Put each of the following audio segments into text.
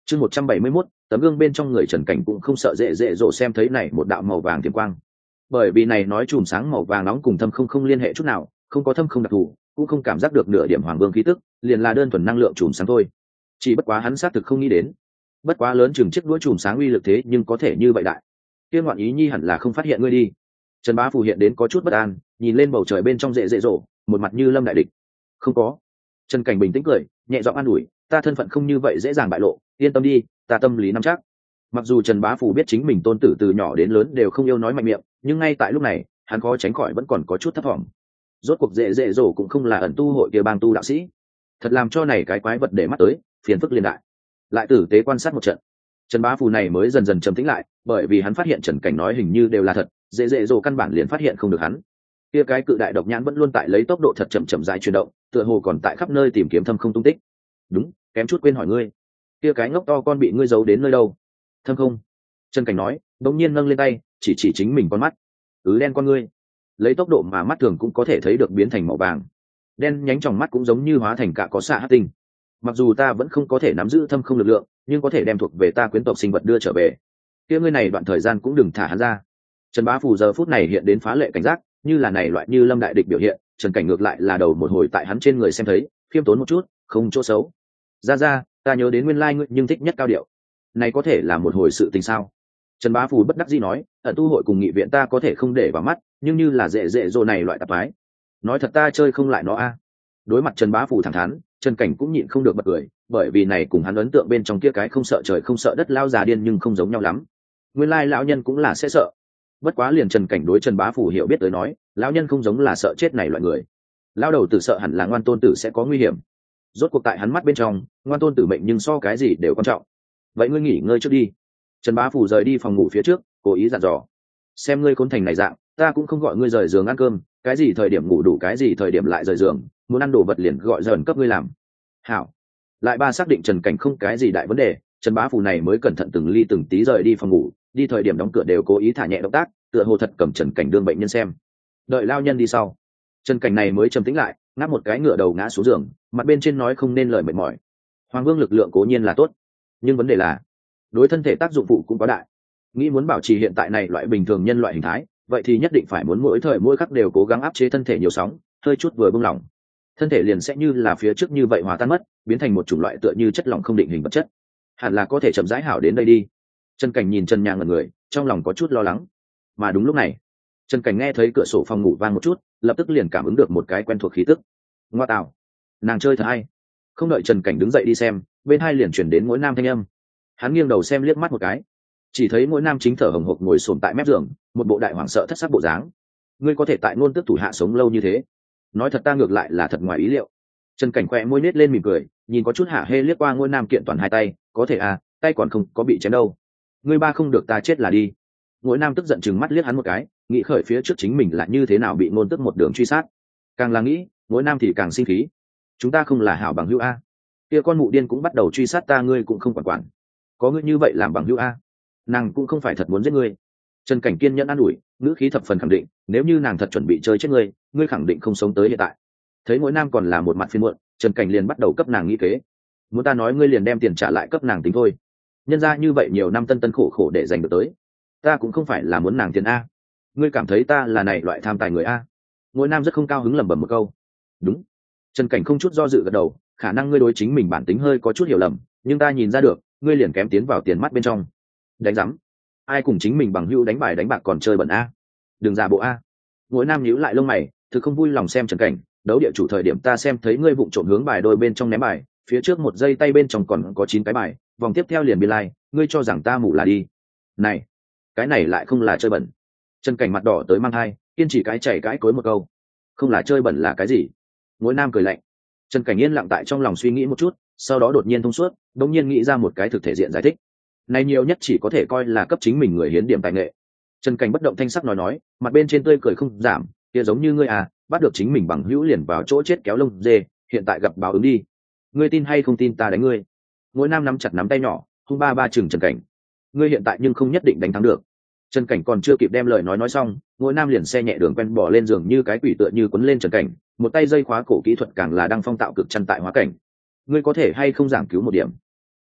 chương 171, tấm gương bên trong người Trần Cảnh cũng không sợ dễ dễ dỗ xem thấy này một đạo màu vàng tiềm quang. Bởi vì này nói chùm sáng màu vàng nóng cùng thâm không liên hệ chút nào, không có thâm không đặc thù, cũng không cảm giác được nửa điểm hoàng vương khí tức, liền là đơn thuần năng lượng chùm sáng thôi. Chỉ bất quá hắn xác thực không nghĩ đến, bất quá lớn chừng chiếc đũa chùm sáng uy lực thế nhưng có thể như vậy đại. Tiên ngoạn ý nhi hẳn là không phát hiện ngươi đi. Trần Bá Phù hiện đến có chút bất an, nhìn lên bầu trời bên trong dễ dễ dỗ, một mặt như lâm đại địch. Không có. Trần Cảnh bình tĩnh cười, nhẹ giọng an ủi, ta thân phận không như vậy dễ dàng bại lộ, yên tâm đi, ta tâm lý nắm chắc. Mặc dù Trần Bá Phù biết chính mình tôn tử từ nhỏ đến lớn đều không yêu nói mạnh miệng, nhưng ngay tại lúc này, hắn khó tránh khỏi vẫn còn có chút thấp thỏm. Rốt cuộc dễ dễ dỗ cũng không là ẩn tu hội kia bang tu đạo sĩ, thật làm cho này cái quái vật để mắt tới, phiền phức liên đại. Lại tử tế quan sát một trận, Trần Bá Phù này mới dần dần trầm tĩnh lại, bởi vì hắn phát hiện Trần Cảnh nói hình như đều là thật, dễ dễ dỗ căn bản liền phát hiện không được hắn. Kia cái cự đại độc nhãn vẫn luôn tại lấy tốc độ thật chậm rãi chuyển động, tựa hồ còn tại khắp nơi tìm kiếm thâm không tung tích. Đúng, kém chút quên hỏi ngươi, kia cái ngốc to con bị ngươi giấu đến nơi đâu? Thâm không? Trần Cảnh nói, đống nhiên nâng lên tay, chỉ chính mình con mắt. Đen con ngươi, lấy tốc độ mà mắt thường cũng có thể thấy được biến thành màu vàng. Đen nhánh trong mắt cũng giống như hóa thành cả có xạ hắc tinh. Mặc dù ta vẫn không có thể nắm giữ thâm không lực lượng, nhưng có thể đem thuộc về ta quyến tộc sinh vật đưa trở về. Kia ngươi này đoạn thời gian cũng đừng thả hắn ra. Trần Bá Phù giờ phút này hiện đến phá lệ cảnh giác, như là này loại như lâm đại địch biểu hiện, Trần Cảnh ngược lại là đầu một hồi tại hắn trên người xem thấy, khiêm tốn một chút, không chỗ xấu. Ra, ta nhớ đến nguyên lai ngươi nhưng thích nhất cao điệu. Này có thể là một hồi sự tình sao? Trần Bá Phù bất đắc dĩ nói, ẩn tu hội cùng nghị viện ta có thể không để vào mắt, nhưng như là dễ dỗ này loại tạp ái, nói thật ta chơi không lại nó a. Đối mặt Trần Bá Phù thẳng thắn, Trần Cảnh cũng nhịn không được bật cười, bởi vì này cùng hắn ấn tượng bên trong kia cái không sợ trời không sợ đất lao già điên nhưng không giống nhau lắm. Nguyên lai lão nhân cũng là sẽ sợ. Bất quá liền Trần Cảnh đối Trần Bá Phù hiểu biết tới nói, lão nhân không giống là sợ chết này loại người. Lão đầu tử sợ hẳn là ngoan tôn tử sẽ có nguy hiểm. Rốt cuộc tại hắn mắt bên trong, ngoan tôn tử mệnh nhưng so cái gì đều quan trọng. Vậy ngươi nghỉ ngơi trước đi. Trần Bá Phù rời đi phòng ngủ phía trước, cố ý dặn dò. Xem ngươi khốn thành này dạng, ta cũng không gọi ngươi rời giường ăn cơm, cái gì thời điểm ngủ đủ cái gì thời điểm lại rời giường, muốn ăn đồ vật liền gọi dần cấp ngươi làm. Hảo. Lại ba xác định Trần Cảnh không cái gì đại vấn đề, Trần Bá Phù này mới cẩn thận từng ly từng tí rời đi phòng ngủ, đi thời điểm đóng cửa đều cố ý thả nhẹ động tác, tựa hồ thật cầm Trần Cảnh đương bệnh nhân xem. Đợi lao nhân đi sau, Trần Cảnh này mới trầm tĩnh lại, ngáp một cái ngựa đầu ngã xuống giường, mặt bên trên nói không nên lời mệt mỏi. Hoàng Vương lực lượng cố nhiên là tốt, nhưng vấn đề là đối thân thể tác dụng phụ cũng quá đại. Nghĩ muốn bảo trì hiện tại này loại bình thường nhân loại hình thái, vậy thì nhất định phải muốn mỗi thời mỗi khắc đều cố gắng áp chế thân thể nhiều sóng, hơi chút vừa buông lỏng, thân thể liền sẽ như là phía trước như vậy hòa tan mất, biến thành một chủng loại tựa như chất lỏng không định hình vật chất. Hẳn là có thể chậm rãi hảo đến đây đi. Trần Cảnh nhìn Trần Nhà ngẩn người, trong lòng có chút lo lắng. Mà đúng lúc này, Trần Cảnh nghe thấy cửa sổ phòng ngủ vang một chút, lập tức liền cảm ứng được một cái quen thuộc khí tức. Ngoa tạo, nàng chơi thật hay. Không đợi Trần Cảnh đứng dậy đi xem, bên hai liền chuyển đến mỗi nam thanh âm. Hắn nghiêng đầu xem liếc mắt một cái, chỉ thấy mỗi nam chính thở hồng hộc ngồi xổm tại mép giường, một bộ đại hoảng sợ thất sắc bộ dáng. Ngươi có thể tại ngôn tước thủ hạ sống lâu như thế, nói thật ta ngược lại là thật ngoài ý liệu. Trần Cảnh khỏe môi nết lên mỉm cười, nhìn có chút hả hê liếc qua ngôi nam kiện toàn hai tay, có thể à, tay còn không có bị chém đâu. Ngươi ba không được ta chết là đi. Ngôi nam tức giận chừng mắt liếc hắn một cái, nghĩ khởi phía trước chính mình là như thế nào bị ngôn tức một đường truy sát. Càng là nghĩ, ngôi nam thì càng sinh khí. Chúng ta không là hảo bằng hữu a. Kia con mụ điên cũng bắt đầu truy sát ta, ngươi cũng không quản. Có ngươi như vậy làm bằng hữu a, nàng cũng không phải thật muốn giết ngươi. Trần Cảnh kiên nhẫn an ủi, ngữ khí thập phần khẳng định, nếu như nàng thật chuẩn bị chơi chết ngươi, ngươi khẳng định không sống tới hiện tại. Thấy mỗi nam còn là một mặt phiền muộn, Trần Cảnh liền bắt đầu cấp nàng nghĩ kế. Muốn ta nói ngươi liền đem tiền trả lại cấp nàng tính thôi. Nhân ra như vậy nhiều năm tân tân khổ khổ để giành được tới, ta cũng không phải là muốn nàng tiền a. Ngươi cảm thấy ta là này loại tham tài người a? Mỗi nam rất không cao hứng lẩm bẩm một câu. Đúng. Trần Cảnh không chút do dự gật đầu, khả năng ngươi đối chính mình bản tính hơi có chút hiểu lầm, nhưng ta nhìn ra được, ngươi liền kém tiến vào tiền mắt bên trong. Đánh rắm. Ai cùng chính mình bằng hữu đánh bài đánh bạc còn chơi bẩn a? Đừng giả bộ a. Mỗi nam nhíu lại lông mày, thực không vui lòng xem Trần Cảnh, đấu địa chủ thời điểm ta xem thấy ngươi vụng trộm hướng bài đôi bên trong ném bài, phía trước một giây tay bên trong còn có 9 cái bài, vòng tiếp theo liền biên lai, ngươi cho rằng ta mù là đi. Này, cái này lại không là chơi bẩn. Trần Cảnh mặt đỏ tới mang hai, kiên trì cái chảy cãi cối một câu. Không là chơi bẩn là cái gì? Mỗi nam cười lạnh. Trần Cảnh yên lặng tại trong lòng suy nghĩ một chút, sau đó đột nhiên thông suốt, đột nhiên nghĩ ra một cái thực thể diện giải thích. Này nhiều nhất chỉ có thể coi là cấp chính mình người hiến điểm tài nghệ. Trần Cảnh bất động thanh sắc nói, mặt bên trên tươi cười không giảm, kia giống như ngươi à, bắt được chính mình bằng hữu liền vào chỗ chết kéo lông dê, hiện tại gặp báo ứng đi. Ngươi tin hay không tin ta đánh ngươi. Mỗi nam nắm chặt nắm tay nhỏ, hung ba chừng Trần Cảnh. Ngươi hiện tại nhưng không nhất định đánh thắng được. Trần Cảnh còn chưa kịp đem lời nói xong, mỗi nam liền xe nhẹ đường quen bỏ lên giường như cái quỷ tựa như quấn lên Trần Cảnh, một tay dây khóa cổ kỹ thuật càng là đang phong tạo cực chân tại hóa cảnh. Ngươi có thể hay không giảng cứu một điểm.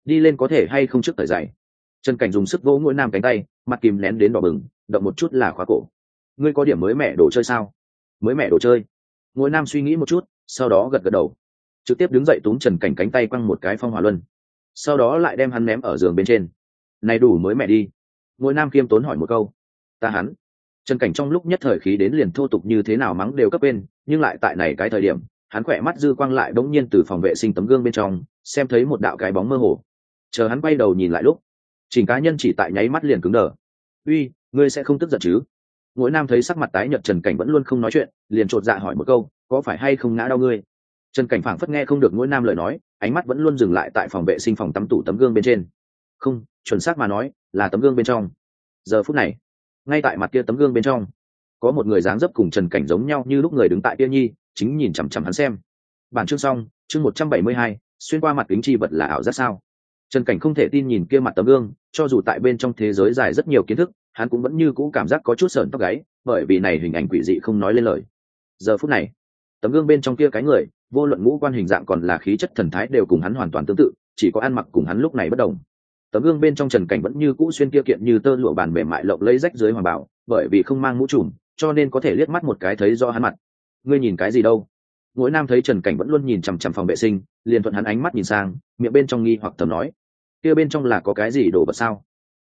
đi lên có thể hay không trước thời dậy. Trần Cảnh dùng sức vỗ Ngũ Nam cánh tay, mặt kìm nén đến đỏ bừng, động một chút là khóa cổ. Ngươi có điểm mới mẹ đồ chơi sao? Mới mẹ đồ chơi. Ngũ Nam suy nghĩ một chút, sau đó gật gật đầu, trực tiếp đứng dậy túm Trần Cảnh cánh tay quăng một cái phong hỏa luân, sau đó lại đem hắn ném ở giường bên trên. Này đủ mới mẹ đi. Ngũ Nam khiêm tốn hỏi một câu. Ta hắn. Trần Cảnh trong lúc nhất thời khí đến liền thô tục như thế nào mắng đều cấp bên, nhưng lại tại này cái thời điểm, hắn khỏe mắt dư quang lại đống nhiên từ phòng vệ sinh tấm gương bên trong xem thấy một đạo cái bóng mơ hồ. Chờ hắn quay đầu nhìn lại lúc, Trình Cá Nhân chỉ tại nháy mắt liền cứng đờ. Uy, ngươi sẽ không tức giận chứ? Ngũ Nam thấy sắc mặt tái nhợt Trần Cảnh vẫn luôn không nói chuyện, liền chột dạ hỏi một câu, có phải hay không ngã đau ngươi? Trần Cảnh phảng phất nghe không được Ngũ Nam lời nói, ánh mắt vẫn luôn dừng lại tại phòng vệ sinh phòng tắm tủ tấm gương bên trên. Không, chuẩn xác mà nói, là tấm gương bên trong. Giờ phút này, ngay tại mặt kia tấm gương bên trong, có một người dáng dấp cùng Trần Cảnh giống nhau như lúc người đứng tại kia nhi, chính nhìn chằm chằm hắn xem. Bản chương xong, chương 172, xuyên qua mặt kính chi vật là ảo giác sao? Trần Cảnh không thể tin nhìn kia mặt tấm gương, cho dù tại bên trong thế giới dài rất nhiều kiến thức, hắn cũng vẫn như cũ cảm giác có chút sởn tóc gáy, bởi vì này hình ảnh quỷ dị không nói lên lời. Giờ phút này, tấm gương bên trong kia cái người, vô luận ngũ quan hình dạng còn là khí chất thần thái đều cùng hắn hoàn toàn tương tự, chỉ có ăn mặc cùng hắn lúc này bất đồng. Tấm gương bên trong Trần Cảnh vẫn như cũ xuyên kia kiện như tơ lụa bàn mềm mại lộng lẫy rách dưới hoàng bào, bởi vì không mang mũ trùm, cho nên có thể liếc mắt một cái thấy rõ hắn mặt. Ngươi nhìn cái gì đâu? Mỗi Nam thấy Trần Cảnh vẫn luôn nhìn chằm chằm phòng vệ sinh, liền thuận hắn ánh mắt nhìn sang, miệng bên trong nghi hoặc thầm nói: kia bên trong là có cái gì đồ vật sao?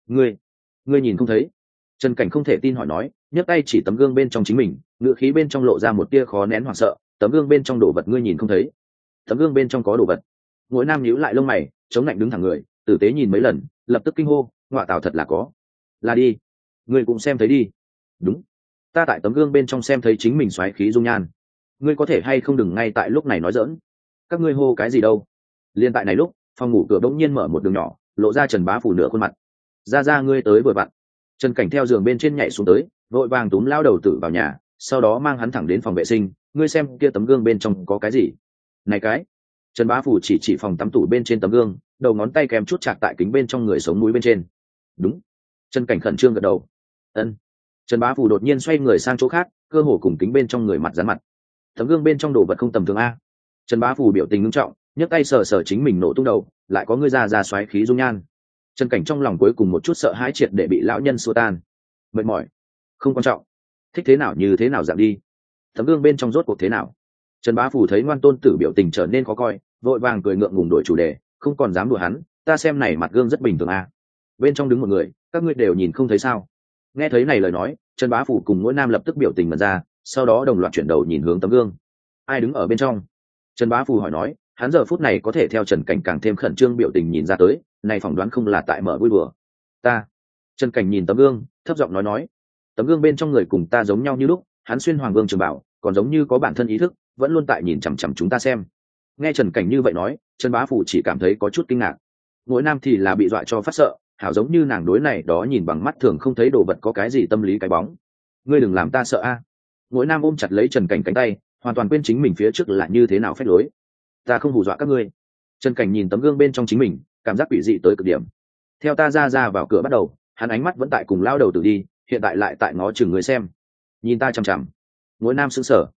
Ngươi nhìn không thấy? Trần Cảnh không thể tin hỏi nói, nhấc tay chỉ tấm gương bên trong chính mình, ngữ khí bên trong lộ ra một tia khó nén hoảng sợ. Tấm gương bên trong đồ vật ngươi nhìn không thấy? Tấm gương bên trong có đồ vật. Mỗi Nam nhíu lại lông mày, chống lạnh đứng thẳng người, tử tế nhìn mấy lần, lập tức kinh hô, ngọa tào thật là có. Là đi, ngươi cũng xem thấy đi. Đúng, ta tại tấm gương bên trong xem thấy chính mình xoáy khí dung nhan. Ngươi có thể hay không đừng ngay tại lúc này nói giỡn. Các ngươi hô cái gì đâu? Liên tại này lúc, phòng ngủ cửa bỗng nhiên mở một đường nhỏ, lộ ra Trần Bá Phủ nửa khuôn mặt. Ra ngươi tới vừa vặn. Trần Cảnh theo giường bên trên nhảy xuống tới, vội vàng túm lao đầu tử vào nhà, sau đó mang hắn thẳng đến phòng vệ sinh. Ngươi xem kia tấm gương bên trong có cái gì? Này cái. Trần Bá Phủ chỉ phòng tắm tủ bên trên tấm gương, đầu ngón tay kèm chút chạc tại kính bên trong người sống mũi bên trên. Đúng. Trần Cảnh khẩn trương gật đầu. Ân. Trần Bá Phủ đột nhiên xoay người sang chỗ khác, cơ hồ cùng kính bên trong người mặt dán mặt. Tấm gương bên trong đồ vật không tầm thường a. Trần Bá Phủ biểu tình nghiêm trọng, nhấc tay sờ sờ chính mình nổ tung đầu, lại có người ra xoáy khí dung nhan. Trần Cảnh trong lòng cuối cùng một chút sợ hãi triệt để bị lão nhân xua tan. Mệt mỏi, không quan trọng, thích thế nào như thế nào dạng đi. Tấm gương bên trong rốt cuộc thế nào? Trần Bá Phủ thấy Ngoan Tôn Tử biểu tình trở nên khó coi, vội vàng cười ngượng ngùng đổi chủ đề, không còn dám đùa hắn, ta xem này mặt gương rất bình thường a. Bên trong đứng một người, các ngươi đều nhìn không thấy sao? Nghe thấy này lời nói, Trần Bá Phủ cùng Ngũ Nam lập tức biểu tình mở ra, sau đó đồng loạt chuyển đầu nhìn hướng tấm gương. Ai đứng ở bên trong? Trần Bá Phủ hỏi nói, hắn giờ phút này có thể theo Trần Cảnh càng thêm khẩn trương biểu tình nhìn ra tới, này phỏng đoán không là tại mở vui đùa. Ta. Trần Cảnh nhìn tấm gương, thấp giọng nói, tấm gương bên trong người cùng ta giống nhau như lúc, hắn xuyên hoàng vương trường bảo, còn giống như có bản thân ý thức, vẫn luôn tại nhìn chằm chằm chúng ta xem. Nghe Trần Cảnh như vậy nói, Trần Bá Phủ chỉ cảm thấy có chút kinh ngạc. Ngũ Nam thì là bị dọa cho phát sợ, hảo giống như nàng đối này đó nhìn bằng mắt thường không thấy đồ vật có cái gì tâm lý cái bóng. Ngươi đừng làm ta sợ a. Ngũ Nam ôm chặt lấy Trần Cảnh cánh tay, hoàn toàn quên chính mình phía trước là như thế nào phép lối. Ta không hù dọa các ngươi. Trần Cảnh nhìn tấm gương bên trong chính mình, cảm giác quỷ dị tới cực điểm. Theo ta ra vào cửa bắt đầu, hắn ánh mắt vẫn tại cùng lao đầu tử đi, hiện tại lại tại ngó chừng người xem, nhìn ta chằm chằm. Ngũ Nam sững sờ.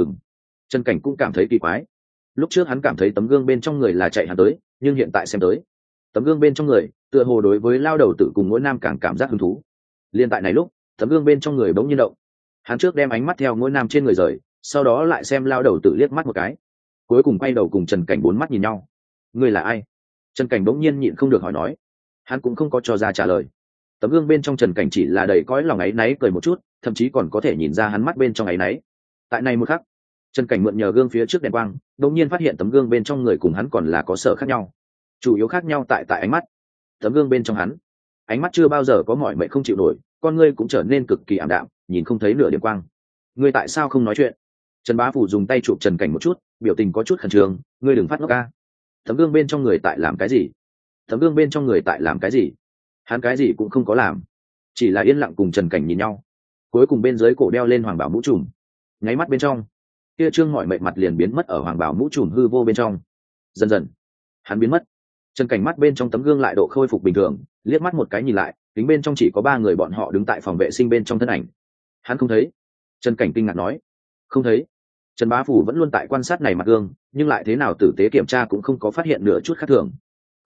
Trần Cảnh cũng cảm thấy kỳ quái. Lúc trước hắn cảm thấy tấm gương bên trong người là chạy hắn tới, nhưng hiện tại xem tới, tấm gương bên trong người tựa hồ đối với lao đầu tử cùng Ngũ Nam càng cảm giác hứng thú. Liên tại này lúc, tấm gương bên trong người bỗng nhiên động. Hắn trước đem ánh mắt theo Ngũ Nam trên người rời, sau đó lại xem lao đầu tử liếc mắt một cái, cuối cùng quay đầu cùng Trần Cảnh bốn mắt nhìn nhau. Ngươi là ai? Trần Cảnh bỗng nhiên nhịn không được hỏi nói. Hắn cũng không có cho ra trả lời. Tấm gương bên trong Trần Cảnh chỉ là đầy cõi lòng áy náy cười một chút, thậm chí còn có thể nhìn ra hắn mắt bên trong áy náy. Tại này một khắc, Trần Cảnh mượn nhờ gương phía trước đèn quang, đột nhiên phát hiện tấm gương bên trong người cùng hắn còn là có sở khác nhau. Chủ yếu khác nhau tại ánh mắt. Tấm gương bên trong hắn, ánh mắt chưa bao giờ có mỏi mệt không chịu nổi, con ngươi cũng trở nên cực kỳ ảm đạm, nhìn không thấy nửa điểm quang. Ngươi tại sao không nói chuyện? Trần Bá Phủ dùng tay chụp Trần Cảnh một chút, biểu tình có chút khẩn trương. Ngươi đừng phát ngốc ca. Tấm gương bên trong người tại làm cái gì? Tấm gương bên trong người tại làm cái gì? Hắn cái gì cũng không có làm, chỉ là yên lặng cùng Trần Cảnh nhìn nhau. Cuối cùng bên dưới cổ đeo lên hoàng bảo mũ trùm, nháy mắt bên trong kia trương mọi mệt mặt liền biến mất ở hoàng bảo mũ trùm hư vô bên trong. Dần dần hắn biến mất. Trần Cảnh mắt bên trong tấm gương lại độ khôi phục bình thường, liếc mắt một cái nhìn lại, kính bên trong chỉ có 3 người bọn họ đứng tại phòng vệ sinh bên trong thân ảnh. Hắn không thấy. Trần Cảnh kinh ngạc nói. Không thấy. Trần Bá Phủ vẫn luôn tại quan sát này mặt gương, nhưng lại thế nào tử tế kiểm tra cũng không có phát hiện nửa chút khác thường.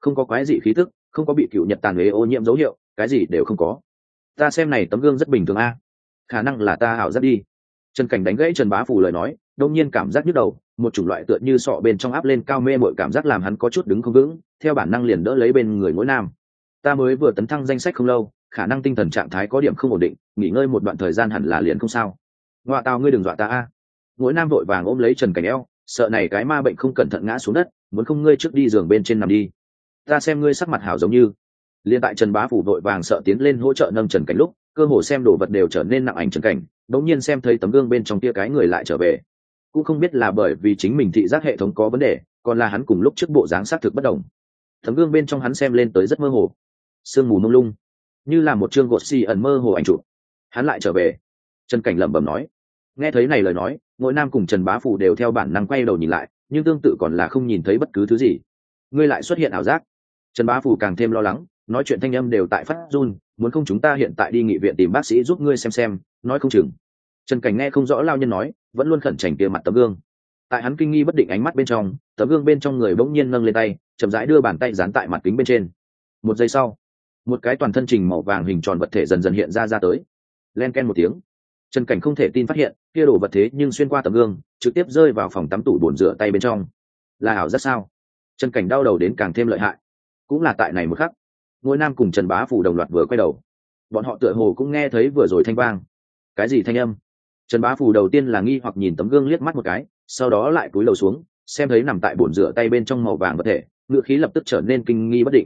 không có quái gì khí tức, không có bị cựu nhật tàn huế ô nhiễm dấu hiệu, cái gì đều không có. Ta xem này tấm gương rất bình thường a, khả năng là ta ảo giác đi. Trần Cảnh đánh gãy Trần Bá Phù lời nói, đông nhiên cảm giác nhức đầu, một chủng loại tựa như sọ bên trong áp lên cao mê mội cảm giác làm hắn có chút đứng không vững, theo bản năng liền đỡ lấy bên người Ngũ Nam. Ta mới vừa tấn thăng danh sách không lâu, khả năng tinh thần trạng thái có điểm không ổn định, nghỉ ngơi một đoạn thời gian hẳn là liền không sao. Ngoại tao ngươi đừng dọa ta a. Ngũ Nam vội vàng ôm lấy Trần Cảnh eo, sợ này cái ma bệnh không cẩn thận ngã xuống đất, muốn không ngươi trước đi giường bên trên nằm đi. Ta xem ngươi sắc mặt hảo giống như. Liên tại Trần Bá Phủ vội vàng sợ tiến lên hỗ trợ nâng Trần Cảnh lúc, cơ hồ xem đồ vật đều trở nên nặng ảnh Trần Cảnh, đống nhiên xem thấy tấm gương bên trong kia cái người lại trở về. Cũng không biết là bởi vì chính mình thị giác hệ thống có vấn đề, còn là hắn cùng lúc trước bộ dáng xác thực bất đồng. Tấm gương bên trong hắn xem lên tới rất mơ hồ, sương mù mông lung, như là một chương gột xì ẩn mơ hồ ảnh chụp. Hắn lại trở về. Trần Cảnh lẩm bẩm nói. Nghe thấy này lời nói, Ngụy Nam cùng Trần Bá Phủ đều theo bản năng quay đầu nhìn lại, nhưng tương tự còn là không nhìn thấy bất cứ thứ gì. Ngươi lại xuất hiện ảo giác. Trần Bá Phủ càng thêm lo lắng, nói chuyện thanh âm đều tại phát run, muốn không chúng ta hiện tại đi nghị viện tìm bác sĩ giúp ngươi xem, nói không chừng. Trần Cảnh nghe không rõ lao nhân nói, vẫn luôn khẩn trành kia mặt tấm gương. Tại hắn kinh nghi bất định ánh mắt bên trong, tấm gương bên trong người bỗng nhiên nâng lên tay, chậm rãi đưa bàn tay dán tại mặt kính bên trên. Một giây sau, một cái toàn thân trình màu vàng hình tròn vật thể dần dần hiện ra tới. Len ken một tiếng, Trần Cảnh không thể tin phát hiện, kia đổ vật thế nhưng xuyên qua tấm gương, trực tiếp rơi vào phòng tắm tủ bồn rửa tay bên trong. Là ảo giác sao? Trần Cảnh đau đầu đến càng thêm lợi hại. Cũng là tại này một khắc, Ngôi Nam cùng Trần Bá Phủ đồng loạt vừa quay đầu. Bọn họ tựa hồ cũng nghe thấy vừa rồi thanh vang. Cái gì thanh âm? Trần Bá Phủ đầu tiên là nghi hoặc nhìn tấm gương liếc mắt một cái, sau đó lại cúi đầu xuống, xem thấy nằm tại bồn rửa tay bên trong màu vàng vật thể, ngữ khí lập tức trở nên kinh nghi bất định.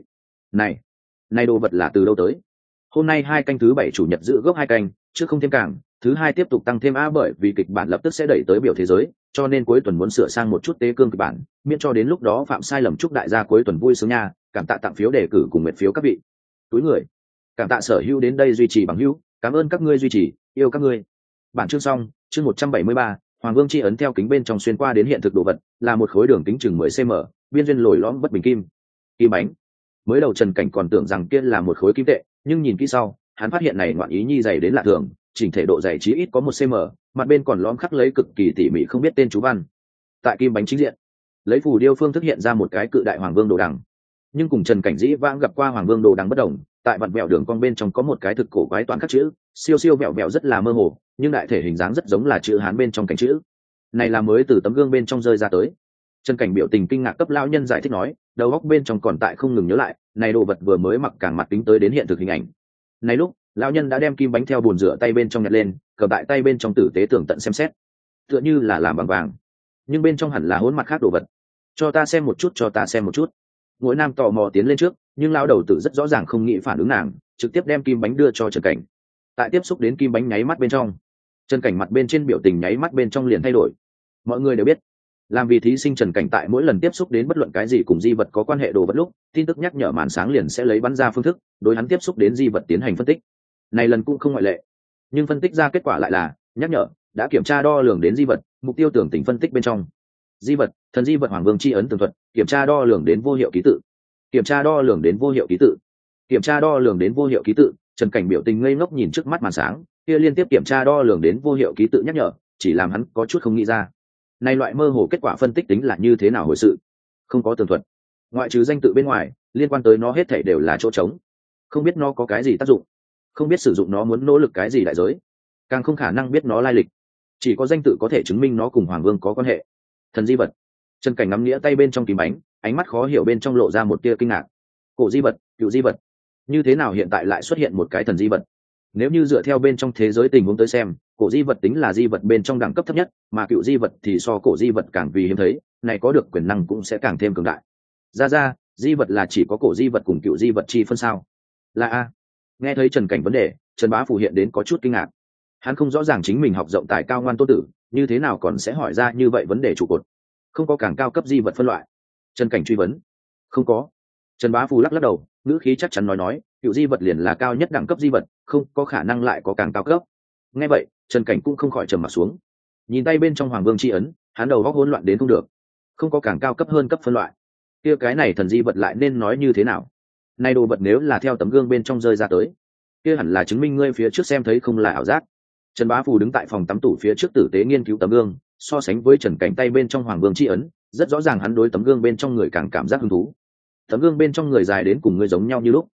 Này đồ vật là từ đâu tới? Hôm nay 2 canh thứ 7 chủ nhật giữ gốc 2 canh, trước không thêm càng, thứ 2 tiếp tục tăng thêm a, bởi vì kịch bản lập tức sẽ đẩy tới biểu thế giới, cho nên cuối tuần muốn sửa sang một chút tế cương kịch bản, miễn cho đến lúc đó phạm sai lầm. Chúc đại gia cuối tuần vui sướng nha, cảm tạ tặng phiếu đề cử cùng nguyện phiếu các vị. Túi người. Cảm tạ sở hữu đến đây duy trì bằng hữu, cảm ơn các ngươi duy trì, yêu các ngươi. Bản chương xong, chương 173, Hoàng Vương chi ấn theo kính bên trong xuyên qua đến hiện thực đồ vật, là một khối đường kính chừng 10 cm, biên duyên lồi lõm bất bình kim. Kim bánh. Mới đầu Trần Cảnh còn tưởng rằng kia là một khối kim tệ, nhưng nhìn kỹ sau, hắn phát hiện này ngoạn ý nhi dày đến lạ thường, chỉnh thể độ dày chí ít có 1 cm, mặt bên còn lõm khắc lấy cực kỳ tỉ mỉ không biết tên chú văn. Tại kim bánh chính diện, lấy phù điêu phương thức hiện ra một cái cự đại Hoàng Vương đồ đằng. Nhưng cùng Trần Cảnh dĩ vãng gặp qua Hoàng Vương đồ đằng bất đồng, tại vặn vẹo đường cong bên trong có một cái thực cổ quái toán các chữ, siêu siêu vẹo vẹo rất là mơ hồ, nhưng đại thể hình dáng rất giống là chữ Hán bên trong cảnh chữ. Này là mới từ tấm gương bên trong rơi ra tới. Trần Cảnh biểu tình kinh ngạc cấp lão nhân giải thích nói, đầu óc bên trong còn tại không ngừng nhớ lại, này đồ vật vừa mới mặc càng mặt tính tới đến hiện thực hình ảnh. Này lúc, lão nhân đã đem kim bánh theo bồn rửa tay bên trong nhặt lên, cầm tại tay bên trong tử tế tường tận xem xét, tựa như là làm bằng vàng, nhưng bên trong hẳn là hỗn mặt khác đồ vật. Cho ta xem một chút, cho ta xem một chút. Ngụy Nam tò mò tiến lên trước, nhưng lão đầu tử rất rõ ràng không nghĩ phản ứng nàng, trực tiếp đem kim bánh đưa cho Trần Cảnh. Tại tiếp xúc đến kim bánh nháy mắt bên trong, Trần Cảnh mặt bên trên biểu tình nháy mắt bên trong liền thay đổi. Mọi người đều biết, làm vì thí sinh Trần Cảnh tại mỗi lần tiếp xúc đến bất luận cái gì cùng di vật có quan hệ đồ vật lúc, tin tức nhắc nhở màn sáng liền sẽ lấy bắn ra phương thức đối hắn tiếp xúc đến di vật tiến hành phân tích. Này lần cũng không ngoại lệ, nhưng phân tích ra kết quả lại là nhắc nhở đã kiểm tra đo lường đến di vật, mục tiêu tưởng tình phân tích bên trong. Di vật, thần di vật Hoàng Vương chi ấn tường thuật, kiểm tra đo lường đến vô hiệu ký tự, kiểm tra đo lường đến vô hiệu ký tự, kiểm tra đo lường đến vô hiệu ký tự. Trần Cảnh biểu tình ngây ngốc nhìn trước mắt màn sáng, kia liên tiếp kiểm tra đo lường đến vô hiệu ký tự nhắc nhở, chỉ làm hắn có chút không nghĩ ra. Này loại mơ hồ kết quả phân tích tính là như thế nào hồi sự? Không có tường thuật, ngoại trừ danh tự bên ngoài, liên quan tới nó hết thảy đều là chỗ trống. Không biết nó có cái gì tác dụng, không biết sử dụng nó muốn nỗ lực cái gì đại giới, càng không khả năng biết nó lai lịch. Chỉ có danh tự có thể chứng minh nó cùng Hoàng Vương có quan hệ. Thần di vật. Trần Cảnh ngắm nghĩa tay bên trong kim bánh, ánh mắt khó hiểu bên trong lộ ra một tia kinh ngạc. Cổ di vật, cựu di vật, như thế nào hiện tại lại xuất hiện một cái thần di vật? Nếu như dựa theo bên trong thế giới tình huống tới xem, cổ di vật tính là di vật bên trong đẳng cấp thấp nhất, mà cựu di vật thì so cổ di vật càng vì hiếm thấy, này có được quyền năng cũng sẽ càng thêm cường đại. Ra, di vật là chỉ có cổ di vật cùng cựu di vật chi phân sao? Là a. Nghe thấy Trần Cảnh vấn đề, Trần Bá Phủ hiện đến có chút kinh ngạc. Hắn không rõ ràng chính mình học rộng tài cao ngoan tốt tử, như thế nào còn sẽ hỏi ra như vậy vấn đề trụ cột. Không có càng cao cấp di vật phân loại? Trần Cảnh truy vấn. Không có. Trần Bá Phủ lắc lắc đầu, ngữ khí chắc chắn nói, cựu di vật liền là cao nhất đẳng cấp di vật, không có khả năng lại có càng cao cấp. Nghe vậy, Trần Cảnh cũng không khỏi trầm mặt xuống. Nhìn tay bên trong Hoàng Vương chi ấn, hắn đầu óc hỗn loạn đến không được. Không có càng cao cấp hơn cấp phân loại, kia cái này thần di vật lại nên nói như thế nào? Này đồ vật nếu là theo tấm gương bên trong rơi ra tới, kia hẳn là chứng minh ngươi phía trước xem thấy không là ảo giác. Trần Bá Phù đứng tại phòng tắm tủ phía trước tử tế nghiên cứu tấm gương, so sánh với Trần Cảnh tay bên trong Hoàng Vương chi ấn, rất rõ ràng hắn đối tấm gương bên trong người càng cảm giác hứng thú. tấm gương bên trong người dài đến cùng ngươi giống nhau như lúc.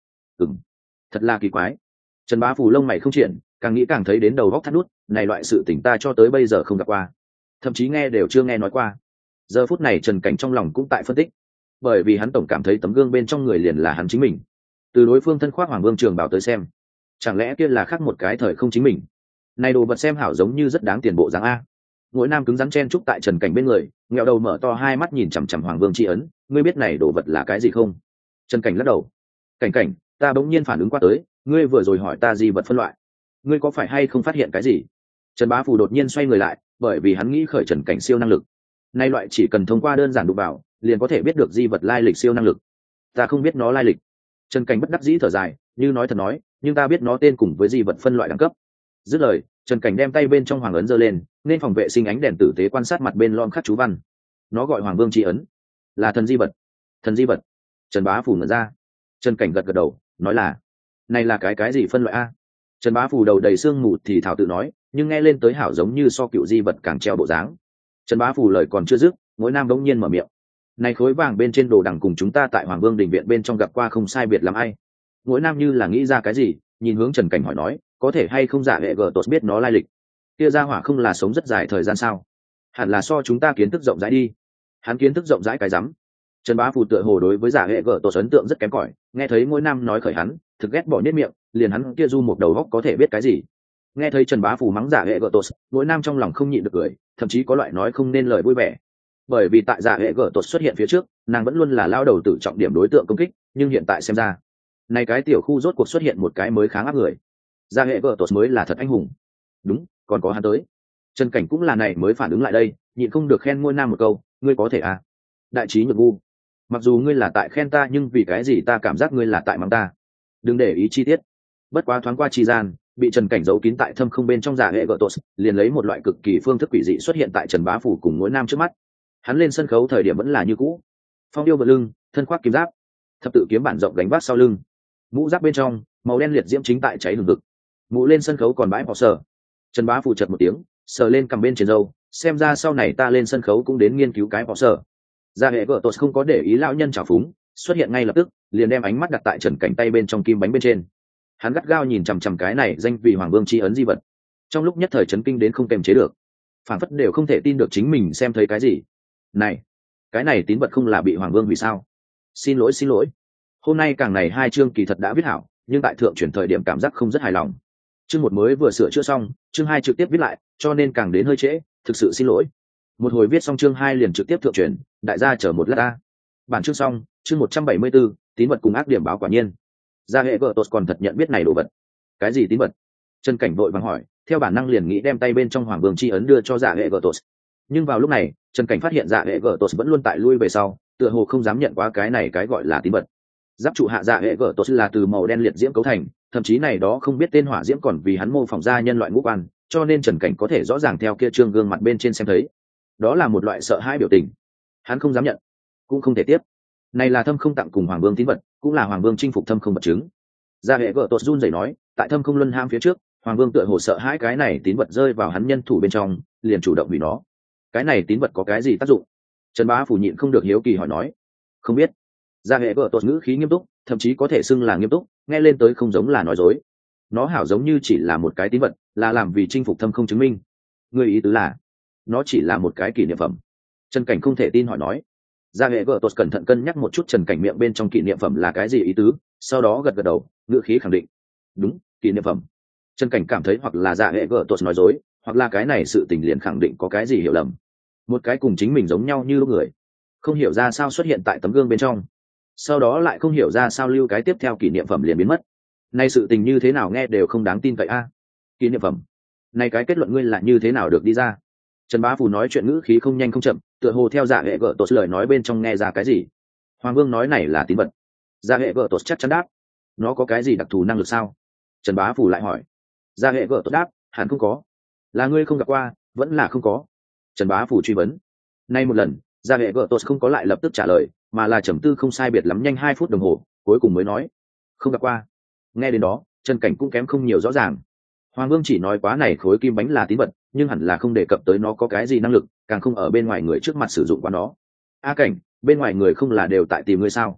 Thật là kỳ quái. Trần Bá Phù lông mày không triển, càng nghĩ càng thấy đến đầu góc thắt nút, này loại sự tình ta cho tới bây giờ không gặp qua, thậm chí nghe đều chưa nghe nói qua. Giờ phút này Trần Cảnh trong lòng cũng tại phân tích, bởi vì hắn tổng cảm thấy tấm gương bên trong người liền là hắn chính mình. Từ đối phương thân khoác Hoàng Vương trường bảo tới xem, chẳng lẽ kia là khác một cái thời không chính mình. Này đồ vật xem hảo giống như rất đáng tiền bộ dáng a. Ngỗi Nam cứng rắn chen trúc tại Trần Cảnh bên người, nghẹo đầu mở to hai mắt nhìn chằm chằm Hoàng Vương chi ấn, ngươi biết này đồ vật là cái gì không? Trần Cảnh lắc đầu. Cảnh, ta bỗng nhiên phản ứng qua tới, ngươi vừa rồi hỏi ta gì vật phân loại, ngươi có phải hay không phát hiện cái gì? Trần Bá Phù đột nhiên xoay người lại, bởi vì hắn nghĩ khởi Trần Cảnh siêu năng lực. Nay loại chỉ cần thông qua đơn giản đụng vào, liền có thể biết được di vật lai lịch siêu năng lực. Ta không biết nó lai lịch. Trần Cảnh bất đắc dĩ thở dài, như nói thật nói, nhưng ta biết nó tên cùng với di vật phân loại đẳng cấp. Dứt lời, Trần Cảnh đem tay bên trong hoàng ấn giơ lên, nên phòng vệ sinh ánh đèn tử tế quan sát mặt bên lon khắc chú văn. Nó gọi Hoàng Vương chi ấn, là thần di vật. Thần di vật? Trần Bá Phù ngẩn ra. Trần Cảnh gật gật đầu, nói là, này là cái gì phân loại a? Trần Bá Phù đầu đầy sương mù thì thảo tự nói, nhưng nghe lên tới hảo giống như so cựu di vật càng treo bộ dáng. Trần Bá Phù lời còn chưa dứt, Ngỗi Nam bỗng nhiên mở miệng. Này khối vàng bên trên đồ đằng cùng chúng ta tại Hoàng Vương đình viện bên trong gặp qua không sai biệt lắm ai? Ngỗi Nam như là nghĩ ra cái gì, nhìn hướng Trần Cảnh hỏi nói, có thể hay không giả hệ gở tốt biết nó lai lịch? Kia gia hỏa không là sống rất dài thời gian sao? Hẳn là so chúng ta kiến thức rộng rãi đi. Hắn kiến thức rộng rãi cái rắm. Trần Bá Phù tựa hồ đối với giả hệ gở tốt ấn tượng rất kém cỏi, nghe thấy Ngỗi Nam nói khởi hắn, thực ghét bỏ nết miệng, liền hắn kia du một đầu góc có thể biết cái gì? Nghe thấy Trần Bá Phù mắng giả hệ gở tốt, Ngỗi Nam trong lòng không nhịn được cười, thậm chí có loại nói không nên lời vui vẻ. Bởi vì tại giả hệ gở tốt xuất hiện phía trước, nàng vẫn luôn là lao đầu tử trọng điểm đối tượng công kích, nhưng hiện tại xem ra, này cái tiểu khu rốt cuộc xuất hiện một cái mới kháng áp người. Giả hệ gở tốt mới là thật anh hùng. Đúng, còn có hắn tới. Trần Cảnh cũng là này mới phản ứng lại đây, nhịn không được khen Ngôi Nam một câu, ngươi có thể à? Đại trí nhược ngu. Mặc dù ngươi là tại khen ta, nhưng vì cái gì ta cảm giác ngươi là tại mắng ta? Đừng để ý chi tiết. Bất quá thoáng qua chi gian, bị Trần Cảnh giấu kín tại thâm không bên trong giả hệ gở tốt, liền lấy một loại cực kỳ phương thức quỷ dị xuất hiện tại Trần Bá Phù cùng Ngôi Nam trước mắt. Hắn lên sân khấu thời điểm vẫn là như cũ, phong điêu vượt lưng, thân khoác kiếm giáp, thập tự kiếm bản rộng đánh vác sau lưng, mũ giáp bên trong màu đen liệt diễm chính tại cháy hừng hực. Mũ lên sân khấu còn bãi bỏ sờ. Trần Bá Phù chật một tiếng, sờ lên cầm bên trên râu, xem ra sau này ta lên sân khấu cũng đến nghiên cứu cái bỏ sờ. Gia hệ vợ tốt không có để ý lão nhân trào phúng, xuất hiện ngay lập tức, liền đem ánh mắt đặt tại Trần Cảnh tay bên trong kim bánh bên trên. Hắn gắt gao nhìn chằm chằm cái này danh vì Hoàng Vương chi ấn di vật, trong lúc nhất thời chấn kinh đến không kềm chế được, phản phất đều không thể tin được chính mình xem thấy cái gì. Này, cái này tín vật không là bị Hoàng Vương vì sao? Xin lỗi, hôm nay càng này hai chương kỳ thật đã viết hảo, nhưng tại thượng chuyển thời điểm cảm giác không rất hài lòng. Chương một mới vừa sửa chữa xong, chương hai trực tiếp viết lại, cho nên càng đến hơi trễ, thực sự xin lỗi. Một hồi viết xong chương hai liền trực tiếp thượng chuyển, đại gia chờ một lát ta. Bản chương xong, chương 174, tín vật cùng ác điểm báo quả nhiên. Gia hệ vợ tốt còn thật nhận biết này đồ vật. Cái gì tín vật? Trần Cảnh vội vàng hỏi, theo bản năng liền nghĩ đem tay bên trong Hoàng Vương chi ấn đưa cho Gia hệ vợ tốt. Nhưng vào lúc này, Trần Cảnh phát hiện Gia hệ vợ tốt vẫn luôn tại lui về sau, tựa hồ không dám nhận quá cái này cái gọi là tín vật. Giáp trụ hạ Gia hệ vợ tốt là từ màu đen liệt diễm cấu thành, thậm chí này đó không biết tên hỏa diễm còn vì hắn mô phỏng ra nhân loại ngũ quan, cho nên Trần Cảnh có thể rõ ràng theo kia trương gương mặt bên trên xem thấy, đó là một loại sợ hãi biểu tình. Hắn không dám nhận, cũng không thể tiếp. Này là thâm không tặng cùng Hoàng Vương tín vật, cũng là Hoàng Vương chinh phục thâm không vật chứng. Gia hệ vợ tốt run rẩy nói, tại thâm không luân ham phía trước, Hoàng Vương tựa hồ sợ hãi cái này tín vật rơi vào hắn nhân thủ bên trong, liền chủ động hủy nó. Cái này tín vật có cái gì tác dụng? Trần Bá Phù nhịn không được hiếu kỳ hỏi nói. Không biết. Gia hệ vợ tốt ngữ khí nghiêm túc, thậm chí có thể xưng là nghiêm túc, nghe lên tới không giống là nói dối. Nó hảo giống như chỉ là một cái tín vật, là làm vì chinh phục thâm không chứng minh. Người ý tứ là nó chỉ là một cái kỷ niệm phẩm? Trần Cảnh không thể tin hỏi nói. Gia hệ vợ tốt cẩn thận cân nhắc một chút Trần Cảnh miệng bên trong kỷ niệm phẩm là cái gì ý tứ, sau đó gật gật đầu, ngữ khí khẳng định. Đúng, kỷ niệm phẩm. Trần Cảnh cảm thấy hoặc là Gia hệ vợ tốt nói dối, hoặc là cái này sự tình liền khẳng định có cái gì hiểu lầm. Một cái cùng chính mình giống nhau như lúc người, không hiểu ra sao xuất hiện tại tấm gương bên trong, sau đó lại không hiểu ra sao lưu cái tiếp theo kỷ niệm phẩm liền biến mất. Nay sự tình như thế nào nghe đều không đáng tin cậy a. Kỷ niệm phẩm, nay cái kết luận ngươi là như thế nào được đi ra? Trần Bá Phù nói chuyện ngữ khí không nhanh không chậm, tựa hồ theo Dạ hệ vợ tốt lời nói bên trong nghe ra cái gì. Hoàng Vương nói này là tín vật. Dạ hệ vợ tốt chắc chắn đáp. Nó có cái gì đặc thù năng lực sao? Trần Bá Phù lại hỏi. Dạ hệ vợ tốt đáp, hẳn không có. Là ngươi không gặp qua, vẫn là không có. Trần Bá Phù truy vấn. Nay một lần, Dạ hệ vợ tốt không có lại lập tức trả lời, mà là trầm tư không sai biệt lắm nhanh 2 phút đồng hồ, cuối cùng mới nói, không gặp qua. Nghe đến đó, Trần Cảnh cũng kém không nhiều rõ ràng. Hoàng Vương chỉ nói quá này khối kim bánh là tín vật, nhưng hẳn là không đề cập tới nó có cái gì năng lực, càng không ở bên ngoài người trước mặt sử dụng qua nó. A Cảnh, bên ngoài người không là đều tại tìm ngươi sao?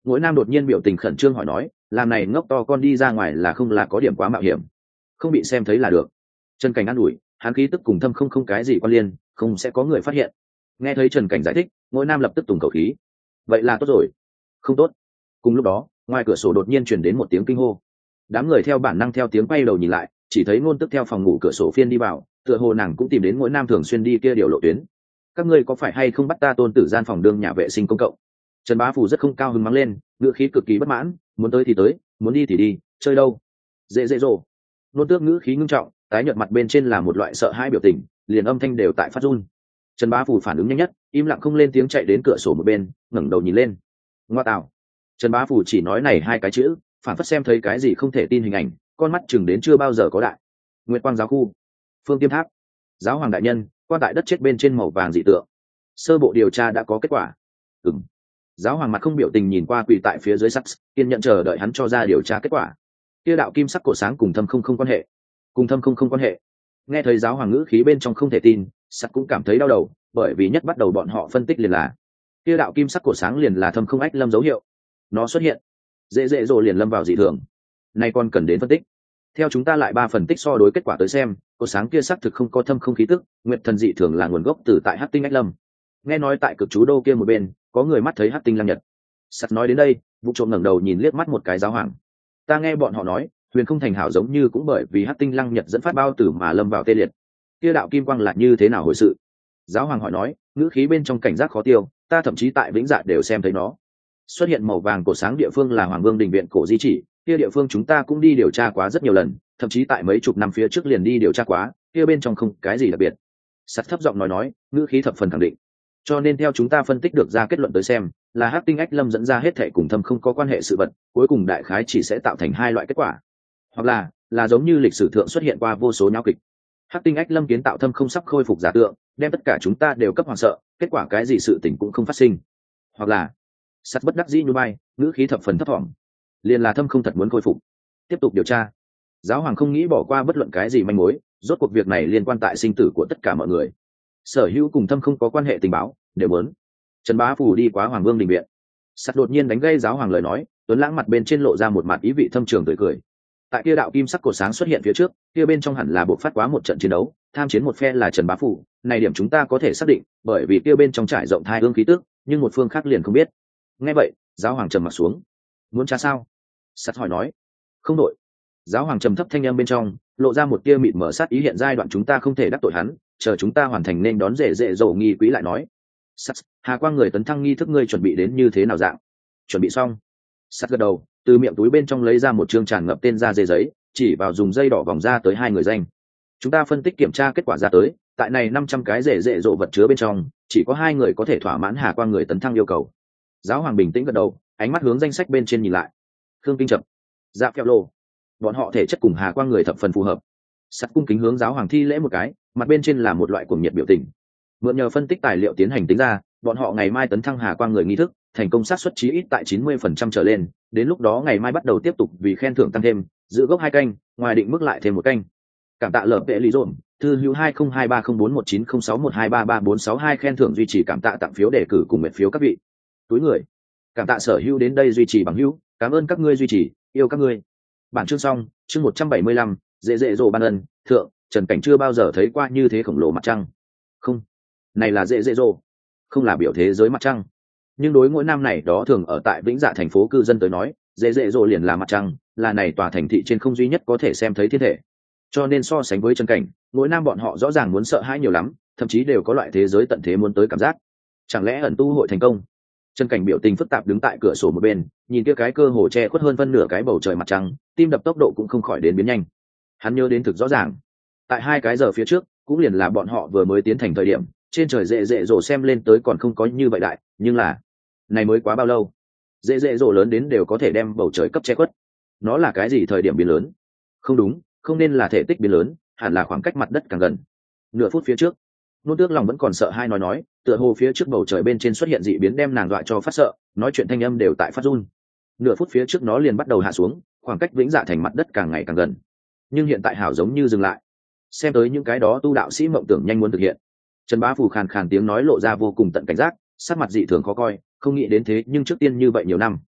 Ngỗi nam đột nhiên biểu tình khẩn trương hỏi nói, làm này ngốc to con đi ra ngoài là không là có điểm quá mạo hiểm, không bị xem thấy là được. Trần Cảnh an ủi, hắn khí tức cùng thâm không cái gì quan liên, không sẽ có người phát hiện. Nghe thấy Trần Cảnh giải thích, Ngỗi nam lập tức tùng khẩu khí, vậy là tốt rồi. Không tốt. Cùng lúc đó, ngoài cửa sổ đột nhiên truyền đến một tiếng kinh hô. Đám người theo bản năng theo tiếng quay đầu nhìn lại, chỉ thấy Ngôn Tức theo phòng ngủ cửa sổ phiên đi vào, tựa hồ nàng cũng tìm đến Ngỗi nam thường xuyên đi kia điều lộ tuyến. Các ngươi có phải hay không bắt ta tôn tử gian phòng đương nhà vệ sinh công cộng? Trần Bá Phủ rất không cao hứng mắng lên, ngựa khí cực kỳ bất mãn, muốn tới thì tới, muốn đi thì đi, chơi đâu? Dễ dễ rồ. Nôn Tước ngữ khí ngưng trọng, tái nhợt mặt bên trên là một loại sợ hãi biểu tình, liền âm thanh đều tại phát run. Trần Bá Phủ phản ứng nhanh nhất, im lặng không lên tiếng chạy đến cửa sổ một bên, ngẩng đầu nhìn lên. Ngoa tạo. Trần Bá Phủ chỉ nói này hai cái chữ, phản phất xem thấy cái gì không thể tin hình ảnh, con mắt chừng đến chưa bao giờ có đại. Nguyệt Quang giáo khu, Phương Tiêm Tháp, giáo hoàng đại nhân, quan tại đất chết bên trên màu vàng dị tượng. Sơ bộ điều tra đã có kết quả. Ừm. Giáo hoàng mặt không biểu tình nhìn qua quỳ tại phía dưới sắt, kiên nhận chờ đợi hắn cho ra điều tra kết quả. Kia đạo kim sắc cổ sáng cùng thâm không quan hệ, cùng thâm không quan hệ. Nghe thấy giáo hoàng ngữ khí bên trong không thể tin, sắt cũng cảm thấy đau đầu, bởi vì nhất bắt đầu bọn họ phân tích liền là kia đạo kim sắc cổ sáng liền là thâm không ách lâm dấu hiệu, nó xuất hiện dễ dễ rồi liền lâm vào dị thường, nay còn cần đến phân tích. Theo chúng ta lại 3 phân tích so đối kết quả tới xem, cổ sáng kia xác thực không có thâm không khí tức, nguyệt thần dị thường là nguồn gốc từ tại hắc tinh ách lâm. Nghe nói tại cực chú đô kia một bên có người mắt thấy hắc tinh lăng nhật. Sắt nói đến đây, vụ trộm ngẩng đầu nhìn liếc mắt một cái giáo hoàng. Ta nghe bọn họ nói, huyền không thành hảo giống như cũng bởi vì hắc tinh lăng nhật dẫn phát bao tử mà lâm vào tê liệt. Kia đạo kim quang là như thế nào hồi sự? Giáo hoàng hỏi nói, ngữ khí bên trong cảnh giác khó tiêu, ta thậm chí tại vĩnh dạ đều xem thấy nó. Xuất hiện màu vàng cổ sáng địa phương là Hoàng Vương đình viện cổ di chỉ, kia địa phương chúng ta cũng đi điều tra quá rất nhiều lần, thậm chí tại mấy chục năm phía trước liền đi điều tra quá, kia bên trong không cái gì đặc biệt. Sắt thấp giọng nói, ngữ khí thập phần khẳng định. Cho nên theo chúng ta phân tích được ra kết luận tới xem, là hắc tinh ách lâm dẫn ra hết thảy cùng thâm không có quan hệ sự vật, cuối cùng đại khái chỉ sẽ tạo thành hai loại kết quả. Hoặc là giống như lịch sử thượng xuất hiện qua vô số nháo kịch. Hắc tinh ách lâm kiến tạo thâm không sắp khôi phục giả tượng, đem tất cả chúng ta đều cấp hoảng sợ, kết quả cái gì sự tình cũng không phát sinh. Hoặc là sắt bất đắc dĩ như bay, ngữ khí thập phần thấp thỏm, liền là thâm không thật muốn khôi phục. Tiếp tục điều tra. Giáo hoàng không nghĩ bỏ qua bất luận cái gì manh mối, rốt cuộc việc này liên quan tại sinh tử của tất cả mọi người. Sở hữu cùng thâm không có quan hệ tình báo đều muốn. Trần Bá Phủ đi qua Hoàng Vương đình viện, sắt đột nhiên đánh gây giáo hoàng lời nói, tuấn lãng mặt bên trên lộ ra một mặt ý vị thâm trường tươi cười. Tại kia đạo kim sắc cổ sáng xuất hiện phía trước, kia bên trong hẳn là buộc phát quá một trận chiến đấu, tham chiến một phe là Trần Bá Phủ, này điểm chúng ta có thể xác định, bởi vì kia bên trong trải rộng thai hương khí tức, nhưng một phương khác liền không biết. Nghe vậy, giáo hoàng trầm mặt xuống. Muốn tra sao? Sắt hỏi nói. Không đội. Giáo hoàng trầm thấp thanh âm bên trong lộ ra một tia mịt mở sát ý, hiện giai đoạn chúng ta không thể đắc tội hắn, chờ chúng ta hoàn thành nên đón rể dầu nghi quý lại nói. Sắt, Hà Quang người tấn thăng nghi thức ngươi chuẩn bị đến như thế nào dạng? Chuẩn bị xong. Sắt gật đầu, từ miệng túi bên trong lấy ra một chương tràn ngập tên da dê giấy, chỉ vào dùng dây đỏ vòng ra tới 2 người danh. Chúng ta phân tích kiểm tra kết quả ra tới, tại này 500 cái rễ rộ vật chứa bên trong, chỉ có 2 người có thể thỏa mãn Hà Quang người tấn thăng yêu cầu. Giáo hoàng bình tĩnh gật đầu, ánh mắt hướng danh sách bên trên nhìn lại. Khương Kinh Chập, Dạ Kẹo Lô, bọn họ thể chất cùng Hà Quang người thập phần phù hợp. Sắt cung kính hướng giáo hoàng thi lễ một cái, mặt bên trên là một loại cuồng nhiệt biểu tình. Mượn nhờ phân tích tài liệu tiến hành tính ra, bọn họ ngày mai tấn thăng Hà Quang người nghi thức, thành công xác suất chí ít tại 90% trở lên, đến lúc đó ngày mai bắt đầu tiếp tục vì khen thưởng tăng thêm, giữ gốc 2 canh, ngoài định mức lại thêm 1 canh. Cảm tạ lở vệ lý rộn, thư hữu 202304190612334662 khen thưởng duy trì, cảm tạ tặng phiếu đề cử cùng mệt phiếu các vị. Túi người. Cảm tạ sở hữu đến đây duy trì bằng hữu, cảm ơn các ngươi duy trì, yêu các ngươi. Bản chương xong, chương 175, dễ rồ ban ân, thượng, Trần Cảnh chưa bao giờ thấy qua như thế khổng lồ mặt trăng. Không, này là dễ rồ, không là biểu thế giới mặt trăng. Nhưng đối mỗi năm này đó thường ở tại Vĩnh Dạ thành phố cư dân tới nói, dễ rồ liền là mặt trăng, là này tòa thành thị trên không duy nhất có thể xem thấy thiên thể. Cho nên so sánh với Trần Cảnh, mỗi năm bọn họ rõ ràng muốn sợ hãi nhiều lắm, thậm chí đều có loại thế giới tận thế muốn tới cảm giác. Chẳng lẽ ẩn tu hội thành công? Trần Cảnh biểu tình phức tạp đứng tại cửa sổ một bên, nhìn kia cái cơ hồ che khuất hơn phân nửa cái bầu trời mặt trăng, tim đập tốc độ cũng không khỏi đến biến nhanh. Hắn nhớ đến thực rõ ràng, tại 2 cái giờ phía trước, cũng liền là bọn họ vừa mới tiến thành thời điểm, trên trời dễ rồ xem lên tới còn không có như vậy đại, nhưng là này mới quá bao lâu? Dễ rồ lớn đến đều có thể đem bầu trời cấp che khuất. Nó là cái gì thời điểm biến lớn? Không đúng, không nên là thể tích biến lớn, hẳn là khoảng cách mặt đất càng gần. Nửa phút phía trước, Nôn Tước lòng vẫn còn sợ hai nói, tựa hồ phía trước bầu trời bên trên xuất hiện dị biến đem nàng dọa cho phát sợ, nói chuyện thanh âm đều tại phát run. Nửa phút phía trước nó liền bắt đầu hạ xuống, khoảng cách Vĩnh Dạ thành mặt đất càng ngày càng gần. Nhưng hiện tại hảo giống như dừng lại. Xem tới những cái đó tu đạo sĩ mộng tưởng nhanh muốn thực hiện. Trần Bá Phù khàn khàn tiếng nói lộ ra vô cùng tận cảnh giác, sắc mặt dị thường khó coi, không nghĩ đến thế nhưng trước tiên như vậy nhiều năm.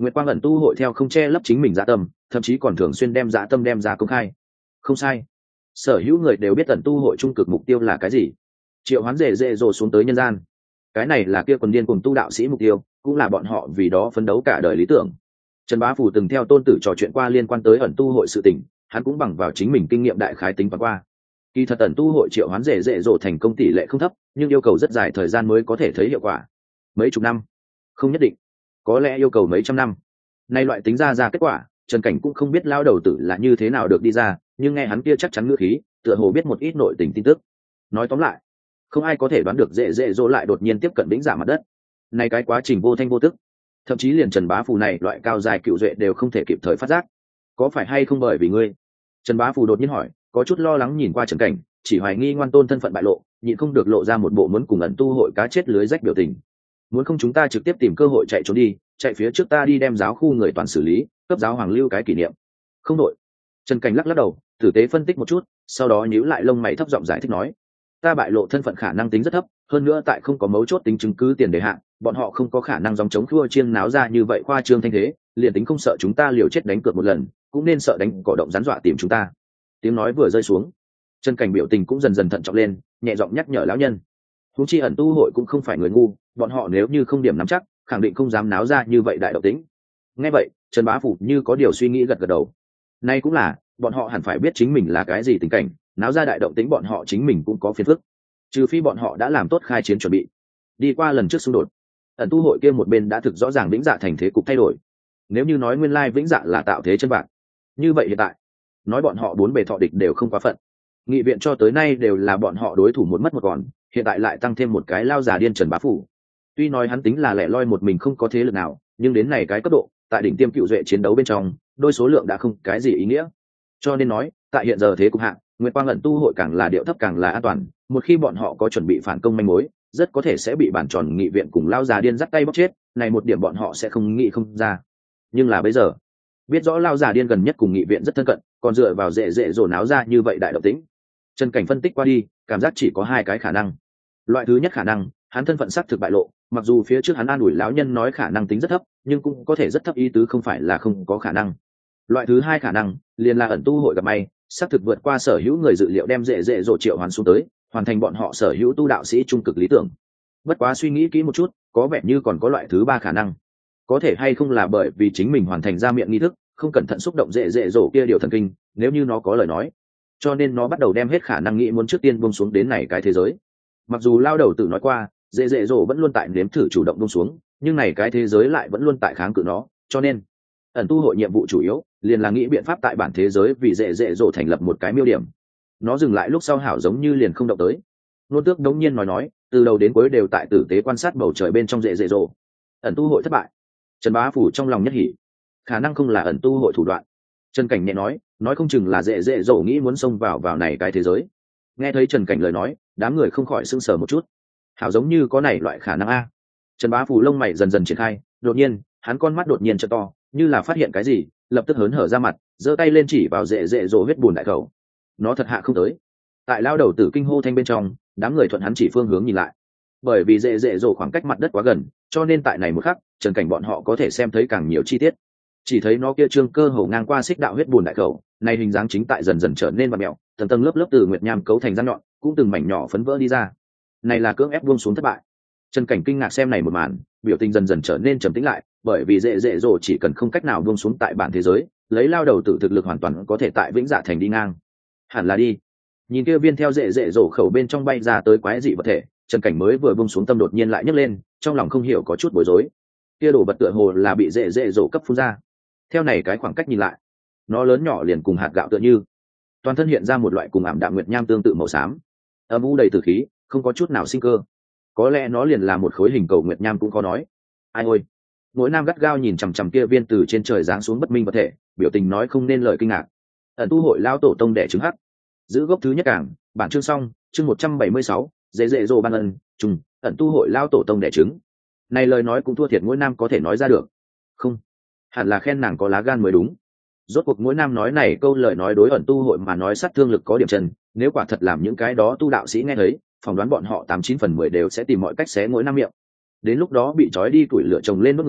Nguyệt Quang ẩn tu hội theo không che lấp chính mình dạ tâm, thậm chí còn thường xuyên đem dạ tâm đem ra công khai. Không sai, sở hữu người đều biết ẩn tu hội trung cực mục tiêu là cái gì. Triệu Hoán rể rể rồ xuống tới nhân gian, cái này là kia quần điên cùng tu đạo sĩ mục tiêu, cũng là bọn họ vì đó phấn đấu cả đời lý tưởng. Trần Bá Phủ từng theo tôn tử trò chuyện qua liên quan tới ẩn tu hội sự tình, hắn cũng bằng vào chính mình kinh nghiệm đại khái tính toán qua. Kỳ thật ẩn tu hội triệu hoán rể rể rồ thành công tỷ lệ không thấp, nhưng yêu cầu rất dài thời gian mới có thể thấy hiệu quả. Mấy chục năm, không nhất định, có lẽ yêu cầu mấy trăm năm. Nay loại tính ra kết quả, Trần Cảnh cũng không biết lao đầu tử là như thế nào được đi ra, nhưng nghe hắn kia chắc chắn ngữ khí, tựa hồ biết một ít nội tình tin tức. Nói tóm lại, không ai có thể đoán được rể rể rồ lại đột nhiên tiếp cận vĩnh dạ mặt đất. Này cái quá trình vô thanh vô tức, thậm chí liền Trần Bá Phù này loại cao dài cựu duệ đều không thể kịp thời phát giác. Có phải hay không bởi vì ngươi? Trần Bá Phù đột nhiên hỏi, có chút lo lắng nhìn qua Trần Cảnh, chỉ hoài nghi ngoan tôn thân phận bại lộ, nhịn không được lộ ra một bộ muốn cùng ẩn tu hội cá chết lưới rách biểu tình. Muốn không chúng ta trực tiếp tìm cơ hội chạy trốn đi, chạy phía trước ta đi đem giáo khu người toàn xử lý, cấp giáo hoàng lưu cái kỷ niệm. Không đội. Trần Cảnh lắc đầu, tử tế phân tích một chút, sau đó nhíu lại lông mày thấp giọng giải thích nói, ta bại lộ thân phận khả năng tính rất thấp, hơn nữa tại không có mấu chốt tính chứng cứ tiền đề hạn, bọn họ không có khả năng dòng chống khua chiêng náo ra như vậy khoa trương thanh thế, liền tính không sợ chúng ta liều chết đánh cược một lần, cũng nên sợ đánh cỏ động rắn dọa tìm chúng ta. Tiếng nói vừa rơi xuống, Trần Cảnh biểu tình cũng dần dần thận trọng lên, nhẹ giọng nhắc nhở lão nhân. Huống chi ẩn tu hội cũng không phải người ngu, bọn họ nếu như không điểm nắm chắc, khẳng định không dám náo ra như vậy đại động tĩnh. Nghe vậy, Trần Bá Phủ như có điều suy nghĩ gật gật đầu. Nay cũng là, bọn họ hẳn phải biết chính mình là cái gì tình cảnh, náo ra đại động tĩnh bọn họ chính mình cũng có phiền phức. Trừ phi bọn họ đã làm tốt khai chiến chuẩn bị. Đi qua lần trước xung đột, ẩn tu hội kia một bên đã thực rõ ràng vĩnh dạ thành thế cục thay đổi. Nếu như nói nguyên lai vĩnh dạ là tạo thế chân bạc, như vậy hiện tại, nói bọn họ bốn bề thọ địch đều không quá phận. Nghị viện cho tới nay đều là bọn họ đối thủ một mất một còn, hiện tại lại tăng thêm một cái lao già điên Trần Bá Phủ. Tuy nói hắn tính là lẻ loi một mình không có thế lực nào, nhưng đến này cái cấp độ, tại đỉnh tiêm cựu duệ chiến đấu bên trong, đôi số lượng đã không cái gì ý nghĩa. Cho nên nói, tại hiện giờ thế cục hạng, Nguyệt Quang ẩn tu hội càng là điệu thấp càng là an toàn, một khi bọn họ có chuẩn bị phản công manh mối, rất có thể sẽ bị bản tròn nghị viện cùng lao già điên dắt tay bóc chết, này một điểm bọn họ sẽ không nghĩ không ra. Nhưng là bây giờ, biết rõ lao già điên gần nhất cùng nghị viện rất thân cận, còn dựa vào dễ dỗ náo ra như vậy đại động tĩnh. Trần Cảnh phân tích qua đi, cảm giác chỉ có hai cái khả năng. Loại thứ nhất khả năng, hắn thân phận xác thực bại lộ, mặc dù phía trước hắn an ủi lão nhân nói khả năng tính rất thấp, nhưng cũng có thể rất thấp ý tứ không phải là không có khả năng. Loại thứ hai khả năng, liền là ẩn tu hội gặp may, xác thực vượt qua sở hữu người dự liệu đem dễ dỗ triệu hoàn xuống tới, hoàn thành bọn họ sở hữu tu đạo sĩ trung cực lý tưởng. Bất quá suy nghĩ kỹ một chút, có vẻ như còn có loại thứ ba khả năng. Có thể hay không là bởi vì chính mình hoàn thành ra miệng nghi thức, không cẩn thận xúc động dễ dỗ kia điều thần kinh, nếu như nó có lời nói, cho nên nó bắt đầu đem hết khả năng nghĩ muốn trước tiên buông xuống đến này cái thế giới. Mặc dù lao đầu tự nói qua dễ dỗ vẫn luôn tại nếm thử chủ động buông xuống, nhưng này cái thế giới lại vẫn luôn tại kháng cự nó, cho nên ẩn tu hội nhiệm vụ chủ yếu liền là nghĩ biện pháp tại bản thế giới vì dễ dỗ thành lập một cái miêu điểm. Nó dừng lại lúc sau hảo giống như liền không động tới. Nô Tước đống nhiên nói từ đầu đến cuối đều tại tử tế quan sát bầu trời bên trong dễ dỗ. Ẩn tu hội thất bại. Trần Bá Phủ trong lòng nhất hỉ, khả năng không là ẩn tu hội thủ đoạn. Trần Cảnh nhẹ nói không chừng là dễ dỗ nghĩ muốn xông vào này cái thế giới. Nghe thấy Trần Cảnh lời nói, đám người không khỏi sững sờ một chút. Hảo giống như có này loại khả năng a. Trần Bá Phủ lông mày dần dần triển khai, đột nhiên hắn con mắt đột nhiên trợ to, như là phát hiện cái gì, lập tức hớn hở ra mặt, giơ tay lên chỉ vào dễ dỗ huyết bùn đại cầu. Nó thật hạ không tới. Tại lao đầu tử kinh hô thanh bên trong, đám người thuận hắn chỉ phương hướng nhìn lại. Bởi vì dễ dỗ khoảng cách mặt đất quá gần, cho nên tại này một khắc, Trần Cảnh bọn họ có thể xem thấy càng nhiều chi tiết. Chỉ thấy nó kia trương cơ hồ ngang qua xích đạo huyết bùn đại cầu, này hình dáng chính tại dần dần trở nên vặn mèo, tầng tầng lớp lớp từ nguyệt nham cấu thành răng nhọn, cũng từng mảnh nhỏ phấn vỡ đi ra. Này là cưỡng ép buông xuống thất bại. Trần Cảnh kinh ngạc xem này một màn, biểu tình dần dần trở nên trầm tĩnh lại, bởi vì dễ dỗ chỉ cần không cách nào buông xuống tại bản thế giới, lấy lao đầu tử thực lực hoàn toàn có thể tại vĩnh dạ thành đi ngang. Hẳn là đi. Nhìn kia viên theo dễ dỗ khẩu bên trong bay ra tới quái dị vật thể, Trần Cảnh mới vừa buông xuống tâm đột nhiên lại nhấc lên, trong lòng không hiểu có chút bối rối. Kia đồ vật tựa hồ là bị dễ dỗ cấp phun ra. Theo này cái khoảng cách nhìn lại, nó lớn nhỏ liền cùng hạt gạo tựa như, toàn thân hiện ra một loại cùng ảm đạm nguyệt nham tương tự màu xám, âm u đầy tử khí, không có chút nào sinh cơ. Có lẽ nó liền là một khối hình cầu nguyệt nham cũng có nói. Ai ôi! Mỗi nam gắt gao nhìn chằm chằm kia viên từ trên trời giáng xuống bất minh vật thể, biểu tình nói không nên lời kinh ngạc. Ẩn tu hội lao tổ tông đẻ trứng hắc, giữ gốc thứ nhất cảng, bản chương xong, chương 176, dễ dỗ ban ân, trùng, ẩn tu hội lao tổ tông đẻ trứng. Này lời nói cũng thua thiệt mỗi nam có thể nói ra được. Không, hẳn là khen nàng có lá gan mới đúng. Rốt cuộc mỗi nam nói này câu lời nói đối ẩn tu hội mà nói sát thương lực có điểm trần, nếu quả thật làm những cái đó tu đạo sĩ nghe thấy, phỏng đoán bọn họ 89/10 đều sẽ tìm mọi cách xé mỗi nam miệng. Đến lúc đó bị trói đi tuổi lửa chồng lên đốt người,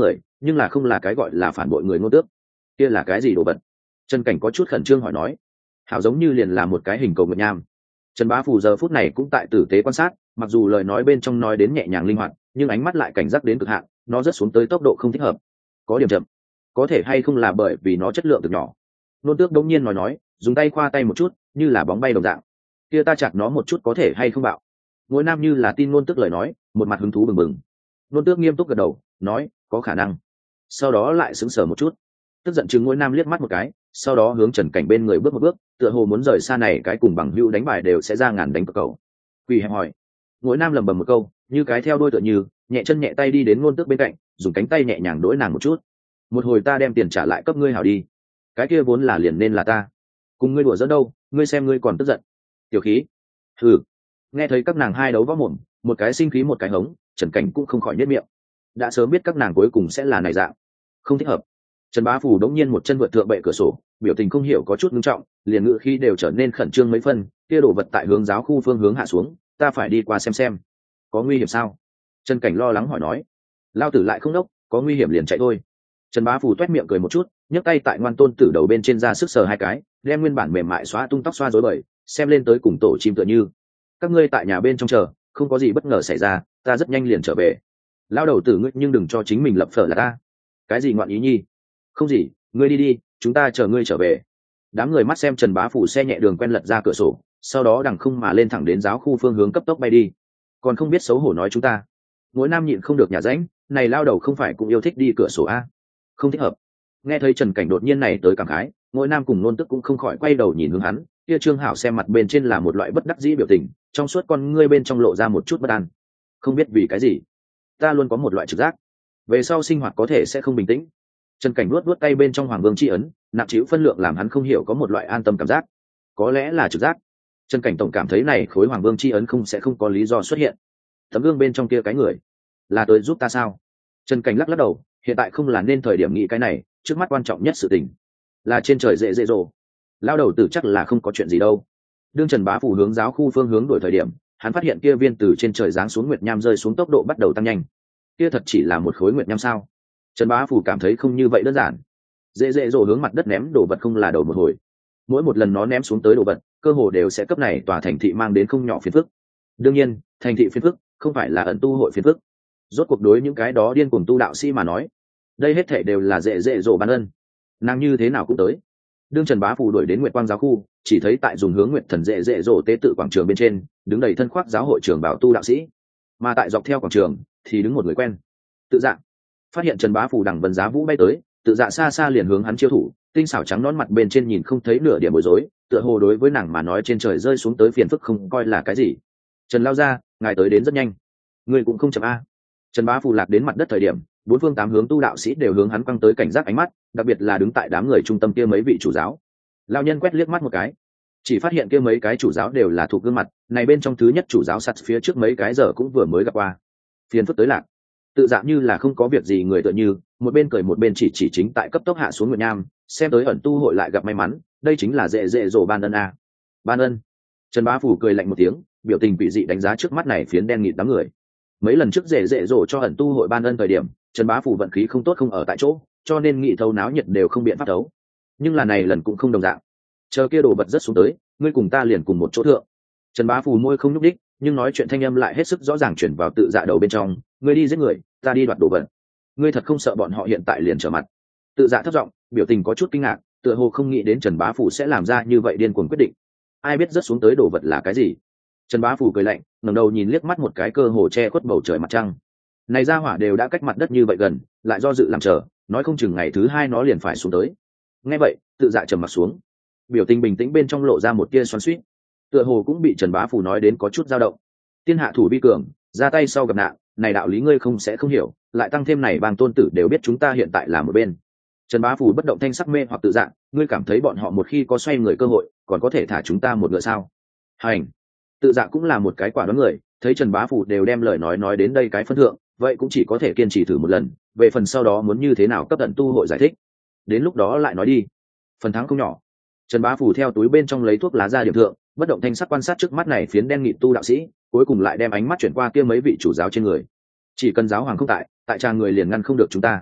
nhưng là không là cái gọi là phản bội người ngôn tước. Kia là cái gì đồ vật? Trần Cảnh có chút khẩn trương hỏi nói. Hảo giống như liền là một cái hình cầu nguyệt nham. Trần Bá Phù giờ phút này cũng tại tử tế quan sát, mặc dù lời nói bên trong nói đến nhẹ nhàng linh hoạt, nhưng ánh mắt lại cảnh giác đến cực hạn, nó rất xuống tới tốc độ không thích hợp, có điểm chậm. Có thể hay không là bởi vì nó chất lượng từ nhỏ. Nôn tước đống nhiên nói, dùng tay khoa tay một chút, như là bóng bay đồng dạng. Kia ta chặt nó một chút có thể hay không bạo? Ngôi Nam như là tin nôn tước lời nói, một mặt hứng thú bừng bừng. Nôn tước nghiêm túc gật đầu, nói, có khả năng. Sau đó lại sững sờ một chút, tức giận chừng Ngôi Nam liếc mắt một cái, sau đó hướng Trần Cảnh bên người bước một bước, tựa hồ muốn rời xa này cái cùng bằng hữu đánh bài đều sẽ ra ngàn đánh cược cầu. Quỳ hẹp hỏi. Ngôi Nam lẩm bẩm một câu, như cái theo đuôi tựa như, nhẹ chân nhẹ tay đi đến Nôn tước bên cạnh, dùng cánh tay nhẹ nhàng đỗi nàng một chút. Một hồi ta đem tiền trả lại cấp ngươi hảo đi. Cái kia vốn là liền nên là ta. Cùng ngươi đùa giỡn đâu, ngươi xem ngươi còn tức giận. Tiểu khí. Ừ. Nghe thấy các nàng hai đấu võ mồm, một cái sinh khí một cái hống, Trần Cảnh cũng không khỏi nhếch miệng. Đã sớm biết các nàng cuối cùng sẽ là này dạng, không thích hợp. Trần Bá Phù đống nhiên một chân vượt thượng bệ cửa sổ, biểu tình không hiểu có chút nghiêm trọng, liền ngữ khí đều trở nên khẩn trương mấy phân. Kia đổ vật tại hướng giáo khu phương hướng hạ xuống, ta phải đi qua xem. Có nguy hiểm sao? Trần Cảnh lo lắng hỏi nói. Lao tử lại không đốc, có nguy hiểm liền chạy thôi. Trần Bá Phù toét miệng cười một chút, nhấc tay tại ngoan tôn tử đầu bên trên ra sức sờ hai cái, đem nguyên bản mềm mại xóa tung tóc xoa rối bời, xem lên tới cùng tổ chim tựa như. Các ngươi tại nhà bên trong chờ, không có gì bất ngờ xảy ra, ta rất nhanh liền trở về. Lao đầu tử ngươi nhưng đừng cho chính mình lập phở là ta. Cái gì ngoạn ý nhi? Không gì, ngươi đi, chúng ta chờ ngươi trở về. Đám người mắt xem Trần Bá Phù xe nhẹ đường quen lật ra cửa sổ, sau đó đằng không mà lên thẳng đến giáo khu phương hướng cấp tốc bay đi. Còn không biết xấu hổ nói chúng ta. Mỗi nam nhịn không được nhả rãnh, này lao đầu không phải cũng yêu thích đi cửa sổ a? Không thích hợp. Nghe thấy Trần Cảnh đột nhiên này tới cảm khái, Ngôi Nam cùng Nôn Tức cũng không khỏi quay đầu nhìn hướng hắn. Kia Trương Hảo xem mặt bên trên là một loại bất đắc dĩ biểu tình, trong suốt con ngươi bên trong lộ ra một chút bất an. Không biết vì cái gì, ta luôn có một loại trực giác, về sau sinh hoạt có thể sẽ không bình tĩnh. Trần Cảnh luốt tay bên trong Hoàng Vương chi ấn, nặng chịu phân lượng làm hắn không hiểu có một loại an tâm cảm giác. Có lẽ là trực giác. Trần Cảnh tổng cảm thấy này khối Hoàng Vương chi ấn sẽ không có lý do xuất hiện. Tấm gương bên trong kia cái người, là tới giúp ta sao? Trần Cảnh lắc đầu, hiện tại không là nên thời điểm nghĩ cái này, trước mắt quan trọng nhất sự tình là trên trời dễ rồ. Lao đầu tử chắc là không có chuyện gì đâu. Đương Trần Bá Phù hướng giáo khu phương hướng đổi thời điểm, hắn phát hiện kia viên từ trên trời giáng xuống nguyệt nham rơi xuống tốc độ bắt đầu tăng nhanh. Kia thật chỉ là một khối nguyệt nham sao? Trần Bá Phù cảm thấy không như vậy đơn giản. Dễ rồ hướng mặt đất ném đồ vật không là đầu một hồi, mỗi một lần nó ném xuống tới đồ vật, cơ hồ đều sẽ cấp này tòa thành thị mang đến không nhỏ phiền phức. Đương nhiên, thành thị phiền phức không phải là ẩn tu hội phiền phức. Rốt cuộc đối những cái đó điên cuồng tu đạo sĩ mà nói, đây hết thảy đều là dễ dỗ ban ân. Nàng như thế nào cũng tới. Đương Trần Bá Phù đuổi đến Nguyệt Quang giáo khu, chỉ thấy tại dùng hướng Nguyệt Thần dễ dỗ tế tự quảng trường bên trên, đứng đầy thân khoác giáo hội trưởng bảo tu đạo sĩ, mà tại dọc theo quảng trường thì đứng một người quen. Tự Dạ phát hiện Trần Bá Phù đằng vân giá vũ bay tới, Tự Dạ xa xa liền hướng hắn chiêu thủ, tinh xảo trắng nón mặt bên trên nhìn không thấy nửa điểm bối rối, tựa hồ đối với nàng mà nói trên trời rơi xuống tới phiền phức không coi là cái gì. Trần lao ra, ngài tới đến rất nhanh, người cũng không chậm a. Trần Bá Phù lạc đến mặt đất thời điểm, bốn phương tám hướng tu đạo sĩ đều hướng hắn quăng tới cảnh giác ánh mắt, đặc biệt là đứng tại đám người trung tâm kia mấy vị chủ giáo. Lão nhân quét liếc mắt một cái, chỉ phát hiện kia mấy cái chủ giáo đều là thuộc gương mặt, này bên trong thứ nhất chủ giáo sắt phía trước mấy cái giờ cũng vừa mới gặp qua. Phiền phức tới lạc. Tự dạng như là không có việc gì người tựa như, một bên cười một bên chỉ chính tại cấp tốc hạ xuống Nguyệt Nham, xem tới ẩn tu hội lại gặp may mắn, đây chính là dễ dỗ ban ân a. Ban ân. Trần Bá Phù cười lạnh một tiếng, biểu tình quỷ dị đánh giá trước mắt này phiến đen nghịt đám người. Mấy lần trước dễ dỗ cho ẩn tu hội ban ân thời điểm, Trần Bá Phù vận khí không tốt không ở tại chỗ, cho nên nghị thấu náo nhiệt đều không biện pháp thấu. Nhưng là này lần cũng không đồng dạng. Chờ kia đồ vật rất xuống tới, ngươi cùng ta liền cùng một chỗ thượng. Trần Bá Phù môi không nhúc đích, nhưng nói chuyện thanh âm lại hết sức rõ ràng chuyển vào Tự Dạ đầu bên trong, ngươi đi giết người, ta đi đoạt đồ vật. Ngươi thật không sợ bọn họ hiện tại liền trở mặt? Tự Dạ thấp giọng, biểu tình có chút kinh ngạc, tựa hồ không nghĩ đến Trần Bá Phù sẽ làm ra như vậy điên cuồng quyết định. Ai biết rất xuống tới đồ vật là cái gì? Trần Bá Phù cười lạnh, ngẩng đầu nhìn liếc mắt một cái cơ hồ che khuất bầu trời mặt trăng. Này ra hỏa đều đã cách mặt đất như vậy gần, lại do dự làm chờ, nói không chừng ngày thứ hai nó liền phải xuống tới. Nghe vậy, Tự Dạ trầm mặt xuống, biểu tình bình tĩnh bên trong lộ ra một tia xoắn xuýt, tựa hồ cũng bị Trần Bá Phù nói đến có chút dao động. Tiên hạ thủ vi cường, ra tay sau gặp nạn, này đạo lý ngươi không sẽ không hiểu, lại tăng thêm này bang tôn tử đều biết chúng ta hiện tại là một bên. Trần Bá Phù bất động thanh sắc mê hoặc Tự Dạ, ngươi cảm thấy bọn họ một khi có xoay người cơ hội, còn có thể thả chúng ta một ngựa sao? Hành. Tự Dạ cũng là một cái quả đoán người, thấy Trần Bá Phù đều đem lời nói đến đây cái phân thượng, vậy cũng chỉ có thể kiên trì thử một lần, về phần sau đó muốn như thế nào cấp tận tu hội giải thích, đến lúc đó lại nói đi. Phần thắng không nhỏ. Trần Bá Phù theo túi bên trong lấy thuốc lá ra điểm thượng, bất động thanh sắc quan sát trước mắt này phiến đen nghịt tu đạo sĩ, cuối cùng lại đem ánh mắt chuyển qua kia mấy vị chủ giáo trên người. Chỉ cần giáo hoàng không tại tràng người liền ngăn không được chúng ta.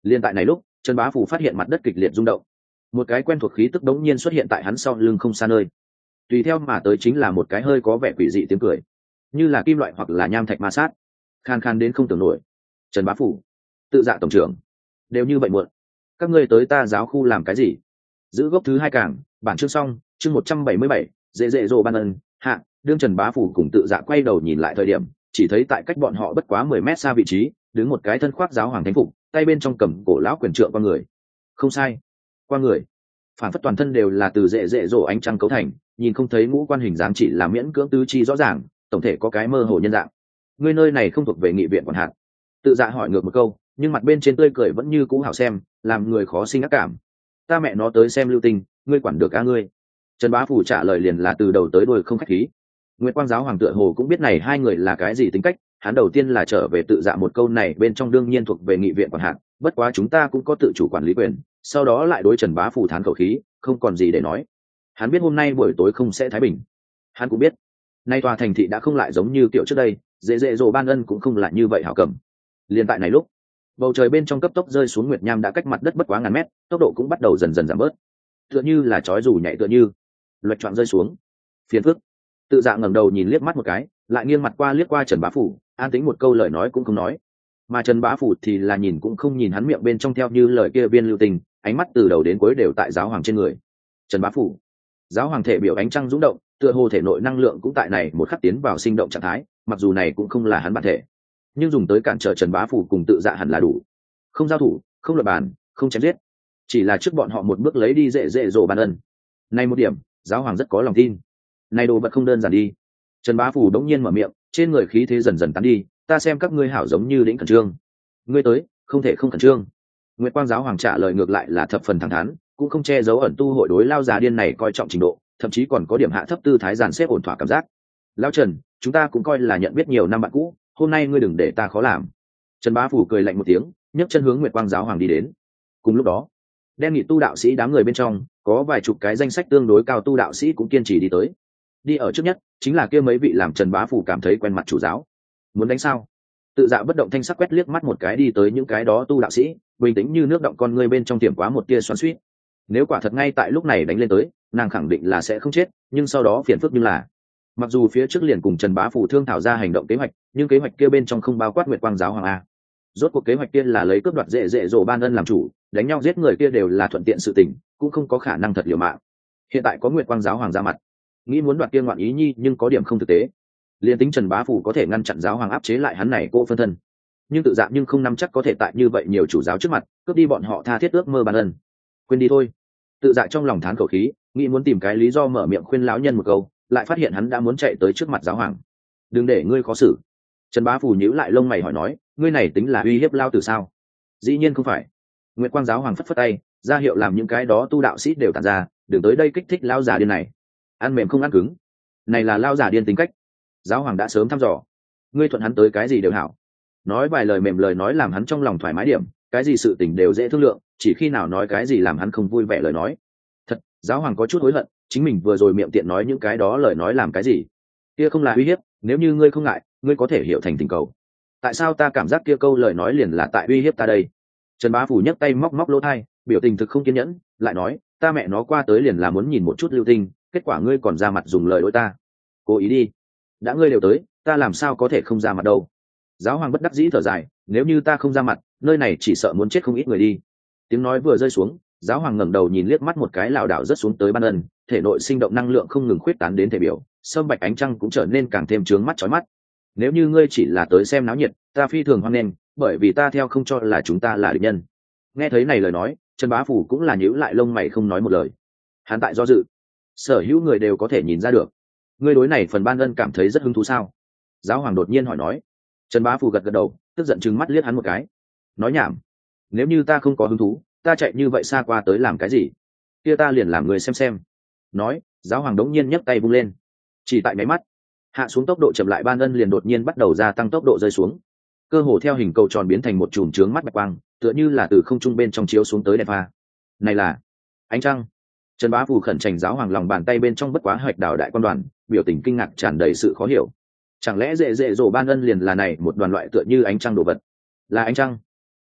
Liên tại này lúc, Trần Bá Phủ phát hiện mặt đất kịch liệt rung động, một cái quen thuộc khí tức đống nhiên xuất hiện tại hắn sau lưng không xa nơi. Tùy theo mà tới chính là một cái hơi có vẻ quỷ dị tiếng cười, như là kim loại hoặc là nham thạch ma sát, khan khan đến không tưởng nổi. Trần Bá Phủ, Tự Dạ tổng trưởng, đều như vậy muộn, các ngươi tới ta giáo khu làm cái gì? Giữ gốc thứ 2 cảng, bản chương xong, chương 177, dễ dễ dồ ban ân hạ. Đương Trần Bá Phủ cùng Tự Dạ quay đầu nhìn lại thời điểm, chỉ thấy tại cách bọn họ bất quá 10 mét xa vị trí, đứng một cái thân khoác giáo hoàng thánh phục, tay bên trong cầm cổ lão quyền trượng qua người. Không sai, qua người, phản phất toàn thân đều là từ dễ dễ dỗ ánh trăng cấu thành, nhìn không thấy ngũ quan hình dáng, chỉ là miễn cưỡng tứ chi rõ ràng, tổng thể có cái mơ hồ nhân dạng. Ngươi nơi này không thuộc về nghị viện quản hạt? Tự Dạ hỏi ngược một câu, nhưng mặt bên trên tươi cười vẫn như cũ hảo xem, làm người khó sinh ác cảm. Ta mẹ nó tới xem lưu tình, ngươi quản được a ngươi? Trần Bá Phủ trả lời liền là từ đầu tới đuôi không khách khí. Nguyệt Quang giáo hoàng tựa hồ cũng biết này hai người là cái gì tính cách, hắn đầu tiên là trở về Tự Dạ một câu này bên trong đương nhiên thuộc về nghị viện quản hạt, bất quá chúng ta cũng có tự chủ quản lý quyền, sau đó lại đối Trần Bá Phủ thán khẩu khí, không còn gì để nói. Hắn biết hôm nay buổi tối không sẽ thái bình, hắn cũng biết nay tòa thành thị đã không lại giống như kiểu trước đây, dễ dễ dồ ban ân cũng không lại như vậy hảo cầm. Liên tại này lúc, bầu trời bên trong cấp tốc rơi xuống nguyệt nham đã cách mặt đất bất quá ngàn mét, tốc độ cũng bắt đầu dần dần giảm bớt, tựa như là chói dù nhảy tựa như loạch choạng rơi xuống. Phiền phức. Tự Dạ ngẩng đầu nhìn liếc mắt một cái, lại nghiêng mặt qua liếc qua Trần Bá Phủ, an tính một câu lời nói cũng không nói. Mà Trần Bá Phủ thì là nhìn cũng không nhìn hắn, miệng bên trong theo như lời kia viên lưu tình, ánh mắt từ đầu đến cuối đều tại giáo hoàng trên người. Trần Bá Phủ, giáo hoàng thể biểu ánh trăng rung động, tựa hồ thể nội năng lượng cũng tại này một khắc tiến vào sinh động trạng thái, mặc dù này cũng không là hắn bản thể, nhưng dùng tới cản trở Trần Bá Phủ cùng Tự Dạ hẳn là đủ. Không giao thủ, không luận bàn, không chém giết, chỉ là trước bọn họ một bước lấy đi dễ dễ dỗ ban ân. Này một điểm, giáo hoàng rất có lòng tin. Này đồ vật không đơn giản đi. Trần Bá Phủ đống nhiên mở miệng, trên người khí thế dần dần tán đi, ta xem các ngươi hảo giống như đĩnh khẩn trương. Ngươi tới, không thể không khẩn trương. Nguyệt Quang giáo hoàng trả lời ngược lại là thập phần thẳng thắn, cũng không che giấu ẩn tu hội đối lao già điên này coi trọng trình độ, thậm chí còn có điểm hạ thấp tư thái dàn xếp ổn thỏa cảm giác. Lão Trần, chúng ta cũng coi là nhận biết nhiều năm bạn cũ, hôm nay ngươi đừng để ta khó làm. Trần Bá Phủ cười lạnh một tiếng, nhấc chân hướng Nguyệt Quang giáo hoàng đi đến. Cùng lúc đó, đen nghị tu đạo sĩ đám người bên trong có vài chục cái danh sách tương đối cao tu đạo sĩ cũng kiên trì đi tới. Đi ở trước nhất chính là kia mấy vị làm Trần Bá Phủ cảm thấy quen mặt chủ giáo. Muốn đánh sao? Tự Dạ bất động thanh sắc quét liếc mắt một cái đi tới những cái đó tu đạo sĩ, bình tĩnh như nước động con ngươi bên trong tiềm quá một tia xoắn xuýt. Nếu quả thật ngay tại lúc này đánh lên tới, nàng khẳng định là sẽ không chết, nhưng sau đó phiền phức như là, mặc dù phía trước liền cùng Trần Bá Phủ thương thảo ra hành động kế hoạch, nhưng kế hoạch kia bên trong không bao quát Nguyệt Quang giáo hoàng a. Rốt cuộc kế hoạch kia là lấy cướp đoạt dễ dễ dỗ ban ân làm chủ, đánh nhau giết người kia đều là thuận tiện sự tình, cũng không có khả năng thật liều mạng. Hiện tại có Nguyệt Quang giáo hoàng ra mặt, nghĩ muốn đoạt kia ngoạn ý nhi, nhưng có điểm không thực tế. Liên tính Trần Bá Phủ có thể ngăn chặn giáo hoàng áp chế lại hắn này cô phân thân, nhưng Tự Dạ nhưng không nắm chắc có thể tại như vậy nhiều chủ giáo trước mặt cướp đi bọn họ tha thiết ước mơ ban ân. Quên đi thôi. Tự Dạ trong lòng thán khẩu khí, nghĩ muốn tìm cái lý do mở miệng khuyên lão nhân một câu, lại phát hiện hắn đã muốn chạy tới trước mặt giáo hoàng. Đừng để ngươi khó xử. Trần Bá Phủ nhíu lại lông mày hỏi nói, ngươi này tính là uy hiếp lao tử sao? Dĩ nhiên không phải. Nguyệt Quang giáo hoàng phất phất tay, ra hiệu làm những cái đó tu đạo sĩ đều tản ra, đừng tới đây kích thích lao già điên này. Ăn mềm không ăn cứng, này là lao già điên tính cách. Giáo hoàng đã sớm thăm dò, ngươi thuận hắn tới cái gì đều hảo. Nói vài lời mềm lời nói làm hắn trong lòng thoải mái điểm, cái gì sự tình đều dễ thương lượng, chỉ khi nào nói cái gì làm hắn không vui vẻ lời nói. Thật, giáo hoàng có chút hối hận, chính mình vừa rồi miệng tiện nói những cái đó lời nói làm cái gì? Kia không là uy hiếp, nếu như ngươi không ngại, ngươi có thể hiểu thành tình cầu. Tại sao ta cảm giác kia câu lời nói liền là tại uy hiếp ta đây? Trần Bá Phủ nhấc tay móc móc lỗ tai, biểu tình thực không kiên nhẫn, lại nói, ta mẹ nó qua tới liền là muốn nhìn một chút lưu tinh, kết quả ngươi còn ra mặt dùng lời đối ta. Cố ý đi. Đã ngươi đều tới, ta làm sao có thể không ra mặt đâu? Giáo hoàng bất đắc dĩ thở dài, nếu như ta không ra mặt, nơi này chỉ sợ muốn chết không ít người đi. Tiếng nói vừa rơi xuống, giáo hoàng ngẩng đầu nhìn liếc mắt một cái lảo đảo rất xuống tới ban ân, thể nội sinh động năng lượng không ngừng khuyết tán đến thể biểu, sâm bạch ánh trăng cũng trở nên càng thêm chướng mắt chói mắt. Nếu như ngươi chỉ là tới xem náo nhiệt, ta phi thường hoan nghênh, bởi vì ta theo không cho là chúng ta là địch nhân. Nghe thấy này lời nói, Trần Bá Phủ cũng là nhíu lại lông mày không nói một lời. Hắn tại do dự, sở hữu người đều có thể nhìn ra được. Ngươi đối này phần ban ân cảm thấy rất hứng thú sao? Giáo hoàng đột nhiên hỏi nói. Trần Bá Phủ gật gật đầu, tức giận trừng mắt liếc hắn một cái. Nói nhảm, nếu như ta không có hứng thú, ta chạy như vậy xa qua tới làm cái gì? Kia ta liền làm người xem. Nói, giáo hoàng đống nhiên nhấc tay vung lên, chỉ tại máy mắt hạ xuống tốc độ chậm lại, ban ân liền đột nhiên bắt đầu gia tăng tốc độ rơi xuống, cơ hồ theo hình cầu tròn biến thành một chùm trướng mắt bạch quang, tựa như là từ không trung bên trong chiếu xuống tới đèn pha. Này là ánh trăng. Trần Bá Phủ khẩn trành giáo hoàng lòng bàn tay bên trong bất quá hoạch đảo đại quan đoàn, biểu tình kinh ngạc tràn đầy sự khó hiểu. Chẳng lẽ dễ dễ dỗ ban ân liền là này một đoàn loại tựa như ánh trăng đồ vật? Là ánh trăng?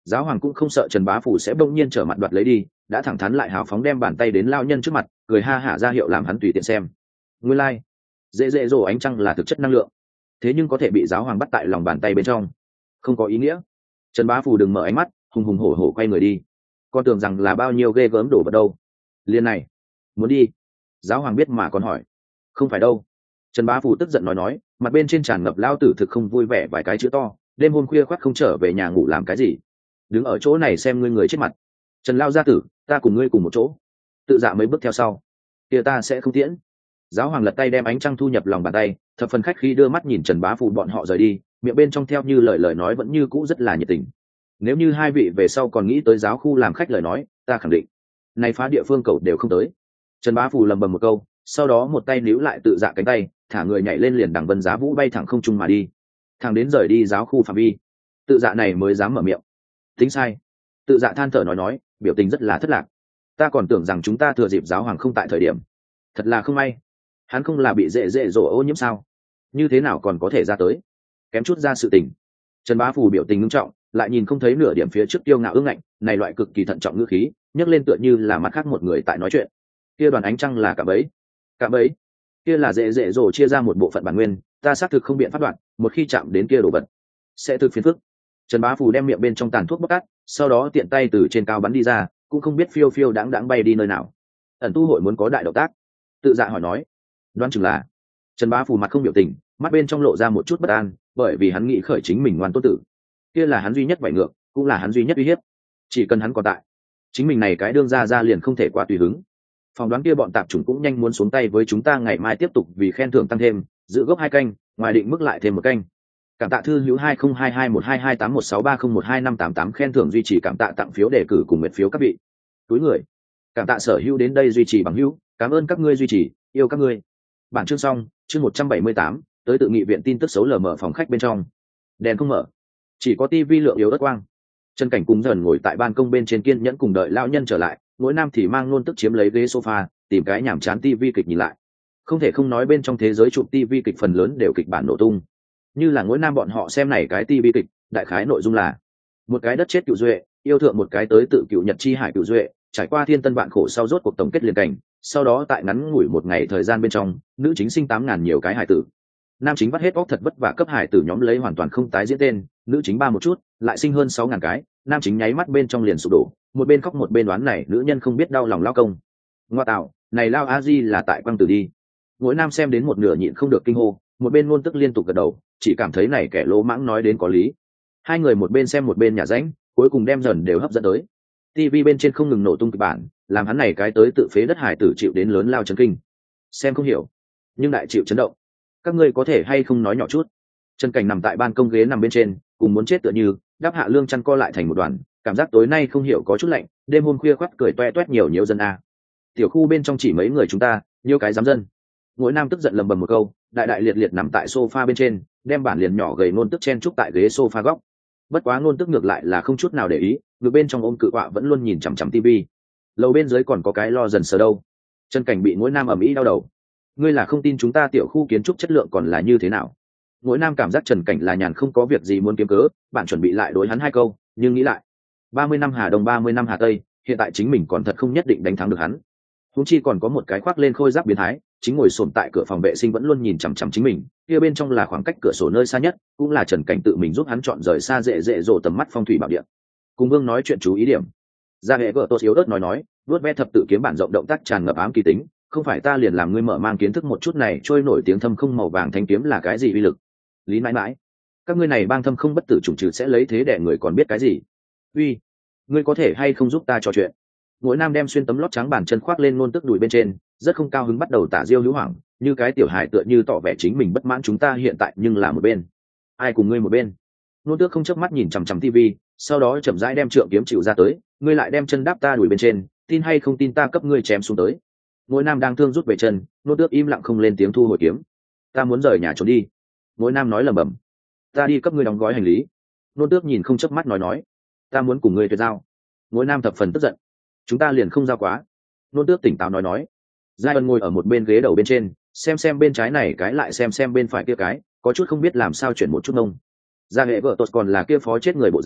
Giáo hoàng cũng không sợ Trần Bá Phủ sẽ bỗng nhiên trở mặt đoạt lấy đi, đã thẳng thắn lại hào phóng đem bàn tay đến lao nhân trước mặt, cười ha hả ra hiệu làm hắn tùy tiện xem. Nguyên lai, dễ dễ dỗ ánh trăng là thực chất năng lượng, thế nhưng có thể bị giáo hoàng bắt tại lòng bàn tay bên trong, không có ý nghĩa. Trần Bá Phủ đừng mở ánh mắt, hùng hùng hổ hổ quay người đi. Con tưởng rằng là bao nhiêu ghê gớm đổ vật đâu. Liên này, muốn đi? Giáo hoàng biết mà còn hỏi. Không phải đâu. Trần Bá Phủ tức giận nói, mặt bên trên tràn ngập lao tử thực không vui vẻ vài cái chữ to, đêm hôm khuya khoắt không trở về nhà ngủ làm cái gì? Đứng ở chỗ này xem ngươi người chết mặt. Trần lao gia tử, ta cùng ngươi cùng một chỗ. Tự dạ mấy bước theo sau. Kia ta sẽ không tiễn. Giáo hoàng lật tay đem ánh trăng thu nhập lòng bàn tay, thập phần khách khi đưa mắt nhìn Trần Bá Phủ bọn họ rời đi, miệng bên trong theo như lời nói vẫn như cũ rất là nhiệt tình. Nếu như hai vị về sau còn nghĩ tới giáo khu làm khách lời nói, ta khẳng định này phá địa phương cầu đều không tới. Trần Bá Phủ lầm bầm một câu, sau đó một tay níu lại tự dạ cánh tay, thả người nhảy lên liền đằng vân giá vũ bay thẳng không trung mà đi, thẳng đến rời đi giáo khu phạm vi. Tự dạ này mới dám mở miệng. Tính sai. Tự dạ than thở nói, biểu tình rất là thất lạc. Ta còn tưởng rằng chúng ta thừa dịp giáo hoàng không tại thời điểm, thật là không may. Hắn không là bị dễ dỗ ô nhiễm sao? Như thế nào còn có thể ra tới? Kém chút ra sự tình. Trần Bá Phủ biểu tình nghiêm trọng, lại nhìn không thấy nửa điểm phía trước kiêu ngạo ương ngạnh, này loại cực kỳ thận trọng ngữ khí, nhấc lên tựa như là mặt khác một người tại nói chuyện. Kia đoàn ánh trăng là cạm bẫy, kia là dễ dỗ chia ra một bộ phận bản nguyên, ta xác thực không biện pháp đoạn, một khi chạm đến kia đồ vật, sẽ thực phiền phức. Trần Bá Phủ đem miệng bên trong tàn thuốc bóc cát, sau đó tiện tay từ trên cao bắn đi ra, cũng không biết phiêu phiêu đáng bay đi nơi nào. Ẩn tu hội muốn có đại động tác. Tự dạ hỏi nói, đoán chừng là. Trần Bá Phủ mặt không biểu tình, mắt bên trong lộ ra một chút bất an, bởi vì hắn nghĩ khởi chính mình ngoan tốt tử, kia là hắn duy nhất vảy ngược, cũng là hắn duy nhất uy hiếp. Chỉ cần hắn còn tại, chính mình này cái đương ra liền không thể quá tùy hứng. Phỏng đoán kia bọn tạp chủng cũng nhanh muốn xuống tay với chúng ta, ngày mai tiếp tục vì khen thưởng tăng thêm, giữ gốc 2 canh, ngoài định mức lại thêm 1 canh. Cảm tạ thư hữu 202212281630125588 khen thưởng duy trì, cảm tạ tặng phiếu đề cử cùng nguyện phiếu các vị. Túi người. Cảm tạ sở hữu đến đây duy trì bằng hữu, cảm ơn các ngươi duy trì, yêu các ngươi. Bản chương xong, chương 178, tới tự nghị viện tin tức xấu lờ mờ phòng khách bên trong. Đèn không mở, chỉ có tivi lượng yếu ớt quang. Trần Cảnh cùng dần ngồi tại ban công bên trên kiên nhẫn cùng đợi lão nhân trở lại, mỗi nam thì mang luôn tức chiếm lấy ghế sofa, tìm cái nhảm chán tivi kịch nhìn lại. Không thể không nói bên trong thế giới chụp tivi kịch phần lớn đều kịch bản nổ tung. Như là mỗi nam bọn họ xem này cái tivi kịch, đại khái nội dung là một cái đất chết cựu duệ, yêu thượng một cái tới tự cựu nhật chi hải cựu duệ, trải qua thiên tân vạn khổ sau rốt cuộc tổng kết liền cảnh, sau đó tại ngắn ngủi một ngày thời gian bên trong, nữ chính sinh 8.000 nhiều cái hải tử. Nam chính vắt hết óc thật vất vả cấp hải tử nhóm lấy hoàn toàn không tái diễn tên, nữ chính ba một chút, lại sinh hơn 6.000 cái, nam chính nháy mắt bên trong liền sụp đổ, một bên khóc một bên đoán này nữ nhân không biết đau lòng lao công. Ngoa tạo, này lao a di là tại quang tử đi. Mỗi nam xem đến một nửa nhịn không được kinh hô, một bên luôn tức liên tục gật đầu, chỉ cảm thấy này kẻ lỗ mãng nói đến có lý. Hai người một bên xem một bên nhả rãnh, cuối cùng đem dần đều hấp dẫn tới. TV bên trên không ngừng nổ tung kịch bản, làm hắn này cái tới tự phế đất hải tử chịu đến lớn lao chấn kinh. Xem không hiểu, nhưng đại chịu chấn động. Các ngươi có thể hay không nói nhỏ chút? Trần Cảnh nằm tại ban công ghế nằm bên trên, cùng muốn chết tựa như, đáp hạ lương chăn co lại thành một đoàn, cảm giác tối nay không hiểu có chút lạnh, đêm hôm khuya khoắt cười toe toét nhiều dân a. Tiểu khu bên trong chỉ mấy người chúng ta, nhiều cái dám dân. Mỗi nam tức giận lầm bầm một câu, đại liệt nằm tại sofa bên trên, đem bản liền nhỏ gầy nôn tức chen trúc tại ghế sofa góc. Bất quá nôn tức ngược lại là không chút nào để ý, ngược bên trong ôm cự quạ vẫn luôn nhìn chằm chằm tivi. Lầu bên dưới còn có cái lo dần sờ đâu. Trần Cảnh bị mỗi nam ầm ĩ đau đầu. Ngươi là không tin chúng ta tiểu khu kiến trúc chất lượng còn là như thế nào? Mỗi nam cảm giác Trần Cảnh là nhàn không có việc gì muốn kiếm cớ, bạn chuẩn bị lại đối hắn 2 câu, nhưng nghĩ lại, 30 năm Hà Đông 30 năm Hà Tây, hiện tại chính mình còn thật không nhất định đánh thắng được hắn. Huống chi còn có một cái khoác lên khôi giáp biến thái, chính ngồi xổm tại cửa phòng vệ sinh vẫn luôn nhìn chằm chằm chính mình, kia bên trong là khoảng cách cửa sổ nơi xa nhất, cũng là Trần Cảnh tự mình giúp hắn chọn rời xa dễ dỗ tầm mắt phong thủy bảo địa. Cùng Vương nói chuyện chú ý điểm. Ra hệ vợ tốt yếu ớt nói, vuốt ve thập tự kiếm bản rộng động tác tràn ngập ám kỳ tính, không phải ta liền làm ngươi mở mang kiến thức một chút này trôi nổi tiếng thâm không màu vàng thanh kiếm là cái gì uy lực. Lý mãi mãi, các ngươi này bang thâm không bất tử chủng trừ sẽ lấy thế để người còn biết cái gì. Uy, ngươi có thể hay không giúp ta trò chuyện? Mỗi nam đem xuyên tấm lót trắng bàn chân khoác lên nôn tức đùi bên trên, rất không cao hứng bắt đầu tả diêu hữu hoảng, như cái tiểu hài tựa như tỏ vẻ chính mình bất mãn chúng ta hiện tại nhưng là một bên. Ai cùng ngươi một bên? Nôn tước không chớp mắt nhìn chằm chằm tivi, sau đó chậm rãi đem trượng kiếm chịu ra tới, ngươi lại đem chân đáp ta đùi bên trên, tin hay không tin ta cấp ngươi chém xuống tới. Mỗi nam đang thương rút về chân, nôn tước im lặng không lên tiếng thu hồi kiếm. Ta muốn rời nhà trốn đi. Mỗi nam nói lẩm bẩm. Ta đi cấp ngươi đóng gói hành lý. Nôn tước nhìn không chớp mắt nói. Ta muốn cùng ngươi tuyệt giao. Mỗi nam thập phần tức giận. Chúng ta liền không giao quá. Nôn tước tỉnh táo nói. Giai ân ngồi ở một bên ghế đầu bên trên, xem bên trái này cái lại xem bên phải kia cái, có chút không biết làm sao chuyển một chút nông. Gia hệ vợ tốt còn là kia phó chết người bộ dáng,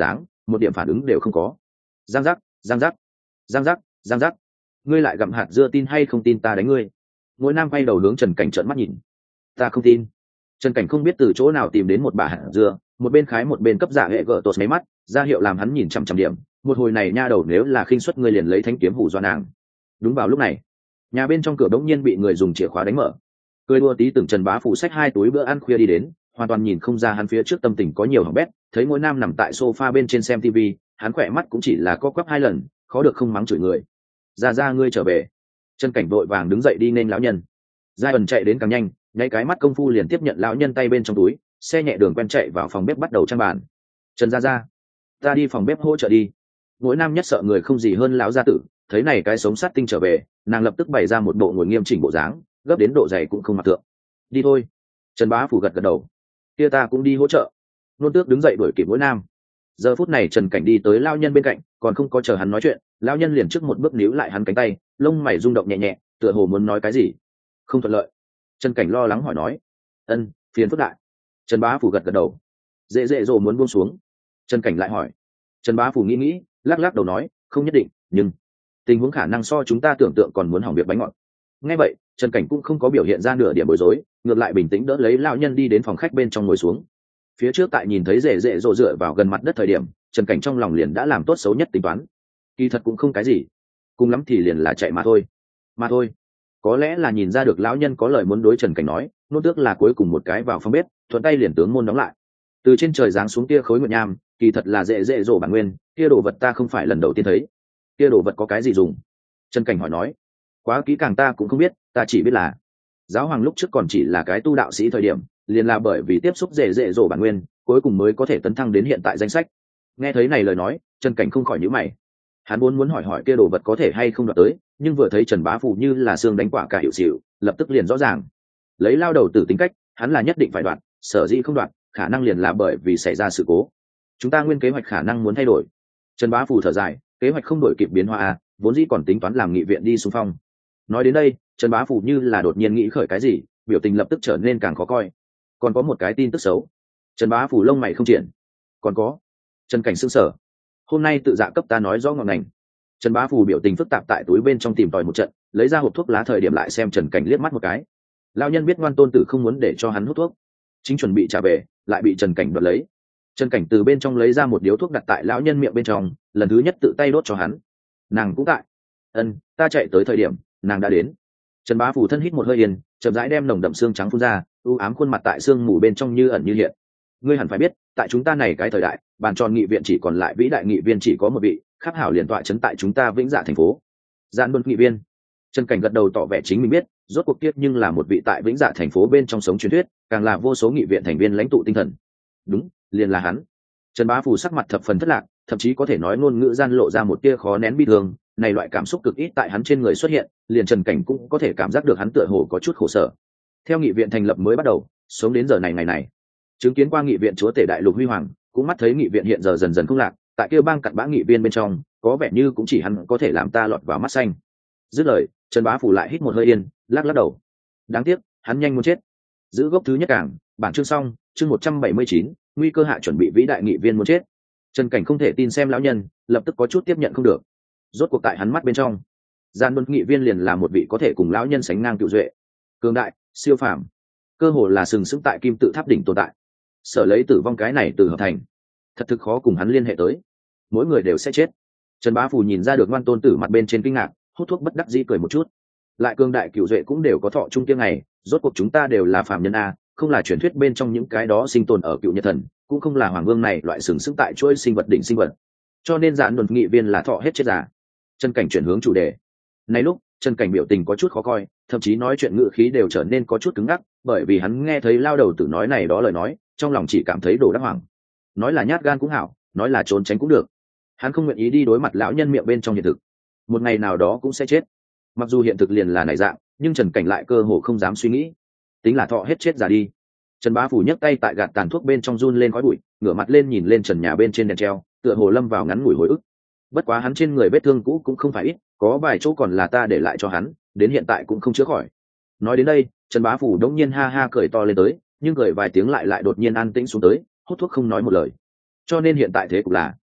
một điểm phản ứng đều không có. Giang giác, giang giác, giang giác, giang giác. Ngươi lại gặm hạt dưa, tin hay không tin ta đánh ngươi? Mỗi nam quay đầu hướng Trần Cảnh trợn mắt nhìn. Ta không tin. Trần Cảnh không biết từ chỗ nào tìm đến một bả hạt dưa, một bên khái một bên cấp giả hệ gỡ tột mấy mắt, ra hiệu làm hắn nhìn chằm chằm điểm. Một hồi này nha đầu nếu là khinh suất ngươi liền lấy thanh kiếm hù dọa nàng. Đúng vào lúc này, nhà bên trong cửa đống nhiên bị người dùng chìa khóa đánh mở. Cười đua tí từng Trần Bá Phụ xách 2 túi bữa ăn khuya đi đến, hoàn toàn nhìn không ra hắn phía trước tâm tình có nhiều hỏng bét. Thấy mỗi nam nằm tại sofa bên trên xem TV, hắn khỏe mắt cũng chỉ là co quắp 2 lần, khó được không mắng chửi người. Ra ngươi trở về. Trần Cảnh vội vàng đứng dậy đi nên lão nhân. Giai ẩn chạy đến càng nhanh, nháy cái mắt công phu liền tiếp nhận lão nhân tay bên trong túi, xe nhẹ đường quen chạy vào phòng bếp bắt đầu trang bàn. Trần ra, ta đi phòng bếp hỗ trợ đi. Mỗi nam nhất sợ người không gì hơn lão gia tử, thấy này cái sống sát tinh trở về, nàng lập tức bày ra một bộ ngồi nghiêm chỉnh bộ dáng, gấp đến độ dày cũng không mặc thượng. Đi thôi. Trần Bá Phủ gật đầu. Kia ta cũng đi hỗ trợ. Nôn Tước đứng dậy đuổi kịp mỗi nam. Giờ phút này Trần Cảnh đi tới lão nhân bên cạnh, còn không có chờ hắn nói chuyện, lão nhân liền trước một bước níu lại hắn cánh tay, lông mày rung động nhẹ nhẹ, tựa hồ muốn nói cái gì. Không thuận lợi. Trần Cảnh lo lắng hỏi nói. Ân, phiền phức đại. Trần Bá Phủ gật đầu. Dễ dồ muốn buông xuống. Trần Cảnh lại hỏi. Trần Bá Phủ nghĩ, lắc lắc đầu nói, không nhất định, nhưng tình huống khả năng so chúng ta tưởng tượng còn muốn hỏng việc bánh ngọt. Nghe vậy, Trần Cảnh cũng không có biểu hiện ra nửa điểm bối rối, ngược lại bình tĩnh đỡ lấy lão nhân đi đến phòng khách bên trong ngồi xuống. Phía trước tại nhìn thấy rễ rộ dựa vào gần mặt đất thời điểm, Trần Cảnh trong lòng liền đã làm tốt xấu nhất tính toán. Kỳ thật cũng không cái gì, cùng lắm thì liền là chạy mà thôi. Có lẽ là nhìn ra được lão nhân có lời muốn đối Trần Cảnh nói, Nô Tước là cuối cùng một cái vào phòng bếp, thuận tay liền tướng môn đóng lại. Từ trên trời giáng xuống tia khối nguyệt nham, kỳ thật là dễ dỗ bản nguyên, kia đồ vật ta không phải lần đầu tiên thấy. Kia đồ vật có cái gì dùng? Trần Cảnh hỏi nói. Quá kỹ càng ta cũng không biết, ta chỉ biết là giáo hoàng lúc trước còn chỉ là cái tu đạo sĩ thời điểm, liền là bởi vì tiếp xúc dễ dỗ bản nguyên, cuối cùng mới có thể tấn thăng đến hiện tại danh sách. Nghe thấy này lời nói, Trần Cảnh không khỏi nhíu mày. Hắn muốn hỏi kia đồ vật có thể hay không đoạt tới, nhưng vừa thấy Trần Bá Phụ như là xương đánh quả cả hiệu xỉu, lập tức liền rõ ràng. Lấy lao đầu tử tính cách, hắn là nhất định phải đoạt, sở dĩ không đoạt, khả năng liền là bởi vì xảy ra sự cố. Chúng ta nguyên kế hoạch khả năng muốn thay đổi. Trần Bá Phụ thở dài, kế hoạch không đổi kịp biến hóa à, vốn dĩ còn tính toán làm nghị viện đi xung phong. Nói đến đây, Trần Bá Phụ như là đột nhiên nghĩ khởi cái gì, biểu tình lập tức trở nên càng khó coi. Còn có một cái tin tức xấu. Trần Bá Phụ lông mày không triển. Còn có. Trần Cảnh sững sờ. Hôm nay tự dạ cấp ta nói rõ ngọn ngành. Trần Bá Phụ biểu tình phức tạp tại túi bên trong tìm tòi một trận, lấy ra hộp thuốc lá thời điểm lại xem Trần Cảnh liếc mắt một cái. Lão nhân biết ngoan tôn tử không muốn để cho hắn hút thuốc, chính chuẩn bị trả về, lại bị Trần Cảnh đoạt lấy. Trần Cảnh từ bên trong lấy ra một điếu thuốc đặt tại lão nhân miệng bên trong, lần thứ nhất tự tay đốt cho hắn. Nàng cũng tại. Ân, ta chạy tới thời điểm, nàng đã đến. Trần Bá Phủ thân hít một hơi yên, chậm rãi đem nồng đậm xương trắng phun ra, u ám khuôn mặt tại xương mù bên trong như ẩn như hiện. Ngươi hẳn phải biết, tại chúng ta này cái thời đại, bàn tròn nghị viện chỉ còn lại vĩ đại nghị viên chỉ có một vị, khắc hảo liền tọa trấn tại chúng ta Vĩnh Dạ thành phố. Giản Luân nghị viên. Trần Cảnh gật đầu tỏ vẻ chính mình biết, rốt cuộc tiếp nhưng là một vị tại Vĩnh Dạ thành phố bên trong sống truyền thuyết, càng là vô số nghị viện thành viên lãnh tụ tinh thần. Đúng, liền là hắn. Trần Bá Phủ sắc mặt thập phần thất lạc, thậm chí có thể nói ngôn ngữ gian lộ ra một tia khó nén bi thương, này loại cảm xúc cực ít tại hắn trên người xuất hiện, liền Trần Cảnh cũng có thể cảm giác được hắn tựa hồ có chút khổ sở. Theo nghị viện thành lập mới bắt đầu, sống đến giờ này ngày này, chứng kiến qua nghị viện chúa tể đại lục huy hoàng, cũng mắt thấy nghị viện hiện giờ dần dần không lạc, tại kia bang cặn bã nghị viên bên trong, có vẻ như cũng chỉ hắn có thể làm ta lọt vào mắt xanh. Dứt lời, Trần Bá Phủ lại hít một hơi yên, lắc lắc đầu. Đáng tiếc, hắn nhanh muốn chết. Giữ gốc thứ nhất cảng, bản chương xong, chương 179, nguy cơ hạ chuẩn bị vĩ đại nghị viên muốn chết. Trần Cảnh không thể tin xem lão nhân, lập tức có chút tiếp nhận không được. Rốt cuộc tại hắn mắt bên trong, Giản Luân nghị viên liền là một vị có thể cùng lão nhân sánh ngang cựu duệ, cường đại, siêu phàm, cơ hồ là sừng sững tại kim tự tháp đỉnh tồn tại. Sở lấy tử vong cái này từ hợp thành, thật thực khó cùng hắn liên hệ tới. Mỗi người đều sẽ chết. Trần Bá Phủ nhìn ra được ngoan tôn tử mặt bên trên kinh ngạc, hút thuốc bất đắc dĩ cười một chút. Lại cường đại cựu duệ cũng đều có thọ chung tiếng này, rốt cuộc chúng ta đều là phàm nhân a, không là truyền thuyết bên trong những cái đó sinh tồn ở cựu nhật thần, cũng không là hoàng vương này loại sừng sững tại chuỗi sinh vật đỉnh sinh vật. Cho nên Giản Luân nghị viên là thọ hết chết giả. Trần Cảnh chuyển hướng chủ đề. Này lúc, Trần Cảnh biểu tình có chút khó coi, thậm chí nói chuyện ngữ khí đều trở nên có chút cứng ngắc, bởi vì hắn nghe thấy lao đầu tử nói này đó lời nói, trong lòng chỉ cảm thấy đồ đắc hoàng. Nói là nhát gan cũng hảo, nói là trốn tránh cũng được. Hắn không nguyện ý đi đối mặt lão nhân miệng bên trong hiện thực. Một ngày nào đó cũng sẽ chết. Mặc dù hiện thực liền là này dạng, nhưng Trần Cảnh lại cơ hồ không dám suy nghĩ. Tính là thọ hết chết giả đi. Trần Bá Phủ nhấc tay tại gạt tàn thuốc bên trong run lên khói bụi, ngửa mặt lên nhìn lên trần nhà bên trên đèn treo, tựa hồ lâm vào ngắn ngủi hồi ức. Bất quá hắn trên người vết thương cũ cũng không phải ít, có vài chỗ còn là ta để lại cho hắn, đến hiện tại cũng không chữa khỏi. Nói đến đây, Trần Bá Phủ đống nhiên ha ha cười to lên tới, nhưng cười vài tiếng lại đột nhiên an tĩnh xuống tới, hút thuốc không nói một lời. Cho nên hiện tại thế cục là,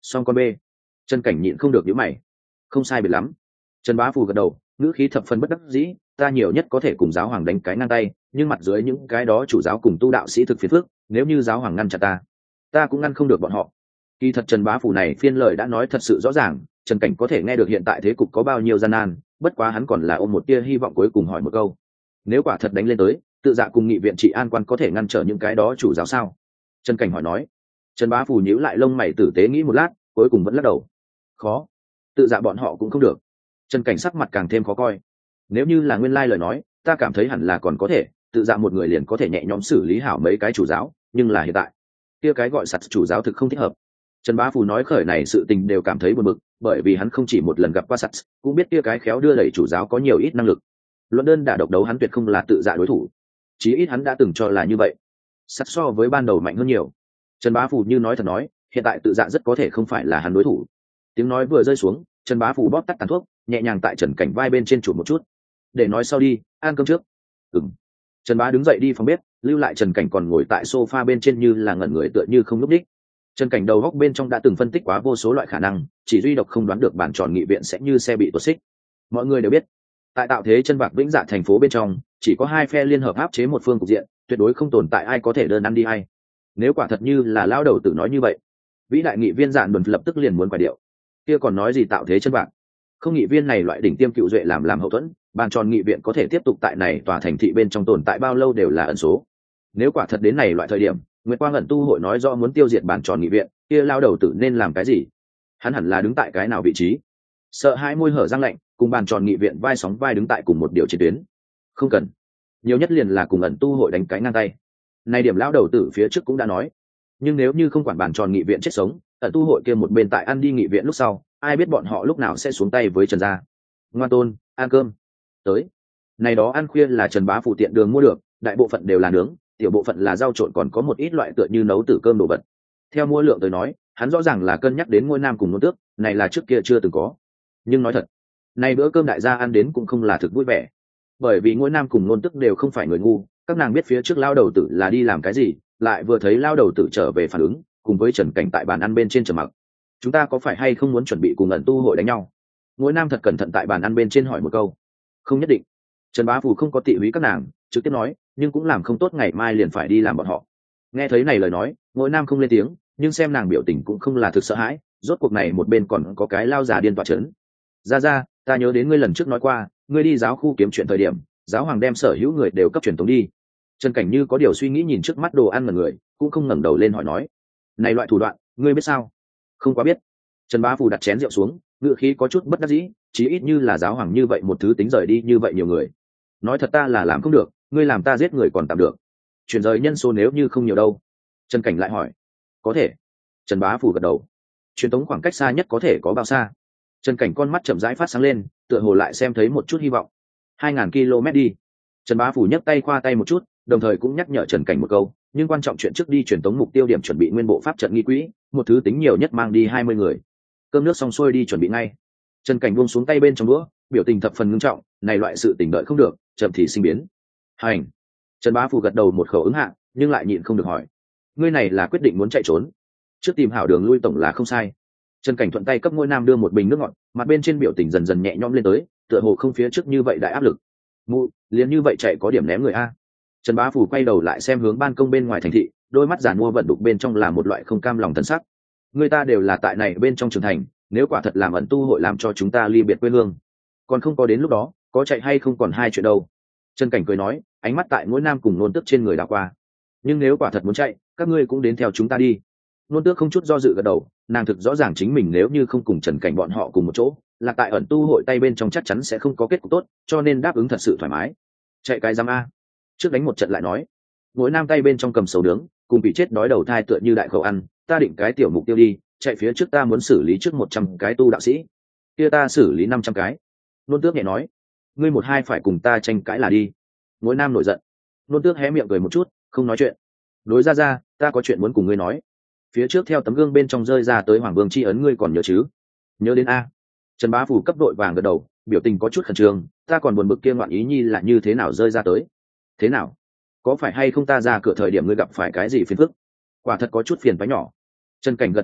Xong con b. Trần Cảnh nhịn không được nhíu mày. Không sai biệt lắm. Trần Bá Phù gật đầu, ngữ khí thập phần bất đắc dĩ, ta nhiều nhất có thể cùng giáo hoàng đánh cái ngang tay, nhưng mặt dưới những cái đó chủ giáo cùng tu đạo sĩ thực phiền phức, nếu như giáo hoàng ngăn chặn ta cũng ngăn không được bọn họ. Kỳ thật Trần Bá Phù này phiên lời đã nói thật sự rõ ràng, Trần Cảnh có thể nghe được hiện tại thế cục có bao nhiêu gian nan, bất quá hắn còn là ôm một tia hy vọng cuối cùng hỏi một câu. Nếu quả thật đánh lên tới, tự dạ cùng nghị viện trị an quan có thể ngăn trở những cái đó chủ giáo sao? Trần Cảnh hỏi nói. Trần Bá Phù nhíu lại lông mày tử tế nghĩ một lát, cuối cùng vẫn lắc đầu. Khó. Tự dạ bọn họ cũng không được. Trần Cảnh sắc mặt càng thêm khó coi. Nếu như là nguyên lai lời nói, ta cảm thấy hẳn là còn có thể, tự dạ một người liền có thể nhẹ nhõm xử lý hảo mấy cái chủ giáo, nhưng là hiện tại, kia cái gọi sặt chủ giáo thực không thích hợp. Trần Bá Phù nói khởi này sự tình đều cảm thấy buồn bực, bởi vì hắn không chỉ một lần gặp qua sặt, cũng biết kia cái khéo đưa đẩy chủ giáo có nhiều ít năng lực. Luận đơn đả độc đấu hắn tuyệt không là tự dạ đối thủ. Chí ít hắn đã từng cho là như vậy. Sắt so với ban đầu mạnh hơn nhiều. Trần Bá Phù như nói thật nói, hiện tại tự dạ rất có thể không phải là hắn đối thủ. Tiếng nói vừa rơi xuống, Trần Bá Phù bóp tắt tàn thuốc, nhẹ nhàng tại Trần Cảnh vai bên trên chụp một chút. Để nói sau đi, ăn cơm trước. Ừm. Trần Bá đứng dậy đi phòng bếp, lưu lại Trần Cảnh còn ngồi tại sofa bên trên như là ngẩn người tựa như không lúc đích. Trần Cảnh đầu góc bên trong đã từng phân tích quá vô số loại khả năng, chỉ duy độc không đoán được bản tròn nghị viện sẽ như xe bị tuột xích. Mọi người đều biết, tại tạo thế chân bạc vĩnh dạ thành phố bên trong, chỉ có hai phe liên hợp áp chế một phương cục diện, tuyệt đối không tồn tại ai có thể đơn ăn đi hay. Nếu quả thật như là lao đầu tự nói như vậy, vĩ đại nghị viên Dạn Đồn lập tức liền muốn quay điệu. Kia còn nói gì tạo thế chân bạc? Không nghị viên này loại đỉnh tiêm cựu duệ làm hậu thuẫn, bàn tròn nghị viện có thể tiếp tục tại này tòa thành thị bên trong tồn tại bao lâu đều là ẩn số. Nếu quả thật đến này loại thời điểm, Nguyệt Quang ẩn tu hội nói rõ muốn tiêu diệt bàn tròn nghị viện, kia lao đầu tử nên làm cái gì? Hắn hẳn là đứng tại cái nào vị trí? Sợ hai môi hở răng lạnh, cùng bàn tròn nghị viện vai sóng vai đứng tại cùng một điều chiến tuyến. Không cần, nhiều nhất liền là cùng ẩn tu hội đánh cái ngang tay. Này điểm lao đầu tử phía trước cũng đã nói, nhưng nếu như không quản bàn tròn nghị viện chết sống, ẩn tu hội kia một bên tại ăn đi nghị viện lúc sau, ai biết bọn họ lúc nào sẽ xuống tay với Trần gia. Ngoan tôn, ăn cơm. Tới. Này đó ăn khuya là Trần Bá Phụ tiện đường mua được, đại bộ phận đều là nướng, tiểu bộ phận là rau trộn, còn có một ít loại tựa như nấu tử cơm đồ vật. Theo mua lượng tới nói, hắn rõ ràng là cân nhắc đến ngôi nam cùng nôn tước, này là trước kia chưa từng có. Nhưng nói thật, này bữa cơm đại gia ăn đến cũng không là thực vui vẻ, bởi vì ngôi nam cùng nôn tước đều không phải người ngu, các nàng biết phía trước lao đầu tử là đi làm cái gì, lại vừa thấy lao đầu tử trở về phản ứng, cùng với Trần Cảnh tại bàn ăn bên trên trầm mặc. Chúng ta có phải hay không muốn chuẩn bị cùng ẩn tu hội đánh nhau? Ngôi nam thật cẩn thận tại bàn ăn bên trên hỏi một câu. Không nhất định. Trần Bá Phù không có tị húy các nàng, trực tiếp nói, nhưng cũng làm không tốt ngày mai liền phải đi làm bọn họ. Nghe thấy này lời nói, ngôi nam không lên tiếng, nhưng xem nàng biểu tình cũng không là thực sợ hãi, rốt cuộc này một bên còn có cái lao già điên tọa chấn. Ra, ta nhớ đến ngươi lần trước nói qua, ngươi đi giáo khu kiếm chuyện thời điểm, giáo hoàng đem sở hữu người đều cấp truyền tống đi. Trần Cảnh như có điều suy nghĩ nhìn trước mắt đồ ăn mà người, cũng không ngẩng đầu lên hỏi nói, này loại thủ đoạn, ngươi biết sao? Không quá biết. Trần Bá Phù đặt chén rượu xuống, ngựa khí có chút bất đắc dĩ, chí ít như là giáo hoàng như vậy một thứ tính rời đi như vậy nhiều người. Nói thật ta là làm không được, ngươi làm ta giết người còn tạm được, chuyển rời nhân số nếu như không nhiều đâu. Trần Cảnh lại hỏi. Có thể. Trần Bá Phù gật đầu. Truyền tống khoảng cách xa nhất có thể có bao xa? Trần Cảnh con mắt chậm rãi phát sáng lên, tựa hồ lại xem thấy một chút hy vọng. 2000 km đi. Trần Bá Phù nhấc tay khoa tay một chút, đồng thời cũng nhắc nhở Trần Cảnh một câu, nhưng quan trọng chuyện trước đi truyền tống mục tiêu điểm chuẩn bị nguyên bộ pháp trận nghi quỹ, một thứ tính nhiều nhất mang đi 20 người. Cơm nước xong xuôi đi chuẩn bị ngay. Trần Cảnh buông xuống tay bên trong đũa, biểu tình thập phần nghiêm trọng, này loại sự tình đợi không được, chậm thì sinh biến. Hành. Trần Bá Phù gật đầu một khẩu ứng hạ, nhưng lại nhịn không được hỏi, ngươi này là quyết định muốn chạy trốn? Trước tìm hảo đường lui tổng là không sai. Trần Cảnh thuận tay cấp ngôi nam đưa một bình nước ngọt, mặt bên trên biểu tình dần dần nhẹ nhõm lên tới, tựa hồ không phía trước như vậy đại áp lực. Mụ, liền như vậy chạy có điểm ném người a. Trần Bá Phù quay đầu lại xem hướng ban công bên ngoài thành thị, đôi mắt giàn mua vận đục bên trong là một loại không cam lòng thân sắc. Người ta đều là tại này bên trong trưởng thành, nếu quả thật làm ẩn tu hội làm cho chúng ta ly biệt quê hương, còn không có đến lúc đó, có chạy hay không còn hai chuyện đâu. Trần Cảnh cười nói, ánh mắt tại ngôi nam cùng nôn tức trên người đảo qua. Nhưng nếu quả thật muốn chạy, các ngươi cũng đến theo chúng ta đi. Nôn tước không chút do dự gật đầu, nàng thực rõ ràng chính mình nếu như không cùng Trần Cảnh bọn họ cùng một chỗ, là tại ẩn tu hội tay bên trong chắc chắn sẽ không có kết cục tốt, cho nên đáp ứng thật sự thoải mái. Chạy cái giam a. Trước đánh một trận lại nói. Mỗi nam tay bên trong cầm sầu nướng, cùng bị chết đói đầu thai tựa như đại khẩu ăn, ta định cái tiểu mục tiêu đi, chạy phía trước ta muốn xử lý trước 100 cái tu đạo sĩ, kia ta xử lý 500 cái. Nôn tước nhẹ nói, ngươi một hai phải cùng ta tranh cãi là đi. Mỗi nam nổi giận. Nôn tước hé miệng cười một chút, không nói chuyện. Đối ra, ta có chuyện muốn cùng ngươi nói. Phía trước theo tấm gương bên trong rơi ra tới hoàng vương chi ấn ngươi còn nhớ chứ? Nhớ đến a. Trần Bá Phù cấp đội vàng gật đầu, biểu tình có chút khẩn trương, ta còn buồn bực kia ngoạn ý nhi là như thế nào rơi ra tới. Thế nào? Có phải hay không ta ra cửa thời điểm ngươi gặp phải cái gì phiền phức? Quả thật có chút phiền toái nhỏ. Trần Cảnh gật gật đầu,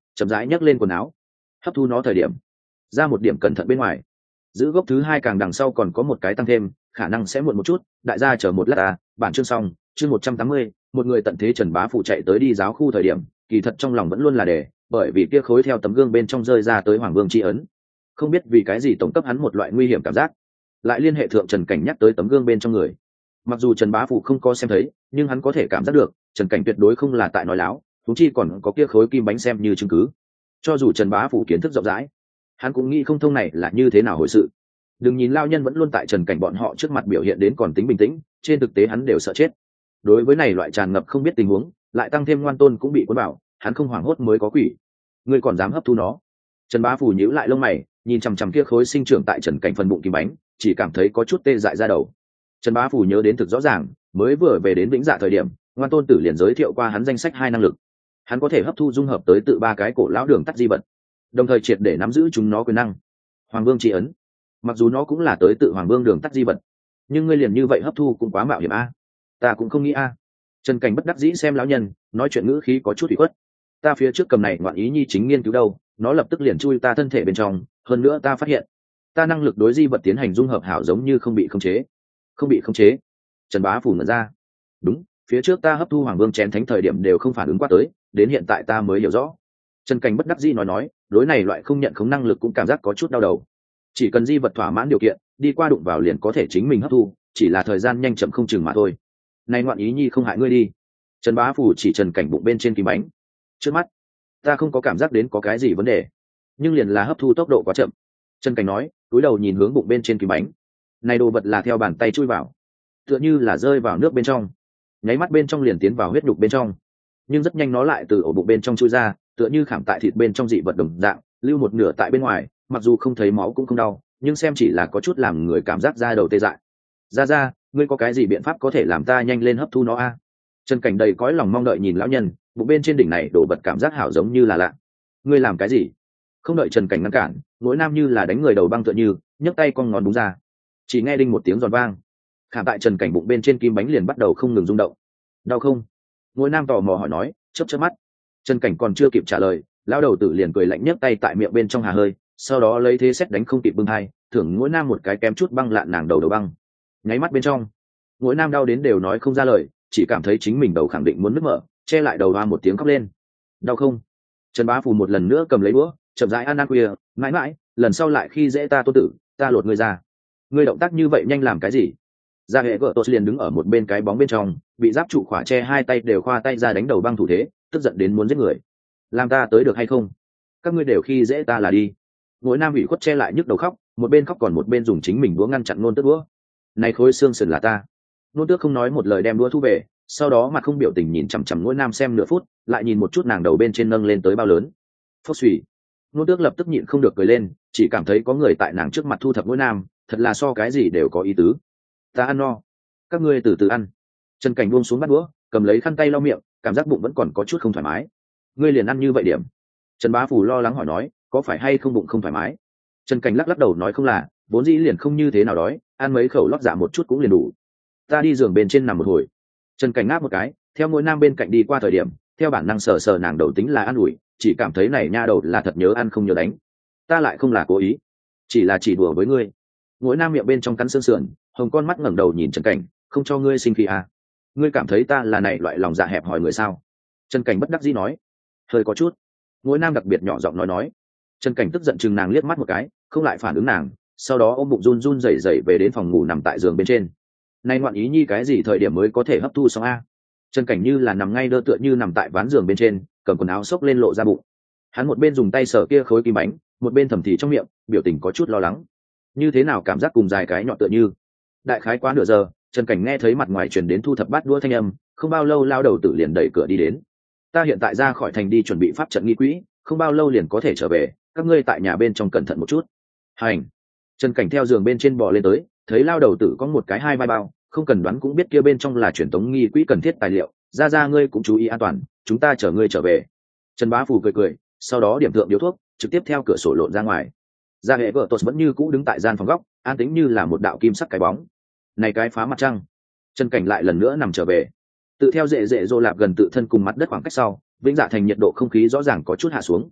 chậm rãi nhấc lên quần áo, hấp thu nó thời điểm ra một điểm cẩn thận bên ngoài, giữ gốc thứ hai càng đằng sau còn có một cái tăng thêm, khả năng sẽ muộn một chút, đại gia chờ một lát à. Bản chương xong, chương 180, một người tận thế Trần Bá Phủ chạy tới đi giáo khu thời điểm, kỳ thật trong lòng vẫn luôn là đề, bởi vì kia khối theo tấm gương bên trong rơi ra tới Hoàng Vương chi ấn, không biết vì cái gì tổng cấp hắn một loại nguy hiểm cảm giác, lại liên hệ thượng Trần Cảnh nhắc tới tấm gương bên trong người. Mặc dù Trần Bá Phủ không có xem thấy, nhưng hắn có thể cảm giác được Trần Cảnh tuyệt đối không là tại nói láo, thúng chi còn có kia khối kim bánh xem như chứng cứ. Cho dù Trần Bá Phủ kiến thức rộng rãi, hắn cũng nghĩ không thông này là như thế nào hồi sự. Đừng nhìn lao nhân vẫn luôn tại Trần Cảnh bọn họ trước mặt biểu hiện đến còn tính bình tĩnh, trên thực tế hắn đều sợ chết. Đối với này loại tràn ngập không biết tình huống, lại tăng thêm Ngoan Tôn cũng bị cuốn bảo, hắn không hoảng hốt mới có quỷ. Ngươi còn dám hấp thu nó? Trần Bá Phủ nhíu lại lông mày, nhìn chằm chằm kia khối sinh trưởng tại Trần Cảnh phần bụng kim bánh, chỉ cảm thấy có chút tê dại ra đầu. Trần Bá Phủ nhớ đến thực rõ ràng, mới vừa về đến Vĩnh Dạ thời điểm, Ngoan Tôn tử liền giới thiệu qua hắn danh sách 2 năng lực. Hắn có thể hấp thu dung hợp tới tự 3 cái cổ lão đường tắt di vật, đồng thời triệt để nắm giữ chúng nó quyền năng. Hoàng Vương chi ấn, mặc dù nó cũng là tới tự Hoàng Vương đường tắt di vật, nhưng ngươi liền như vậy hấp thu cũng quá mạo hiểm a. Ta cũng không nghĩ a. Trần Cảnh bất đắc dĩ xem lão nhân, nói chuyện ngữ khí có chút ủy khuất. Ta phía trước cầm này ngoạn ý nhi chính nghiên cứu đâu, nó lập tức liền chui ta thân thể bên trong, hơn nữa ta phát hiện, ta năng lực đối di vật tiến hành dung hợp hảo giống như không bị khống chế. Không bị khống chế? Trần Bá Phủ ngẩn ra. Đúng, phía trước ta hấp thu Hoàng Vương chén thánh thời điểm đều không phản ứng qua tới, đến hiện tại ta mới hiểu rõ. Trần Cảnh bất đắc dĩ nói, đối này loại không nhận khống năng lực cũng cảm giác có chút đau đầu. Chỉ cần di vật thỏa mãn điều kiện, đi qua đụng vào liền có thể chính mình hấp thu, chỉ là thời gian nhanh chậm không chừng mà thôi. Này ngoạn ý nhi không hại ngươi đi. Trần Bá Phủ chỉ Trần Cảnh bụng bên trên kim bánh. Trước mắt, ta không có cảm giác đến có cái gì vấn đề, nhưng liền là hấp thu tốc độ quá chậm. Trần Cảnh nói, cúi đầu nhìn hướng bụng bên trên kim bánh. Này đồ vật là theo bàn tay chui vào, tựa như là rơi vào nước bên trong, nháy mắt bên trong liền tiến vào huyết nhục bên trong, nhưng rất nhanh nó lại từ ổ bụng bên trong chui ra, tựa như khảm tại thịt bên trong dị vật đồng dạng, lưu một nửa tại bên ngoài, mặc dù không thấy máu cũng không đau, nhưng xem chỉ là có chút làm người cảm giác da đầu tê dại. Ra, ngươi có cái gì biện pháp có thể làm ta nhanh lên hấp thu nó a? Trần Cảnh đầy cõi lòng mong đợi nhìn lão nhân, bụng bên trên đỉnh này đổ vật cảm giác hảo giống như là lạ. Ngươi làm cái gì? Không đợi Trần Cảnh ngăn cản, Ngỗi Nam như là đánh người đầu băng tựa như, nhấc tay cong ngón đúng ra. Chỉ nghe đinh một tiếng giòn vang, khảm tại Trần Cảnh bụng bên trên kim bánh liền bắt đầu không ngừng rung động. Đau không? Ngỗi Nam tò mò hỏi nói, chớp mắt. Trần Cảnh còn chưa kịp trả lời, lão đầu tử liền cười lạnh nhấc tay tại miệng bên trong hà hơi, sau đó lấy thế xét đánh không kịp bưng hai, thưởng Ngỗi Nam một cái kém chút băng lạn nàng đầu băng. Nháy mắt bên trong, Ngỗi Nam đau đến đều nói không ra lời, chỉ cảm thấy chính mình đầu khẳng định muốn nứt mở, che lại đầu hoa một tiếng khóc lên. Đau không? Trần Bá Phủ một lần nữa cầm lấy đũa, chậm rãi ăn khuya, mãi mãi, lần sau lại khi dễ ta Tôn tử, ta lột ngươi ra. Ngươi động tác như vậy nhanh làm cái gì? Gia hệ vợ Tốt liền đứng ở một bên cái bóng bên trong, bị giáp trụ khỏa che hai tay đều khoa tay ra đánh đầu băng thủ thế, tức giận đến muốn giết người. Làm ta tới được hay không? Các ngươi đều khi dễ ta là đi. Ngỗi Nam ủy khuất che lại nhức đầu khóc, một bên khóc còn một bên dùng chính mình đũa ngăn chặn Nôn Tước đũa. Này khối xương sườn là ta. Nôn Tước không nói một lời đem đũa thu về, sau đó mặt không biểu tình nhìn chằm chằm Ngỗi Nam xem nửa phút, lại nhìn một chút nàng đầu bên trên nâng lên tới bao lớn. Phốc xùy. Nôn Tước lập tức nhịn không được cười lên, chỉ cảm thấy có người tại nàng trước mặt thu thập Ngỗi Nam, thật là so cái gì đều có ý tứ. Ta ăn no, các ngươi từ từ ăn. Trần Cảnh buông xuống bát đũa, cầm lấy khăn tay lau miệng, cảm giác bụng vẫn còn có chút không thoải mái. Ngươi liền ăn như vậy điểm? Trần Bá Phủ lo lắng hỏi nói, có phải hay không bụng không thoải mái? Trần Cảnh lắc lắc đầu nói không là, vốn dĩ liền không như thế nào đói, ăn mấy khẩu lót dạ một chút cũng liền đủ. Ta đi giường bên trên nằm một hồi. Trần Cảnh ngáp một cái, theo Ngỗi Nam bên cạnh đi qua thời điểm, theo bản năng sờ sờ nàng đầu tính là ăn ủi, chỉ cảm thấy này nha đầu là thật nhớ ăn không nhớ đánh. Ta lại không là cố ý, chỉ là chỉ đùa với ngươi. Ngỗi Nam miệng bên trong cắn xương sườn, hồng con mắt ngẩng đầu nhìn Trần Cảnh, không cho ngươi sinh khí à? Ngươi cảm thấy ta là này loại lòng dạ hẹp hòi người sao? Trần Cảnh bất đắc dĩ nói, hơi có chút. Ngỗi Nam đặc biệt nhỏ giọng nói. Trần Cảnh tức giận chừng nàng liếc mắt một cái, không lại phản ứng nàng, sau đó ôm bụng run run rẩy rẩy về đến phòng ngủ nằm tại giường bên trên. Nay ngoạn ý nhi cái gì thời điểm mới có thể hấp thu xong a? Trần Cảnh như là nằm ngay đơ tựa như nằm tại ván giường bên trên, cầm quần áo xốc lên lộ ra bụng. Hắn một bên dùng tay sờ kia khối kim bánh, một bên thầm thì trong miệng, biểu tình có chút lo lắng. Như thế nào cảm giác cùng dài cái nhọn tựa như. Đại khái quá nửa giờ, Trần Cảnh nghe thấy mặt ngoài truyền đến thu thập bát đũa thanh âm, không bao lâu lao đầu tử liền đẩy cửa đi đến. Ta hiện tại ra khỏi thành đi chuẩn bị pháp trận nghi quỹ, không bao lâu liền có thể trở về, các ngươi tại nhà bên trong cẩn thận một chút. Hành. Trần Cảnh theo giường bên trên bò lên tới, thấy lao đầu tử có một cái hai vai bao, không cần đoán cũng biết kia bên trong là truyền tống nghi quỹ cần thiết tài liệu, ra ngươi cũng chú ý an toàn, chúng ta chở ngươi trở về. Trần Bá Phủ cười, sau đó điểm thượng điếu thuốc, trực tiếp theo cửa sổ lộn ra ngoài. Gia hệ vợ Tốt vẫn như cũ đứng tại gian phòng góc, an tĩnh như là một đạo kim sắc cái bóng. Này cái phá mặt trăng. Trần Cảnh lại lần nữa nằm trở về. Tự theo dễ dỗ lạp gần tự thân cùng mặt đất khoảng cách sau, Vĩnh Dạ thành nhiệt độ không khí rõ ràng có chút hạ xuống.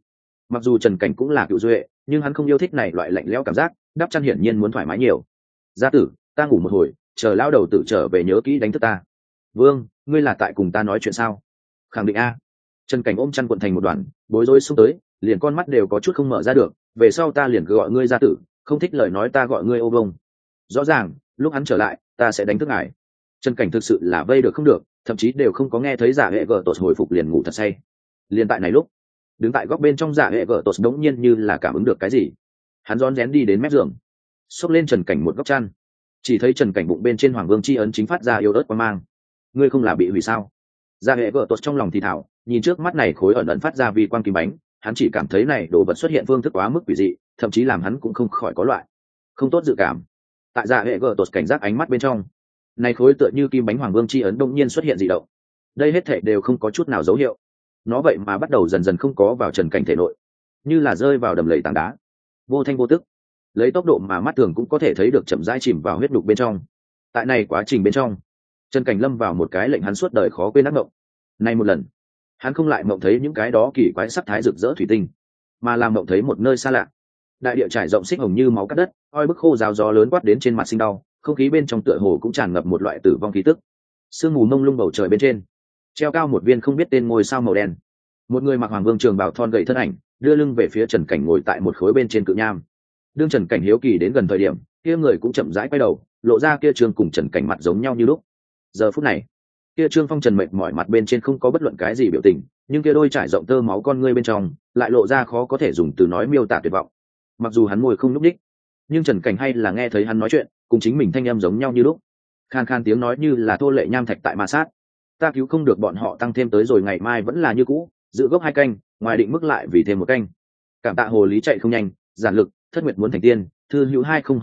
Mặc dù Trần Cảnh cũng là cựu duệ, nhưng hắn không yêu thích này loại lạnh lẽo cảm giác, đắp chăn hiển nhiên muốn thoải mái nhiều. Gia tử, ta ngủ một hồi, chờ lão đầu tử trở về nhớ kỹ đánh thức ta. Vương, ngươi là tại cùng ta nói chuyện sao? Khẳng định a. Trần Cảnh ôm chăn cuộn thành một đoàn, bối rối xông tới, liền con mắt đều có chút không mở ra được. Về sau ta liền cứ gọi ngươi gia tử, không thích lời nói ta gọi ngươi ô vông. Rõ ràng, lúc hắn trở lại, ta sẽ đánh thức ngài. Trần Cảnh thực sự là vây được không được, thậm chí đều không có nghe thấy giả hệ gở tột hồi phục liền ngủ thật say. Liền tại này lúc, đứng tại góc bên trong giả hệ gở tột đống nhiên như là cảm ứng được cái gì, hắn rón rén đi đến mép giường, xốc lên Trần Cảnh một góc chăn, chỉ thấy Trần Cảnh bụng bên trên hoàng vương chi ấn chính phát ra yếu ớt quang mang. Ngươi không là bị hủy sao? Giả hệ gở tột trong lòng thì thảo, nhìn trước mắt này khối ẩn ẩn phát ra vi quang kim bánh, hắn chỉ cảm thấy này đồ vật xuất hiện phương thức quá mức quỷ dị, thậm chí làm hắn cũng không khỏi có loại không tốt dự cảm. Tại giả hệ gở tột cảnh giác ánh mắt bên trong, này khối tựa như kim bánh hoàng vương chi ấn đông nhiên xuất hiện dị động. Đây hết thảy đều không có chút nào dấu hiệu, nó vậy mà bắt đầu dần dần không có vào Trần Cảnh thể nội, như là rơi vào đầm lầy tảng đá, vô thanh vô tức, lấy tốc độ mà mắt thường cũng có thể thấy được chậm rãi chìm vào huyết đục bên trong. Tại này quá trình bên trong, Trần Cảnh lâm vào một cái lệnh hắn suốt đời khó quên ác mộng. Nay một lần, hắn không lại mộng thấy những cái đó kỳ quái sắc thái rực rỡ thủy tinh, mà là mộng thấy một nơi xa lạ. Đại địa trải rộng xích hồng như máu cắt đất, oi bức khô rào gió lớn quát đến trên mặt sinh đau, không khí bên trong tựa hồ cũng tràn ngập một loại tử vong khí tức. Sương mù mông lung bầu trời bên trên, treo cao một viên không biết tên ngôi sao màu đen. Một người mặc hoàng vương trường bào thon gầy thân ảnh, đưa lưng về phía Trần Cảnh ngồi tại một khối bên trên cự nham. Đương Trần Cảnh hiếu kỳ đến gần thời điểm, kia người cũng chậm rãi quay đầu, lộ ra kia trương cùng Trần Cảnh mặt giống nhau như lúc. Giờ phút này, kia trương phong trần mệt mỏi mặt bên trên không có bất luận cái gì biểu tình, nhưng kia đôi trải rộng tơ máu con ngươi bên trong lại lộ ra khó có thể dùng từ nói miêu tả tuyệt vọng. Mặc dù hắn môi không nhúc nhích, nhưng Trần Cảnh hay là nghe thấy hắn nói chuyện, cùng chính mình thanh âm giống nhau như lúc. Khan khan tiếng nói như là thô lệ nham thạch tại ma sát. Ta cứu không được bọn họ tăng thêm tới rồi ngày mai vẫn là như cũ, giữ gốc 2 canh, ngoài định mức lại vì thêm 1 canh. Cảm tạ hồ lý chạy không nhanh, giản lực, thất nguyệt muốn thành tiên, thư hữu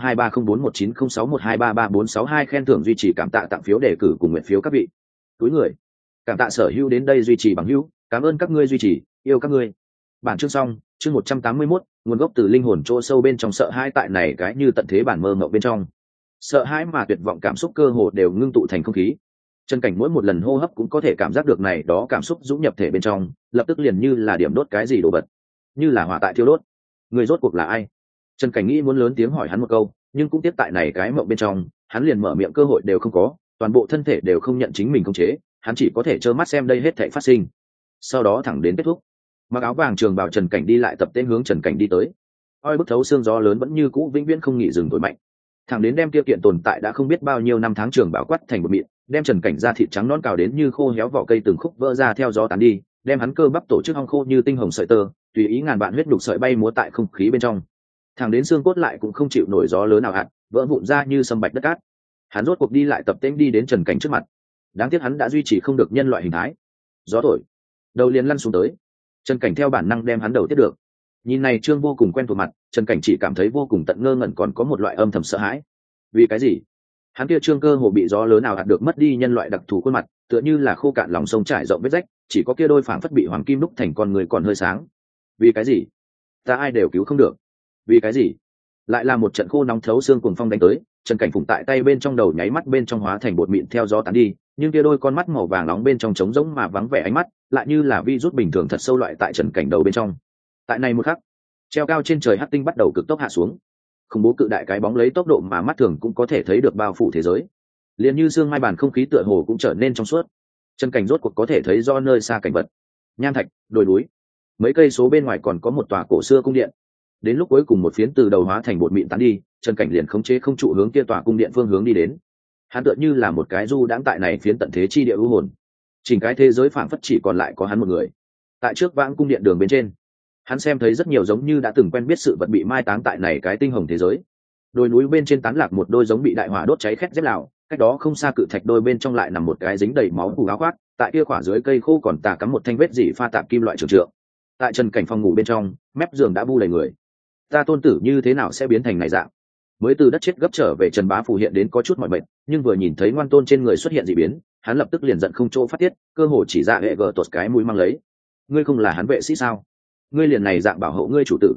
202304190612333462 khen thưởng duy trì, cảm tạ tặng phiếu đề cử cùng nguyện phiếu các vị. Túi người, cảm tạ sở hữu đến đây duy trì bằng hữu, cảm ơn các ngươi duy trì, yêu các ngươi. Bản chương xong, chương 181, nguồn gốc từ linh hồn chỗ sâu bên trong sợ hãi. Tại này cái như tận thế bản mơ mộng bên trong, sợ hãi mà tuyệt vọng cảm xúc cơ hồ đều ngưng tụ thành không khí. Trần Cảnh mỗi một lần hô hấp cũng có thể cảm giác được này đó cảm xúc dũng nhập thể bên trong, lập tức liền như là điểm đốt cái gì đồ vật, như là hỏa tại thiêu đốt. Người rốt cuộc là ai? Trần Cảnh nghĩ muốn lớn tiếng hỏi hắn một câu, nhưng cũng tiếp tại này cái mộng bên trong, hắn liền mở miệng cơ hội đều không có, toàn bộ thân thể đều không nhận chính mình khống chế, hắn chỉ có thể trơ mắt xem đây hết thảy phát sinh. Sau đó thẳng đến kết thúc. Mặc áo vàng trường bào Trần Cảnh đi lại tập tên hướng Trần Cảnh đi tới. Oi bức thấu xương gió lớn vẫn như cũ vĩnh viễn không nghỉ dừng thổi mạnh, thẳng đến đem kia kiện tồn tại đã không biết bao nhiêu năm tháng trường bào quắt thành một mịn, đem Trần Cảnh da thịt trắng nõn cào đến như khô héo vỏ cây từng khúc vỡ ra theo gió tán đi, đem hắn cơ bắp tổ chức hong khô như tinh hồng sợi tơ, tùy ý ngàn vạn huyết đục sợi bay múa tại không khí bên trong. Thẳng đến xương cốt lại cũng không chịu nổi gió lớn nào hạn, vỡ vụn ra như sâm bạch đất cát. Hắn rốt cuộc đi lại tập tên đi đến Trần Cảnh trước mặt. Đáng tiếc hắn đã duy trì không được nhân loại hình thái. Gió thổi, đầu liền lăn xuống tới. Trần Cảnh theo bản năng đem hắn đầu tiếp được. Nhìn này trương vô cùng quen thuộc mặt, Trần Cảnh chỉ cảm thấy vô cùng tận ngơ ngẩn, còn có một loại âm thầm sợ hãi. Vì cái gì? Hắn kia trương cơ hồ bị gió lớn nào hạt được mất đi nhân loại đặc thù khuôn mặt, tựa như là khô cạn lòng sông trải rộng vết rách, chỉ có kia đôi phảng phất bị hoàng kim đúc thành con người còn hơi sáng. Vì cái gì? Ta ai đều cứu không được. Vì cái gì? Lại là một trận khô nóng thấu xương cuồng phong đánh tới, Trần Cảnh phụng tại tay bên trong đầu nháy mắt bên trong hóa thành bột mịn theo gió tán đi, nhưng kia đôi con mắt màu vàng nóng bên trong trống rỗng mà vắng vẻ ánh mắt, lại như là virus bình thường thật sâu loại tại Trần Cảnh đầu bên trong. Tại này một khắc, treo cao trên trời hắc tinh bắt đầu cực tốc hạ xuống. Khủng bố cự đại cái bóng lấy tốc độ mà mắt thường cũng có thể thấy được bao phủ thế giới, liền như xương mai bàn không khí tựa hồ cũng trở nên trong suốt. Trần Cảnh rốt cuộc có thể thấy do nơi xa cảnh vật, nham thạch, đồi núi, mấy cây số bên ngoài còn có một tòa cổ xưa cung điện. Đến lúc cuối cùng một phiến từ đầu hóa thành bột mịn tán đi, Trần Cảnh liền khống chế không trụ hướng kia tòa cung điện phương hướng đi đến. Hắn tựa như là một cái du đãng tại này phiến tận thế chi địa u hồn, chỉnh cái thế giới phảng phất chỉ còn lại có hắn một người. Tại trước vãng cung điện đường bên trên, hắn xem thấy rất nhiều giống như đã từng quen biết sự vật bị mai táng tại này cái tinh hồng thế giới. Đồi núi bên trên tán lạc một đôi giống bị đại hỏa đốt cháy khét rét lào, cách đó không xa cự thạch đôi bên trong lại nằm một cái dính đầy máu cù áo khoác, tại kia khỏa dưới cây khô còn tà cắm một thanh vết dỉ pha tạp kim loại trường trượng. Tại Trần Cảnh phòng ngủ bên trong, mép giường đã bu đầy người. Ta tôn tử như thế nào sẽ biến thành này dạng? Mới từ đất chết gấp trở về, Trần Bá Phù hiện đến có chút mỏi mệt, nhưng vừa nhìn thấy ngoan tôn trên người xuất hiện dị biến, hắn lập tức liền giận không chỗ phát tiết, cơ hồ chỉ ra hệ gờ tuột cái mũi mang lấy. Ngươi không là hắn vệ sĩ sao? Ngươi liền này dạng bảo hộ ngươi chủ tử?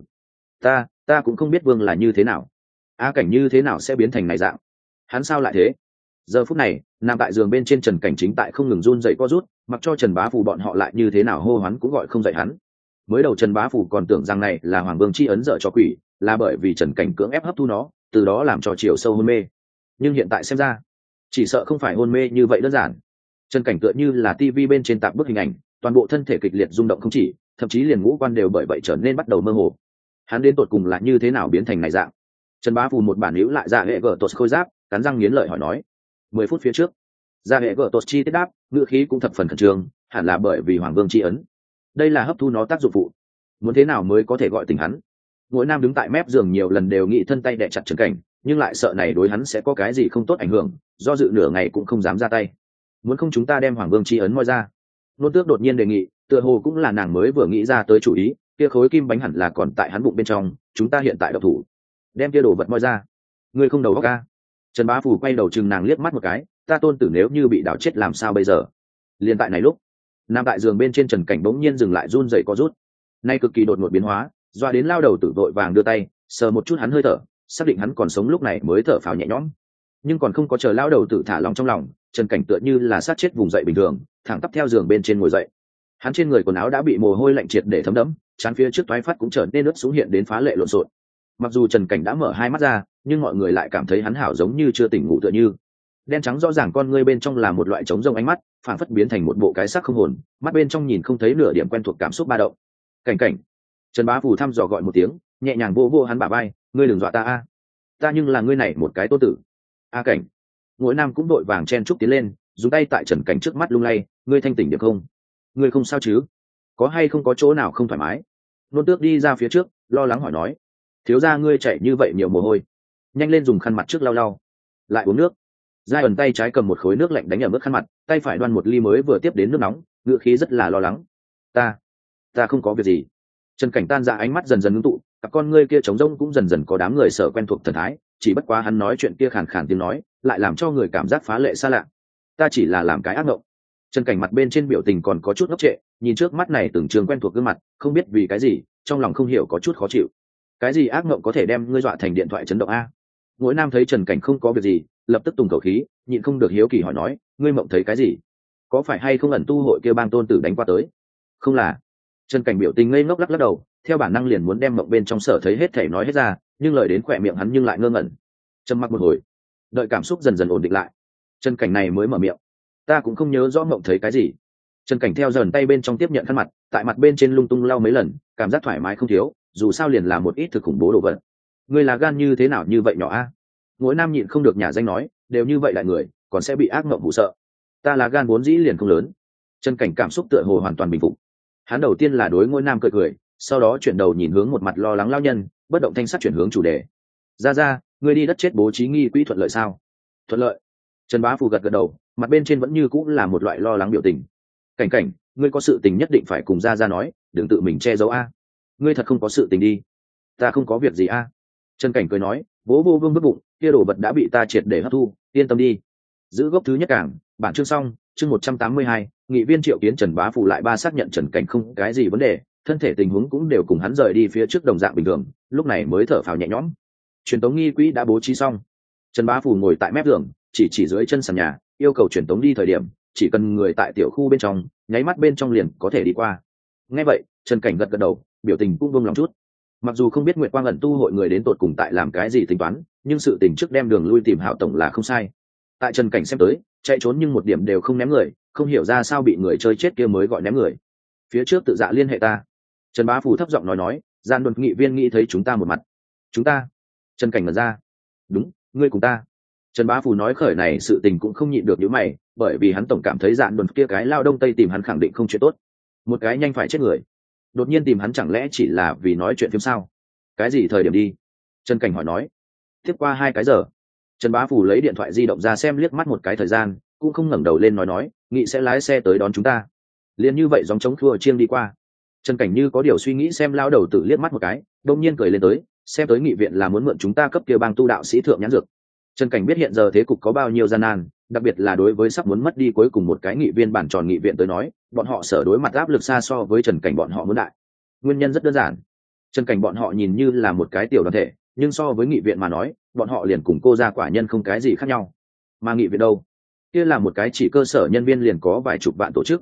Ta cũng không biết Vương là như thế nào. A Cảnh như thế nào sẽ biến thành này dạng? Hắn sao lại thế? Giờ phút này, nằm tại giường bên trên Trần Cảnh chính tại không ngừng run dậy co rút, mặc cho Trần Bá Phù bọn họ lại như thế nào hô hoán cũng gọi không dậy hắn. Mới đầu Trần Bá Phủ còn tưởng rằng này là Hoàng Vương chi ấn dở cho quỷ, là bởi vì Trần Cảnh cưỡng ép hấp thu nó, từ đó làm cho chiều sâu hôn mê. Nhưng hiện tại xem ra, chỉ sợ không phải hôn mê như vậy đơn giản. Trần Cảnh tựa như là tivi bên trên tạp bức hình ảnh, toàn bộ thân thể kịch liệt rung động không chỉ, thậm chí liền ngũ quan đều bởi vậy trở nên bắt đầu mơ hồ. Hắn đến tột cùng là như thế nào biến thành này dạng? Trần Bá Phù một bản hữu lại ra hệ gở tột khôi giáp, cắn răng nghiến lợi hỏi nói. 10 phút phía trước, ra hệ gở tột chi tiết đáp, ngữ khí cũng thập phần khẩn trương, hẳn là bởi vì Hoàng Vương chi ấn. Đây là hấp thu nó tác dụng phụ. Muốn thế nào mới có thể gọi tỉnh hắn? Mỗi nam đứng tại mép giường nhiều lần đều nghĩ thân tay đè chặt Trần Cảnh, nhưng lại sợ này đối hắn sẽ có cái gì không tốt ảnh hưởng, do dự nửa ngày cũng không dám ra tay. Muốn không chúng ta đem Hoàng Vương chi ấn moi ra? Nôn Tước đột nhiên đề nghị, tựa hồ cũng là nàng mới vừa nghĩ ra tới chủ ý, kia khối kim bánh hẳn là còn tại hắn bụng bên trong, chúng ta hiện tại độc thủ, đem kia đồ vật moi ra. Ngươi không đầu óc a? Trần Bá Phù quay đầu chừng nàng liếc mắt một cái, ta tôn tử nếu như bị đảo chết làm sao bây giờ? Liên tại này lúc, nằm tại giường bên trên Trần Cảnh bỗng nhiên dừng lại run rẩy co rút. Nay cực kỳ đột ngột biến hóa, doa đến lao đầu tử vội vàng đưa tay sờ một chút hắn hơi thở, xác định hắn còn sống lúc này mới thở phào nhẹ nhõm. Nhưng còn không có chờ lao đầu tử thả lòng trong lòng, Trần Cảnh tựa như là sát chết vùng dậy bình thường, thẳng tắp theo giường bên trên ngồi dậy. Hắn trên người quần áo đã bị mồ hôi lạnh triệt để thấm đẫm, trán phía trước toái phát cũng trở nên ướt xuống hiện đến phá lệ lộn xộn. Mặc dù Trần Cảnh đã mở hai mắt ra, nhưng mọi người lại cảm thấy hắn hảo giống như chưa tỉnh ngủ tựa như. Đen trắng rõ ràng con ngươi bên trong là một loại trống rông ánh mắt, phản phất biến thành một bộ cái xác không hồn, mắt bên trong nhìn không thấy nửa điểm quen thuộc cảm xúc ba động. Cảnh Cảnh. Trần Bá Phù thăm dò gọi một tiếng, nhẹ nhàng vô vô hắn bả vai, ngươi đừng dọa ta a, ta nhưng là ngươi này một cái tôn tử. A Cảnh. Ngũ Nam cũng đội vàng chen chúc tiến lên, dùng tay tại Trần Cảnh trước mắt lung lay, ngươi thanh tỉnh được không? Ngươi không sao chứ? Có hay không có chỗ nào không thoải mái? Nôn Tước đi ra phía trước, lo lắng hỏi nói, thiếu gia ngươi chảy như vậy nhiều mồ hôi, nhanh lên dùng khăn mặt trước lau lau, lại uống nước. Giai ẩn tay trái cầm một khối nước lạnh đánh ở mức khăn mặt, tay phải đoan một ly mới vừa tiếp đến nước nóng, ngựa khí rất là lo lắng. Ta không có việc gì. Trần Cảnh tan ra ánh mắt dần dần ngưng tụ, cặp con ngươi kia trống rỗng cũng dần dần có đám người sợ quen thuộc thần thái, chỉ bất quá hắn nói chuyện kia khàn khàn tiếng nói, lại làm cho người cảm giác phá lệ xa lạ. Ta chỉ là làm cái ác mộng. Trần Cảnh mặt bên trên biểu tình còn có chút ngốc trệ, nhìn trước mắt này từng trường quen thuộc gương mặt, không biết vì cái gì, trong lòng không hiểu có chút khó chịu. Cái gì ác mộng có thể đem ngươi dọa thành điện thoại chấn động a? Mỗi nam thấy Trần Cảnh không có việc gì, lập tức tùng khẩu khí, nhịn không được hiếu kỳ hỏi nói, ngươi mộng thấy cái gì? Có phải hay không ẩn tu hội kia bang tôn tử đánh qua tới? Không là. Trần Cảnh biểu tình ngây ngốc lắc lắc đầu, theo bản năng liền muốn đem mộng bên trong sở thấy hết thể nói hết ra, nhưng lời đến khỏe miệng hắn nhưng lại ngơ ngẩn. Trầm mặc một hồi, đợi cảm xúc dần dần ổn định lại, Trần Cảnh này mới mở miệng, ta cũng không nhớ rõ mộng thấy cái gì. Trần Cảnh theo dần tay bên trong tiếp nhận khăn mặt, tại mặt bên trên lung tung lau mấy lần, cảm giác thoải mái không thiếu, dù sao liền là một ít thực khủng bố đồ vật. Ngươi là gan như thế nào như vậy nhỏ a? Mỗi nam nhịn không được nhả danh nói, đều như vậy lại người, còn sẽ bị ác mộng hù sợ. Ta là gan vốn dĩ liền không lớn. Trần Cảnh cảm xúc tựa hồ hoàn toàn bình phục. Hắn đầu tiên là đối Ngôi Nam cười cười, sau đó chuyển đầu nhìn hướng một mặt lo lắng lao nhân, bất động thanh sắc chuyển hướng chủ đề. Ra, ngươi đi đất chết bố trí nghi quỹ thuận lợi sao? Thuận lợi. Trần Bá Phù gật gật đầu, mặt bên trên vẫn như cũng là một loại lo lắng biểu tình. Cảnh, ngươi có sự tình nhất định phải cùng ra nói, đừng tự mình che giấu a. Ngươi thật không có sự tình đi. Ta không có việc gì a. Trần Cảnh cười nói, bố vô vương bức bụng, kia đồ vật đã bị ta triệt để hấp thu, yên tâm đi. Giữ gốc thứ nhất cảng, bản chương xong, chương 182, nghị viên Triệu Kiến Trần Bá Phù lại ba xác nhận Trần Cảnh không cái gì vấn đề, thân thể tình huống cũng đều cùng hắn rời đi phía trước đồng dạng bình thường, lúc này mới thở phào nhẹ nhõm. Truyền tống nghi quỹ đã bố trí xong. Trần Bá Phù ngồi tại mép giường, chỉ dưới chân sàn nhà, yêu cầu truyền tống đi thời điểm, chỉ cần người tại tiểu khu bên trong, nháy mắt bên trong liền có thể đi qua. Nghe vậy, Trần Cảnh gật gật đầu, biểu tình cũng vung lòng chút. Mặc dù không biết Nguyệt Quang ẩn tu hội người đến tột cùng tại làm cái gì tính toán, nhưng sự tình trước đem đường lui tìm Hạo tổng là không sai. Tại Trần Cảnh xem tới, chạy trốn nhưng một điểm đều không ném người, không hiểu ra sao bị người chơi chết kia mới gọi ném người. Phía trước tự dạ liên hệ ta. Trần Bá Phù thấp giọng nói, gian đột nghị viên nghĩ thấy chúng ta một mặt. Chúng ta? Trần Cảnh mở ra. Đúng, ngươi cùng ta. Trần Bá Phù nói khởi này sự tình cũng không nhịn được nhíu mày, bởi vì hắn tổng cảm thấy dạn đồn kia cái lao đông tây tìm hắn khẳng định không chuyện tốt. Một cái nhanh phải chết người, đột nhiên tìm hắn chẳng lẽ chỉ là vì nói chuyện phim sao? Cái gì thời điểm đi? Trần Cảnh hỏi nói. Tiếp qua 2 cái giờ. Trần Bá Phù lấy điện thoại di động ra xem liếc mắt một cái thời gian, cũng không ngẩng đầu lên nói, nghị sẽ lái xe tới đón chúng ta. Liền như vậy gióng trống thua chiêng đi qua. Trần Cảnh như có điều suy nghĩ xem lao đầu tử liếc mắt một cái, đông nhiên cười lên tới, xem tới nghị viện là muốn mượn chúng ta cấp kia bang tu đạo sĩ thượng nhãn dược. Trần Cảnh biết hiện giờ thế cục có bao nhiêu gian nan, đặc biệt là đối với sắp muốn mất đi cuối cùng một cái nghị viên bản tròn nghị viện tới nói, bọn họ sở đối mặt áp lực xa so với Trần Cảnh bọn họ muốn đại. Nguyên nhân rất đơn giản. Trần Cảnh bọn họ nhìn như là một cái tiểu đoàn thể, nhưng so với nghị viện mà nói, bọn họ liền cùng cô gia quả nhân không cái gì khác nhau. Mà nghị viện đâu? Kia là một cái chỉ cơ sở nhân viên liền có vài chục vạn tổ chức.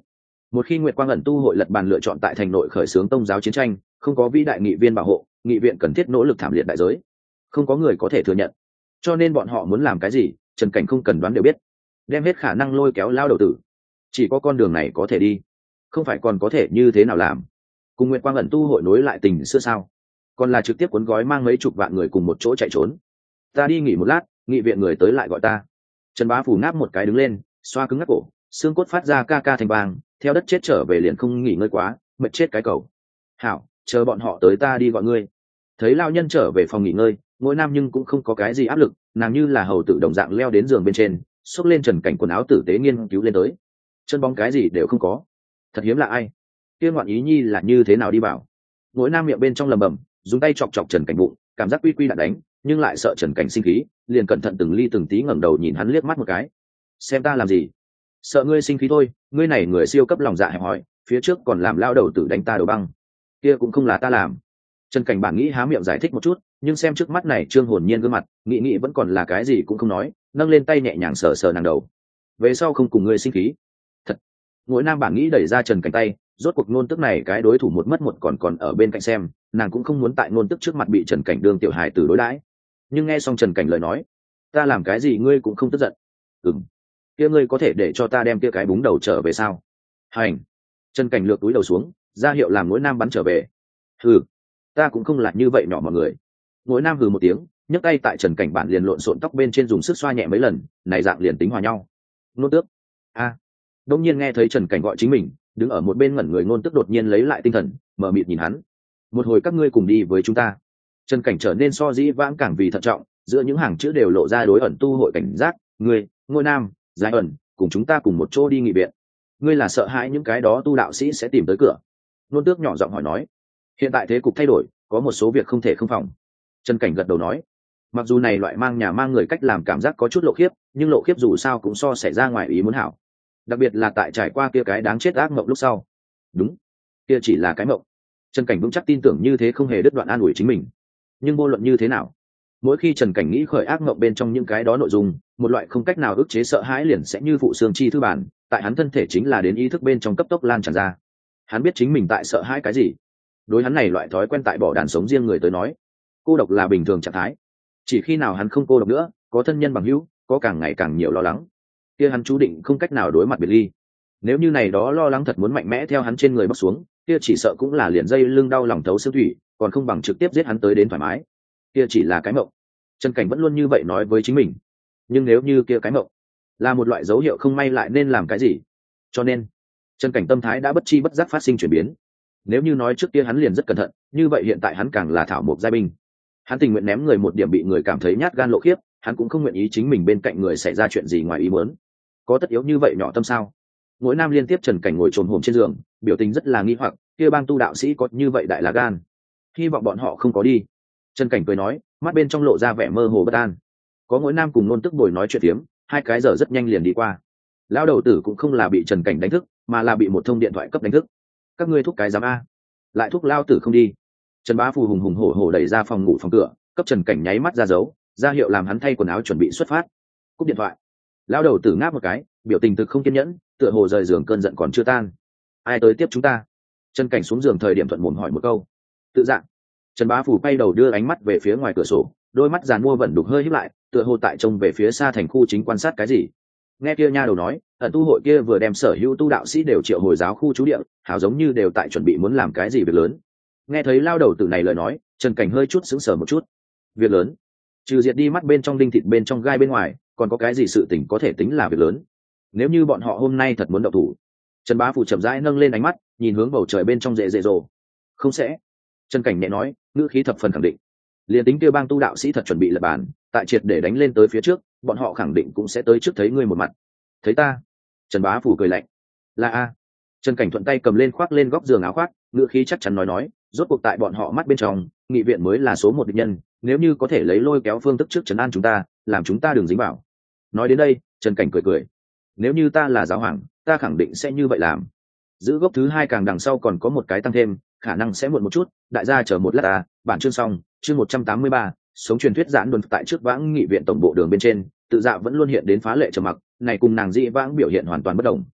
Một khi Nguyệt Quang ẩn tu hội lật bàn lựa chọn tại thành nội khởi xướng tông giáo chiến tranh, không có vĩ đại nghị viên bảo hộ, nghị viện cần thiết nỗ lực thảm liệt đại giới, không có người có thể thừa nhận. Cho nên bọn họ muốn làm cái gì, Trần Cảnh không cần đoán đều biết, đem hết khả năng lôi kéo lao đầu tử. Chỉ có con đường này có thể đi, không phải còn có thể như thế nào làm? Cùng Nguyệt Quang ẩn tu hội nối lại tình xưa sao? Còn là trực tiếp cuốn gói mang mấy chục vạn người cùng một chỗ chạy trốn? Ta đi nghỉ một lát, nghị viện người tới lại gọi ta. Trần Bá Phủ ngáp một cái đứng lên, xoa cứng ngắc cổ, xương cốt phát ra ca ca thành vàng, theo đất chết trở về liền không nghỉ ngơi quá, mệt chết cái cầu. Hảo, chờ bọn họ tới ta đi gọi ngươi. Thấy lao nhân trở về phòng nghỉ ngơi, Ngỗi Nam nhưng cũng không có cái gì áp lực, nàng như là hầu tử đồng dạng leo đến giường bên trên, xốc lên Trần Cảnh quần áo tử tế nghiên cứu lên tới. Chân bóng cái gì đều không có, thật hiếm là ai. Kia ngoạn ý nhi là như thế nào đi bảo? Ngỗi Nam miệng bên trong lầm bầm, dùng tay chọc chọc Trần Cảnh bụng, cảm giác quy quy đạn đánh, nhưng lại sợ Trần Cảnh sinh khí, liền cẩn thận từng ly từng tí ngẩng đầu nhìn hắn liếc mắt một cái. Xem ta làm gì? Sợ ngươi sinh khí thôi, ngươi này người siêu cấp lòng dạ hẹp hòi, phía trước còn làm lao đầu tử đánh ta đầu băng. Kia cũng không là ta làm. Trần Cảnh bản nghĩ há miệng giải thích một chút, nhưng xem trước mắt này trương hồn nhiên gương mặt, nghĩ vẫn còn là cái gì cũng không nói, nâng lên tay nhẹ nhàng sờ sờ nàng đầu. Về sau không cùng ngươi sinh khí. Thật. Ngỗi Nam bản nghĩ đẩy ra Trần Cảnh tay, rốt cuộc nôn tức này cái đối thủ một mất một còn ở bên cạnh xem, nàng cũng không muốn tại nôn tức trước mặt bị Trần Cảnh đương tiểu hài tử đối đãi. Nhưng nghe xong Trần Cảnh lời nói, ta làm cái gì ngươi cũng không tức giận. Ừm. Kia ngươi có thể để cho ta đem kia cái búng đầu trở về sao? Hành. Trần Cảnh lược túi đầu xuống, ra hiệu làm Ngỗi Nam bắn trở về. Hừ, ta cũng không là như vậy nhỏ mọi người. Ngỗi Nam hừ một tiếng, nhấc tay tại Trần Cảnh bản liền lộn xộn tóc bên trên dùng sức xoa nhẹ mấy lần, này dạng liền tính hòa nhau. Nôn tước. A. Đông nhiên nghe thấy Trần Cảnh gọi chính mình, đứng ở một bên ngẩn người ngôn tức đột nhiên lấy lại tinh thần, mở mịt nhìn hắn. Một hồi các ngươi cùng đi với chúng ta. Trần Cảnh trở nên so dĩ vãng càng vì thận trọng, giữa những hàng chữ đều lộ ra đối ẩn tu hội cảnh giác. Ngươi, Ngôi Nam, Giải ẩn, cùng chúng ta cùng một chỗ đi nghị viện. Ngươi là sợ hãi những cái đó tu đạo sĩ sẽ tìm tới cửa? Nôn tước nhỏ giọng hỏi nói. Hiện tại thế cục thay đổi, có một số việc không thể không phòng. Trần Cảnh gật đầu nói. Mặc dù này loại mang nhà mang người cách làm cảm giác có chút lộ khiếp, nhưng lộ khiếp dù sao cũng so xảy ra ngoài ý muốn hảo. Đặc biệt là tại trải qua kia cái đáng chết ác mộng lúc sau. Đúng, kia chỉ là cái mộng. Trần Cảnh vững chắc tin tưởng như thế không hề đứt đoạn an ủi chính mình. Nhưng vô luận như thế nào, mỗi khi Trần Cảnh nghĩ khởi ác mộng bên trong những cái đó nội dung, một loại không cách nào ức chế sợ hãi liền sẽ như phụ xương chi thư bản, tại hắn thân thể chính là đến ý thức bên trong cấp tốc lan tràn ra. Hắn biết chính mình tại sợ hãi cái gì. Đối hắn này loại thói quen tại bỏ đàn sống riêng người tới nói, cô độc là bình thường trạng thái. Chỉ khi nào hắn không cô độc nữa, có thân nhân bằng hữu, có càng ngày càng nhiều lo lắng, kia hắn chú định không cách nào đối mặt biệt ly. Nếu như này đó lo lắng thật muốn mạnh mẽ theo hắn trên người bắc xuống, kia chỉ sợ cũng là liền dây lưng đau lòng thấu xương thủy, còn không bằng trực tiếp giết hắn tới đến thoải mái. Kia chỉ là cái mộng. Trần Cảnh vẫn luôn như vậy nói với chính mình. Nhưng nếu như kia cái mộng là một loại dấu hiệu không may lại nên làm cái gì? Cho nên, Trần Cảnh tâm thái đã bất chi bất giác phát sinh chuyển biến. Nếu như nói trước kia hắn liền rất cẩn thận, như vậy hiện tại hắn càng là thảo mộc giai binh. Hắn tình nguyện ném người một điểm bị người cảm thấy nhát gan lộ khiếp, hắn cũng không nguyện ý chính mình bên cạnh người xảy ra chuyện gì ngoài ý muốn. Có tất yếu như vậy nhỏ tâm sao? Ngỗi Nam liên tiếp Trần Cảnh ngồi trồm hổm trên giường, biểu tình rất là nghi hoặc, kia bang tu đạo sĩ có như vậy đại lá gan, hy vọng bọn họ không có đi. Trần Cảnh cười nói, mắt bên trong lộ ra vẻ mơ hồ bất an. Có Ngỗi Nam cùng Nôn Tức bồi nói chuyện tiếm, hai cái giờ rất nhanh liền đi qua. Lão đầu tử cũng không là bị Trần Cảnh đánh thức, mà là bị một thông điện thoại cấp đánh thức. Các ngươi thúc cái giám a, lại thúc lao tử không đi. Trần Bá Phù hùng hùng hổ hổ đẩy ra phòng ngủ phòng cửa, cấp Trần Cảnh nháy mắt ra dấu, ra hiệu làm hắn thay quần áo chuẩn bị xuất phát. Cúp điện thoại. Lão đầu tử ngáp một cái, biểu tình thực không kiên nhẫn, tựa hồ rời giường cơn giận còn chưa tan. Ai tới tiếp chúng ta? Trần Cảnh xuống giường thời điểm thuận mồm hỏi một câu. Tự dạng. Trần Bá Phù quay đầu đưa ánh mắt về phía ngoài cửa sổ, đôi mắt giàn mua vẫn đục hơi híp lại, tựa hồ tại trông về phía xa thành khu chính quan sát cái gì. Nghe kia nha đầu nói, ẩn tu hội kia vừa đem sở hữu tu đạo sĩ đều triệu hồi giáo khu trú địa, hảo giống như đều tại chuẩn bị muốn làm cái gì việc lớn. Nghe thấy lao đầu tử này lời nói, Trần Cảnh hơi chút sững sờ một chút. Việc lớn? Trừ diệt đi mắt bên trong đinh thịt bên trong gai bên ngoài, còn có cái gì sự tình có thể tính là việc lớn? Nếu như bọn họ hôm nay thật muốn động thủ. Trần Bá Phù chậm rãi nâng lên ánh mắt, nhìn hướng bầu trời bên trong rệ rồ. Không sẽ. Trần Cảnh nhẹ nói, ngữ khí thập phần khẳng định. Liên tính kia bang tu đạo sĩ thật chuẩn bị lập bàn, tại triệt để đánh lên tới phía trước, bọn họ khẳng định cũng sẽ tới trước thấy ngươi một mặt. Thấy ta? Trần Bá Phù cười lạnh. Là a. Trần Cảnh thuận tay cầm lên khoác lên góc giường áo khoác, ngữ khí chắc chắn nói, rốt cuộc tại bọn họ mắt bên trong, nghị viện mới là số một địch nhân, nếu như có thể lấy lôi kéo phương thức trước trấn an chúng ta, làm chúng ta đừng dính vào. Nói đến đây, Trần Cảnh cười. Nếu như ta là giáo hoàng, ta khẳng định sẽ như vậy làm. Giữ gốc thứ hai càng đằng sau còn có một cái tăng thêm, khả năng sẽ muộn một chút, đại gia chờ một lát à, bản chương xong, chương 183, sống truyền thuyết giãn đồn tại trước vãng nghị viện tổng bộ đường bên trên, tự dạ vẫn luôn hiện đến phá lệ trầm mặc, này cùng nàng dị vãng biểu hiện hoàn toàn bất đồng.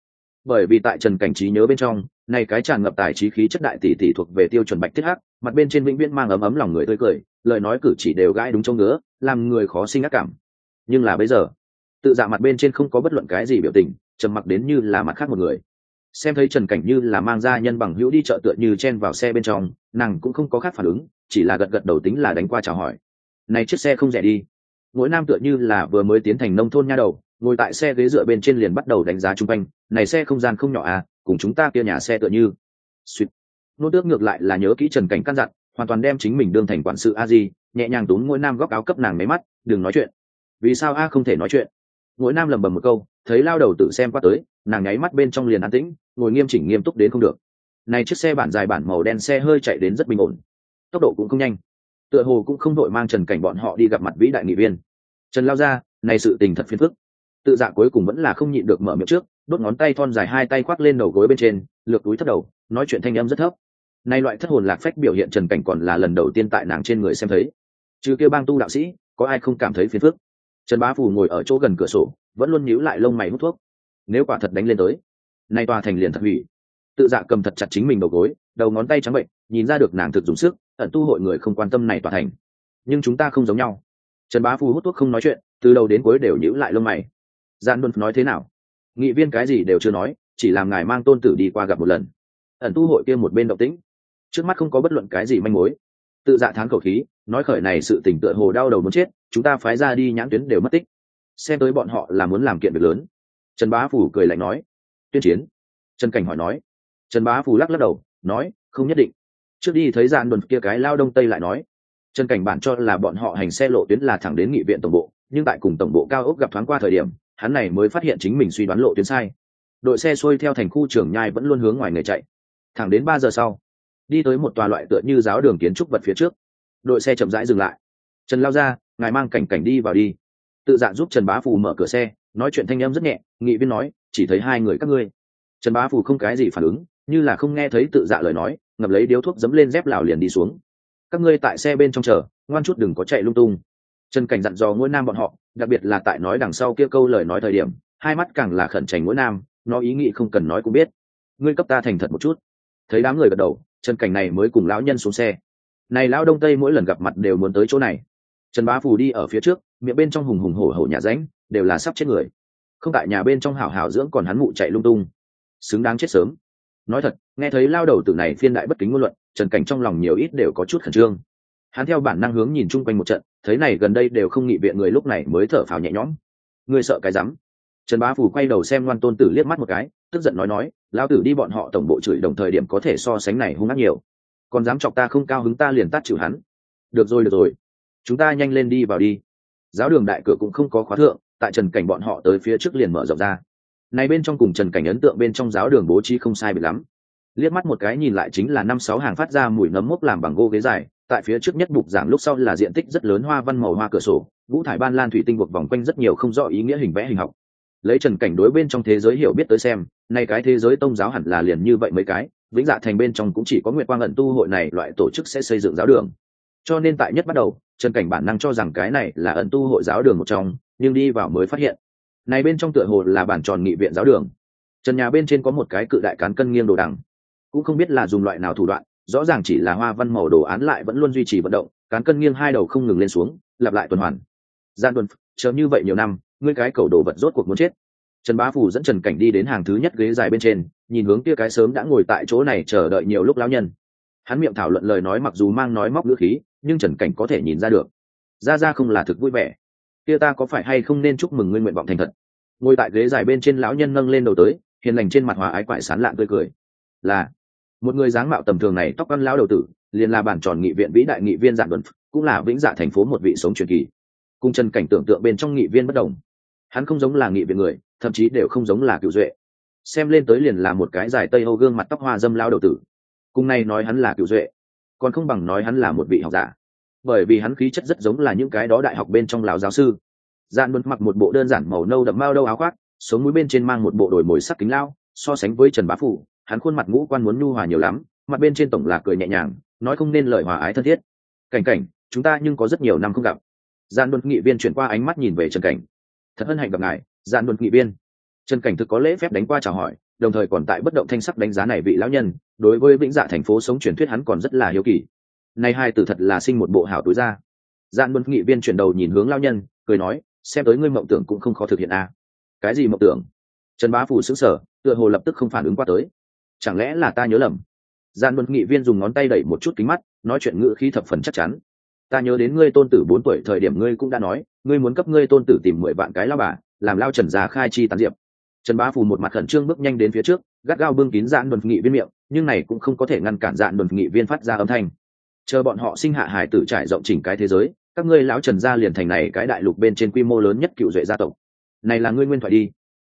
bởi vì tại Trần Cảnh trí nhớ bên trong, này cái tràn ngập tài trí khí chất đại tỷ tỷ thuộc về tiêu chuẩn bạch thiết hắc, mặt bên trên vĩnh viễn mang ấm ấm lòng người tươi cười, lời nói cử chỉ đều gãi đúng chỗ ngứa, làm người khó sinh ác cảm. Nhưng là bây giờ, tự dạ mặt bên trên không có bất luận cái gì biểu tình, trầm mặc đến như là mặt khác một người. Xem thấy Trần Cảnh như là mang ra nhân bằng hữu đi chợ tựa như chen vào xe bên trong, nàng cũng không có khác phản ứng, chỉ là gật gật đầu tính là đánh qua chào hỏi. Này chiếc xe không rẻ đi. Mỗi nam tựa như là vừa mới tiến thành nông thôn nha đầu, ngồi tại xe ghế dựa bên trên liền bắt đầu đánh giá chung quanh, này xe không gian không nhỏ à, cùng chúng ta kia nhà xe tựa như. Xuyệt. Nô Tước ngược lại là nhớ kỹ Trần Cảnh căn dặn, hoàn toàn đem chính mình đương thành quản sự a di, nhẹ nhàng túm Mỗi nam góc áo cấp nàng mấy mắt, đừng nói chuyện. Vì sao a không thể nói chuyện? Mỗi nam lẩm bẩm một câu, thấy lao đầu tự xem qua tới, nàng nháy mắt bên trong liền an tĩnh, ngồi nghiêm chỉnh nghiêm túc đến không được. Này chiếc xe bản dài bản màu đen xe hơi chạy đến rất bình ổn, tốc độ cũng không nhanh, tựa hồ cũng không đội mang Trần Cảnh bọn họ đi gặp mặt vĩ đại nghị viên. Trần lao ra, này sự tình thật phiền phức. Tự dạ cuối cùng vẫn là không nhịn được mở miệng trước, đốt ngón tay thon dài hai tay khoác lên đầu gối bên trên, lược túi thấp đầu, nói chuyện thanh âm rất thấp. Này loại thất hồn lạc phách biểu hiện Trần Cảnh còn là lần đầu tiên tại nàng trên người xem thấy. Trừ kia bang tu đạo sĩ, có ai không cảm thấy phiền phức? Trần Bá Phù ngồi ở chỗ gần cửa sổ, vẫn luôn nhíu lại lông mày hút thuốc. Nếu quả thật đánh lên tới, nay tòa thành liền thật hủy. Tự dạ cầm thật chặt chính mình đầu gối, đầu ngón tay trắng bệnh, nhìn ra được nàng thực dùng sức, ẩn tu hội người không quan tâm này tòa thành. Nhưng chúng ta không giống nhau. Trần Bá Phù hút thuốc không nói chuyện, từ đầu đến cuối đều nhíu lại lông mày. Gian Luân nói thế nào? Nghị viên cái gì đều chưa nói, chỉ làm ngài mang tôn tử đi qua gặp một lần. Ẩn tu hội kia một bên động tĩnh, trước mắt không có bất luận cái gì manh mối. Tự dạ thán khẩu khí, nói khởi này sự tình tựa hồ đau đầu muốn chết, chúng ta phái ra đi nhãn tuyến đều mất tích. Xem tới bọn họ là muốn làm kiện việc lớn. Trần Bá Phủ cười lạnh nói. Tuyên chiến. Trần Cảnh hỏi nói. Trần Bá Phủ lắc lắc đầu, nói, không nhất định. Trước đi thấy Dạn Đồn kia cái lao đông tây lại nói. Trần Cảnh bản cho là bọn họ hành xe lộ tuyến là thẳng đến nghị viện tổng bộ, nhưng tại cùng tổng bộ cao ốc gặp thoáng qua thời điểm, hắn này mới phát hiện chính mình suy đoán lộ tuyến sai. Đội xe xuôi theo thành khu Trường Nhai vẫn luôn hướng ngoài người chạy, thẳng đến 3 giờ sau, đi tới một tòa loại tựa như giáo đường kiến trúc vật phía trước. Đội xe chậm rãi dừng lại. Trần lao ra, ngài mang Cảnh đi vào đi. Tự dạ giúp Trần Bá Phù mở cửa xe, nói chuyện thanh âm rất nhẹ. Nghị viên nói, chỉ thấy hai người các ngươi. Trần Bá Phù không cái gì phản ứng, như là không nghe thấy tự dạ lời nói, ngập lấy điếu thuốc dấm lên dép lào liền đi xuống. Các ngươi tại xe bên trong chờ, ngoan chút đừng có chạy lung tung. Trần Cảnh dặn dò Ngũ Nam bọn họ, đặc biệt là tại nói đằng sau kia câu lời nói thời điểm, hai mắt càng là khẩn trành Ngũ Nam, nó ý nghĩ không cần nói cũng biết. Ngươi cấp ta thành thật một chút. Thấy đám người gật đầu, Trần Cảnh này mới cùng lão nhân xuống xe. Này lão đông tây mỗi lần gặp mặt đều muốn tới chỗ này. Trần Bá Phù đi ở phía trước, miệng bên trong hùng hùng hổ hổ nhà ránh, đều là sắp chết người. Không tại nhà bên trong hảo hảo dưỡng còn hắn mụ chạy lung tung, xứng đáng chết sớm. Nói thật, nghe thấy lao đầu tử này phiên đại bất kính ngôn luận, Trần Cảnh trong lòng nhiều ít đều có chút khẩn trương. Hắn theo bản năng hướng nhìn chung quanh một trận, thấy này gần đây đều không nghị viện người, lúc này mới thở phào nhẹ nhõm. Ngươi sợ cái rắm? Trần Bá Phù quay đầu xem Ngoan Tôn Tử liếc mắt một cái, tức giận nói, lao tử đi bọn họ tổng bộ chửi đồng thời điểm có thể so sánh này hung ác nhiều, còn dám chọc ta không cao hứng ta liền tát chửi hắn. Được rồi, chúng ta nhanh lên đi vào đi. Giáo đường đại cửa cũng không có khóa thượng, tại Trần Cảnh bọn họ tới phía trước liền mở rộng ra. Này bên trong cùng Trần Cảnh ấn tượng bên trong giáo đường bố trí không sai biệt lắm. Liếc mắt một cái nhìn lại chính là 5-6 hàng phát ra mùi nấm mốc làm bằng gỗ ghế dài, tại phía trước nhất bục giảng lúc sau là diện tích rất lớn hoa văn màu hoa cửa sổ, ngũ thải ban lan thủy tinh buộc vòng quanh rất nhiều không rõ ý nghĩa hình vẽ hình học. Lấy Trần Cảnh đối bên trong thế giới hiểu biết tới xem, này cái thế giới tông giáo hẳn là liền như vậy mấy cái, Vĩnh Dạ thành bên trong cũng chỉ có Nguyệt Quang ẩn tu hội này loại tổ chức sẽ xây dựng giáo đường. Cho nên tại nhất bắt đầu, Trần Cảnh bản năng cho rằng cái này là ẩn tu hội giáo đường một trong, nhưng đi vào mới phát hiện, này bên trong tựa hồ là bản tròn nghị viện giáo đường. Trần nhà bên trên có một cái cự đại cán cân nghiêng đồ đằng, cũng không biết là dùng loại nào thủ đoạn, rõ ràng chỉ là hoa văn màu đồ án lại vẫn luôn duy trì vận động, cán cân nghiêng hai đầu không ngừng lên xuống, lặp lại tuần hoàn. Gian Tuần, chờ như vậy nhiều năm, ngươi cái cầu đồ vật rốt cuộc muốn chết. Trần Bá Phù dẫn Trần Cảnh đi đến hàng thứ nhất ghế dài bên trên, nhìn hướng kia cái sớm đã ngồi tại chỗ này chờ đợi nhiều lúc lão nhân. Hắn miệng thảo luận lời nói mặc dù mang nói móc ngữ khí, nhưng Trần Cảnh có thể nhìn ra được, ra không là thực vui vẻ. Kia ta có phải hay không nên chúc mừng ngươi nguyện vọng thành thật? Ngồi tại ghế dài bên trên lão nhân nâng lên đầu tới, hiền lành trên mặt hòa ái quải sán lạn tươi cười. Là một người dáng mạo tầm thường này, tóc ăn lão đầu tử, liền là bản tròn nghị viện vĩ đại nghị viên Dạn Duẩn, cũng là Vĩnh Dạ thành phố một vị sống truyền kỳ. Cùng Trần Cảnh tưởng tượng bên trong nghị viên bất đồng, hắn không giống là nghị viện người, thậm chí đều không giống là cựu duệ. Xem lên tới liền là một cái dài tây âu gương mặt tóc hoa dâm lão đầu tử. Cùng này nói hắn là cựu duệ, còn không bằng nói hắn là một vị học giả, bởi vì hắn khí chất rất giống là những cái đó đại học bên trong lão giáo sư. Dạn Duẩn mặc một bộ đơn giản màu nâu đậm mao đâu áo khoác, sống mũi bên trên mang một bộ đồi mồi sắc kính lao, so sánh với Trần Bá Phủ, hắn khuôn mặt ngũ quan muốn nhu hòa nhiều lắm, mặt bên trên tổng là cười nhẹ nhàng, nói không nên lời hòa ái thân thiết. Cảnh, chúng ta nhưng có rất nhiều năm không gặp. Dạn Duẩn nghị viên chuyển qua ánh mắt nhìn về Trần Cảnh. Thật hân hạnh gặp ngài, Dạn Duẩn nghị viên. Trần Cảnh thực có lễ phép đánh qua chào hỏi, đồng thời còn tại bất động thanh sắc đánh giá này vị lão nhân. Đối với vĩnh dạ thành phố sống truyền thuyết hắn còn rất là hiếu kỳ. Này hai từ thật là sinh một bộ hảo túi ra. Dạn Luân nghị viên chuyển đầu nhìn hướng lão nhân, cười nói, xem tới ngươi mộng tưởng cũng không khó thực hiện a. Cái gì mộng tưởng? Trần Bá Phủ sững sờ, tựa hồ lập tức không phản ứng qua tới. Chẳng lẽ là ta nhớ lầm? Dạn Luân nghị viên dùng ngón tay đẩy một chút kính mắt, nói chuyện ngữ khí thập phần chắc chắn. Ta nhớ đến ngươi tôn tử 4 tuổi thời điểm ngươi cũng đã nói, ngươi muốn cấp ngươi tôn tử tìm 10 vạn cái lao bà, làm lao Trần gia khai chi tán diệp. Trần Bá Phủ một mặt khẩn trương bước nhanh đến phía trước, gắt gao bưng kín Dạn Luân nghị viên miệng, nhưng này cũng không có thể ngăn cản Dạn Luân nghị viên phát ra âm thanh. Chờ bọn họ sinh hạ hài tử trải rộng chỉnh cái thế giới, các ngươi lão Trần gia liền thành này cái đại lục bên trên quy mô lớn nhất cựu duệ gia tộc. Này là ngươi nguyên thoại đi.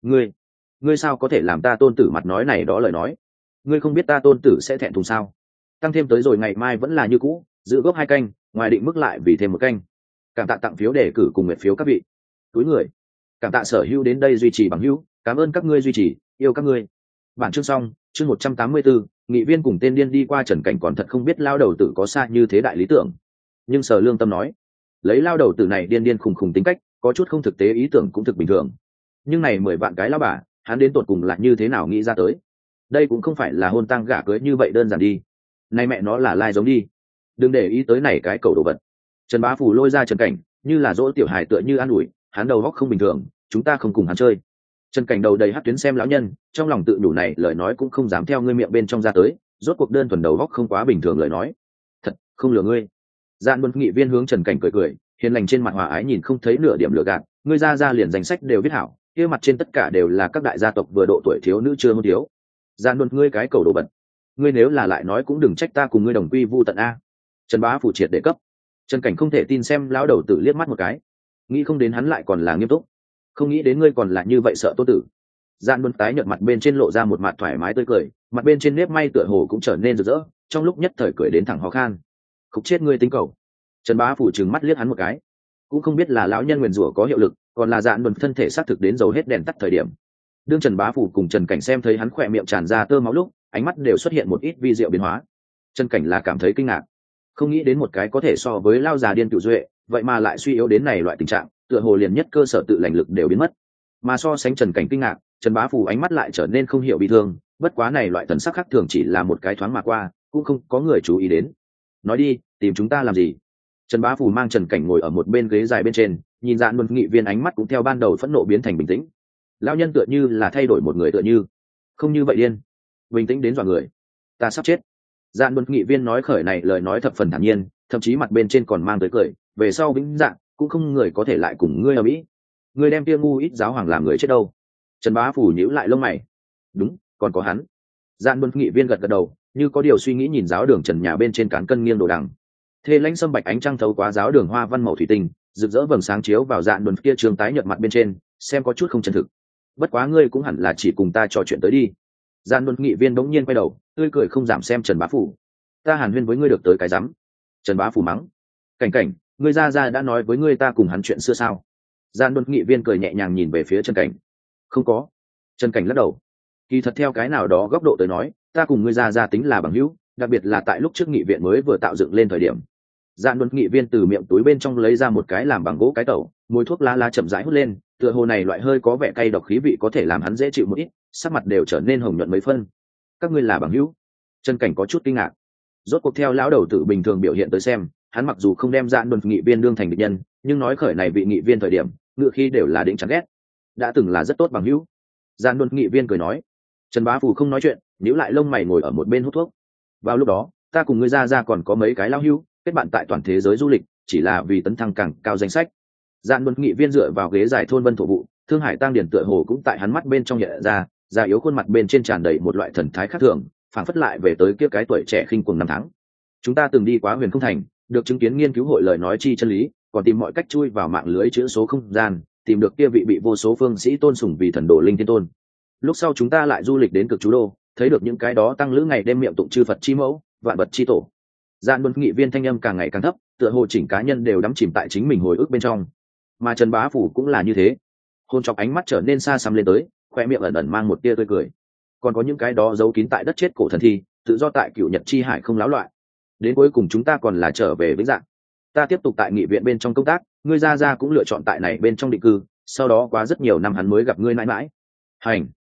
Ngươi sao có thể làm ta tôn tử mặt nói này đó lời nói? Ngươi không biết ta tôn tử sẽ thẹn thùng sao? Tăng thêm tới rồi ngày mai vẫn là như cũ, giữ gốc 2 canh, ngoài định mức lại vì thêm 1 canh. Cảm tạ tặng phiếu đề cử cùng nguyện phiếu các vị. Túi người. Cảm tạ sở hữu đến đây duy trì bằng hữu, cảm ơn các ngươi duy trì, yêu các ngươi. Bản chương xong, chương 184, nghị viên cùng tên điên đi qua Trần Cảnh còn thật không biết lao đầu tử có xa như thế đại lý tưởng. Nhưng Sở Lương Tâm nói, lấy lao đầu tử này điên điên khùng khùng tính cách, có chút không thực tế ý tưởng cũng thực bình thường. Nhưng này 10 vạn cái lao bà, hắn đến tột cùng là như thế nào nghĩ ra tới? Đây cũng không phải là hôn tăng gả cưới như vậy đơn giản đi. Này mẹ nó là lai giống đi. Đừng để ý tới này cái cầu đồ vật. Trần Bá Phủ lôi ra Trần Cảnh, như là dỗ tiểu hài tựa như an ủi, hắn đầu óc không bình thường, chúng ta không cùng hắn chơi. Trần Cảnh đầu đầy hắc tuyến xem lão nhân, trong lòng tự đủ này lời nói cũng không dám theo ngươi miệng bên trong ra tới, rốt cuộc đơn thuần đầu óc không quá bình thường lời nói. Thật, không lừa ngươi. Dạn Luân nghị viên hướng Trần Cảnh cười cười, hiền lành trên mặt hòa ái nhìn không thấy nửa điểm lừa gạt, ngươi ra liền danh sách đều viết hảo, kia mặt trên tất cả đều là các đại gia tộc vừa độ tuổi thiếu nữ chưa hôn thiếu. Dạn Luân ngươi cái cầu đồ bẩn. Ngươi nếu là lại nói cũng đừng trách ta cùng ngươi đồng quy vu tận a. Trần Bá Phủ triệt để cấp. Trần Cảnh không thể tin xem lão đầu tử liếc mắt một cái, nghĩ không đến hắn lại còn là nghiêm túc, không nghĩ đến ngươi còn là như vậy sợ tôn tử. Dạn Luân tái nhợt mặt bên trên lộ ra một mặt thoải mái tươi cười, mặt bên trên nếp may tựa hồ cũng trở nên rực rỡ, trong lúc nhất thời cười đến thẳng ho khan. Khục chết ngươi tính cầu. Trần Bá Phủ trừng mắt liếc hắn một cái, cũng không biết là lão nhân nguyền rủa có hiệu lực, còn là Dạn Luân thân thể xác thực đến dầu hết đèn tắt thời điểm. Đương Trần Bá Phủ cùng Trần Cảnh xem thấy hắn khỏe miệng tràn ra tơ máu lúc, ánh mắt đều xuất hiện một ít vi diệu biến hóa. Trần Cảnh là cảm thấy kinh ngạc, không nghĩ đến một cái có thể so với lao già điên cựu duệ, vậy mà lại suy yếu đến này loại tình trạng, tựa hồ liền nhất cơ sở tự lành lực đều biến mất. Mà so sánh Trần Cảnh kinh ngạc, Trần Bá Phủ ánh mắt lại trở nên không hiểu bị thương, bất quá này loại thần sắc khác thường chỉ là một cái thoáng mà qua, cũng không có người chú ý đến. Nói đi, tìm chúng ta làm gì? Trần Bá Phủ mang Trần Cảnh ngồi ở một bên ghế dài bên trên, nhìn Dạn Luân nghị viên ánh mắt cũng theo ban đầu phẫn nộ biến thành bình tĩnh. Lão nhân tựa như là thay đổi một người tựa như, không như vậy điên, bình tĩnh đến dọa người. Ta sắp chết. Dạn Luân nghị viên nói khởi này lời nói thập phần thản nhiên, thậm chí mặt bên trên còn mang tới cười, về sau vĩnh dạng cũng không người có thể lại cùng ngươi ở mỹ. Ngươi đem kia ngu ít giáo hoàng làm người chết đâu? Trần Bá Phủ nhíu lại lông mày. Đúng, còn có hắn. Dạn Luân nghị viên gật gật đầu, như có điều suy nghĩ nhìn giáo đường trần nhà bên trên cán cân nghiêng đồ đằng. Thê lãnh sâm bạch ánh trăng thấu qua giáo đường hoa văn màu thủy tinh, rực rỡ vầng sáng chiếu vào Dạn Luân kia trường tái nhợt mặt bên trên, xem có chút không chân thực. Bất quá ngươi cũng hẳn là chỉ cùng ta trò chuyện tới đi. Dạn Luân nghị viên bỗng nhiên quay đầu, tươi cười không giảm xem Trần Bá Phủ. Ta hàn huyên với ngươi được tới cái rắm. Trần Bá Phủ mắng. Cảnh Cảnh, ngươi ra đã nói với ngươi ta cùng hắn chuyện xưa sao? Dạn Luân nghị viên cười nhẹ nhàng nhìn về phía Trần Cảnh. Không có. Trần Cảnh lắc đầu. Kỳ thật theo cái nào đó góc độ tới nói, ta cùng ngươi ra tính là bằng hữu, đặc biệt là tại lúc trước nghị viện mới vừa tạo dựng lên thời điểm. Dạn Luân nghị viên từ miệng túi bên trong lấy ra một cái làm bằng gỗ cái tẩu, mùi thuốc lá chậm rãi hút lên, tựa hồ này loại hơi có vẻ cay độc khí vị có thể làm hắn dễ chịu một ít, sắc mặt đều trở nên hồng nhuận mấy phân. Các ngươi là bằng hữu? Trần Cảnh có chút kinh ngạc. Rốt cuộc theo lão đầu tử bình thường biểu hiện tới xem, hắn mặc dù không đem Dạn Luân nghị viên đương thành địch nhân, nhưng nói khởi này vị nghị viên thời điểm, ngựa khi đều là định chán ghét. Đã từng là rất tốt bằng hữu. Dạn Luân nghị viên cười nói. Trần Bá Phủ không nói chuyện, nhíu lại lông mày ngồi ở một bên hút thuốc. Vào lúc đó, ta cùng ngươi ra còn có mấy cái lão hữu, kết bạn tại toàn thế giới du lịch, chỉ là vì tấn thăng càng cao danh sách. Dạn Luân nghị viên dựa vào ghế dài thôn Vân thổ vụ, Thương Hải Tăng Điển tựa hồ cũng tại hắn mắt bên trong hiện ra, già yếu khuôn mặt bên trên tràn đầy một loại thần thái khác thường, phảng phất lại về tới kia cái tuổi trẻ khinh cuồng năm tháng. Chúng ta từng đi quá Huyền Không Thành, được chứng kiến nghiên cứu hội lời nói chi chân lý, còn tìm mọi cách chui vào mạng lưới chữ số không gian, tìm được kia vị bị vô số phương sĩ tôn sùng vì thần đồ linh thiên tôn. Lúc sau chúng ta lại du lịch đến Cực Chú Đô, thấy được những cái đó tăng lữ ngày đêm miệng tụng chư Phật chi mẫu, vạn vật chi tổ. Dạn Luân nghị viên thanh âm càng ngày càng thấp, tựa hồ chỉnh cá nhân đều đắm chìm tại chính mình hồi ức bên trong. Mà Trần Bá Phủ cũng là như thế, hôn chọc ánh mắt trở nên xa xăm lên tới, khoe miệng ẩn ẩn mang một tia tươi cười. Còn có những cái đó giấu kín tại đất chết cổ thần thi, tự do tại cựu nhật chi hải không láo loại. Đến cuối cùng chúng ta còn là trở về vĩnh dạng. Ta tiếp tục tại nghị viện bên trong công tác, ngươi ra cũng lựa chọn tại này bên trong định cư, sau đó quá rất nhiều năm hắn mới gặp ngươi mãi mãi. Hành.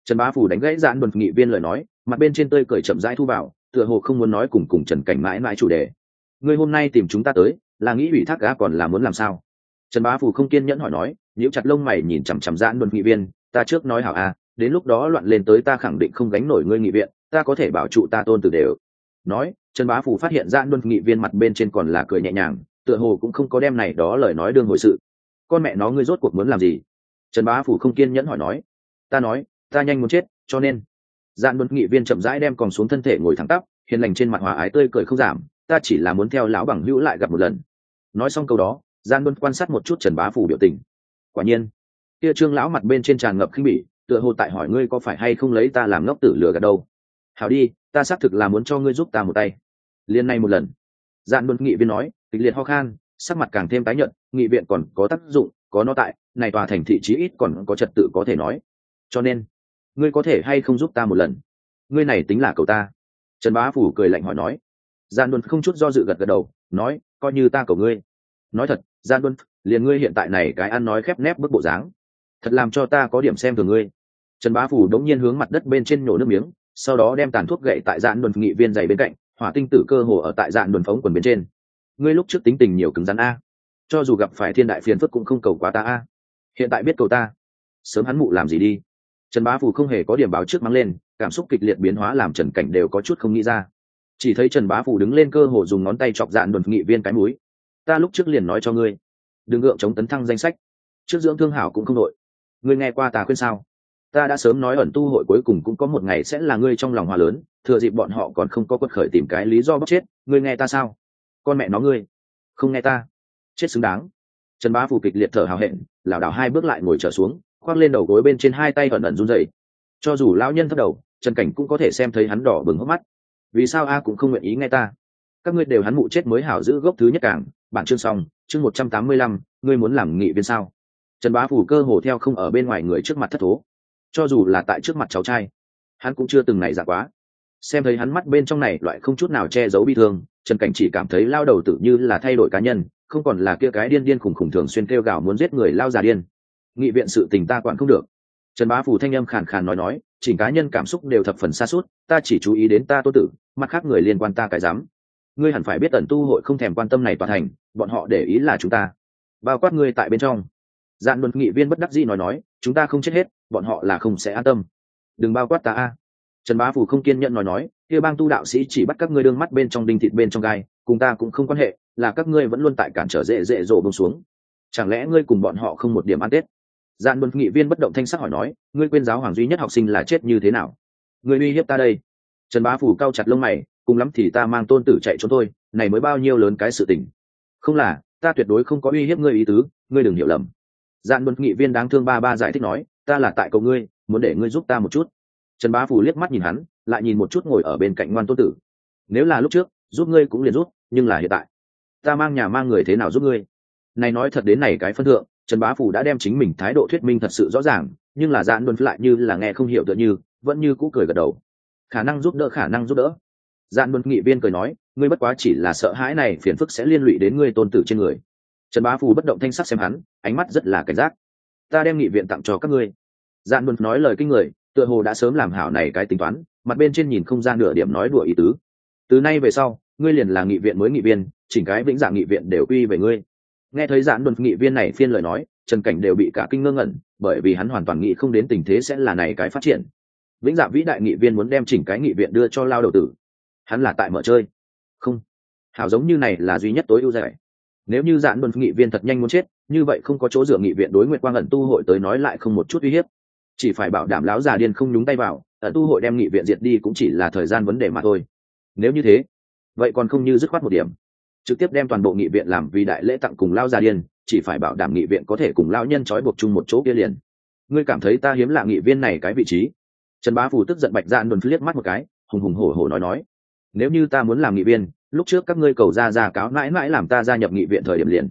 Trần Bá Phủ đánh gãy Dạn Đồn nghị viên lời nói, mặt bên trên tươi cười chậm rãi thu vào, tựa hồ không muốn nói cùng Trần Cảnh mãi mãi chủ đề. Ngươi hôm nay tìm chúng ta tới là nghĩ ủy thác gã còn là muốn làm sao? Trần Bá Phủ không kiên nhẫn hỏi nói, nhíu chặt lông mày nhìn chằm chằm Dạn Đồn nghị viên, ta trước nói hảo a, đến lúc đó loạn lên tới ta khẳng định không gánh nổi ngươi nghị viện, ta có thể bảo trụ ta tôn tử đều. Nói, Trần Bá Phủ phát hiện Dạn Đồn nghị viên mặt bên trên còn là cười nhẹ nhàng, tựa hồ cũng không có đem này đó lời nói đương hồi sự. Con mẹ nó ngươi rốt cuộc muốn làm gì? Trần Bá Phủ không kiên nhẫn hỏi nói. Ta nói, ta nhanh muốn chết, cho nên. Dạn Đồn nghị viên chậm rãi đem còn xuống thân thể ngồi thẳng tắp, hiền lành trên mặt hòa ái tươi cười không giảm, ta chỉ là muốn theo lão bằng hữu lại gặp một lần. Nói xong câu đó, Dạn Đồn quan sát một chút Trần Bá Phủ biểu tình. Quả nhiên, kia Trương lão mặt bên trên tràn ngập khinh bỉ, tựa hồ tại hỏi ngươi có phải hay không lấy ta làm ngốc tử lừa gạt đâu. Hảo đi, ta xác thực là muốn cho ngươi giúp ta một tay. Liên này một lần. Dạn Đồn nghị viên nói, kịch liệt ho khan, sắc mặt càng thêm tái nhợt, nghị viện còn có tác dụng, có nó tại, này tòa thành thị chí ít còn có trật tự có thể nói. Cho nên, ngươi có thể hay không giúp ta một lần? Ngươi này tính là cầu ta. Trần Bá Phủ cười lạnh hỏi nói. Dạn Đồn không chút do dự gật gật đầu, nói, coi như ta cầu ngươi. Nói thật, Dạn Đồn, liền ngươi hiện tại này cái ăn nói khép nép bức bộ dáng, thật làm cho ta có điểm xem thường ngươi. Trần Bá Phủ đống nhiên hướng mặt đất bên trên nhổ nước miếng, sau đó đem tàn thuốc gậy tại Dạn Đồn nghị viên giày bên cạnh, hỏa tinh tử cơ hồ ở tại Dạn Đồn phóng quần bên trên. Ngươi lúc trước tính tình nhiều cứng rắn a, cho dù gặp phải thiên đại phiền phức cũng không cầu quá ta a, hiện tại biết cầu ta, sớm hắn mụ làm gì đi. Trần Bá Phủ không hề có điểm báo trước mắng lên, cảm xúc kịch liệt biến hóa làm Trần Cảnh đều có chút không nghĩ ra. Chỉ thấy Trần Bá Phủ đứng lên cơ hồ dùng ngón tay chọc Dạn Đồn nghị viên cái mũi. Ta lúc trước liền nói cho ngươi, đừng gượng chống tấn thăng danh sách, trước dưỡng thương hảo cũng không đội. Ngươi nghe qua ta khuyên sao? Ta đã sớm nói ẩn tu hội cuối cùng cũng có một ngày sẽ là ngươi trong lòng hòa lớn, thừa dịp bọn họ còn không có quật khởi tìm cái lý do bóc chết, ngươi nghe ta sao? Con mẹ nó ngươi, không nghe ta, chết xứng đáng. Trần Bá Phủ kịch liệt thở hào hẹn, lảo đảo hai bước lại ngồi trở xuống, khoác lên đầu gối bên trên hai tay ẩn ẩn run rẩy. Cho dù lão nhân thấp đầu, Trần Cảnh cũng có thể xem thấy hắn đỏ bừng hốc mắt. Vì sao a cũng không nguyện ý nghe ta? Các ngươi đều hắn mụ chết mới hảo giữ gốc thứ nhất cảng, bản chương xong, chương 185, ngươi muốn làm nghị viên sao? Trần Bá Phủ cơ hồ theo không ở bên ngoài người trước mặt thất thố. Cho dù là tại trước mặt cháu trai, hắn cũng chưa từng này dạ quá. Xem thấy hắn mắt bên trong này loại không chút nào che giấu bi thương, Trần Cảnh chỉ cảm thấy lao đầu tự như là thay đổi cá nhân, không còn là kia cái điên điên khủng khủng thường xuyên kêu gào muốn giết người lao già điên. Nghị viện sự tình ta quản không được. Trần Bá Phủ thanh âm khàn khàn nói, chỉnh cá nhân cảm xúc đều thập phần xa suốt, ta chỉ chú ý đến ta tô tử, mặt khác người liên quan ta cái dám. Ngươi hẳn phải biết ẩn tu hội không thèm quan tâm này toàn thành, bọn họ để ý là chúng ta, bao quát ngươi tại bên trong. Dạn Đồn nghị viên bất đắc dĩ nói, chúng ta không chết hết, bọn họ là không sẽ an tâm. Đừng bao quát ta a. Trần Bá Phủ không kiên nhẫn nói, kia bang tu đạo sĩ chỉ bắt các ngươi đương mắt bên trong đinh thịt bên trong gai, cùng ta cũng không quan hệ, là các ngươi vẫn luôn tại cản trở dễ rộ bông xuống. Chẳng lẽ ngươi cùng bọn họ không một điểm ăn tết? Dạn Đồn nghị viên bất động thanh sắc hỏi nói, ngươi quên giáo hoàng duy nhất học sinh là chết như thế nào? Ngươi uy hiếp ta đây? Trần Bá Phủ cau chặt lông mày, cùng lắm thì ta mang tôn tử chạy trốn thôi, này mới bao nhiêu lớn cái sự tình. Không là, ta tuyệt đối không có uy hiếp ngươi ý tứ, ngươi đừng hiểu lầm. Dạn Đồn nghị viên đáng thương ba giải thích nói, ta là tại cầu ngươi, muốn để ngươi giúp ta một chút. Trần Bá Phủ liếc mắt nhìn hắn, lại nhìn một chút ngồi ở bên cạnh ngoan tôn tử. Nếu là lúc trước, giúp ngươi cũng liền giúp, nhưng là hiện tại, ta mang nhà mang người thế nào giúp ngươi? Này nói thật đến này cái phân thượng, Trần Bá Phủ đã đem chính mình thái độ thuyết minh thật sự rõ ràng, nhưng là Dạn Đồn lại như là nghe không hiểu tựa như, vẫn như cũ cười gật đầu. Khả năng giúp đỡ, khả năng giúp đỡ. Dạn Đồn nghị viên cười nói, ngươi bất quá chỉ là sợ hãi này phiền phức sẽ liên lụy đến ngươi tôn tử trên người. Trần Bá Phủ bất động thanh sắc xem hắn, ánh mắt rất là cảnh giác. Ta đem nghị viện tặng cho các ngươi. Dạn Đồn nói lời kinh người, tựa hồ đã sớm làm hảo này cái tính toán, mặt bên trên nhìn không ra nửa điểm nói đùa ý tứ. Từ nay về sau, ngươi liền là nghị viện mới nghị viên, chỉnh cái vĩnh dạng nghị viện đều quy về ngươi. Nghe thấy Dạn Đồn nghị viên này phiên lời nói, Trần Cảnh đều bị cả kinh ngơ ngẩn, bởi vì hắn hoàn toàn nghĩ không đến tình thế sẽ là này cái phát triển. Vĩnh dạng vĩ đại nghị viên muốn đem chỉnh cái nghị viện đưa cho lao đầu tử, hắn là tại mở chơi. Không, hảo giống như này là duy nhất tối ưu giải. Nếu như Dạn Đồn nghị viên thật nhanh muốn chết, như vậy không có chỗ dựa nghị viện đối Nguyệt Quang ẩn tu hội tới nói lại không một chút uy hiếp, chỉ phải bảo đảm lão già điên không nhúng tay vào, ẩn tu hội đem nghị viện diệt đi cũng chỉ là thời gian vấn đề mà thôi. Nếu như thế, vậy còn không như dứt khoát một điểm, trực tiếp đem toàn bộ nghị viện làm vì đại lễ tặng cùng lão già điên, chỉ phải bảo đảm nghị viện có thể cùng lão nhân trói buộc chung một chỗ kia liền. Ngươi cảm thấy ta hiếm lạ nghị viên này cái vị trí? Trần Bá Phủ tức giận Bạch Dạn Đồn liếc mắt một cái, hùng hùng hổ hổ nói, nếu như ta muốn làm nghị viên, lúc trước các ngươi cầu ra cáo mãi mãi làm ta gia nhập nghị viện thời điểm liền.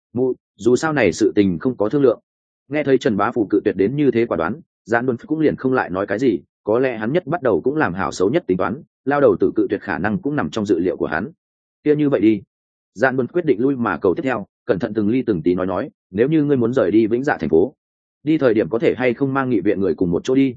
Dù sao này sự tình không có thương lượng. Nghe thấy Trần Bá Phủ cự tuyệt đến như thế quả đoán, Dạn Đồn cũng liền không lại nói cái gì, có lẽ hắn nhất bắt đầu cũng làm hảo xấu nhất tính toán, lao đầu tự cự tuyệt khả năng cũng nằm trong dự liệu của hắn. Kia như vậy đi. Dạn Đồn quyết định lui mà cầu tiếp theo, cẩn thận từng ly từng tí nói, nếu như ngươi muốn rời đi Vĩnh Dạ thành phố, đi thời điểm có thể hay không mang nghị viện người cùng một chỗ đi.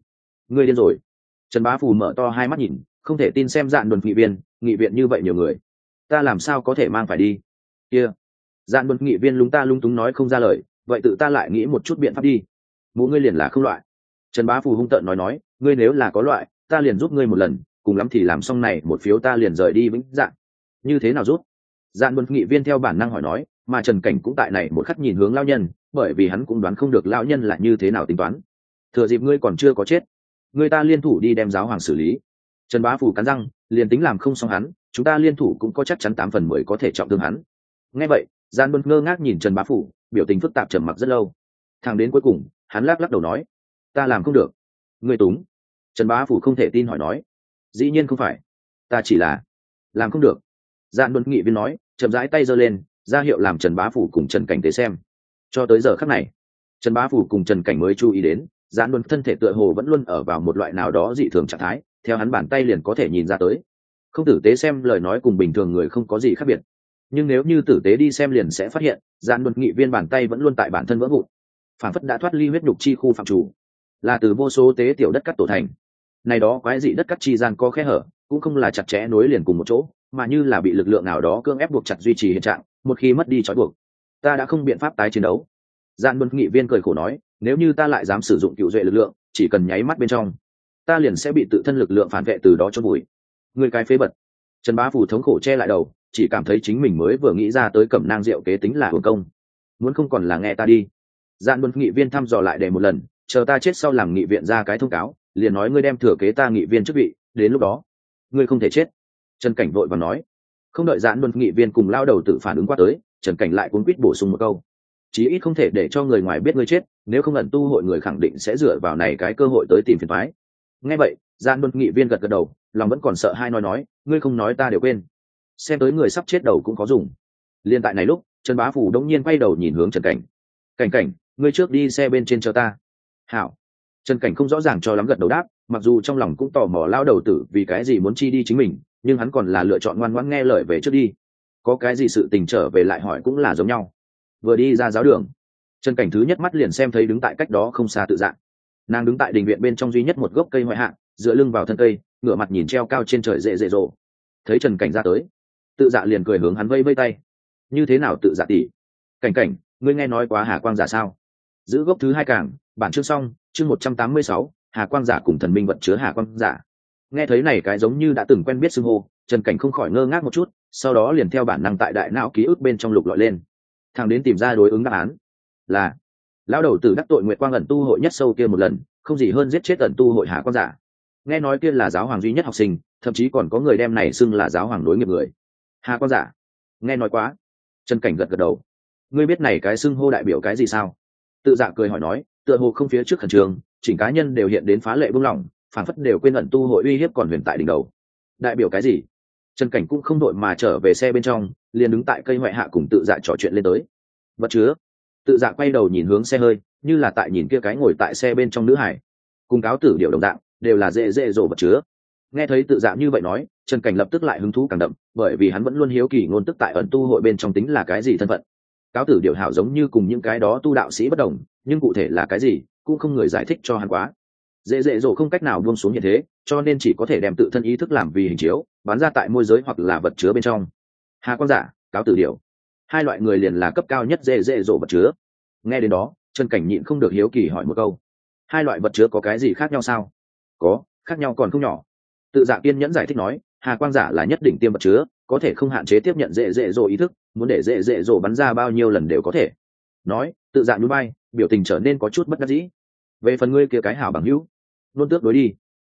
Ngươi điên rồi. Trần Bá Phù mở to hai mắt nhìn, không thể tin xem Dạn Đồn nghị viện như vậy nhiều người, ta làm sao có thể mang phải đi? Kia, Dạn Đồn nghị viên lúng ta lung túng nói không ra lời, vậy tự ta lại nghĩ một chút biện pháp đi. Mũ ngươi liền là không loại. Trần Bá Phù hung tợn nói, ngươi nếu là có loại, ta liền giúp ngươi một lần, cùng lắm thì làm xong này một phiếu ta liền rời đi Vĩnh Dạng. Như thế nào giúp? Dạn Đồn nghị viên theo bản năng hỏi nói, mà Trần Cảnh cũng tại này một khắc nhìn hướng lão nhân, bởi vì hắn cũng đoán không được lão nhân là như thế nào tính toán. Thừa dịp ngươi còn chưa có chết, người ta liên thủ đi đem giáo hoàng xử lý. Trần Bá Phủ cắn răng, liền tính làm không xong hắn, chúng ta liên thủ cũng có chắc chắn 8/10 có thể trọng thương hắn. Nghe vậy, Gian Bân ngơ ngác nhìn Trần Bá Phủ, biểu tình phức tạp trầm mặc rất lâu. Thằng đến cuối cùng, hắn lắc đầu nói, ta làm không được. Ngươi túng. Trần Bá Phủ không thể tin hỏi nói, dĩ nhiên không phải, ta chỉ là làm không được. Gian Bân nghị viên nói, chậm rãi tay giơ lên, ra hiệu làm Trần Bá Phủ cùng Trần Cảnh tế xem. Cho tới giờ khắc này, Trần Bá Phủ cùng Trần Cảnh mới chú ý đến, Giãn Luân thân thể tựa hồ vẫn luôn ở vào một loại nào đó dị thường trạng thái, theo hắn bàn tay liền có thể nhìn ra tới. Không tử tế xem lời nói cùng bình thường người không có gì khác biệt, nhưng nếu như tử tế đi xem liền sẽ phát hiện, Giãn Luân nghị viên bàn tay vẫn luôn tại bản thân vỡ vụn, phản phất đã thoát ly huyết nhục chi khu phạm chủ, là từ vô số tế tiểu đất cắt tổ thành. Này đó quái dị đất cắt chi gian có khe hở, cũng không là chặt chẽ nối liền cùng một chỗ, mà như là bị lực lượng nào đó cưỡng ép buộc chặt duy trì hiện trạng, một khi mất đi trói buộc, ta đã không biện pháp tái chiến đấu. Giãn Luân nghị viên cười khổ nói, nếu như ta lại dám sử dụng cựu duệ lực lượng, chỉ cần nháy mắt bên trong, ta liền sẽ bị tự thân lực lượng phản vệ từ đó chôn bụi. Người cái phế bật. Trần Bá Phủ thống khổ che lại đầu, chỉ cảm thấy chính mình mới vừa nghĩ ra tới cẩm nang rượu kế tính là hưởng công. Muốn không còn là nghe ta đi. Giãn Luân nghị viên thăm dò lại để một lần, chờ ta chết sau làm nghị viện ra cái thông cáo, liền nói ngươi đem thừa kế ta nghị viên chức vị, đến lúc đó, ngươi không thể chết. Trần Cảnh vội vàng nói. Không đợi Giãn Luân nghị viên cùng lao đầu tự phản ứng qua tới, Trần Cảnh lại cuống quýt bổ sung một câu, chí ít không thể để cho người ngoài biết ngươi chết, nếu không ẩn tu hội người khẳng định sẽ dựa vào này cái cơ hội tới tìm phiền toái. Nghe vậy, Giãn Luân nghị viên gật gật đầu, lòng vẫn còn sợ hai nói, ngươi không nói ta đều quên. Xem tới người sắp chết đầu cũng có dùng. Liên tại này lúc, Trần Bá Phủ đống nhiên quay đầu nhìn hướng Trần Cảnh. Cảnh, ngươi trước đi xe bên trên chờ ta. Hảo. Trần Cảnh không rõ ràng cho lắm gật đầu đáp, mặc dù trong lòng cũng tò mò lao đầu tử vì cái gì muốn chi đi chính mình, nhưng hắn còn là lựa chọn ngoan ngoãn nghe lời về trước đi. Có cái gì sự tình trở về lại hỏi cũng là giống nhau. Vừa đi ra giáo đường, Trần Cảnh thứ nhất mắt liền xem thấy đứng tại cách đó không xa Tự Dạ. Nàng đứng tại đình viện bên trong duy nhất một gốc cây ngoại hạng, dựa lưng vào thân cây, ngửa mặt nhìn treo cao trên trời rệ rộ. Thấy Trần Cảnh ra tới, Tự Dạ liền cười hướng hắn vây vây tay. Như thế nào Tự Dạ tỷ? Cảnh, ngươi nghe nói quá Hà Quang giả sao? Giữ gốc thứ hai cảng, bản chương xong, chương 186, Hà Quang giả cùng thần minh vật chứa Hà Quang giả. Nghe thấy này cái giống như đã từng quen biết xưng hô, Trần Cảnh không khỏi ngơ ngác một chút, sau đó liền theo bản năng tại đại não ký ức bên trong lục lọi lên, thằng đến tìm ra đối ứng đáp án là lão đầu tử đắc tội Nguyệt Quang ẩn tu hội nhất sâu kia một lần, không gì hơn giết chết ẩn tu hội Hà Quang giả. Nghe nói kia là giáo hoàng duy nhất học sinh, thậm chí còn có người đem này xưng là giáo hoàng đối nghiệp người. Hà Quang giả, nghe nói quá. Trần Cảnh gật gật đầu. Ngươi biết này cái xưng hô đại biểu cái gì sao? Tự Dạ cười hỏi nói, tựa hồ không phía trước khẩn trương, chỉnh cá nhân đều hiện đến phá lệ buông lỏng, phản phất đều quên ẩn tu hội uy hiếp còn huyền tại đỉnh đầu. Đại biểu cái gì? Trần Cảnh cũng không đội mà trở về xe bên trong, liền đứng tại cây ngoại hạ cùng Tự Dạ trò chuyện lên tới. Vật chứa. Tự Dạ quay đầu nhìn hướng xe hơi, như là tại nhìn kia cái ngồi tại xe bên trong nữ hải, cùng cáo tử điều đồng dạng, đều là dễ dỗ vật chứa. Nghe thấy Tự Dạ như vậy nói, Trần Cảnh lập tức lại hứng thú càng đậm, bởi vì hắn vẫn luôn hiếu kỳ ngôn tức tại ẩn tu hội bên trong tính là cái gì thân phận. Cáo tử điều hảo giống như cùng những cái đó tu đạo sĩ bất đồng, nhưng cụ thể là cái gì cũng không người giải thích cho hắn quá. Dễ dỗ không cách nào buông xuống hiện thế, cho nên chỉ có thể đem tự thân ý thức làm vì hình chiếu, bán ra tại môi giới hoặc là vật chứa bên trong. Hà Quang giả, cáo tử điều, hai loại người liền là cấp cao nhất dễ dỗ vật chứa. Nghe đến đó, Trần Cảnh nhịn không được hiếu kỳ hỏi một câu, hai loại vật chứa có cái gì khác nhau sao? Có, khác nhau còn không nhỏ. Tự Dạ kiên nhẫn giải thích nói, Hà Quang giả là nhất đỉnh tiêm vật chứa, có thể không hạn chế tiếp nhận dễ dỗ ý thức, muốn để dễ dỗ bắn ra bao nhiêu lần đều có thể. Nói, Tự Dạ nhún vai, biểu tình trở nên có chút bất đắc dĩ. Về phần ngươi kia cái hảo bằng hữu, luôn tước đối đi.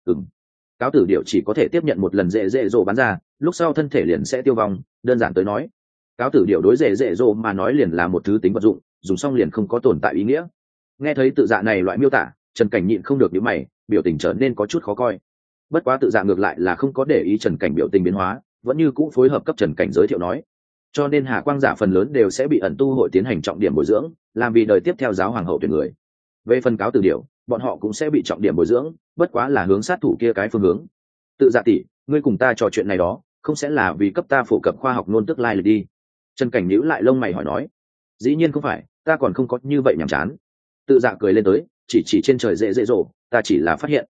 Cáo tử điệu chỉ có thể tiếp nhận một lần dễ dỗ bắn ra, lúc sau thân thể liền sẽ tiêu vong, đơn giản tới nói, cáo tử điệu đối dễ dỗ mà nói liền là một thứ tính vật dụng, dùng xong liền không có tồn tại ý nghĩa. Nghe thấy Tự Dạ này loại miêu tả, Trần Cảnh nhịn không được nhíu mày, biểu tình trở nên có chút khó coi. Bất quá Tự Dạ ngược lại là không có để ý Trần Cảnh biểu tình biến hóa, vẫn như cũ phối hợp cấp Trần Cảnh giới thiệu nói, cho nên Hà Quang giả phần lớn đều sẽ bị ẩn tu hội tiến hành trọng điểm bồi dưỡng, làm vì đời tiếp theo giáo hoàng hậu tuyển người. Về phần cáo tử điệu, bọn họ cũng sẽ bị trọng điểm bồi dưỡng, bất quá là hướng sát thủ kia cái phương hướng. Tự Dạ tỷ, ngươi cùng ta trò chuyện này đó, không sẽ là vì cấp ta phổ cập khoa học ngôn tức lai lịch đi? Trần Cảnh nhíu lại lông mày hỏi nói. Dĩ nhiên không phải, ta còn không có như vậy nhàm chán. Tự Dạ cười lên tới, chỉ trên trời dễ dỗ, ta chỉ là phát hiện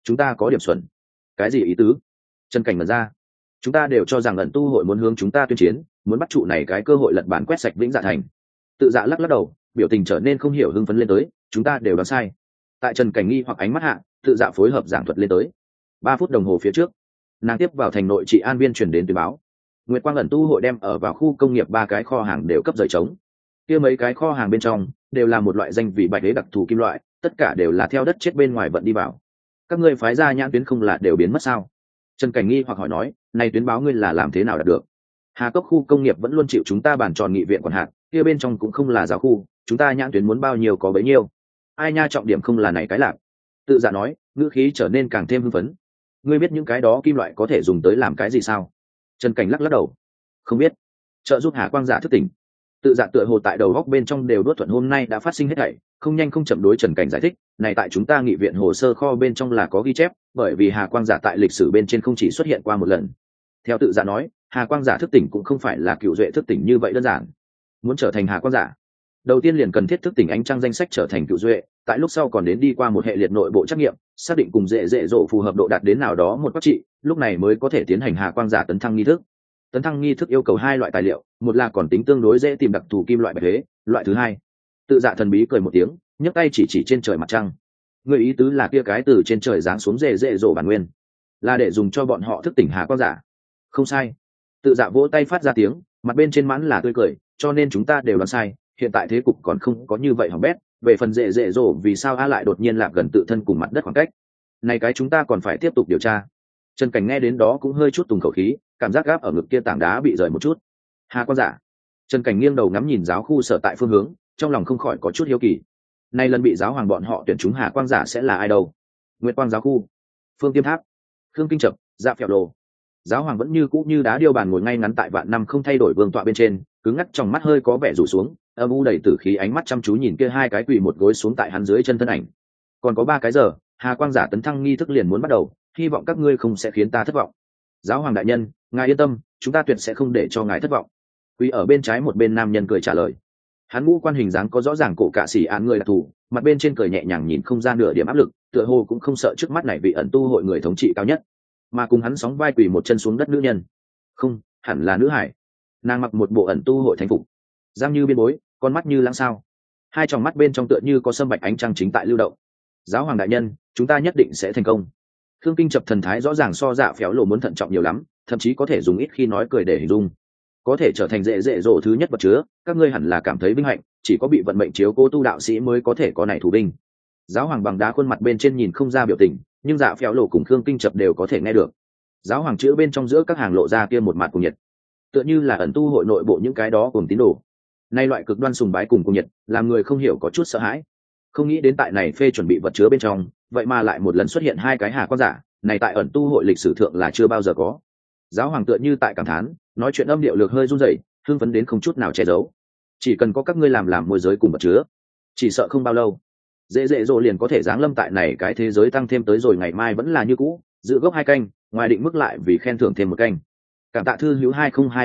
chúng ta có điểm xuẩn. Cái gì ý tứ? Trần Cảnh mở ra. Chúng ta đều cho rằng ẩn tu hội muốn hướng chúng ta tuyên chiến, muốn bắt trụ này cái cơ hội lật bản quét sạch Vĩnh Dạ thành. Tự Dạ lắc lắc đầu, biểu tình trở nên không hiểu hưng phấn lên tới. Chúng ta đều đoán sai. Tại Trần Cảnh nghi hoặc ánh mắt hạ, Tự Dạ phối hợp giảng thuật lên tới. 3 phút đồng hồ phía trước, nàng tiếp vào thành nội trị an viên truyền đến tuyên báo, Nguyệt Quang ẩn tu hội đem ở vào khu công nghiệp 3 cái kho hàng đều cấp rời trống. Kia mấy cái kho hàng bên trong đều là một loại danh vị bạch đế đặc thù kim loại, tất cả đều là theo đất chết bên ngoài vận đi vào. Các ngươi phái ra nhãn tuyến không là đều biến mất sao? Trần Cảnh nghi hoặc hỏi nói, này tuyến báo ngươi là làm thế nào đạt được? Hà Cốc khu công nghiệp vẫn luôn chịu chúng ta bàn tròn nghị viện quản hạt, kia bên trong cũng không là giáo khu, chúng ta nhãn tuyến muốn bao nhiêu có bấy nhiêu. Ai nha, trọng điểm không là này cái lạc. Tự Dạ nói, ngữ khí trở nên càng thêm hưng phấn. Ngươi biết những cái đó kim loại có thể dùng tới làm cái gì sao? Trần Cảnh lắc lắc đầu, không biết. Trợ giúp Hà Quang giả thức tỉnh. Tự Dạ tựa hồ tại đầu góc bên trong đều đốt thuận hôm nay đã phát sinh hết thảy, không nhanh không chậm đối Trần Cảnh giải thích, này tại chúng ta nghị viện hồ sơ kho bên trong là có ghi chép, bởi vì Hà Quang giả tại lịch sử bên trên không chỉ xuất hiện qua một lần. Theo Tự Dạ nói, Hà Quang giả thức tỉnh cũng không phải là cựu duệ thức tỉnh như vậy đơn giản. Muốn trở thành Hà Quang giả, đầu tiên liền cần thiết thức tỉnh ánh trăng danh sách trở thành cựu duệ, tại lúc sau còn đến đi qua một hệ liệt nội bộ trắc nghiệm, xác định cùng dễ dỗ phù hợp độ đạt đến nào đó một các trị, lúc này mới có thể tiến hành Hà Quang giả tấn thăng nghi thức. Tấn thăng nghi thức yêu cầu 2 loại tài liệu, một là còn tính tương đối dễ tìm đặc thù kim loại bạch thế, loại thứ hai. Tự Dạ thần bí cười một tiếng, nhấc tay chỉ trên trời mặt trăng. Người ý tứ là kia cái từ trên trời giáng xuống dễ dỗ bản nguyên, là để dùng cho bọn họ thức tỉnh Hà Quang giả. Không sai. Tự Dạ vỗ tay phát ra tiếng, mặt bên trên mãn là tươi cười, cho nên chúng ta đều đoán sai, hiện tại thế cục còn không có như vậy hỏng bét, về phần dễ dỗ vì sao a lại đột nhiên lạc gần tự thân cùng mặt đất khoảng cách. Này cái chúng ta còn phải tiếp tục điều tra. Trần Cảnh nghe đến đó cũng hơi chút tùng khẩu khí, cảm giác gáp ở ngực kia tảng đá bị rời một chút. Hà Quang giả. Trần Cảnh nghiêng đầu ngắm nhìn giáo khu sở tại phương hướng, trong lòng không khỏi có chút hiếu kỳ. Nay lần bị giáo hoàng bọn họ tuyển chúng Hà Quang giả sẽ là ai đâu? Nguyệt Quang giáo khu, Phương Tiêm Tháp, Khương Kinh Chập, Dạ Phèo Đồ. Giáo hoàng vẫn như cũ như đá điêu bàn ngồi ngay ngắn tại vạn năm không thay đổi vương tọa bên trên, cứng ngắc trong mắt hơi có vẻ rủ xuống, âm u đầy tử khí ánh mắt chăm chú nhìn kia 2 cái quỳ một gối xuống tại hắn dưới chân thân ảnh. Còn có 3 cái giờ, Hà Quang giả tấn thăng nghi thức liền muốn bắt đầu, hy vọng các ngươi không sẽ khiến ta thất vọng. Giáo hoàng đại nhân, ngài yên tâm, chúng ta tuyệt sẽ không để cho ngài thất vọng. Quỳ ở bên trái một bên nam nhân cười trả lời. Hắn ngũ quan hình dáng có rõ ràng cổ cả xỉ án người đặc thù, mặt bên trên cười nhẹ nhàng nhìn không ra nửa điểm áp lực, tựa hồ cũng không sợ trước mắt này vị ẩn tu hội người thống trị cao nhất. Mà cùng hắn sóng vai quỳ một chân xuống đất nữ nhân, không, hẳn là nữ hải. Nàng mặc một bộ ẩn tu hội thánh phục, răng như biên bối, con mắt như lãng sao, 2 tròng mắt bên trong tựa như có sâm bạch ánh trăng chính tại lưu động. Giáo hoàng đại nhân, chúng ta nhất định sẽ thành công. Khương Kinh Chập thần thái rõ ràng so Dạ Phéo Lộ muốn thận trọng nhiều lắm, thậm chí có thể dùng ít khi nói cười để hình dung. Có thể trở thành dễ dỗ thứ nhất vật chứa, các ngươi hẳn là cảm thấy vinh hạnh, chỉ có bị vận mệnh chiếu cố tu đạo sĩ mới có thể có này thủ binh. Giáo hoàng bằng đá khuôn mặt bên trên nhìn không ra biểu tình, nhưng Dạ Phéo Lộ cùng Khương Kinh Chập đều có thể nghe được. Giáo hoàng chữ bên trong giữa các hàng lộ ra kia một mặt cùng nhiệt, tựa như là ẩn tu hội nội bộ những cái đó cùng tín đồ. Nay loại cực đoan sùng bái cùng nhiệt, làm người không hiểu có chút sợ hãi. Không nghĩ đến tại này phê chuẩn bị vật chứa bên trong, vậy mà lại một lần xuất hiện 2 cái Hà Quang giả, này tại ẩn tu hội lịch sử thượng là chưa bao giờ có. Giáo hoàng tựa như tại cảm thán, nói chuyện âm điệu lược hơi run rẩy, hưng phấn đến không chút nào che giấu. Chỉ cần có các ngươi làm môi giới cùng vật chứa, chỉ sợ không bao lâu, dễ rồi liền có thể giáng lâm tại này cái thế giới tăng thêm tới rồi ngày mai vẫn là như cũ, giữ gốc 2 canh, ngoài định mức lại vì khen thưởng thêm 1 canh. Cảm tạ thư hữu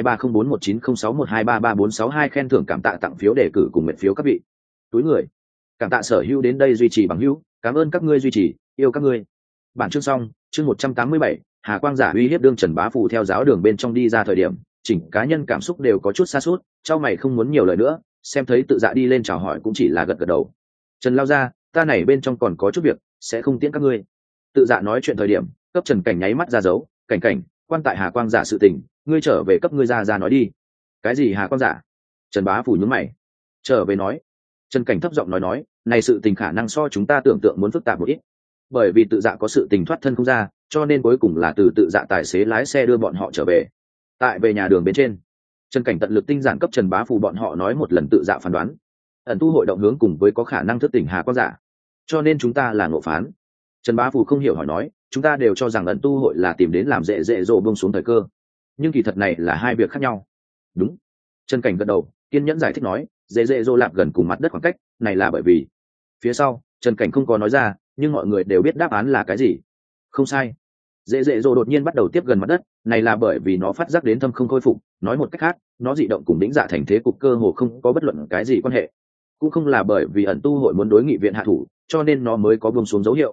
2023041906123346 khen thưởng cảm tạ tặng phiếu đề cử cùng nguyện phiếu các vị. Túi người. Cảm tạ sở hữu đến đây duy trì bằng hữu, cảm ơn các ngươi duy trì, yêu các ngươi. Bản chương xong, chương 187, Hà Quang giả uy hiếp đương Trần Bá Phù theo giáo đường bên trong đi ra thời điểm, chỉnh cá nhân cảm xúc đều có chút sa sút, trao mày không muốn nhiều lời nữa, xem thấy Tự Dạ đi lên chào hỏi cũng chỉ là gật gật đầu. Trần lao ra, ta này bên trong còn có chút việc, sẽ không tiễn các ngươi. Tự Dạ nói chuyện thời điểm, cấp Trần Cảnh nháy mắt ra dấu, cảnh, quan tại Hà Quang giả sự tình, ngươi trở về cấp ngươi ra nói đi. Cái gì Hà Quang giả? Trần Bá Phù nhướng mày. Trở về nói. Trần Cảnh thấp giọng nói, này sự tình khả năng so chúng ta tưởng tượng muốn phức tạp một ít. Bởi vì Tự Dạ có sự tình thoát thân không ra, cho nên cuối cùng là từ Tự Dạ tài xế lái xe đưa bọn họ trở về. Tại về nhà đường bên trên, Trần Cảnh tận lực tinh giản cấp Trần Bá Phù bọn họ nói một lần Tự Dạ phán đoán. Ẩn tu hội động hướng cùng với có khả năng thức tỉnh Hà Quang giả, cho nên chúng ta là ngộ phán. Trần Bá Phù không hiểu hỏi nói, chúng ta đều cho rằng ẩn tu hội là tìm đến làm dễ dỗ buông xuống thời cơ, nhưng kỳ thật này là 2 việc khác nhau. Đúng. Trần Cảnh gật đầu, kiên nhẫn giải thích nói, dễ dỗ lạp gần cùng mặt đất khoảng cách, này là bởi vì. Phía sau, Trần Cảnh không có nói ra, nhưng mọi người đều biết đáp án là cái gì. Không sai. Dễ dỗ đột nhiên bắt đầu tiếp gần mặt đất, này là bởi vì nó phát giác đến thâm không khôi phục, nói một cách khác, nó dị động cùng đỉnh dạ thành thế cục cơ hồ không có bất luận cái gì quan hệ. Cũng không là bởi vì ẩn tu hội muốn đối nghị viện hạ thủ, cho nên nó mới có buông xuống dấu hiệu.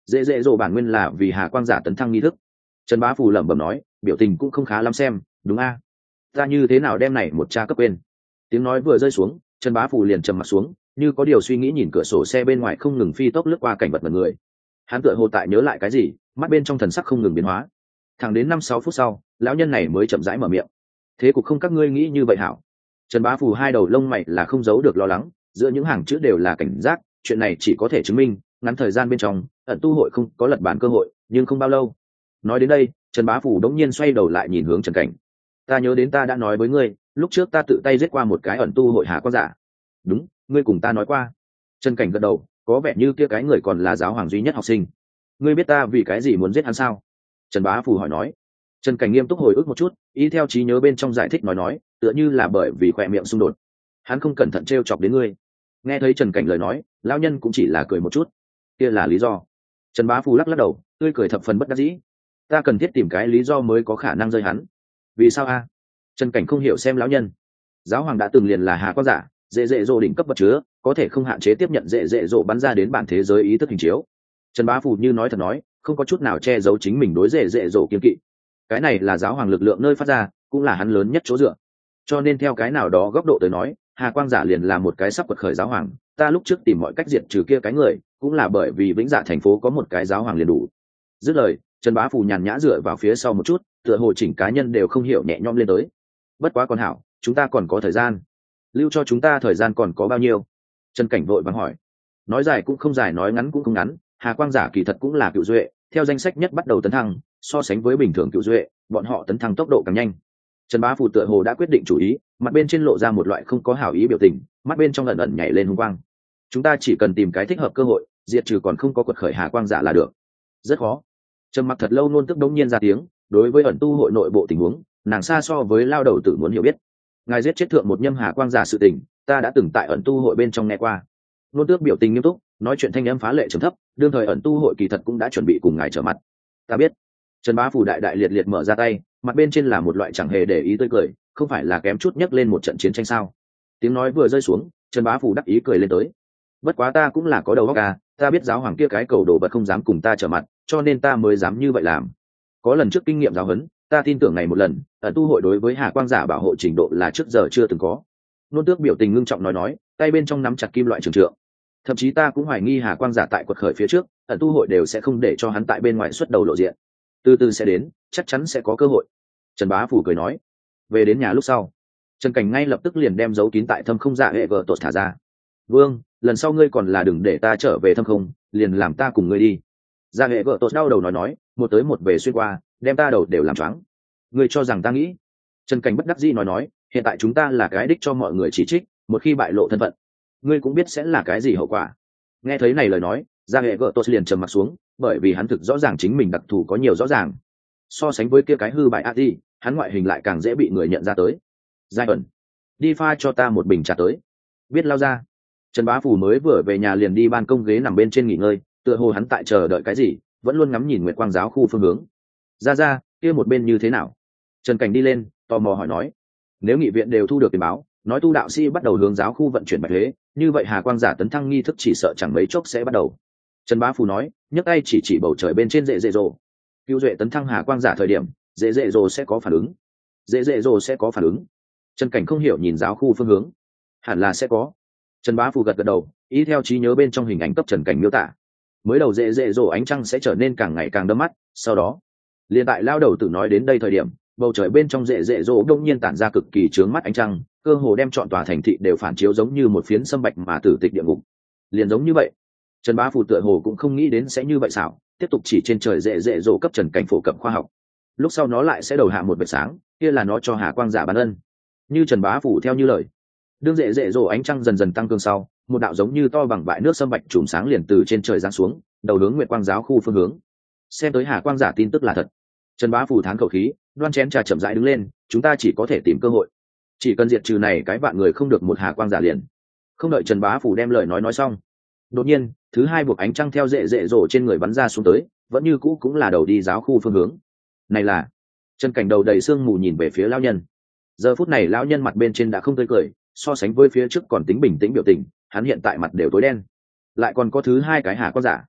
dễ dễ dỗ bản nguyên là vì hà quang giả tấn thăng nghi thức. Trần Bá Phù lẩm bẩm nói, biểu tình cũng không khá lắm xem, đúng a? Ta như thế nào đem này một cha cấp quên. Tiếng nói vừa rơi xuống, Trần Bá Phù liền trầm mặt xuống, như có điều suy nghĩ nhìn cửa sổ xe bên ngoài không ngừng phi tốc lướt qua cảnh vật mật người. Hắn tựa hồ tại nhớ lại cái gì, mắt bên trong thần sắc không ngừng biến hóa. Thẳng đến 5-6 phút sau, lão nhân này mới chậm rãi mở miệng. Thế cục không các ngươi nghĩ như vậy hảo. Trần Bá Phù hai đầu lông mày là không giấu được lo lắng, giữa những hàng chữ đều là cảnh giác, chuyện này chỉ có thể chứng minh ngắn thời gian bên trong ẩn tu hội không có lật bàn cơ hội, nhưng không bao lâu. Nói đến đây, Trần Bá Phù đống nhiên xoay đầu lại nhìn hướng Trần Cảnh. Ta nhớ đến ta đã nói với ngươi, lúc trước ta tự tay giết qua một cái ẩn tu hội hà quang giả. Đúng, ngươi cùng ta nói qua. Trần Cảnh gật đầu, có vẻ như kia cái người còn là giáo hoàng duy nhất học sinh. Ngươi biết ta vì cái gì muốn giết hắn sao? Trần Bá Phù hỏi nói. Trần Cảnh nghiêm túc hồi ức một chút, y theo trí nhớ bên trong giải thích nói, tựa như là bởi vì khỏe miệng xung đột. Hắn không cẩn thận trêu chọc đến ngươi. Nghe thấy Trần Cảnh lời nói, lão nhân cũng chỉ là cười một chút. Kia là lý do. Trần Bá Phù lắc lắc đầu, tươi cười thập phần bất đắc dĩ. Ta cần thiết tìm cái lý do mới có khả năng rơi hắn. Vì sao a? Trần Cảnh không hiểu xem lão nhân. Giáo hoàng đã từng liền là hà quang giả, dễ dễ dỗ đỉnh cấp vật chứa, có thể không hạn chế tiếp nhận dễ dễ dỗ bắn ra đến bản thế giới ý thức hình chiếu. Trần Bá Phù như nói thật nói, không có chút nào che giấu chính mình đối dễ dễ dỗ kiên kỵ. Cái này là giáo hoàng lực lượng nơi phát ra, cũng là hắn lớn nhất chỗ dựa. Cho nên theo cái nào đó góc độ tới nói, hà quang giả liền là một cái sắp quật khởi giáo hoàng. Ta lúc trước tìm mọi cách diệt trừ kia cái người, cũng là bởi vì vĩnh dạ thành phố có một cái giáo hoàng liền đủ. Dứt lời, Trần Bá Phù nhàn nhã dựa vào phía sau một chút, tựa hồ chỉnh cá nhân đều không hiểu nhẹ nhõm lên tới. Bất quá còn hảo, chúng ta còn có thời gian. Lưu cho chúng ta thời gian còn có bao nhiêu? Trần Cảnh vội vàng hỏi. Nói dài cũng không dài, nói ngắn cũng không ngắn, hà quang giả kỳ thật cũng là cựu duệ, theo danh sách nhất bắt đầu tấn thăng, so sánh với bình thường cựu duệ, bọn họ tấn thăng tốc độ càng nhanh. Trần Bá Phù tựa hồ đã quyết định chủ ý, mặt bên trên lộ ra một loại không có hảo ý biểu tình, mắt bên trong ẩn ẩn nhảy lên hung quang. Chúng ta chỉ cần tìm cái thích hợp cơ hội, diệt trừ còn không có quật khởi hà quang giả là được. Rất khó. Trầm mặc thật lâu nôn tức đống nhiên ra tiếng, đối với ẩn tu hội nội bộ tình huống, nàng xa so với lao đầu tử muốn hiểu biết. Ngài giết chết thượng một nhâm hà quang giả sự tình, ta đã từng tại ẩn tu hội bên trong nghe qua. Nôn tước biểu tình nghiêm túc, nói chuyện thanh âm phá lệ trầm thấp, đương thời ẩn tu hội kỳ thật cũng đã chuẩn bị cùng ngài trở mặt. Ta biết. Trần Bá Phù đại đại liệt liệt mở ra tay, mặt bên trên là một loại chẳng hề để ý tươi cười, không phải là kém chút nhấc lên một trận chiến tranh sao? Tiếng nói vừa rơi xuống, Trần Bá Phù đắc ý cười lên tới. Bất quá ta cũng là có đầu óc à, ta biết giáo hoàng kia cái cầu đồ vật không dám cùng ta trở mặt, cho nên ta mới dám như vậy làm. Có lần trước kinh nghiệm giáo huấn, ta tin tưởng này một lần, ẩn tu hội đối với hà quang giả bảo hộ trình độ là trước giờ chưa từng có. Nôn tước biểu tình ngưng trọng nói, tay bên trong nắm chặt kim loại trường trượng. Thậm chí ta cũng hoài nghi hà quang giả tại quật khởi phía trước, ẩn tu hội đều sẽ không để cho hắn tại bên ngoài xuất đầu lộ diện. Từ từ sẽ đến, chắc chắn sẽ có cơ hội. Trần Bá Phù cười nói. Về đến nhà lúc sau, Trần Cảnh ngay lập tức liền đem dấu kín tại thâm không dạ hệ vợ tột thả ra. Vương, lần sau ngươi còn là đừng để ta trở về thâm không, liền làm ta cùng ngươi đi. Dạ hệ vợ tột đau đầu nói, một tới một về xuyên qua, đem ta đầu đều làm choáng. Ngươi cho rằng ta nghĩ? Trần Cảnh bất đắc dĩ nói, hiện tại chúng ta là cái đích cho mọi người chỉ trích, một khi bại lộ thân phận, ngươi cũng biết sẽ là cái gì hậu quả. Nghe thấy này lời nói, Dạ hệ vợ tột liền trầm mặt xuống, bởi vì hắn thực rõ ràng chính mình đặc thù có nhiều rõ ràng. So sánh với kia cái hư bại a di, hắn ngoại hình lại càng dễ bị người nhận ra tới. Giai ẩn, đi pha cho ta một bình trà tới. Biết lao ra. Trần Bá Phù mới vừa về nhà liền đi ban công ghế nằm bên trên nghỉ ngơi, tựa hồ hắn tại chờ đợi cái gì, vẫn luôn ngắm nhìn Nguyệt Quang giáo khu phương hướng. Ra kia một bên như thế nào? Trần Cảnh đi lên, tò mò hỏi nói. Nếu nghị viện đều thu được tiền báo, nói tu đạo sĩ bắt đầu hướng giáo khu vận chuyển bạch thuế, như vậy hà quang giả tấn thăng nghi thức chỉ sợ chẳng mấy chốc sẽ bắt đầu. Trần Bá Phù nói, nhấc tay chỉ bầu trời bên trên dễ dễ rồ. Cựu duệ tấn thăng hà quang giả thời điểm, dễ dễ rồ sẽ có phản ứng. Dễ dễ rồ sẽ có phản ứng. Trần Cảnh không hiểu nhìn giáo khu phương hướng. Hẳn là sẽ có. Trần Bá Phù gật đầu, ý theo trí nhớ bên trong hình ảnh cấp Trần Cảnh miêu tả. Mới đầu dễ dễ rồ ánh trăng sẽ trở nên càng ngày càng đâm mắt, sau đó, liền tại lao đầu tử nói đến đây thời điểm, bầu trời bên trong dễ dễ rồ đông nhiên tản ra cực kỳ chướng mắt ánh trăng, cơ hồ đem trọn tòa thành thị đều phản chiếu giống như một phiến sâm bạch mà tử tịch địa ngục. Liền giống như vậy. Trần Bá Phù tựa hồ cũng không nghĩ đến sẽ như vậy xảo, tiếp tục chỉ trên trời dễ dễ dỗ cấp Trần Cảnh phổ cập khoa học. Lúc sau nó lại sẽ đầu hạ một vệt sáng, kia là nó cho hà quang giả ban ân. Như Trần Bá Phù theo như lời, đương dễ dễ dỗ ánh trăng dần dần tăng cường sau, một đạo giống như to bằng bãi nước sâm bạch chùm sáng liền từ trên trời giáng xuống, đầu hướng Nguyệt Quang giáo khu phương hướng. Xem tới hà quang giả tin tức là thật. Trần Bá Phù thán khẩu khí, đoan chén trà chậm rãi đứng lên, chúng ta chỉ có thể tìm cơ hội, chỉ cần diệt trừ này cái vạn người không được một hà quang giả liền. Không đợi Trần Bá Phù đem lời nói xong, đột nhiên thứ hai buộc ánh trăng theo dễ dễ rổ trên người bắn ra xuống tới, vẫn như cũ cũng là đầu đi giáo khu phương hướng. Này là Trần Cảnh đầu đầy sương mù nhìn về phía lão nhân. Giờ phút này lão nhân mặt bên trên đã không tươi cười, so sánh với phía trước còn tính bình tĩnh biểu tình, hắn hiện tại mặt đều tối đen. Lại còn có thứ hai cái hà quang giả.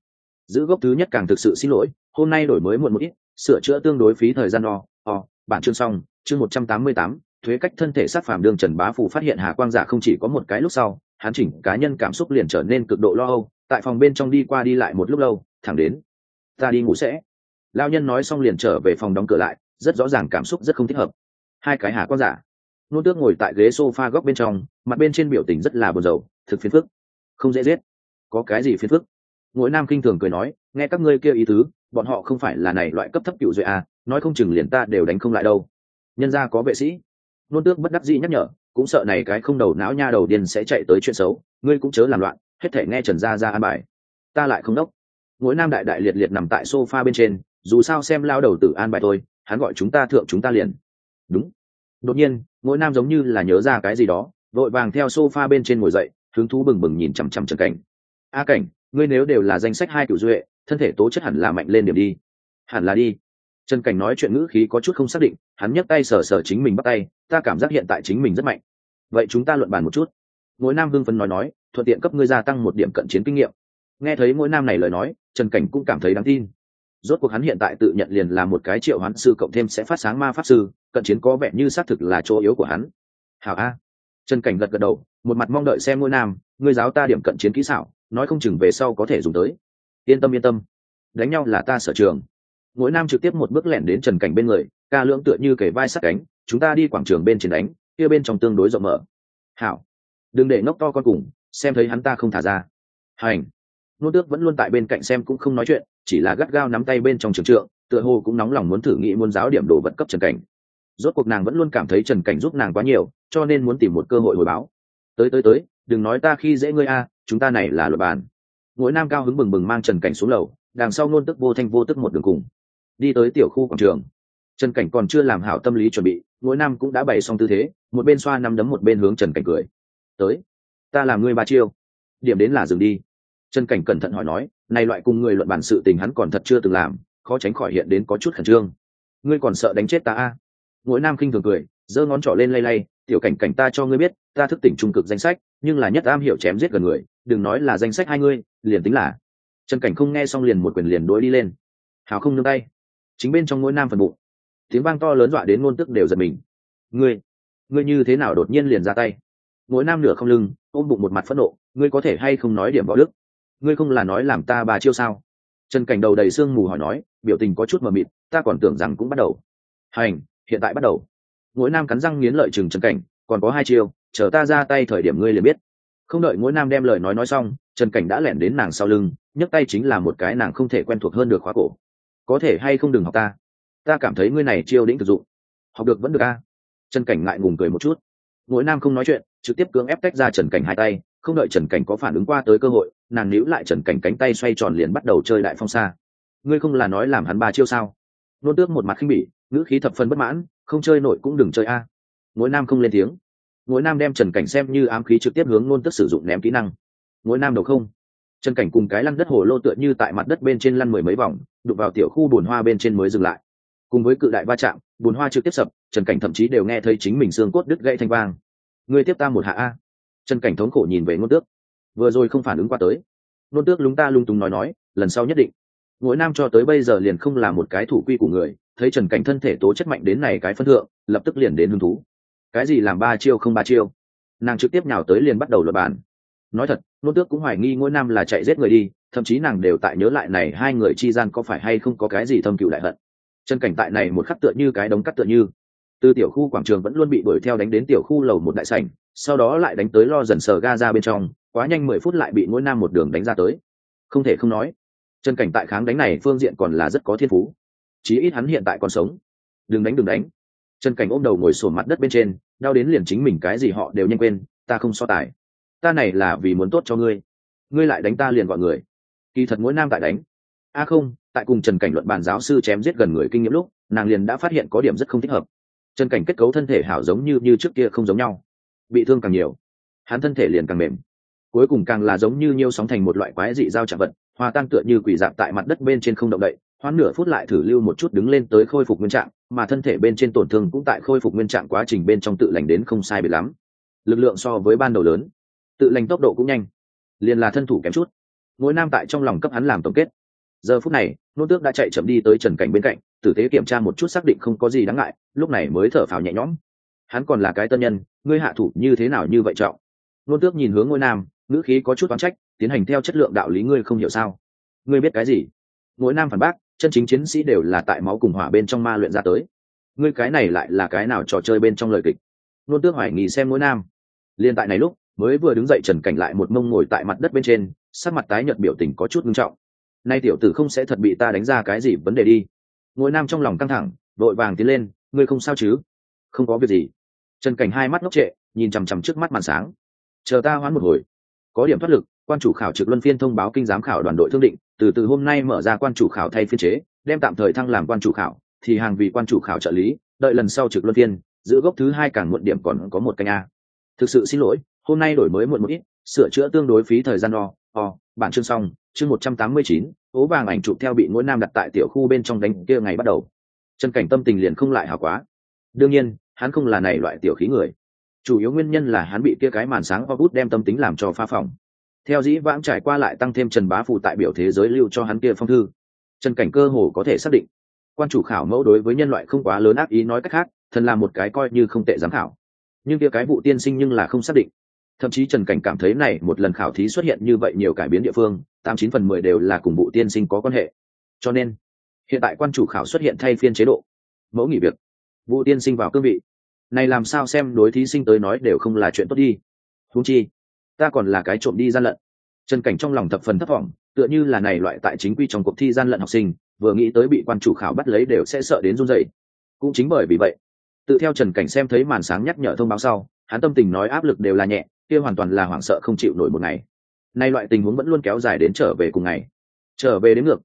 giữ gốc thứ nhất càng thực sự xin lỗi, hôm nay đổi mới muộn một ít, sửa chữa tương đối phí thời gian bản chương xong. Chương 188, thuế cách thân thể sát phàm. Đường Trần Bá Phù phát hiện Hà Quang Dạ không chỉ có một cái lúc sau, hắn chỉnh cá nhân cảm xúc liền trở nên cực độ lo âu, tại phòng bên trong đi qua đi lại một lúc lâu, thẳng đến ta đi ngủ sẽ. Lão nhân nói xong liền trở về phòng đóng cửa lại, rất rõ ràng cảm xúc rất không thích hợp. Hai cái Hà Quang Dạ. Nôn Tước ngồi tại ghế sofa góc bên trong, mặt bên trên biểu tình rất là buồn rầu, thực phiền phức. Không dễ giết. Có cái gì phiền phức? Ngụy Nam kinh thường cười nói, nghe các ngươi kia ý tứ, bọn họ không phải là này loại cấp thấp cựu duệ à, nói không chừng liền ta đều đánh không lại đâu. Nhân gia có vệ sĩ. Nôn Tước bất đắc dĩ nhắc nhở, cũng sợ này cái không đầu não nha đầu điên sẽ chạy tới chuyện xấu, ngươi cũng chớ làm loạn, hết thể nghe Trần gia an bài. Ta lại không đốc. Ngụy Nam đại đại liệt liệt nằm tại sofa bên trên, dù sao xem lao đầu tử an bài thôi, hắn gọi chúng ta thượng chúng ta liền. Đúng. Đột nhiên, Ngụy Nam giống như là nhớ ra cái gì đó, vội vàng theo sofa bên trên ngồi dậy, hứng thú bừng bừng nhìn chằm chằm Trần Cảnh. A Cảnh, ngươi nếu đều là danh sách hai cửu duệ, thân thể tố chất hẳn là mạnh lên điểm đi. Hẳn là đi. Trần Cảnh nói chuyện ngữ khí có chút không xác định, hắn nhấc tay sờ sờ chính mình bắt tay, ta cảm giác hiện tại chính mình rất mạnh. Vậy chúng ta luận bàn một chút. Ngụy Nam hưng phấn nói, thuận tiện cấp ngươi gia tăng một điểm cận chiến kinh nghiệm. Nghe thấy Ngụy Nam này lời nói, Trần Cảnh cũng cảm thấy đáng tin. Rốt cuộc hắn hiện tại tự nhận liền là một cái triệu hoán sư cộng thêm sẽ phát sáng ma pháp sư, cận chiến có vẻ như xác thực là chỗ yếu của hắn. Hảo a. Trần Cảnh gật gật đầu, một mặt mong đợi xem Ngụy Nam, ngươi giáo ta điểm cận chiến kỹ xảo, nói không chừng về sau có thể dùng tới. Yên tâm, đánh nhau là ta sở trường. Ngụy Nam trực tiếp một bước lẻn đến Trần Cảnh bên người, ca lưỡng tựa như kề vai sát cánh, chúng ta đi quảng trường bên trên đánh, kia bên trong tương đối rộng mở. Hảo, đừng để ngốc to con cùng, xem thấy hắn ta không thả ra. Hành. Nô Tước vẫn luôn tại bên cạnh xem cũng không nói chuyện, chỉ là gắt gao nắm tay bên trong trường trượng, tựa hồ cũng nóng lòng muốn thử nghĩ muốn giáo điểm đồ vật cấp Trần Cảnh. Rốt cuộc nàng vẫn luôn cảm thấy Trần Cảnh giúp nàng quá nhiều, cho nên muốn tìm một cơ hội hồi báo. Tới, đừng nói ta khi dễ ngươi a, chúng ta này là luật bàn. Ngụy Nam cao hứng bừng bừng mang Trần Cảnh xuống lầu, đằng sau Nôn Tức vô thanh vô tức một đường cùng đi tới tiểu khu quảng trường. Trần Cảnh còn chưa làm hảo tâm lý chuẩn bị, Ngụy Nam cũng đã bày xong tư thế, một bên xoa nắm đấm một bên hướng Trần Cảnh cười. Tới, ta làm ngươi ba chiêu. Điểm đến là dừng đi. Trần Cảnh cẩn thận hỏi nói, này loại cùng người luận bản sự tình hắn còn thật chưa từng làm, khó tránh khỏi hiện đến có chút khẩn trương. Ngươi còn sợ đánh chết ta a? Ngụy Nam khinh thường cười, giơ ngón trỏ lên lay lay, tiểu Cảnh Cảnh ta cho ngươi biết, ta thức tỉnh trung cực danh sách, nhưng là nhất am hiểu chém giết gần người, đừng nói là danh sách hai ngươi, liền tính là. Trần Cảnh không nghe xong liền một quyền liền đối đi lên. Hào không nương tay. Chính bên trong Ngụy Nam phần bụng, tiếng vang to lớn dọa đến Nôn Tức đều giật mình. Ngươi như thế nào đột nhiên liền ra tay? Ngụy Nam nửa không lưng, ôm bụng một mặt phẫn nộ, ngươi có thể hay không nói điểm võ đức? Ngươi không là nói làm ta bà chiêu sao? Trần Cảnh đầu đầy sương mù hỏi nói, biểu tình có chút mờ mịt, ta còn tưởng rằng cũng bắt đầu. Hành, hiện tại bắt đầu. Ngụy Nam cắn răng nghiến lợi chừng Trần Cảnh, còn có hai chiêu, chờ ta ra tay thời điểm ngươi liền biết. Không đợi Ngụy Nam đem lời nói xong, Trần Cảnh đã lẻn đến nàng sau lưng, nhấc tay chính là một cái nàng không thể quen thuộc hơn được khóa cổ. Có thể hay không đừng học ta? Ta cảm thấy ngươi này chiêu đĩnh thực dụng. Học được vẫn được a. Trần Cảnh ngại ngùng cười một chút. Ngụy Nam không nói chuyện, trực tiếp cưỡng ép tách ra Trần Cảnh hai tay, không đợi Trần Cảnh có phản ứng qua tới cơ hội, nàng níu lại Trần Cảnh cánh tay xoay tròn liền bắt đầu chơi đại phong xa. Ngươi không là nói làm hắn ba chiêu sao? Nôn Tước một mặt khinh bỉ, ngữ khí thập phần bất mãn, không chơi nổi cũng đừng chơi a. Ngụy Nam không lên tiếng. Ngụy Nam đem Trần Cảnh xem như ám khí trực tiếp hướng Nôn Tước sử dụng ném kỹ năng. Ngụy Nam đầu không. Trần Cảnh cùng cái lăn đất hồ lô tựa như tại mặt đất bên trên lăn mười mấy vòng, đụng vào tiểu khu bùn hoa bên trên mới dừng lại. Cùng với cự đại va chạm, bùn hoa trực tiếp sập, Trần Cảnh thậm chí đều nghe thấy chính mình xương cốt đứt gãy thanh vang. Ngươi tiếp ta một hạ a. Trần Cảnh thống khổ nhìn về Nôn Tước, vừa rồi không phản ứng qua tới. Nôn Tước lúng ta lung túng nói, lần sau nhất định. Ngụy Nam cho tới bây giờ liền không là một cái thủ quy của người, thấy Trần Cảnh thân thể tố chất mạnh đến này cái phân thượng, lập tức liền đến hứng thú. Cái gì làm ba chiêu không ba chiêu? Nàng trực tiếp nhào tới liền bắt đầu luận bàn. Nói thật, Nôn Tước cũng hoài nghi Ngụy Nam là chạy giết người đi, thậm chí nàng đều tại nhớ lại này hai người chi gian có phải hay không có cái gì thâm cừu đại hận. Trần Cảnh tại này một khắc tựa như cái đống cắt tựa như, từ tiểu khu quảng trường vẫn luôn bị đuổi theo đánh đến tiểu khu lầu một đại sảnh, sau đó lại đánh tới lo dần sờ ga ra bên trong, quá nhanh 10 phút lại bị Ngũ Nam một đường đánh ra tới. Không thể không nói, Trần Cảnh tại kháng đánh này phương diện còn là rất có thiên phú, chí ít hắn hiện tại còn sống. Đừng đánh. Trần Cảnh ôm đầu ngồi xổm mặt đất bên trên, đau đến liền chính mình cái gì họ đều nhanh quên, ta không so tài, ta này là vì muốn tốt cho ngươi, ngươi lại đánh ta liền gọi người. Kỳ thật Ngũ Nam tại đánh, không, tại cùng Trần Cảnh luận bàn giáo sư chém giết gần người kinh nghiệm lúc, nàng liền đã phát hiện có điểm rất không thích hợp. Trần Cảnh kết cấu thân thể hảo giống như trước kia không giống nhau, bị thương càng nhiều, hắn thân thể liền càng mềm, cuối cùng càng là giống như nhiêu sóng thành một loại quái dị giao chạm vật, hòa tan tựa như quỷ dạp tại mặt đất bên trên không động đậy, hoãn nửa phút lại thử lưu một chút đứng lên tới khôi phục nguyên trạng, mà thân thể bên trên tổn thương cũng tại khôi phục nguyên trạng quá trình bên trong tự lành đến không sai biệt lắm. Lực lượng so với ban đầu lớn, tự lành tốc độ cũng nhanh, liền là thân thủ kém chút. Ngũ Nam tại trong lòng cấp hắn làm tổng kết. Giờ phút này nô tước đã chạy chậm đi tới Trần Cảnh bên cạnh, tử tế kiểm tra một chút xác định không có gì đáng ngại, lúc này mới thở phào nhẹ nhõm. Hắn còn là cái tân nhân, ngươi hạ thủ như thế nào như vậy trọng? Nô tước nhìn hướng Ngôi Nam, ngữ khí có chút oán trách, tiến hành theo chất lượng đạo lý ngươi không hiểu sao? Ngươi biết cái gì? Ngôi Nam phản bác, chân chính chiến sĩ đều là tại máu cùng hỏa bên trong ma luyện ra tới. Ngươi cái này lại là cái nào trò chơi bên trong lời kịch? Nô tước hoài nghi xem Ngôi Nam. Liên tại này lúc mới vừa đứng dậy Trần Cảnh lại một mông ngồi tại mặt đất bên trên, sắc mặt tái nhợt biểu tình có chút nghiêm trọng. Nay tiểu tử không sẽ thật bị ta đánh ra cái gì vấn đề đi? Ngôi Nam trong lòng căng thẳng, vội vàng tiến lên, ngươi không sao chứ? Không có việc gì. Trần Cảnh hai mắt ngốc trệ, nhìn chằm chằm trước mắt màn sáng. Chờ ta hoãn một hồi. Có điểm thoát lực, quan chủ khảo trực luân phiên thông báo kinh giám khảo đoàn đội thương định, từ hôm nay mở ra quan chủ khảo thay phiên chế, đem tạm thời thăng làm quan chủ khảo, thì hàng vì quan chủ khảo trợ lý, đợi lần sau trực luân phiên, giữ gốc thứ hai càng muộn điểm còn có một canh a. Thực sự xin lỗi, hôm nay đổi mới muộn một ít, sửa chữa tương đối phí thời gian bản chương xong, chương 189, ố vàng ảnh chụp theo bị Ngũ Nam đặt tại tiểu khu bên trong đánh kia ngày bắt đầu. Trần Cảnh tâm tình liền không lại hảo quá. Đương nhiên, hắn không là này loại tiểu khí người. Chủ yếu nguyên nhân là hắn bị kia cái màn sáng bút đem tâm tính làm cho phá phòng. Theo dĩ vãng trải qua lại tăng thêm Trần Bá Phụ tại biểu thế giới lưu cho hắn kia phong thư. Trần Cảnh cơ hồ có thể xác định, quan chủ khảo mẫu đối với nhân loại không quá lớn ác ý, nói cách khác, thần là một cái coi như không tệ giám khảo. Nhưng kia cái vụ tiên sinh nhưng là không xác định. Thậm chí Trần Cảnh cảm thấy này một lần khảo thí xuất hiện như vậy nhiều cải biến địa phương, 89/10 đều là cùng vụ tiên sinh có quan hệ. Cho nên, hiện tại quan chủ khảo xuất hiện thay phiên chế độ, mẫu nghỉ việc, vụ tiên sinh vào cương vị. Này làm sao xem đối thí sinh tới nói đều không là chuyện tốt đi. Huống chi, ta còn là cái trộm đi gian lận. Trần Cảnh trong lòng thập phần thất vọng, tựa như là này loại tại chính quy trong cuộc thi gian lận học sinh, vừa nghĩ tới bị quan chủ khảo bắt lấy đều sẽ sợ đến run rẩy. Cũng chính bởi vì vậy, tự theo Trần Cảnh xem thấy màn sáng nhắc nhở thông báo sau, hắn tâm tình nói áp lực đều là nhẹ, kia hoàn toàn là hoảng sợ không chịu nổi một ngày. Nay loại tình huống vẫn luôn kéo dài đến trở về cùng ngày. Trở về đến ngược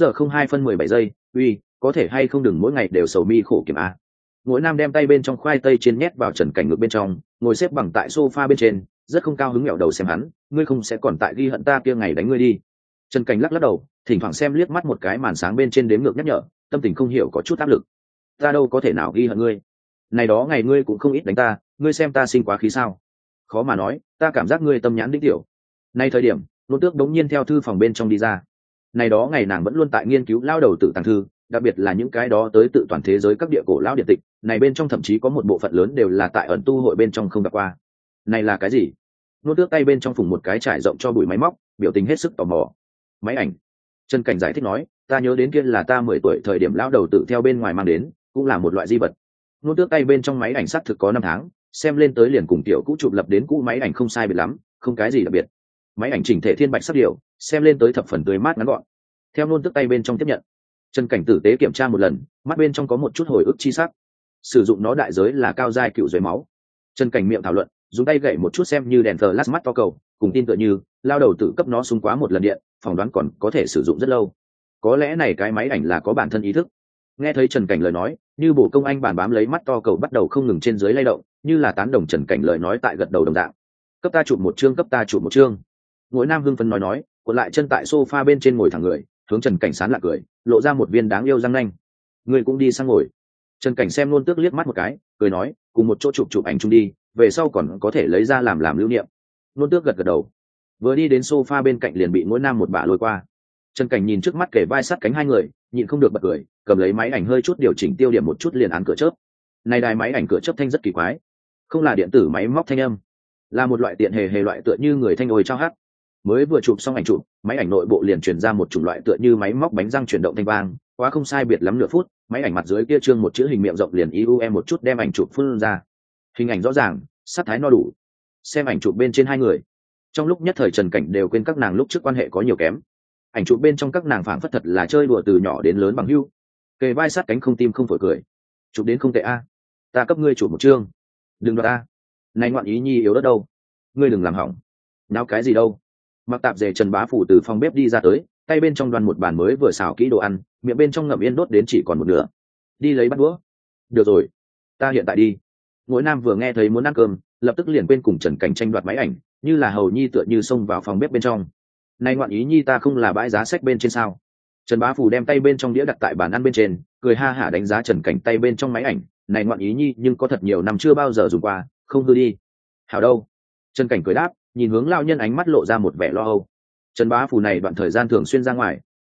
4:02:17, uy, có thể hay không đừng mỗi ngày đều sầu mi khổ kiểm a. Ngũ Nam đem tay bên trong khoai tây chiên nhét vào Trần Cảnh ngực bên trong, ngồi xếp bằng tại sofa bên trên, rất không cao hứng ngẹo đầu xem hắn, ngươi không sẽ còn tại ghi hận ta kia ngày đánh ngươi đi. Trần Cảnh lắc lắc đầu, thỉnh thoảng xem liếc mắt một cái màn sáng bên trên đếm ngược nhắc nhở, tâm tình không hiểu có chút áp lực. Ta đâu có thể nào ghi hận ngươi. Này đó ngày ngươi cũng không ít đánh ta, ngươi xem ta sinh quá khí sao? Khó mà nói, ta cảm giác ngươi tâm nhãn đĩnh tiểu. Nay thời điểm, Nô Tước đống nhiên theo thư phòng bên trong đi ra. Này đó ngày nàng vẫn luôn tại nghiên cứu lao đầu tự tàng thư, đặc biệt là những cái đó tới tự toàn thế giới các địa cổ lão điện tịch, này bên trong thậm chí có một bộ phận lớn đều là tại ẩn tu hội bên trong không gặp qua. Này là cái gì? Nô Tước tay bên trong phủng một cái trải rộng cho bụi máy móc, biểu tình hết sức tò mò. Máy ảnh. Trần Cảnh giải thích nói, ta nhớ đến kia là ta 10 tuổi thời điểm lão đầu tự theo bên ngoài mang đến, cũng là một loại di vật. Nô Tước tay bên trong máy ảnh xác thực có 5 tháng, xem lên tới liền cùng tiểu cũ chụp lập đến cũ máy ảnh không sai biệt lắm, không cái gì đặc biệt. Máy ảnh chỉnh thể thiên bạch sắc điều, xem lên tới thập phần tươi mát ngắn gọn. Theo Nôn Tước tay bên trong tiếp nhận, Trần Cảnh tử tế kiểm tra một lần, mắt bên trong có một chút hồi ức chi sắc. Sử dụng nó đại giới là cao giai cựu dưới máu. Trần Cảnh miệng thảo luận, dùng tay gậy một chút xem như đèn flash mắt to cầu, cùng tin tựa như lao đầu tự cấp nó súng quá một lần điện, phỏng đoán còn có thể sử dụng rất lâu. Có lẽ này cái máy ảnh là có bản thân ý thức. Nghe thấy Trần Cảnh lời nói, như bổ công anh bàn bám lấy mắt to cầu bắt đầu không ngừng trên dưới lay động, như là tán đồng Trần Cảnh lời nói tại gật đầu đồng dạng. Cấp ta chụp một chương, cấp ta chụp một chương. Ngụy Nam hưng phấn nói, cuộn lại chân tại sofa bên trên ngồi thẳng người, hướng Trần Cảnh sán lạ cười, lộ ra một viên đáng yêu răng nanh. Ngươi cũng đi sang ngồi. Trần Cảnh xem Nôn Tước liếc mắt một cái, cười nói, cùng một chỗ chụp ảnh chung đi, về sau còn có thể lấy ra làm lưu niệm. Nôn Tước gật gật đầu. Vừa đi đến sofa bên cạnh liền bị Ngũ Nam một bả lôi qua. Trần Cảnh nhìn trước mắt kề vai sát cánh hai người, nhịn không được bật cười, cầm lấy máy ảnh hơi chút điều chỉnh tiêu điểm một chút liền án cửa chớp. Này đài máy ảnh cửa chớp thanh rất kỳ quái, không là điện tử máy móc thanh âm, là một loại tiện hề loại tựa như người thanh ồi trao hát. Mới vừa chụp xong ảnh chụp, máy ảnh nội bộ liền truyền ra một chủng loại tựa như máy móc bánh răng chuyển động thanh vang, quá không sai biệt lắm nửa phút, máy ảnh mặt dưới kia trương một chữ hình miệng rộng liền iu một chút đem ảnh chụp phun ra. Hình ảnh rõ ràng, sắc thái no đủ. Xem ảnh chụp bên trên hai người, trong lúc nhất thời Trần Cảnh đều quên các nàng lúc trước quan hệ có nhiều kém. Ảnh chụp bên trong các nàng phảng phất thật là chơi đùa từ nhỏ đến lớn bằng hữu, kề vai sát cánh không tim không phổi cười. Chụp đến không tệ a, ta cấp ngươi chụp một chương. Đừng đoạt a, này ngoạn ý nhi yếu đất đâu, ngươi đừng làm hỏng. Nào cái gì đâu. Mặc tạp dề Trần Bá Phủ từ phòng bếp đi ra tới, tay bên trong đoan một bàn mới vừa xào kỹ đồ ăn, miệng bên trong ngậm yên đốt đến chỉ còn một nửa. Đi lấy bát đũa. Được rồi, ta hiện tại đi. Ngũ Nam vừa nghe thấy muốn ăn cơm, lập tức liền quên cùng Trần Cảnh tranh đoạt máy ảnh, như là hầu nhi tựa như xông vào phòng bếp bên trong. Này ngoạn ý nhi ta không là bãi giá sách bên trên sao? Trần Bá Phủ đem tay bên trong đĩa đặt tại bàn ăn bên trên, cười ha hả đánh giá Trần Cảnh tay bên trong máy ảnh. Này ngoạn ý nhi nhưng có thật nhiều năm chưa bao giờ dùng qua, không hư đi. Hảo đâu? Trần Cảnh cười đáp, nhìn hướng lao nhân ánh mắt lộ ra một vẻ lo âu. Trần Bá Phủ này đoạn thời gian thường xuyên ra ngoài,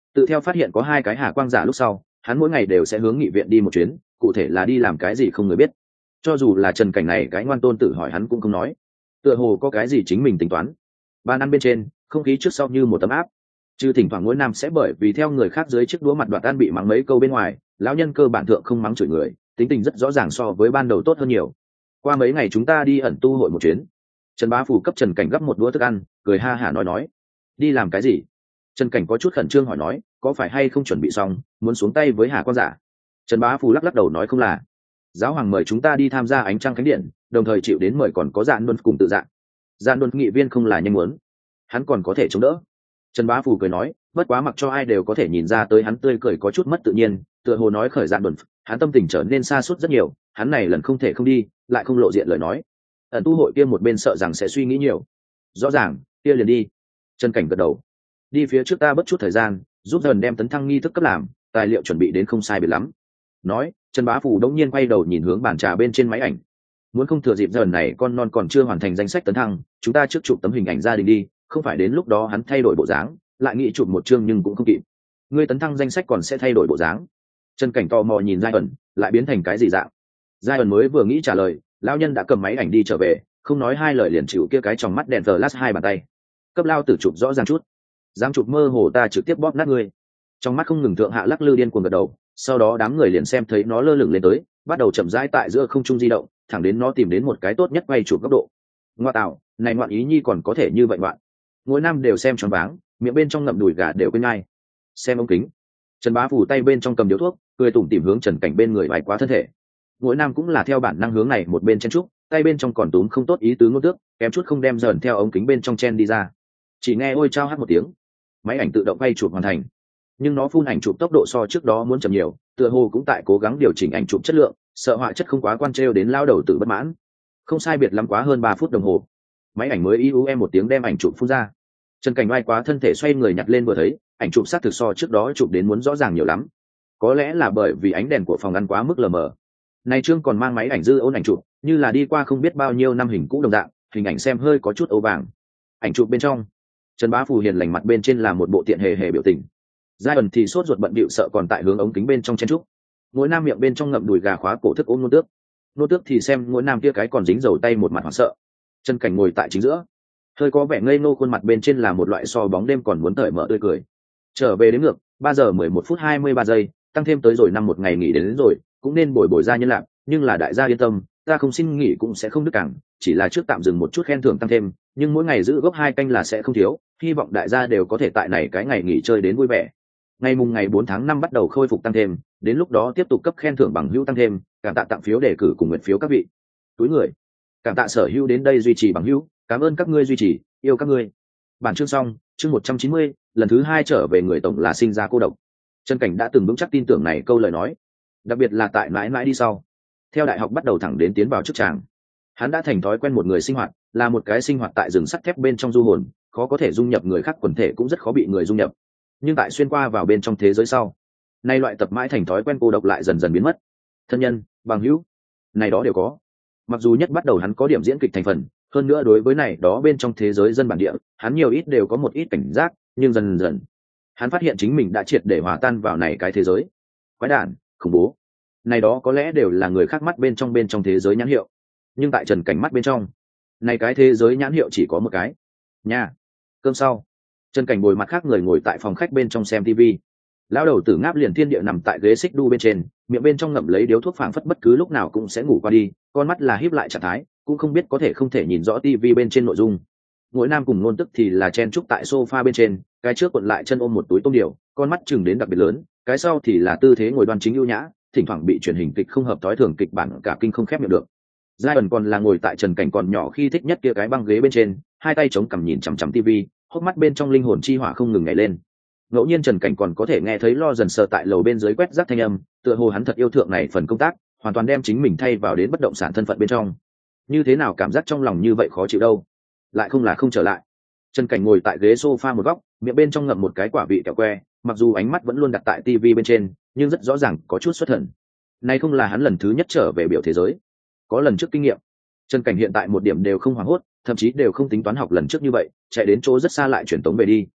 Tự theo phát hiện có 2 cái hà quang giả lúc sau, hắn mỗi ngày đều sẽ hướng nghị viện đi một chuyến, cụ thể là đi làm cái gì không người biết. Cho dù là Trần Cảnh này cái ngoan tôn tử hỏi hắn cũng không nói, tựa hồ có cái gì chính mình tính toán. Bàn ăn bên trên, không khí trước sau như một tấm áp. Chứ thỉnh thoảng mỗi năm sẽ bởi vì theo người khác dưới chiếc đũa mặt đoạt ăn bị mắng mấy câu bên ngoài, lão nhân cơ bản thượng không mắng chửi người, tính tình rất rõ ràng so với ban đầu tốt hơn nhiều. Qua mấy ngày chúng ta đi ẩn tu hội một chuyến. Trần Bá Phủ cấp Trần Cảnh gấp một đũa thức ăn, cười ha hả nói. Đi làm cái gì? Trần Cảnh có chút khẩn trương hỏi nói, có phải hay không chuẩn bị xong, muốn xuống tay với Hà Quan giả? Trần Bá Phủ lắc lắc đầu nói không là. Giáo hoàng mời chúng ta đi tham gia ánh trăng khánh điện, đồng thời chịu đến mời còn có Dạn Luân cùng tự dạng. Dạn Luân nghị viên không là nhanh muốn, hắn còn có thể chống đỡ. Trần Bá Phủ cười nói, bất quá mặc cho ai đều có thể nhìn ra tới hắn tươi cười có chút mất tự nhiên, tựa hồ nói khởi Dạn Luân, hắn tâm tình trở nên xa suốt rất nhiều, hắn này lần không thể không đi, lại không lộ diện lời nói. Ẩn tu hội kia một bên sợ rằng sẽ suy nghĩ nhiều. Rõ ràng, kia liền đi. Trần Cảnh gật đầu. Đi phía trước ta bất chút thời gian, giúp dần đem tấn thăng nghi thức cấp làm, tài liệu chuẩn bị đến không sai biệt lắm. Nói, Trần Bá Phủ đống nhiên quay đầu nhìn hướng bàn trà bên trên máy ảnh. Muốn không thừa dịp dần này con non còn chưa hoàn thành danh sách tấn thăng, chúng ta trước chụp tấm hình ảnh gia đình đi, không phải đến lúc đó hắn thay đổi bộ dáng, lại nghĩ chụp một chương nhưng cũng không kịp. Ngươi tấn thăng danh sách còn sẽ thay đổi bộ dáng. Trần Cảnh tò mò nhìn Giai ẩn, lại biến thành cái gì dạng? Giai ẩn mới vừa nghĩ trả lời, lão nhân đã cầm máy ảnh đi trở về, không nói hai lời liền chịu kia cái trong mắt đèn flash 2 bàn tay. Cấp lao tử chụp rõ ràng chút. Dám chụp mơ hồ ta trực tiếp bóp nát ngươi. Trong mắt không ngừng thượng hạ lắc lư điên cuồng gật đầu, sau đó đám người liền xem thấy nó lơ lửng lên tới, bắt đầu chậm rãi tại giữa không trung di động, thẳng đến nó tìm đến một cái tốt nhất quay chụp góc độ. Ngoa tạo, này ngoạn ý nhi còn có thể như vậy ngoạn. Mỗi năm đều xem choáng váng, miệng bên trong ngậm đùi gà đều quên ngay. Xem ống kính. Trần Bá Phủ tay bên trong cầm điếu thuốc, cười tủm tỉm hướng Trần Cảnh bên người vài quá thân thể. Mỗi năm cũng là theo bản năng hướng này một bên chen trúc, tay bên trong còn túm không tốt ý tứ ngôn tước, kém chút không đem dần theo ống kính bên trong chen đi ra. Chỉ nghe ôi trao hát một tiếng, máy ảnh tự động quay chụp hoàn thành. Nhưng nó phun ảnh chụp tốc độ so trước đó muốn chậm nhiều, tựa hồ cũng tại cố gắng điều chỉnh ảnh chụp chất lượng, sợ họa chất không quá quan trêu đến lao đầu tự bất mãn. Không sai biệt lắm quá hơn 3 phút đồng hồ, máy ảnh mới iu một tiếng đem ảnh chụp phun ra. Trần Cảnh oai quá thân thể xoay người nhặt lên vừa thấy, ảnh chụp sát thực so trước đó chụp đến muốn rõ ràng nhiều lắm. Có lẽ là bởi vì ánh đèn của phòng ăn quá mức lờ mờ. Này Trương còn mang máy ảnh dư ôn ảnh chụp, như là đi qua không biết bao nhiêu năm hình cũ đồng dạng, hình ảnh xem hơi có chút ấu vàng. Ảnh chụp bên trong, Trần Bá Phù hiền lành mặt bên trên là một bộ tiện hề hề biểu tình. Giai ẩn thì sốt ruột bận bịu sợ còn tại hướng ống kính bên trong chen trúc. Mỗi nam miệng bên trong ngậm đùi gà khóa cổ thức ôm nô tước. Nô tước thì xem mỗi nam kia cái còn dính dầu tay một mặt hoảng sợ. Trần Cảnh ngồi tại chính giữa, hơi có vẻ ngây ngô, khuôn mặt bên trên là một loại so bóng đêm còn muốn tởi mở tươi cười. Trở về đến ngược 3 giờ 11 phút 23 giây, tăng thêm tới rồi năm một ngày nghỉ đến rồi, cũng nên bồi ra nhân lạc, nhưng là đại gia yên tâm, ta không xin nghỉ cũng sẽ không đứt cẳng, chỉ là trước tạm dừng một chút khen thưởng tăng thêm, nhưng mỗi ngày giữ gốc 2 canh là sẽ không thiếu, hy vọng đại gia đều có thể tại này cái ngày nghỉ chơi đến vui vẻ. Ngày 4 tháng 5 bắt đầu khôi phục tăng thêm, đến lúc đó tiếp tục cấp khen thưởng bằng hữu tăng thêm, cảm tạ tặng phiếu đề cử cùng nguyện phiếu các vị. Túi người. Cảm tạ sở hữu đến đây duy trì bằng hữu, cảm ơn các ngươi duy trì, yêu các ngươi. Bản chương xong, chương 190, lần thứ 2 trở về người tổng là sinh ra cô độc. Trần Cảnh đã từng vững chắc tin tưởng này câu lời nói, đặc biệt là tại mãi mãi đi sau. Theo đại học bắt đầu thẳng đến tiến vào chức tràng, hắn đã thành thói quen một người sinh hoạt, là một cái sinh hoạt tại rừng sắt thép bên trong du hồn, khó có thể dung nhập người khác, quần thể cũng rất khó bị người dung nhập. Nhưng tại xuyên qua vào bên trong thế giới sau, nay loại tập mãi thành thói quen cô độc lại dần dần biến mất. Thân nhân, bằng hữu, này đó đều có. Mặc dù nhất bắt đầu hắn có điểm diễn kịch thành phần, hơn nữa đối với này đó bên trong thế giới dân bản địa, hắn nhiều ít đều có một ít cảnh giác, nhưng dần dần hắn phát hiện chính mình đã triệt để hòa tan vào này cái thế giới. Quái đản, khủng bố, này đó có lẽ đều là người khác mắt bên trong thế giới nhãn hiệu, nhưng tại Trần Cảnh mắt bên trong, này cái thế giới nhãn hiệu chỉ có một cái. Nhà cơm sau, Trần Cảnh ngồi mặt khác người ngồi tại phòng khách bên trong xem TV. Lão đầu tử ngáp liền thiên địa nằm tại ghế xích đu bên trên, miệng bên trong ngậm lấy điếu thuốc, phảng phất bất cứ lúc nào cũng sẽ ngủ qua đi, con mắt là híp lại trạng thái, cũng không biết có thể không thể nhìn rõ TV bên trên nội dung. Mỗi nam cùng ngôn tức thì là chen trúc tại sofa bên trên, cái trước cuộn lại chân ôm một túi tôm điều, con mắt chừng đến đặc biệt lớn, cái sau thì là tư thế ngồi đoan chính ưu nhã, thỉnh thoảng bị truyền hình kịch không hợp tối thường kịch bản cả kinh không khép miệng được. Giai ẩn còn là ngồi tại Trần Cảnh còn nhỏ khi thích nhất kia cái băng ghế bên trên, hai tay chống cằm nhìn chằm chằm TV, hốc mắt bên trong linh hồn chi hỏa không ngừng nhảy lên. Ngẫu nhiên Trần Cảnh còn có thể nghe thấy lo dần sờ tại lầu bên dưới quét rác thanh âm, tựa hồ hắn thật yêu thượng này phần công tác, hoàn toàn đem chính mình thay vào đến bất động sản thân phận bên trong. Như thế nào cảm giác trong lòng như vậy khó chịu đâu, lại không là không trở lại. Trần Cảnh ngồi tại ghế sofa một góc, miệng bên trong ngậm một cái quả vị kẹo que, mặc dù ánh mắt vẫn luôn đặt tại TV bên trên, nhưng rất rõ ràng có chút xuất thần. Này không là hắn lần thứ nhất trở về biểu thế giới, có lần trước kinh nghiệm. Trần Cảnh hiện tại một điểm đều không hoảng hốt, thậm chí đều không tính toán học lần trước như vậy, chạy đến chỗ rất xa lại chuyển tống về đi.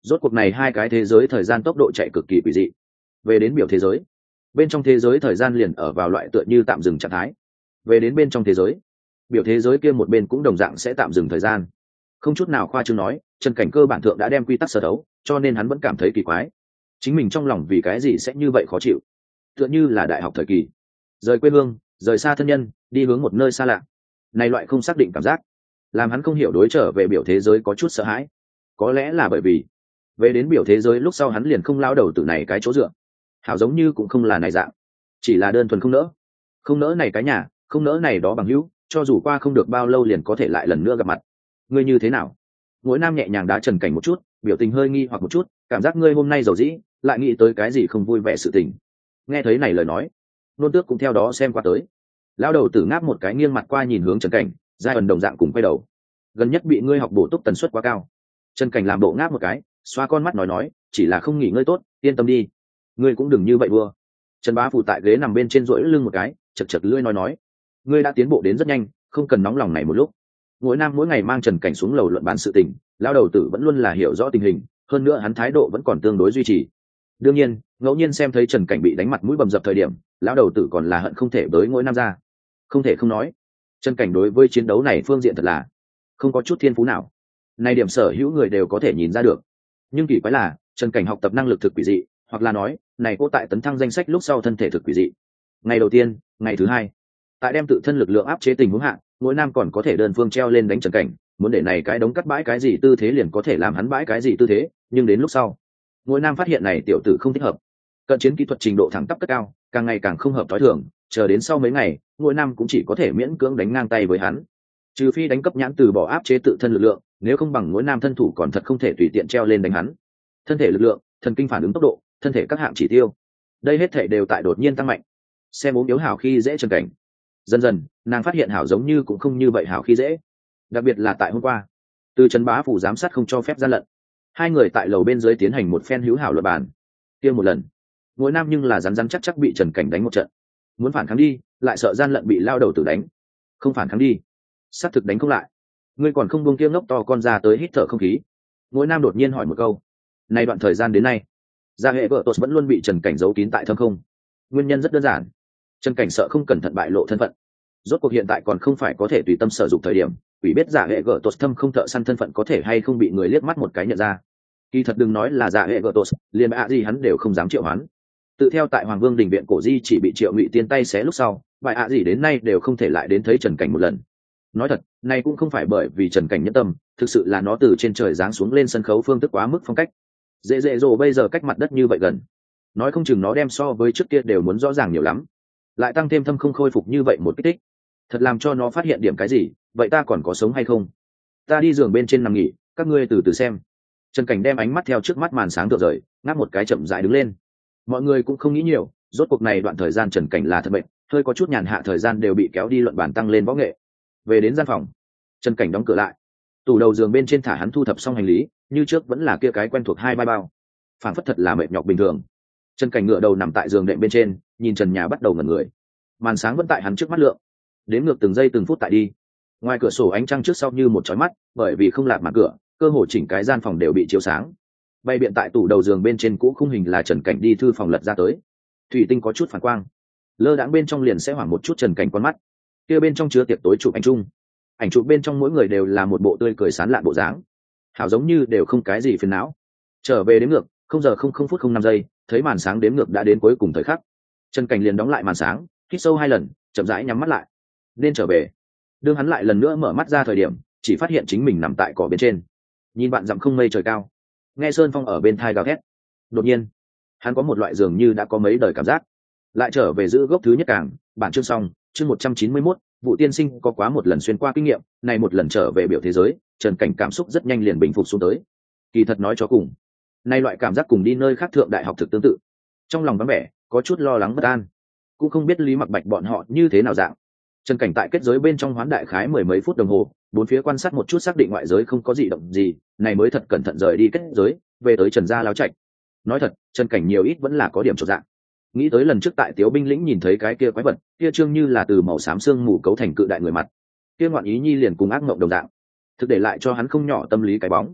Rốt cuộc này hai cái thế giới thời gian tốc độ chạy cực kỳ quỷ dị. Về đến biểu thế giới, bên trong thế giới thời gian liền ở vào loại tựa như tạm dừng trạng thái. Về đến bên trong thế giới, biểu thế giới kia một bên cũng đồng dạng sẽ tạm dừng thời gian. Không chút nào khoa trương nói, Trần Cảnh cơ bản thượng đã đem quy tắc sở đấu, cho nên hắn vẫn cảm thấy kỳ quái. Chính mình trong lòng vì cái gì sẽ như vậy khó chịu? Tựa như là đại học thời kỳ, rời quê hương, rời xa thân nhân, đi hướng một nơi xa lạ. Này loại không xác định cảm giác, làm hắn không hiểu đối trở về biểu thế giới có chút sợ hãi. Có lẽ là bởi vì về đến biểu thế giới lúc sau hắn liền không lao đầu từ này cái chỗ dựa. Hảo giống như cũng không là này dạng, chỉ là đơn thuần không nỡ này cái nhà, không nỡ này đó bằng hữu, cho dù qua không được bao lâu liền có thể lại lần nữa gặp mặt. Ngươi như thế nào? Mỗi nam nhẹ nhàng đá Trần Cảnh một chút, biểu tình hơi nghi hoặc một chút, cảm giác ngươi hôm nay giàu dĩ, lại nghĩ tới cái gì không vui vẻ sự tình. Nghe thấy này lời nói, Nôn Tước cũng theo đó xem qua tới. Lão đầu tử ngáp một cái nghiêng mặt qua nhìn hướng Trần Cảnh, giai ẩn đồng dạng cùng quay đầu. Gần nhất bị ngươi học bổ túc tần suất quá cao. Trần Cảnh làm bộ ngáp một cái, xoa con mắt nói, chỉ là không nghỉ ngơi tốt, yên tâm đi. Ngươi cũng đừng như vậy vua. Trần Bá Phụ tại ghế nằm bên trên duỗi lưng một cái, chật chật lưỡi nói, ngươi đã tiến bộ đến rất nhanh, không cần nóng lòng này một lúc. Mỗi năm mỗi ngày mang Trần Cảnh xuống lầu luận bàn sự tình, lão đầu tử vẫn luôn là hiểu rõ tình hình, hơn nữa hắn thái độ vẫn còn tương đối duy trì. Đương nhiên, ngẫu nhiên xem thấy Trần Cảnh bị đánh mặt mũi bầm dập thời điểm, lão đầu tử còn là hận không thể bới Mỗi năm ra. Không thể không nói, Trần Cảnh đối với chiến đấu này phương diện thật là không có chút thiên phú nào. Này điểm sở hữu người đều có thể nhìn ra được. Nhưng kỳ quái là, Trần Cảnh học tập năng lực thực quỷ dị, hoặc là nói, này cô tại tấn thăng danh sách lúc sau thân thể thực quỷ dị. Ngày đầu tiên, ngày thứ hai, tại đem tự thân lực lượng áp chế tình huống hạ, Mỗi nam còn có thể đơn phương treo lên đánh Trần Cảnh, muốn để này cái đống cắt bãi cái gì tư thế liền có thể làm hắn bãi cái gì tư thế, nhưng đến lúc sau, Mỗi nam phát hiện này tiểu tử không thích hợp, cận chiến kỹ thuật trình độ thẳng tắp cất cao, càng ngày càng không hợp thói thường, chờ đến sau mấy ngày, Mỗi nam cũng chỉ có thể miễn cưỡng đánh ngang tay với hắn. Trừ phi đánh cấp nhãn từ bỏ áp chế tự thân lực lượng, nếu không bằng Mỗi nam thân thủ còn thật không thể tùy tiện treo lên đánh hắn. Thân thể lực lượng, thần kinh phản ứng tốc độ, thân thể các hạng chỉ tiêu, đây hết thể đều tại đột nhiên tăng mạnh. Xem ốm yếu hảo khi dễ Trần Cảnh, dần dần nàng phát hiện hảo giống như cũng không như vậy hảo khi dễ. Đặc biệt là tại hôm qua, từ Trần Bá Phủ giám sát không cho phép gian lận, hai người tại lầu bên dưới tiến hành một phen hữu hảo luận bàn. Kia một lần, Mỗi nam nhưng là rắn rắn chắc chắc bị Trần Cảnh đánh một trận, muốn phản kháng đi, lại sợ gian lận bị lao đầu tử đánh. Không phản kháng đi, xác thực đánh không lại, ngươi còn không buông kia ngốc to con ra tới hít thở không khí. Mỗi nam đột nhiên hỏi một câu. Nay đoạn thời gian đến nay, gia hệ vợ tốt vẫn luôn bị Trần Cảnh giấu kín tại thâm không. Nguyên nhân rất đơn giản, Trần Cảnh sợ không cẩn thận bại lộ thân phận. Rốt cuộc hiện tại còn không phải có thể tùy tâm sử dụng thời điểm, quỷ biết giả hệ gở tốt thâm không thợ săn thân phận có thể hay không bị người liếc mắt một cái nhận ra. Kỳ thật đừng nói là giả hệ gở tốt, liền bạ gì hắn đều không dám triệu hoán. Tự theo tại Hoàng Vương đình viện cổ di chỉ bị Triệu Ngụy tiên tay xé lúc sau, bại ạ gì đến nay đều không thể lại đến thấy Trần Cảnh một lần. Nói thật, này cũng không phải bởi vì Trần Cảnh nhẫn tâm, thực sự là nó từ trên trời giáng xuống lên sân khấu phương thức quá mức phong cách. Dễ dễ dồ bây giờ cách mặt đất như vậy gần, nói không chừng nó đem so với trước kia đều muốn rõ ràng nhiều lắm, lại tăng thêm thâm không khôi phục như vậy một kích thích, thật làm cho nó phát hiện điểm cái gì. Vậy ta còn có sống hay không? Ta đi giường bên trên nằm nghỉ, các ngươi từ từ xem. Trần Cảnh đem ánh mắt theo trước mắt màn sáng tựa rời, ngáp một cái chậm rãi đứng lên. Mọi người cũng không nghĩ nhiều, rốt cuộc này đoạn thời gian Trần Cảnh là thật bệnh, hơi có chút nhàn hạ thời gian đều bị kéo đi luận bàn tăng lên võ nghệ. Về đến gian phòng, Trần Cảnh đóng cửa lại, tủ đầu giường bên trên thả hắn thu thập xong hành lý, như trước vẫn là kia cái quen thuộc hai vai bao, phản phất thật là mệt nhọc bình thường. Trần Cảnh ngựa đầu nằm tại giường đệm bên trên, nhìn trần nhà bắt đầu ngẩn người. Màn sáng vẫn tại hắn trước mắt lượng, đến ngược từng giây từng phút tại đi. Ngoài cửa sổ ánh trăng trước sau như một chói mắt, bởi vì không lạt màn cửa, cơ hồ chỉnh cái gian phòng đều bị chiếu sáng. Bay biện tại tủ đầu giường bên trên cũ khung hình là Trần Cảnh đi thư phòng lật ra tới, thủy tinh có chút phản quang, lơ đãng bên trong liền sẽ hoảng một chút Trần Cảnh con mắt. Kia bên trong chứa tiệc tối chụp ảnh chung, ảnh chụp bên trong mỗi người đều là một bộ tươi cười sán lạn bộ dáng, hảo giống như đều không cái gì phiền não. Trở về đếm ngược 0:00:05, thấy màn sáng đếm ngược đã đến cuối cùng thời khắc, Trần Cảnh liền đóng lại màn sáng, hít sâu 2 lần, chậm rãi nhắm mắt lại. Nên trở về. Đương hắn lại lần nữa mở mắt ra thời điểm, chỉ phát hiện chính mình nằm tại cỏ bên trên, nhìn bạn dặm không mây trời cao, nghe sơn phong ở bên thai gào thét. Đột nhiên, hắn có một loại dường như đã có mấy đời cảm giác. Lại trở về giữ gốc thứ nhất càng, bản chương xong, chương 191, vụ tiên sinh có quá một lần xuyên qua kinh nghiệm, này một lần trở về biểu thế giới, Trần Cảnh cảm xúc rất nhanh liền bình phục xuống tới. Kỳ thật nói cho cùng, nay loại cảm giác cùng đi nơi khác thượng đại học thực tương tự. Trong lòng vắng vẻ, có chút lo lắng bất an, cũng không biết Lý Mặc Bạch bọn họ như thế nào dạng. Trần Cảnh tại kết giới bên trong hoán đại khái mười mấy phút đồng hồ, bốn phía quan sát một chút xác định ngoại giới không có gì động gì, này mới thật cẩn thận rời đi kết giới, về tới Trần gia láo trạch. Nói thật, Trần Cảnh nhiều ít vẫn là có điểm chột dạng. Nghĩ tới lần trước tại Tiếu binh lĩnh nhìn thấy cái kia quái vật, kia trương như là từ màu xám xương mù cấu thành cự đại người mặt, kia ngoạn ý nhi liền cùng ác mộng đồng dạng, thực để lại cho hắn không nhỏ tâm lý cái bóng.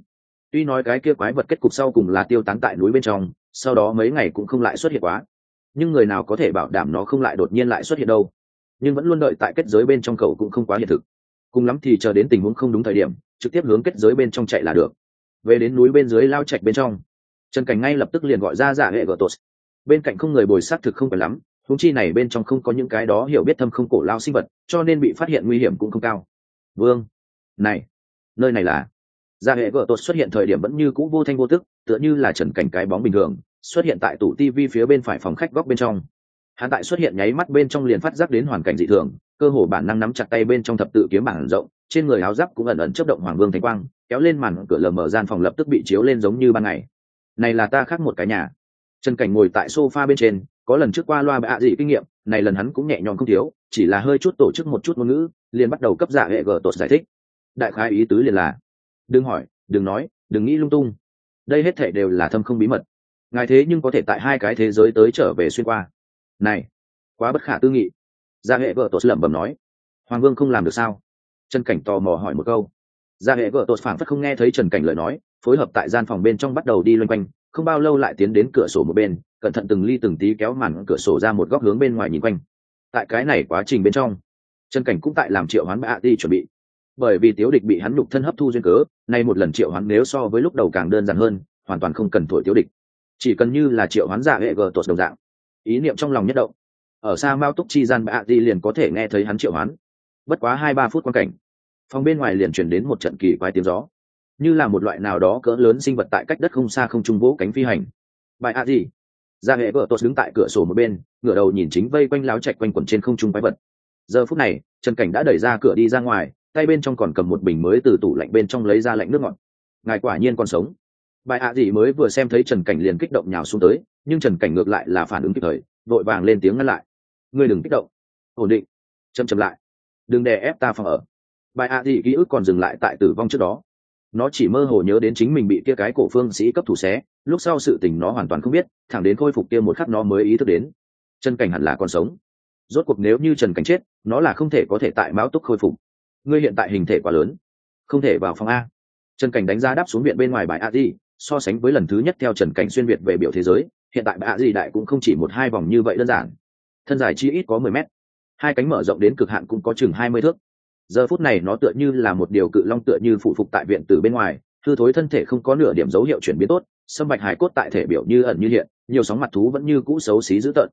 Tuy nói cái kia quái vật kết cục sau cùng là tiêu tán tại núi bên trong, sau đó mấy ngày cũng không lại xuất hiện quá, nhưng người nào có thể bảo đảm nó không lại đột nhiên lại xuất hiện đâu. Nhưng vẫn luôn đợi tại kết giới bên trong cậu cũng không quá hiện thực, cùng lắm thì chờ đến tình huống không đúng thời điểm trực tiếp hướng kết giới bên trong chạy là được. Về đến núi bên dưới lao trạch bên trong, Trần Cảnh ngay lập tức liền gọi ra Dạ Hệ Gở Tột. Bên cạnh không người bồi sát thực không phải lắm, huống chi này bên trong không có những cái đó hiểu biết thâm không cổ lao sinh vật, cho nên bị phát hiện nguy hiểm cũng không cao. Vương, này, nơi này là... Dạ Hệ Gở Tột xuất hiện thời điểm vẫn như cũ vô thanh vô tức, tựa như là Trần Cảnh cái bóng bình thường, xuất hiện tại tủ tivi phía bên phải phòng khách góc bên trong. Hắn tại xuất hiện nháy mắt bên trong liền phát giác đến hoàn cảnh dị thường, cơ hồ bản năng nắm chặt tay bên trong thập tự kiếm bảng rộng, trên người áo giáp cũng ẩn ẩn chớp động hoàng vương thánh quang, kéo lên màn cửa lờ mờ gian phòng lập tức bị chiếu lên giống như ban ngày. Này là ta khác một cái nhà. Trần Cảnh ngồi tại sofa bên trên, có lần trước qua loa bạ dị kinh nghiệm, này lần hắn cũng nhẹ nhõm không thiếu, chỉ là hơi chút tổ chức một chút ngôn ngữ, liền bắt đầu cấp Dạ Hệ Gở Tột giải thích. Đại khái ý tứ liền là: đừng hỏi, đừng nói, đừng nghĩ lung tung. Đây hết thảy đều là thâm không bí mật. Ngài thế nhưng có thể tại hai cái thế giới tới trở về xuyên qua. Này, quá bất khả tư nghị. Dạ Hệ Gở Tột lẩm bẩm nói. Hoàng vương không làm được sao? Trần Cảnh tò mò hỏi một câu. Dạ Hệ Gở Tột phảng phất không nghe thấy Trần Cảnh lời nói, phối hợp tại gian phòng bên trong bắt đầu đi loanh quanh, không bao lâu lại tiến đến cửa sổ một bên, cẩn thận từng ly từng tí kéo màn cửa sổ ra một góc hướng bên ngoài nhìn quanh. Tại cái này quá trình bên trong, Trần Cảnh cũng tại làm triệu hoán bạ đi chuẩn bị. Bởi vì Tiếu Địch bị hắn nhục thân hấp thu duyên cớ, nay một lần triệu hoán nếu so với lúc đầu càng đơn giản hơn, hoàn toàn không cần thổi Tiếu Địch, chỉ cần như là triệu hoán Dạ Hệ Gở Tột đồng dạng. Ý niệm trong lòng nhất động, ở xa Mao Túc chi gian bạ đi liền có thể nghe thấy hắn triệu hoán. Bất quá 2-3 phút quan cảnh, phòng bên ngoài liền truyền đến một trận kỳ quái tiếng gió, như là một loại nào đó cỡ lớn sinh vật tại cách đất không xa không trung vỗ cánh phi hành. Bài a gì? Gia hệ vợ tốt đứng tại cửa sổ một bên, ngửa đầu nhìn chính vây quanh láo chạy quanh quẩn trên không trung quái vật. Giờ phút này, Trần Cảnh đã đẩy ra cửa đi ra ngoài, tay bên trong còn cầm một bình mới từ tủ lạnh bên trong lấy ra lạnh nước ngọt. Ngài quả nhiên còn sống. Bài a gì mới vừa xem thấy Trần Cảnh liền kích động nhào xuống tới, nhưng Trần Cảnh ngược lại là phản ứng kịp thời, vội vàng lên tiếng ngăn lại. Ngươi đừng kích động, ổn định, chậm lại, đừng đè ép ta phòng ở. Bài a gì ký ức còn dừng lại tại tử vong trước đó, nó chỉ mơ hồ nhớ đến chính mình bị kia cái cổ phương sĩ cấp thủ xé, lúc sau sự tình nó hoàn toàn không biết, thẳng đến khôi phục kia một khắc nó mới ý thức đến Trần Cảnh hẳn là còn sống. Rốt cuộc nếu như Trần Cảnh chết, nó là không thể có thể tại Mão Túc khôi phục. Ngươi hiện tại hình thể quá lớn, không thể vào phòng a. Trần Cảnh đánh giá đáp xuống viện bên ngoài bài a di, so sánh với lần thứ nhất theo Trần Cảnh xuyên việt về biểu thế giới, hiện tại bài a di đại cũng không chỉ 1-2 vòng như vậy đơn giản, thân dài chi ít có 10 mét, hai cánh mở rộng đến cực hạn cũng có chừng 20 thước. Giờ phút này nó tựa như là một điều cự long, tựa như phụ phục tại viện từ bên ngoài, hư thối thân thể không có nửa điểm dấu hiệu chuyển biến tốt, sâm bạch hải cốt tại thể biểu như ẩn như hiện, nhiều sóng mặt thú vẫn như cũ xấu xí dữ tợn.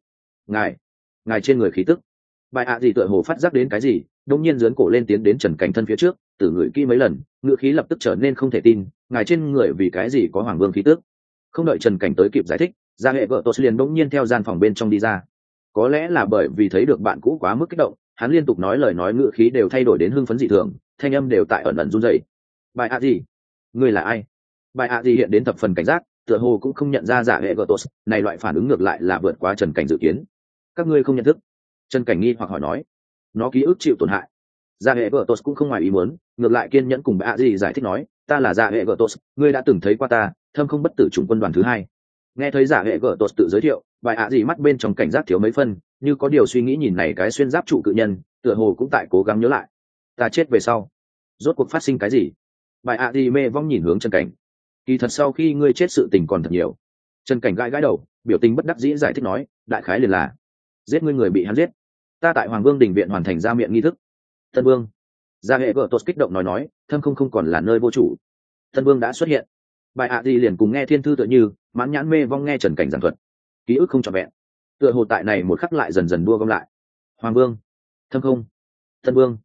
Ngài trên người khí tức. Bài ạ gì tựa hồ phát giác đến cái gì, đông nhiên giớn cổ lên tiến đến Trần Cảnh thân phía trước, từ người kỹ mấy lần, ngữ khí lập tức trở nên không thể tin. Ngài trên người vì cái gì có hoàng vương khí tức? Không đợi Trần Cảnh tới kịp giải thích, Gia hệ vợ tốt liền đông nhiên theo gian phòng bên trong đi ra. Có lẽ là bởi vì thấy được bạn cũ quá mức kích động, hắn liên tục nói lời nói, ngữ khí đều thay đổi đến hưng phấn dị thường, thanh âm đều tại ẩn ẩn run rẩy. Bài ạ gì? Ngươi là ai? Bài ạ gì hiện đến thập phần cảnh giác, tựa hồ cũng không nhận ra Dạ hệ Gotos, này loại phản ứng ngược lại là vượt quá Trần Cảnh dự kiến. Các ngươi không nhận thức? Trần Cảnh nghi hoặc hỏi nói. Nó ký ức chịu tổn hại. Dạ hệ Gotos cũng không ngoài ý muốn, ngược lại kiên nhẫn cùng bài ạ gì giải thích nói, ta là Dạ hệ Gotos, ngươi đã từng thấy qua ta, thâm không bất tử chủng quân đoàn thứ 2. Nghe thấy Dạ hệ Gotos tự giới thiệu, bài ạ gì mắt bên trong cảnh giác thiếu mấy phân, như có điều suy nghĩ nhìn này cái xuyên giáp trụ cự nhân, tựa hồ cũng tại cố gắng nhớ lại, ta chết về sau rốt cuộc phát sinh cái gì. Bài ạ gì mê vong nhìn hướng Trần Cảnh. Kỳ thật sau khi ngươi chết sự tình còn thật nhiều. Trần Cảnh gãi gãi đầu, biểu tình bất đắc dĩ giải thích nói, đại khái liền là giết ngươi người bị hắn giết, ta tại Hoàng Vương đình viện hoàn thành ra miệng nghi thức. Tân Vương. Gia hệ vợ tốt kích động nói, thâm không còn là nơi vô chủ, Tân Vương đã xuất hiện. Bài ạ gì liền cùng nghe thiên thư tựa như mãn nhãn mê vong nghe Trần Cảnh giảng thuật, ký ức không trọn vẹn, tựa hồ tại này một khắc lại dần dần đua gom lại. Hoàng Vương, thâm không, Tân Vương,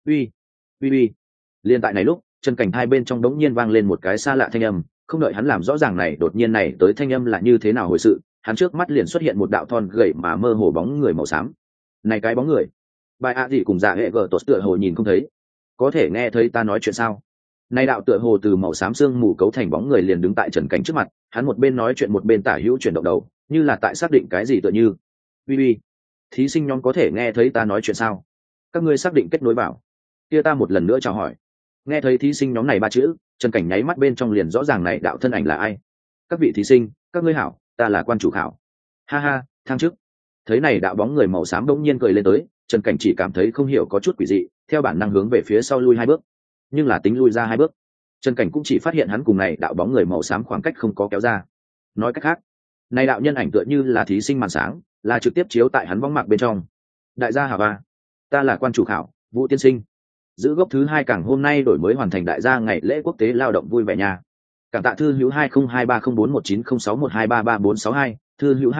uy. Liên tại này lúc, Trần Cảnh hai bên trong đống nhiên vang lên một cái xa lạ thanh âm, không đợi hắn làm rõ ràng này đột nhiên này tới thanh âm là như thế nào hồi sự, hắn trước mắt liền xuất hiện một đạo thon gầy mà mơ hồ bóng người màu xám. Này cái bóng người, bài ạ gì cùng Dạ hệ gở tốt tựa hồ nhìn không thấy, có thể nghe thấy ta nói chuyện sao? Này đạo tựa hồ từ màu xám xương mù cấu thành bóng người liền đứng tại Trần Cảnh trước mặt, hắn một bên nói chuyện một bên tả hữu chuyển động đầu, như là tại xác định cái gì tựa như. Uy, thí sinh nhóm có thể nghe thấy ta nói chuyện sao? Các ngươi xác định kết nối vào. Kia ta một lần nữa chào hỏi. Nghe thấy thí sinh nhóm này 3 chữ, Trần Cảnh nháy mắt bên trong liền rõ ràng này đạo thân ảnh là ai. Các vị thí sinh, các ngươi hảo, ta là quan chủ khảo. Ha ha, thăng chức. Thấy này đạo bóng người màu xám bỗng nhiên cười lên tới, Trần Cảnh chỉ cảm thấy không hiểu có chút quỷ dị, theo bản năng hướng về phía sau lui 2 bước, nhưng là tính lui ra 2 bước, Trần Cảnh cũng chỉ phát hiện hắn cùng này đạo bóng người màu xám khoảng cách không có kéo ra. Nói cách khác, này đạo nhân ảnh tựa như là thí sinh màn sáng, là trực tiếp chiếu tại hắn võng mạc bên trong. Đại gia hả ba, ta là quan chủ khảo Vũ tiên sinh, giữ gốc thứ 2 cảng hôm nay đổi mới hoàn thành đại gia ngày lễ quốc tế lao động vui vẻ nha. Cảm tạ thư hữu 202304190612334462, thư hữu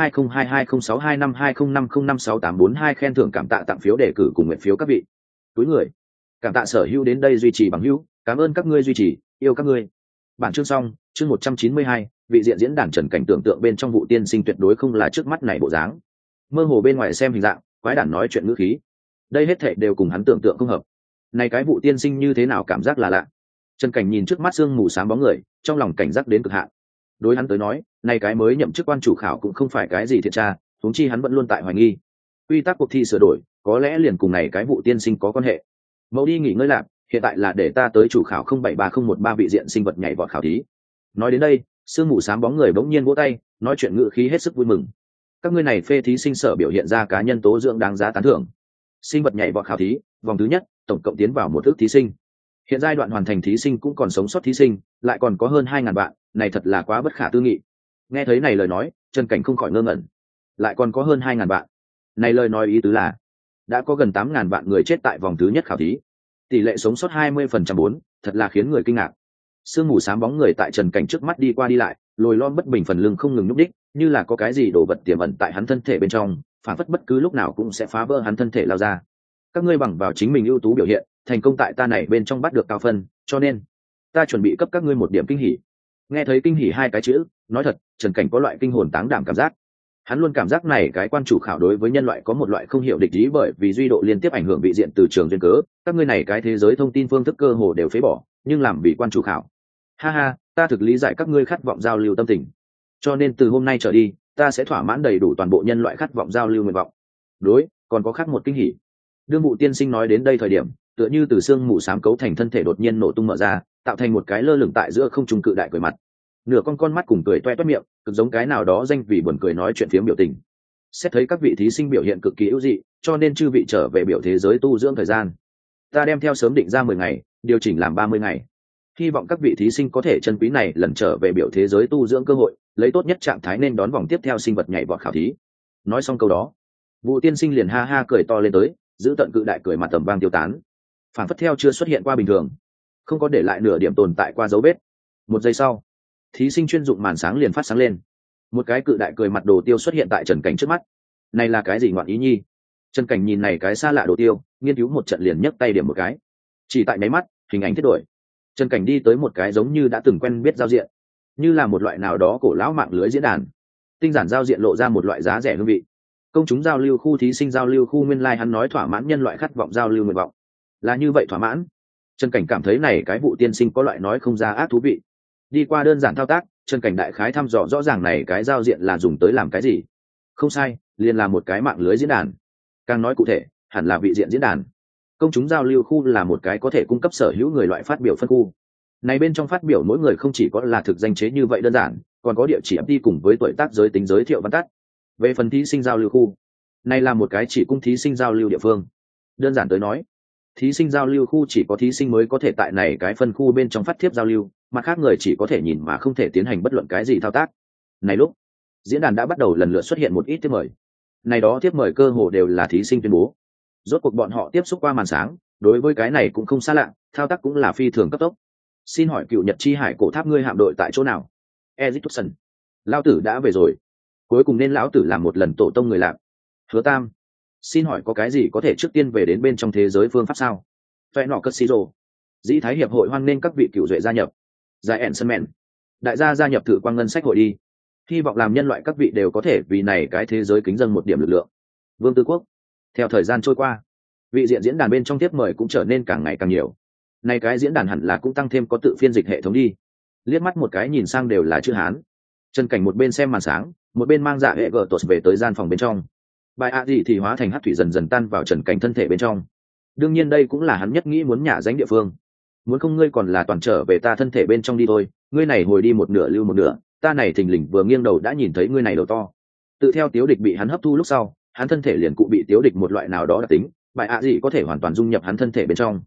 202206252050568452 khen thưởng cảm tạ tặng phiếu đề cử cùng nguyện phiếu các vị. Túi người, cảm tạ sở hữu đến đây duy trì bằng hữu, cảm ơn các ngươi duy trì, yêu các ngươi. Bản chương xong, chương 192, vị diện diễn đàn Trần Cảnh tưởng tượng bên trong Vụ tiên sinh tuyệt đối không là trước mắt này bộ dáng. Mơ hồ bên ngoài xem hình dạng, quái đản nói chuyện ngữ khí, đây hết thảy đều cùng hắn tưởng tượng không hợp. Này cái Vụ tiên sinh như thế nào cảm giác là lạ. Trần Cảnh nhìn trước mắt sương mù sáng bóng người, trong lòng cảnh giác đến cực hạn. Đối hắn tới nói, này cái mới nhậm chức quan chủ khảo cũng không phải cái gì thiện tra, huống chi hắn vẫn luôn tại hoài nghi. Quy tắc cuộc thi sửa đổi, có lẽ liền cùng này cái Vụ tiên sinh có quan hệ. Mẫu đi nghỉ ngơi lạc, hiện tại là để ta tới chủ khảo 073013 vị diện sinh vật nhảy vọt khảo thí. Nói đến đây, sương mù sáng bóng người bỗng nhiên vỗ tay, nói chuyện ngữ khí hết sức vui mừng. Các ngươi này phê thí sinh sở biểu hiện ra cá nhân tố dưỡng đáng giá tán thưởng. Sinh vật nhảy vọt khảo thí, vòng thứ nhất, tổng cộng tiến vào 1 ước thí sinh. Hiện giai đoạn hoàn thành thí sinh cũng còn sống sót thí sinh, lại còn có hơn 2.000 bạn, này thật là quá bất khả tư nghị. Nghe thấy này lời nói, Trần Cảnh không khỏi ngơ ngẩn. Lại còn có hơn 2.000 bạn. Này lời nói ý tứ là đã có gần 8.000 bạn người chết tại vòng thứ nhất khảo thí. Tỷ lệ sống sót 20% 4, thật là khiến người kinh ngạc. Sương mù xám bóng người tại Trần Cảnh trước mắt đi qua đi lại, lồi lom bất bình phần lưng không ngừng nhúc đích, như là có cái gì đổ vật tiềm ẩn tại hắn thân thể bên trong, phản phất bất cứ lúc nào cũng sẽ phá vỡ hắn thân thể lao ra. Các ngươi bằng vào chính mình ưu tú biểu hiện, thành công tại ta này bên trong bắt được cao phân, cho nên ta chuẩn bị cấp các ngươi một điểm kinh hỉ. Nghe thấy kinh hỉ 2 cái chữ, nói thật, Trần Cảnh có loại kinh hồn táng đảm cảm giác. Hắn luôn cảm giác này cái quan chủ khảo đối với nhân loại có một loại không hiểu địch ý, bởi vì duy độ liên tiếp ảnh hưởng vị diện từ trường duyên cớ, các ngươi này cái thế giới thông tin phương thức cơ hồ đều phế bỏ, nhưng làm vị quan chủ khảo. Ha ha, ta thực lý giải các ngươi khát vọng giao lưu tâm tình. Cho nên từ hôm nay trở đi, ta sẽ thỏa mãn đầy đủ toàn bộ nhân loại khát vọng giao lưu nguyện vọng. Đối, còn có khác một kinh hỉ. Đương Vụ tiên sinh nói đến đây thời điểm, tựa như từ xương mù xám cấu thành thân thể đột nhiên nổ tung mở ra, tạo thành một cái lơ lửng tại giữa không trung cự đại cười mặt. Nửa con mắt cùng cười toe toét miệng, cực giống cái nào đó danh vì buồn cười nói chuyện phiếm biểu tình. Xét thấy các vị thí sinh biểu hiện cực kỳ ưu dị, cho nên chư vị trở về biểu thế giới tu dưỡng thời gian. Ta đem theo sớm định ra 10 ngày, điều chỉnh làm 30 ngày. Hy vọng các vị thí sinh có thể chân quý này lần trở về biểu thế giới tu dưỡng cơ hội, lấy tốt nhất trạng thái nên đón vòng tiếp theo sinh vật nhảy vọt khảo thí. Nói xong câu đó, Vụ tiên sinh liền ha ha cười to lên tới, giữ tận cự đại cười mặt tầm vang tiêu tán, phản phất theo chưa xuất hiện qua bình thường, không có để lại nửa điểm tồn tại qua dấu vết. 1 giây sau, thí sinh chuyên dụng màn sáng liền phát sáng lên, một cái cự đại cười mặt đồ tiêu xuất hiện tại Trần Cảnh trước mắt. Này là cái gì ngoạn ý nhi? Trần Cảnh nhìn này cái xa lạ đồ tiêu, nghiên cứu một trận liền nhấc tay điểm một cái, chỉ tại nháy mắt, hình ảnh thiết đổi. Trần Cảnh đi tới một cái giống như đã từng quen biết giao diện, như là một loại nào đó cổ lão mạng lưới diễn đàn. Tinh giản giao diện lộ ra một loại giá rẻ hương vị. Công chúng giao lưu khu, thí sinh giao lưu khu, nguyên lai hắn nói thỏa mãn nhân loại khát vọng giao lưu nguyện vọng. Là như vậy thỏa mãn. Trần Cảnh cảm thấy này cái Vụ tiên sinh có loại nói không ra ác thú vị. Đi qua đơn giản thao tác, Trần Cảnh đại khái thăm dò rõ ràng này cái giao diện là dùng tới làm cái gì. Không sai, liền là một cái mạng lưới diễn đàn. Càng nói cụ thể, hẳn là vị diện diễn đàn. Công chúng giao lưu khu là một cái có thể cung cấp sở hữu người loại phát biểu phân khu. Này bên trong phát biểu mỗi người không chỉ có là thực danh chế như vậy đơn giản, còn có địa chỉ đi cùng với tuổi tác, giới tính, giới thiệu văn tắt. Về phần thí sinh giao lưu khu, này là một cái chỉ cung thí sinh giao lưu địa phương. Đơn giản tới nói, thí sinh giao lưu khu chỉ có thí sinh mới có thể tại này cái phân khu bên trong phát thiếp giao lưu, mà khác người chỉ có thể nhìn mà không thể tiến hành bất luận cái gì thao tác. Này lúc, diễn đàn đã bắt đầu lần lượt xuất hiện một ít thiếp mời. Này đó thiếp mời cơ hồ đều là thí sinh tuyên bố. Rốt cuộc bọn họ tiếp xúc qua màn sáng, đối với cái này cũng không xa lạ, thao tác cũng là phi thường cấp tốc. Xin hỏi cựu Nhật Chi Hải cổ tháp ngươi hạm đội tại chỗ nào? Ezitson. Lão tử đã về rồi. Cuối cùng nên lão tử làm một lần tổ tông người làm. Hứa Tam. Xin hỏi có cái gì có thể trước tiên về đến bên trong thế giới phương pháp sao? Vậy nọ cất xí rồ. Dĩ Thái Hiệp hội hoan nên các vị cựu duệ gia nhập. Giải Ensenmen. Đại gia gia nhập thử quang ngân sách hội đi. Hy vọng làm nhân loại các vị đều có thể vì này cái thế giới kính dâng một điểm lực lượng. Vương Tư Quốc. Theo thời gian trôi qua, vị diện diễn đàn bên trong tiếp mời cũng trở nên càng ngày càng nhiều. Này cái diễn đàn hẳn là cũng tăng thêm có tự phiên dịch hệ thống đi. Liếc mắt một cái nhìn sang đều là chữ Hán. Trần Cảnh một bên xem màn sáng, một bên mang dạ hệ gờ tột về tới gian phòng bên trong. Bài ạ gì thì hóa thành hắc thủy dần dần tan vào Trần Cảnh thân thể bên trong. Đương nhiên đây cũng là hắn nhất nghĩ muốn nhả danh địa phương. Muốn không ngươi còn là toàn trở về ta thân thể bên trong đi thôi, ngươi này hồi đi một nửa lưu một nửa, ta này thình lình vừa nghiêng đầu đã nhìn thấy ngươi này đầu to. Tự theo Tiếu Địch bị hắn hấp thu lúc sau, hắn thân thể liền cụ bị Tiếu Địch một loại nào đó đặc tính, bài ạ gì có thể hoàn toàn dung nhập hắn thân thể bên trong.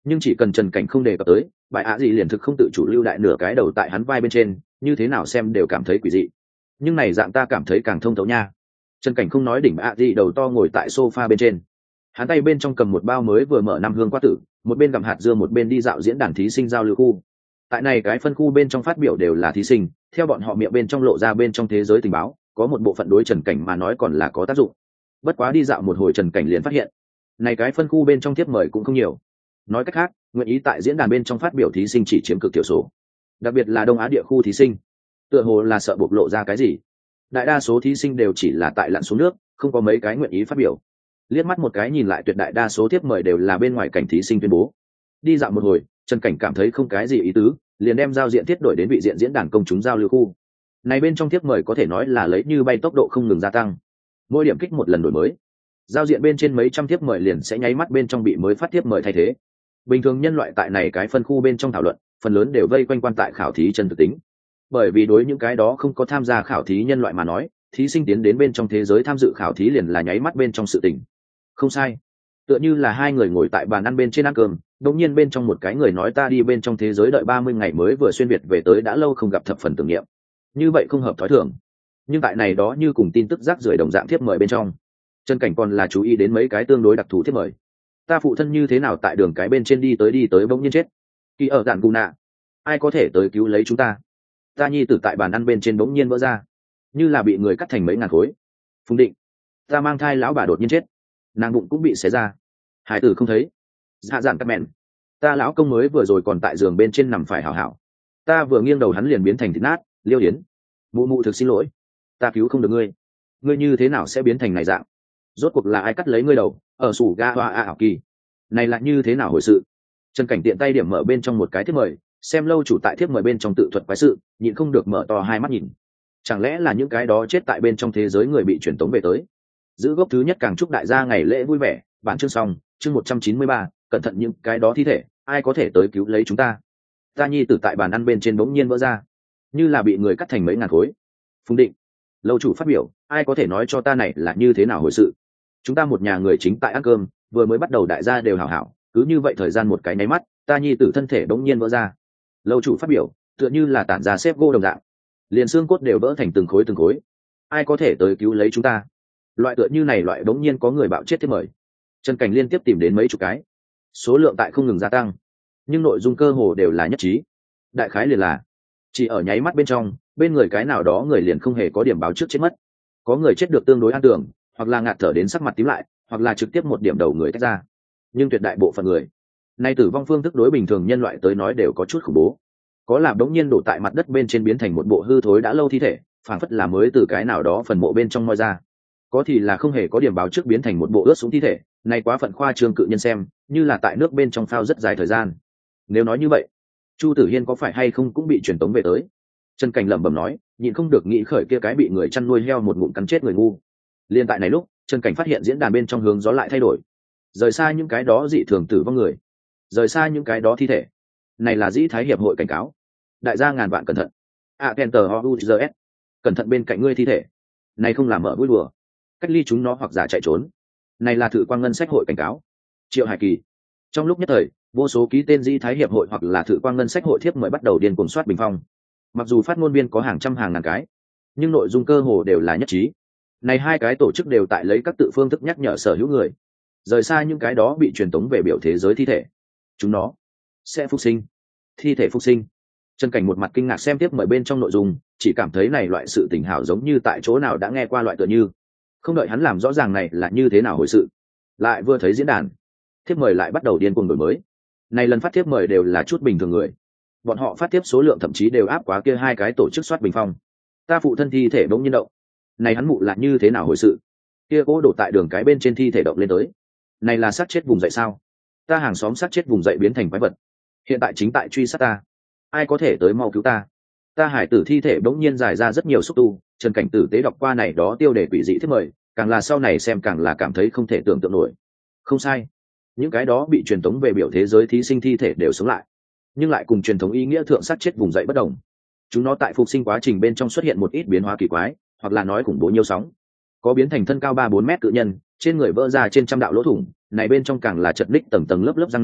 nhưng chỉ cần trần cảnh không đề cập tới bại ạ gì liền thực không tự chủ lưu đại nửa cái đầu tại hắn vai bên trên, như thế nào xem đều cảm thấy quỷ dị. Nhưng này dạng ta cảm thấy càng thông thấu nha. Trần cảnh không nói đỉnh bại ạ gì đầu to ngồi tại sofa bên trên, hắn tay bên trong cầm một bao mới vừa mở năm hương qua tử, một bên gặm hạt dưa một bên đi dạo diễn đàn thí sinh giao lưu khu. Tại này cái phân khu bên trong phát biểu đều là thí sinh, theo bọn họ miệng bên trong lộ ra bên trong thế giới tình báo, có một bộ phận đối trần cảnh mà nói còn là có tác dụng. Bất quá đi dạo một hồi trần cảnh liền phát hiện này cái phân khu bên trong tiếp mời cũng không nhiều. Nói cách khác, nguyện ý tại diễn đàn bên trong phát biểu thí sinh chỉ chiếm cực thiểu số, đặc biệt là đông á địa khu thí sinh, tựa hồ là sợ bộc lộ ra cái gì. Đại đa số thí sinh đều chỉ là tại lặn xuống nước, không có mấy cái nguyện ý phát biểu. Liếc mắt một cái nhìn lại, tuyệt đại đa số tiếp mời đều là bên ngoài cảnh thí sinh tuyên bố. Đi dạo một hồi, trần cảnh cảm thấy không cái gì ý tứ, liền đem giao diện thiết đổi đến vị diện diễn đàn công chúng giao lưu khu. Này bên trong tiếp mời có thể nói là lấy như bay tốc độ không ngừng gia tăng, mỗi điểm kích một lần đổi mới, giao diện bên trên mấy trăm tiếp mời liền sẽ nháy mắt bên trong bị mới phát tiếp mời thay thế. Bình thường nhân loại tại này cái phân khu bên trong thảo luận, phần lớn đều vây quanh quan tại khảo thí chân thực tính, bởi vì đối những cái đó không có tham gia khảo thí nhân loại mà nói, thí sinh tiến đến bên trong thế giới tham dự khảo thí liền là nháy mắt bên trong sự tình. Không sai, tựa như là hai người ngồi tại bàn ăn bên trên ăn cơm, đột nhiên bên trong một cái người nói ta đi bên trong thế giới đợi 30 ngày mới vừa xuyên việt về tới, đã lâu không gặp thập phần tưởng niệm. Như vậy không hợp thói thường. Nhưng tại này đó như cùng tin tức rác rưởi đồng dạng thiếp mời bên trong, Trần Cảnh còn là chú ý đến mấy cái tương đối đặc thù thiếp mời. Ta phụ thân như thế nào tại đường cái bên trên đi tới bỗng nhiên chết. Kỳ ở Dạn Cù Nạ, ai có thể tới cứu lấy chúng ta. Ta nhi tử tại bàn ăn bên trên bỗng nhiên vỡ ra, như là bị người cắt thành mấy ngàn khối. Phùng Định, ta mang thai lão bà đột nhiên chết, nàng bụng cũng bị xé ra, hải tử không thấy. Dạ dạn các mẹn, ta lão công mới vừa rồi còn tại giường bên trên nằm phải hảo hảo, ta vừa nghiêng đầu hắn liền biến thành thịt nát. Liêu Yến, mụ mụ thực xin lỗi, ta cứu không được ngươi, ngươi như thế nào sẽ biến thành này dạng. Rốt cuộc là ai cắt lấy ngươi đầu ở sủ ga hoa ảo kỳ này là như thế nào hồi sự. Trần Cảnh tiện tay điểm mở bên trong một cái thiếp mời, xem lâu chủ tại thiếp mời bên trong tự thuật quái sự, nhịn không được mở to hai mắt nhìn. Chẳng lẽ là những cái đó chết tại bên trong thế giới người bị truyền tống về tới. Giữ gốc thứ nhất càng chúc đại gia ngày lễ vui vẻ. Bản chương xong, chương 193, cẩn thận những cái đó thi thể, ai có thể tới cứu lấy chúng ta. Ta nhi tử tại bàn ăn bên trên bỗng nhiên vỡ ra, như là bị người cắt thành mấy ngàn khối. Phùng Định, lâu chủ phát biểu, ai có thể nói cho ta này là như thế nào hồi sự. Chúng ta một nhà người chính tại ăn cơm, vừa mới bắt đầu đại gia đều hảo hảo, cứ như vậy thời gian một cái nháy mắt, ta nhi tử thân thể bỗng nhiên vỡ ra. Lâu chủ phát biểu, tựa như là tản ra xếp gỗ đồng dạng, liền xương cốt đều vỡ thành từng khối. Ai có thể tới cứu lấy chúng ta. Loại tựa như này loại bỗng nhiên có người bạo chết thế mời. Trần Cảnh liên tiếp tìm đến mấy chục cái, số lượng tại không ngừng gia tăng, nhưng nội dung cơ hồ đều là nhất trí. Đại khái liền là chỉ ở nháy mắt bên trong, bên người cái nào đó người liền không hề có điểm báo trước chết mất. Có người chết được tương đối an tưởng, hoặc là ngạt thở đến sắc mặt tím lại, hoặc là trực tiếp một điểm đầu người tách ra. Nhưng tuyệt đại bộ phận người, nay tử vong phương thức đối bình thường nhân loại tới nói đều có chút khủng bố. Có là đống nhiên đổ tại mặt đất bên trên biến thành một bộ hư thối đã lâu thi thể, phảng phất là mới từ cái nào đó phần mộ bên trong moi ra. Có thì là không hề có điểm báo trước biến thành một bộ ướt xuống thi thể, này quá phận khoa trương cự nhân xem, như là tại nước bên trong phao rất dài thời gian. Nếu nói như vậy, Chu Tử Hiên có phải hay không cũng bị truyền tống về tới. Trần Cảnh lẩm bẩm nói, nhịn không được nghĩ khởi kia cái bị người chăn nuôi heo một ngụm cắn chết người ngu. Liên tại này lúc, Trần Cảnh phát hiện diễn đàn bên trong hướng gió lại thay đổi, rời xa những cái đó dị thường tử vong người, rời xa những cái đó thi thể. Này là Dĩ Thái hiệp hội cảnh cáo, đại gia ngàn vạn cẩn thận. Kenter Houzs, cẩn thận bên cạnh ngươi thi thể, này không làm mở vui đùa, cách ly chúng nó hoặc giả chạy trốn. Này là Thử Quang Ngân Sách hội cảnh cáo. Triệu Hải Kỳ. Trong lúc nhất thời, vô số ký tên Dĩ Thái hiệp hội hoặc là Thử Quang Ngân Sách hội thiếp mời bắt đầu điên cuồng soát bình phong. Mặc dù phát ngôn viên có hàng trăm hàng ngàn cái, nhưng nội dung cơ hồ đều là nhất trí. Này hai cái tổ chức đều tại lấy các tự phương thức nhắc nhở sở hữu người, rời xa những cái đó bị truyền tống về biểu thế giới thi thể. Chúng nó sẽ phục sinh. Thi thể phục sinh. Trần Cảnh một mặt kinh ngạc xem tiếp mời bên trong nội dung, chỉ cảm thấy này loại sự tình hảo giống như tại chỗ nào đã nghe qua loại tựa như. Không đợi hắn làm rõ ràng này là như thế nào hồi sự, lại vừa thấy diễn đàn, thiếp mời lại bắt đầu điên cuồng đổi mới. Này lần phát thiếp mời đều là chút bình thường người, bọn họ phát tiếp số lượng thậm chí đều áp quá kia hai cái tổ chức soát bình phong. Ta phụ thân thi thể bỗng nhiên động, này hắn mụ là như thế nào hồi sự. Kia cố đổ tại đường cái bên trên thi thể động lên tới, này là xác chết vùng dậy sao. Ta hàng xóm xác chết vùng dậy biến thành quái vật, hiện tại chính tại truy sát ta, ai có thể tới mau cứu ta. Ta hải tử thi thể bỗng nhiên dài ra rất nhiều xúc tu. Trần Cảnh tử tế đọc qua này đó tiêu đề quỷ dị thiết mời, càng là sau này xem càng là cảm thấy không thể tưởng tượng nổi. Không sai, những cái đó bị truyền tống về biểu thế giới thí sinh thi thể đều sống lại, nhưng lại cùng truyền thống ý nghĩa thượng sát chết vùng dậy bất đồng. Chúng nó tại phục sinh quá trình bên trong xuất hiện một ít biến hóa kỳ quái, hoặc là nói khủng bố nhiều sóng. Có biến thành thân cao 3-4 mét cự nhân, trên người vỡ ra trên trăm đạo lỗ thủng, này bên trong càng là chật ních tầng tầng lớp lớp răng nanh,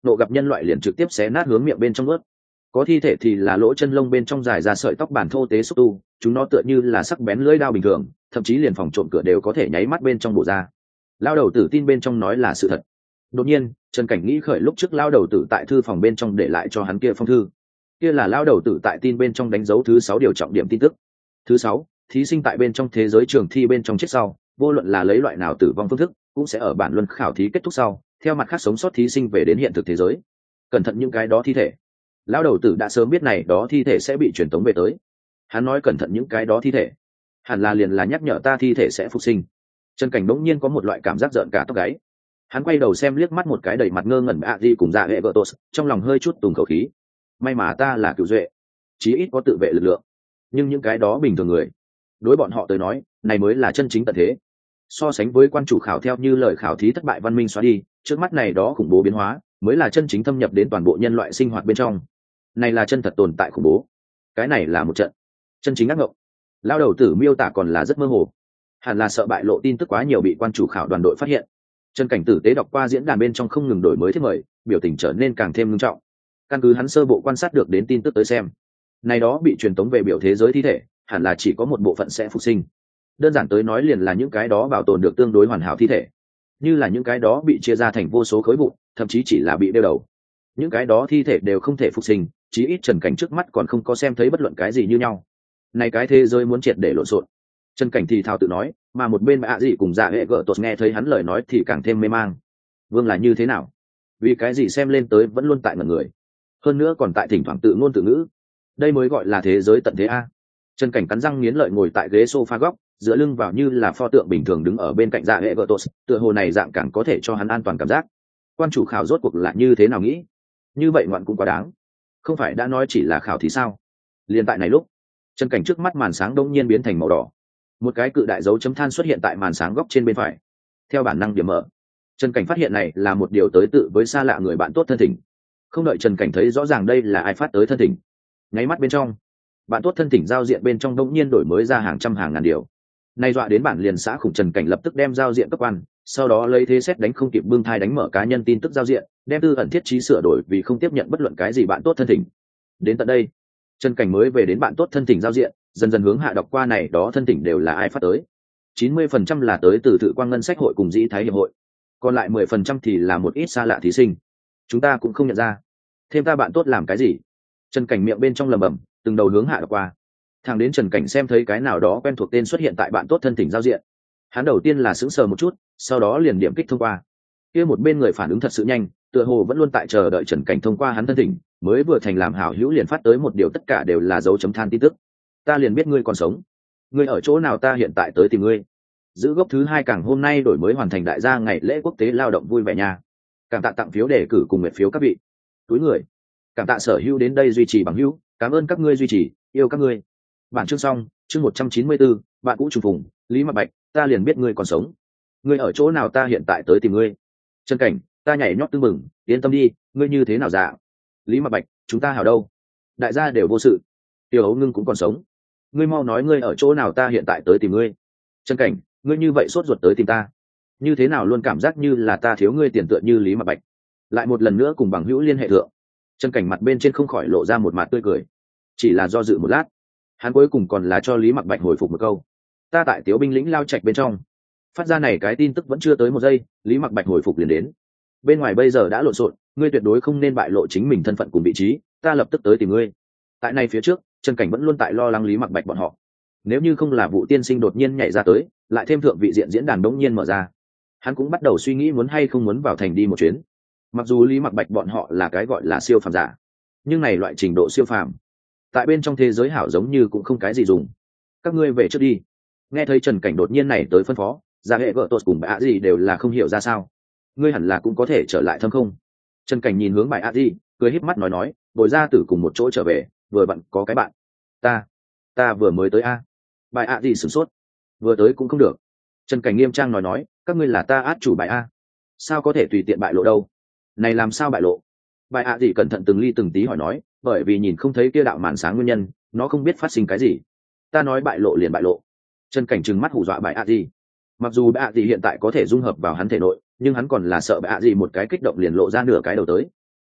nộ gặp nhân loại liền trực tiếp xé nát hướng miệng bên trong ướt. Có thi thể thì là lỗ chân lông bên trong dài ra sợi tóc bản thô tế xúc tu, chúng nó tựa như là sắc bén lưỡi dao bình thường, thậm chí liền phòng trộm cửa đều có thể nháy mắt bên trong bổ ra. Lao đầu tử tin bên trong nói là sự thật. Đột nhiên Trần Cảnh nghĩ khởi lúc trước lao đầu tử tại thư phòng bên trong để lại cho hắn kia phong thư. Kia là lao đầu tử tại tin bên trong đánh dấu thứ 6 điều trọng điểm tin tức. Thứ 6, thí sinh tại bên trong thế giới trường thi bên trong chết sau, vô luận là lấy loại nào tử vong phương thức, cũng sẽ ở bản luân khảo thí kết thúc sau, theo mặt khác sống sót thí sinh về đến hiện thực thế giới. Cẩn thận những cái đó thi thể. Lão đầu tử đã sớm biết này đó thi thể sẽ bị truyền tống về tới. Hắn nói cẩn thận những cái đó thi thể, hẳn là liền là nhắc nhở ta thi thể sẽ phục sinh. Trần Cảnh bỗng nhiên có một loại cảm giác giận cả tóc gáy. Hắn quay đầu xem liếc mắt một cái đầy mặt ngơ ngẩn ạ di cùng dạ hệ vợ tos, trong lòng hơi chút tùng khẩu khí. May mà ta là cựu duệ, chí ít có tự vệ lực lượng. Nhưng những cái đó bình thường người, đối bọn họ tới nói, này mới là chân chính tận thế. So sánh với quan chủ khảo theo như lời khảo thí thất bại văn minh xóa đi, trước mắt này đó khủng bố biến hóa, mới là chân chính thâm nhập đến toàn bộ nhân loại sinh hoạt bên trong. Này là chân thật tồn tại khủng bố. Cái này là một trận chân chính ác mộng. Lao đầu tử miêu tả còn là rất mơ hồ, hẳn là sợ bại lộ tin tức quá nhiều bị quan chủ khảo đoàn đội phát hiện. Trần Cảnh tử tế đọc qua diễn đàn bên trong không ngừng đổi mới thiết mời, biểu tình trở nên càng thêm nghiêm trọng. Căn cứ hắn sơ bộ quan sát được đến tin tức tới xem, này đó bị truyền tống về biểu thế giới thi thể, hẳn là chỉ có một bộ phận sẽ phục sinh. Đơn giản tới nói liền là những cái đó bảo tồn được tương đối hoàn hảo thi thể, như là những cái đó bị chia ra thành vô số khối vụn, thậm chí chỉ là bị đeo đầu. Những cái đó thi thể đều không thể phục sinh, chí ít Trần Cảnh trước mắt còn không có xem thấy bất luận cái gì như nhau. Này cái thế giới muốn triệt để lộn xộn. Trần Cảnh thì thào tự nói, mà một bên ạ gì cùng dạ hệ gỡ tột nghe thấy hắn lời nói thì càng thêm mê mang. Vương là như thế nào? Vì cái gì xem lên tới vẫn luôn tại ngẩn người, hơn nữa còn tại thỉnh thoảng tự ngôn tự ngữ. Đây mới gọi là thế giới tận thế a. Trần Cảnh cắn răng nghiến lợi ngồi tại ghế sofa góc, dựa lưng vào như là pho tượng bình thường đứng ở bên cạnh dạ hệ gỡ tột, tựa hồ này dạng càng có thể cho hắn an toàn cảm giác. Quan chủ khảo rốt cuộc là như thế nào nghĩ? Như vậy ngoạn cũng quá đáng. Không phải đã nói chỉ là khảo thì sao? Liên tại này lúc, Trần Cảnh trước mắt màn sáng đông nhiên biến thành màu đỏ. Một cái cự đại dấu chấm than xuất hiện tại màn sáng góc trên bên phải. Theo bản năng điểm mở, Trần Cảnh phát hiện này là một điều tới tự với xa lạ người bạn tốt thân thỉnh. Không đợi Trần Cảnh thấy rõ ràng đây là ai phát tới thân thỉnh, nháy mắt bên trong, bạn tốt thân thỉnh giao diện bên trong đông nhiên đổi mới ra hàng trăm hàng ngàn điều. Này dọa đến bản liền xã khủng Trần Cảnh lập tức đem giao diện cấp quan, sau đó lấy thế xét đánh không kịp bưng thai đánh mở cá nhân tin tức giao diện, đem tư ẩn thiết trí sửa đổi vì không tiếp nhận bất luận cái gì bạn tốt thân thỉnh. Đến tận đây, Trần Cảnh mới về đến bạn tốt thân thỉnh giao diện, dần dần hướng hạ đọc qua này đó thân thỉnh đều là ai phát tới. 90% là tới từ Tự Quang Ngân Sách hội cùng Dĩ Thái hiệp hội, còn lại 10% thì là một ít xa lạ thí sinh. Chúng ta cũng không nhận ra. Thêm ta bạn tốt làm cái gì? Trần Cảnh miệng bên trong lẩm bẩm, từng đầu hướng hạ đọc qua. Thằng đến Trần Cảnh xem thấy cái nào đó quen thuộc tên xuất hiện tại bạn tốt thân thỉnh giao diện, hắn đầu tiên là sững sờ một chút, sau đó liền điểm kích thông qua. Kia một bên người phản ứng thật sự nhanh, tựa hồ vẫn luôn tại chờ đợi Trần Cảnh thông qua hắn thân thỉnh, mới vừa thành làm hảo hữu liền phát tới một điều tất cả đều là dấu chấm than tin tức. Ta liền biết ngươi còn sống. Ngươi ở chỗ nào ta hiện tại tới tìm ngươi. Giữ gốc thứ 2 càng hôm nay đổi mới hoàn thành đại gia ngày lễ quốc tế lao động vui vẻ nha. Cảm tạ tặng phiếu đề cử cùng nguyện phiếu các vị. Túi người. Cảm tạ sở hữu đến đây duy trì bằng hữu, cảm ơn các ngươi duy trì, yêu các ngươi. Bản chương xong, chương 194, bạn cũ trùng phùng, Lý Mặc Bạch, ta liền biết ngươi còn sống. Ngươi ở chỗ nào ta hiện tại tới tìm ngươi. Trần Cảnh, ta nhảy nhót tưng mừng, yên tâm đi, ngươi như thế nào dạ? Lý Mặc Bạch, chúng ta hảo đâu? Đại gia đều vô sự. Tiểu Ấu Ngưng cũng còn sống. Ngươi mau nói ngươi ở chỗ nào ta hiện tại tới tìm ngươi. Trần Cảnh, ngươi như vậy sốt ruột tới tìm ta, như thế nào luôn cảm giác như là ta thiếu ngươi tiền tựa như Lý Mặc Bạch. Lại một lần nữa cùng bằng hữu liên hệ thượng. Trần Cảnh mặt bên trên không khỏi lộ ra một mặt tươi cười, chỉ là do dự một lát, hắn cuối cùng còn là cho Lý Mặc Bạch hồi phục một câu: ta tại Tiếu binh lĩnh lao trạch bên trong. Phát ra này cái tin tức vẫn chưa tới một giây, Lý Mặc Bạch hồi phục liền đến: bên ngoài bây giờ đã lộn xộn, ngươi tuyệt đối không nên bại lộ chính mình thân phận cùng vị trí, ta lập tức tới tìm ngươi. Tại này phía trước, Trần Cảnh vẫn luôn tại lo lắng Lý Mặc Bạch bọn họ. Nếu như không là vụ tiên sinh đột nhiên nhảy ra tới, lại thêm thượng vị diện diễn đàn đống nhiên mở ra, hắn cũng bắt đầu suy nghĩ muốn hay không muốn vào thành đi một chuyến. Mặc dù Lý Mặc Bạch bọn họ là cái gọi là siêu phàm giả, nhưng này loại trình độ siêu phàm tại bên trong thế giới hảo giống như cũng không cái gì dùng. Các ngươi về trước đi. Nghe thấy Trần Cảnh đột nhiên này tới phân phó, Gia hệ vợ tột cùng bà gì đều là không hiểu ra sao. Ngươi hẳn là cũng có thể trở lại thâm không? Trần Cảnh nhìn hướng bài a di, cười híp mắt nói bồi ra tử cùng một chỗ trở về, vừa bạn có cái bạn. Ta vừa mới tới a. Bài a di sửng sốt. Vừa tới cũng không được. Trần Cảnh nghiêm trang nói các ngươi là ta át chủ bài a, sao có thể tùy tiện bại lộ đâu? Này làm sao bại lộ? Bài a di cẩn thận từng ly từng tí hỏi bởi vì nhìn không thấy kia đạo màn sáng nguyên nhân, nó không biết phát sinh cái gì. Ta nói bại lộ liền bại lộ. Trần Cảnh trừng mắt hù dọa bài a di. Mặc dù bài a di hiện tại có thể dung hợp vào hắn thể nội, nhưng hắn còn là sợ bài a di một cái kích động liền lộ ra nửa cái đầu tới.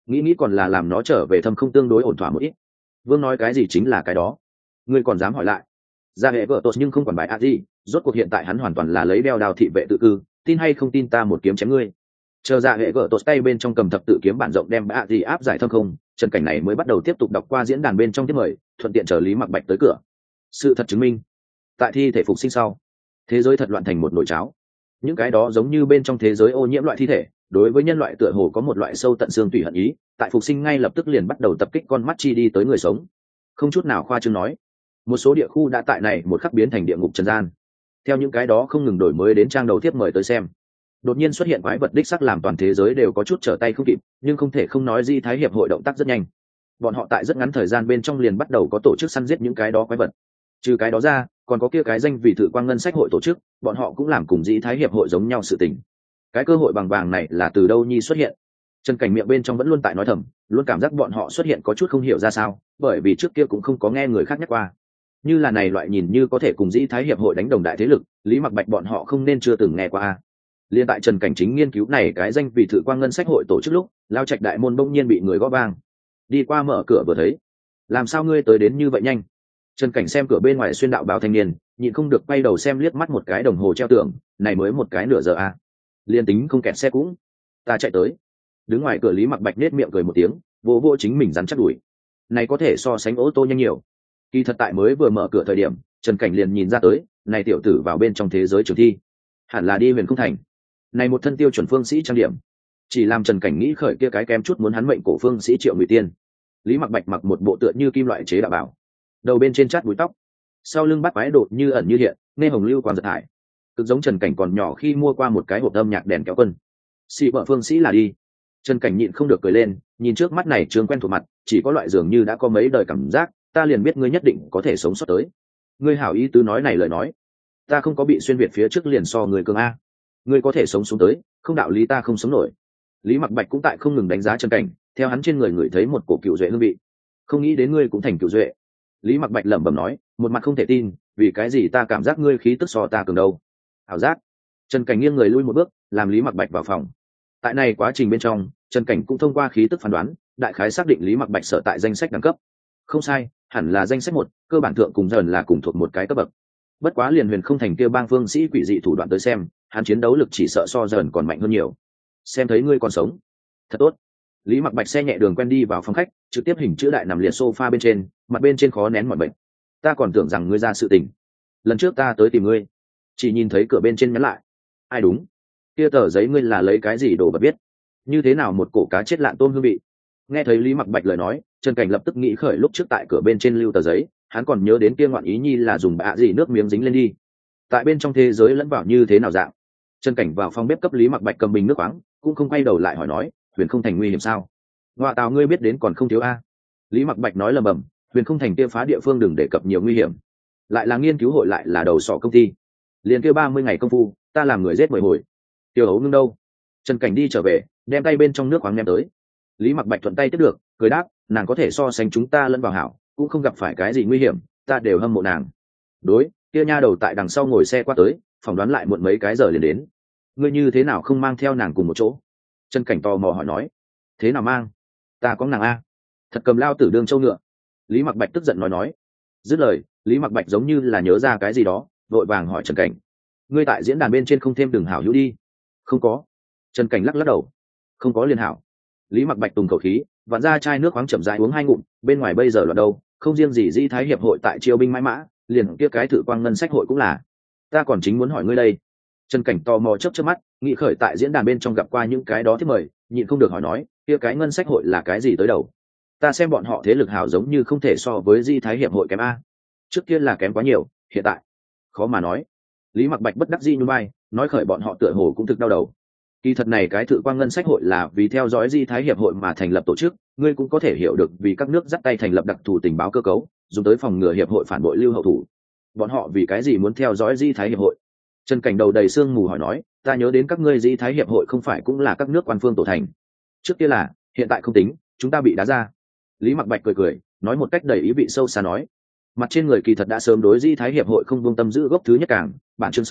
nghĩ nghĩ còn là làm nó trở về thâm không tương đối ổn thỏa một ít. Vương nói cái gì chính là cái đó, ngươi còn dám hỏi lại. Ra hệ vợ tốt nhưng không quản bài a gì, rốt cuộc hiện tại hắn hoàn toàn là lấy đeo đao thị vệ tự cư, tin hay không tin ta một kiếm chém ngươi. Chờ ra hệ vợ tốt tay bên trong cầm thập tự kiếm bản rộng đem a gì áp giải thâm không, Trần Cảnh này mới bắt đầu tiếp tục đọc qua diễn đàn bên trong tiếp mời, thuận tiện chờ Lý Mặc Bạch tới cửa. Sự thật chứng minh, tại thi thể phục sinh sau, thế giới thật loạn thành một nồi cháo. Những cái đó giống như bên trong thế giới ô nhiễm loại thi thể, đối với nhân loại tựa hồ có một loại sâu tận xương tủy hận ý, tại phục sinh ngay lập tức liền bắt đầu tập kích con mắt chi đi tới người sống. Không chút nào khoa trương nói, một số địa khu đã tại này một khắc biến thành địa ngục trần gian. Theo những cái đó không ngừng đổi mới đến trang đầu tiếp mời tới xem, đột nhiên xuất hiện quái vật đích sắc làm toàn thế giới đều có chút trở tay không kịp, nhưng không thể không nói Di Thái hiệp hội động tác rất nhanh. Bọn họ tại rất ngắn thời gian bên trong liền bắt đầu có tổ chức săn giết những cái đó quái vật. Trừ cái đó ra, còn có kia cái danh vì Thử Quang ngân sách hội tổ chức, bọn họ cũng làm cùng Di Thái hiệp hội giống nhau sự tình. Cái cơ hội bằng vàng này là từ đâu nhi xuất hiện? Trần Cảnh miệng bên trong vẫn luôn tại nói thầm, luôn cảm giác bọn họ xuất hiện có chút không hiểu ra sao, bởi vì trước kia cũng không có nghe người khác nhắc qua. Như là này loại nhìn như có thể cùng Dĩ Thái hiệp hội đánh đồng đại thế lực, Lý Mặc Bạch bọn họ không nên chưa từng nghe qua. Liên tại Trần Cảnh chính nghiên cứu này cái danh vì Thử Quang ngân sách hội tổ chức lúc, lao trạch đại môn bỗng nhiên bị người gõ vang. Đi qua mở cửa vừa thấy, làm sao ngươi tới đến như vậy nhanh? Trần Cảnh xem cửa bên ngoài xuyên đạo bào thanh niên, nhịn không được quay đầu xem liếc mắt một cái đồng hồ treo tường, này mới một cái nửa giờ à? Liên tính không kẹt xe cũng, ta chạy tới. Đứng ngoài cửa Lý Mặc Bạch nết miệng cười một tiếng, vô vô chính mình rắn chắc đuổi. Này có thể so sánh ô tô nhanh nhiều. Kỳ thật tại mới vừa mở cửa thời điểm, Trần Cảnh liền nhìn ra tới, này tiểu tử vào bên trong thế giới trường thi, hẳn là đi Huyền Không Thành. Này một thân tiêu chuẩn phương sĩ trang điểm, chỉ làm Trần Cảnh nghĩ khởi kia cái kém chút muốn hắn mệnh cổ phương sĩ Triệu Ngụy Tiên. Lý Mặc Bạch mặc một bộ tựa như kim loại chế đạo bảo, đầu bên trên chát búi tóc, sau lưng bắt quái đột như ẩn như hiện, nghe hồng lưu quang giật hải, cực giống Trần Cảnh còn nhỏ khi mua qua một cái hộp âm nhạc đèn kéo quân. Sĩ vợ phương sĩ là đi. Trần Cảnh nhịn không được cười lên, nhìn trước mắt này trường quen thuộc mặt, chỉ có loại dường như đã có mấy đời cảm giác, ta liền biết ngươi nhất định có thể sống sót tới. Ngươi hảo ý tứ nói này lời nói, ta không có bị xuyên việt phía trước liền so người cường a. Ngươi có thể sống xuống tới, không đạo lý ta không sống nổi. Lý Mặc Bạch cũng tại không ngừng đánh giá Trần Cảnh, theo hắn trên người ngửi thấy một cổ cựu duệ hương vị. Không nghĩ đến ngươi cũng thành cựu duệ. Lý Mặc Bạch lẩm bẩm nói, một mặt không thể tin, vì cái gì ta cảm giác ngươi khí tức so ta cường đâu? Ảo giác. Trần Cảnh nghiêng người lui một bước, làm Lý Mặc Bạch vào phòng. Tại này quá trình bên trong, Trần Cảnh cũng thông qua khí tức phán đoán, đại khái xác định Lý Mặc Bạch sở tại danh sách đẳng cấp. Không sai, hẳn là danh sách 1, cơ bản thượng cùng dần là cùng thuộc một cái cấp bậc. Bất quá liền Huyền Không Thành kia bang phương sĩ quỷ dị thủ đoạn tới xem, hắn chiến đấu lực chỉ sợ so dần còn mạnh hơn nhiều. Xem thấy ngươi còn sống, thật tốt. Lý Mặc Bạch xe nhẹ đường quen đi vào phòng khách, trực tiếp hình chữ đại nằm liệt sofa bên trên, mặt bên trên khó nén mọi bệnh. Ta còn tưởng rằng ngươi ra sự tình. Lần trước ta tới tìm ngươi, chỉ nhìn thấy cửa bên trên nhắn lại. Ai đúng? Kia tờ giấy ngươi là lấy cái gì đồ vật biết? Như thế nào một cổ cá chết lạn tôm hương vị? Nghe thấy Lý Mặc Bạch lời nói, Trần Cảnh lập tức nghĩ khởi lúc trước tại cửa bên trên lưu tờ giấy, hắn còn nhớ đến kia ngoạn ý nhi là dùng bạ gì nước miếng dính lên đi. Tại bên trong thế giới lẫn vào như thế nào dạng? Trần Cảnh vào phòng bếp cấp Lý Mặc Bạch cầm bình nước khoáng, cũng không quay đầu lại hỏi nói, Huyền Không Thành nguy hiểm sao? Ngoại tào ngươi biết đến còn không thiếu a. Lý Mặc Bạch nói lầm bầm, Huyền Không Thành kia phá địa phương đừng đề cập nhiều nguy hiểm. Lại là nghiên cứu hội lại là đầu sọ công ty. Liền kia 30 ngày công phu, ta làm người giết 10 hồi. Tiểu Hấu ngưng đâu? Trần Cảnh đi trở về, đem tay bên trong nước khoáng ném tới. Lý Mặc Bạch thuận tay tiếp được, cười đáp, nàng có thể so sánh chúng ta lẫn vào hảo, cũng không gặp phải cái gì nguy hiểm, ta đều hâm mộ nàng. Đối, kia nha đầu tại đằng sau ngồi xe qua tới, phỏng đoán lại muộn mấy cái giờ liền đến. Ngươi như thế nào không mang theo nàng cùng một chỗ? Trần Cảnh tò mò hỏi nói. Thế nào mang? Ta có nàng a. Thật cầm lao tử đương châu ngựa. Lý Mặc Bạch tức giận nói. Dứt lời, Lý Mặc Bạch giống như là nhớ ra cái gì đó, vội vàng hỏi Trần Cảnh. Ngươi tại diễn đàn bên trên không thêm đường hảo hữu đi? Không có. Trần Cảnh lắc đầu. Không có liên hảo. Lý Mặc Bạch tùng khẩu khí, vặn ra chai nước khoáng chậm rãi uống 2 ngụm, bên ngoài bây giờ là đâu, không riêng gì Dĩ Thái hiệp hội tại Triều binh mãi mã, liền kia cái Thử Quang ngân sách hội cũng là. Ta còn chính muốn hỏi ngươi đây. Trần Cảnh tò mò chớp chớp mắt, nghĩ khởi tại diễn đàn bên trong gặp qua những cái đó thiết mời, nhịn không được hỏi nói, kia cái ngân sách hội là cái gì tới đầu? Ta xem bọn họ thế lực hảo giống như không thể so với Dĩ Thái hiệp hội kém a. Trước kia là kém quá nhiều, hiện tại khó mà nói. Lý Mặc Bạch bất đắc dĩ nhún vai, nói khởi bọn họ tựa hồ cũng thực đau đầu. Kỳ thật này cái Thử Quang ngân sách hội là vì theo dõi Dĩ Thái hiệp hội mà thành lập tổ chức, ngươi cũng có thể hiểu được vì các nước dắt tay thành lập đặc thù tình báo cơ cấu, dùng tới phòng ngừa hiệp hội phản bội lưu hậu thủ. Bọn họ vì cái gì muốn theo dõi Dĩ Thái hiệp hội? Trần Cảnh đầu đầy sương mù hỏi nói, ta nhớ đến các ngươi Dĩ Thái hiệp hội không phải cũng là các nước quan phương tổ thành? Trước kia là, hiện tại không tính, chúng ta bị đá ra. Lý Mặc Bạch cười, nói một cách đầy ý vị sâu xa nói, mặt trên người kỳ thật đã sớm đối Dĩ Thái hiệp hội không buông tâm giữ gốc thứ nhất cảng, bản chương xong,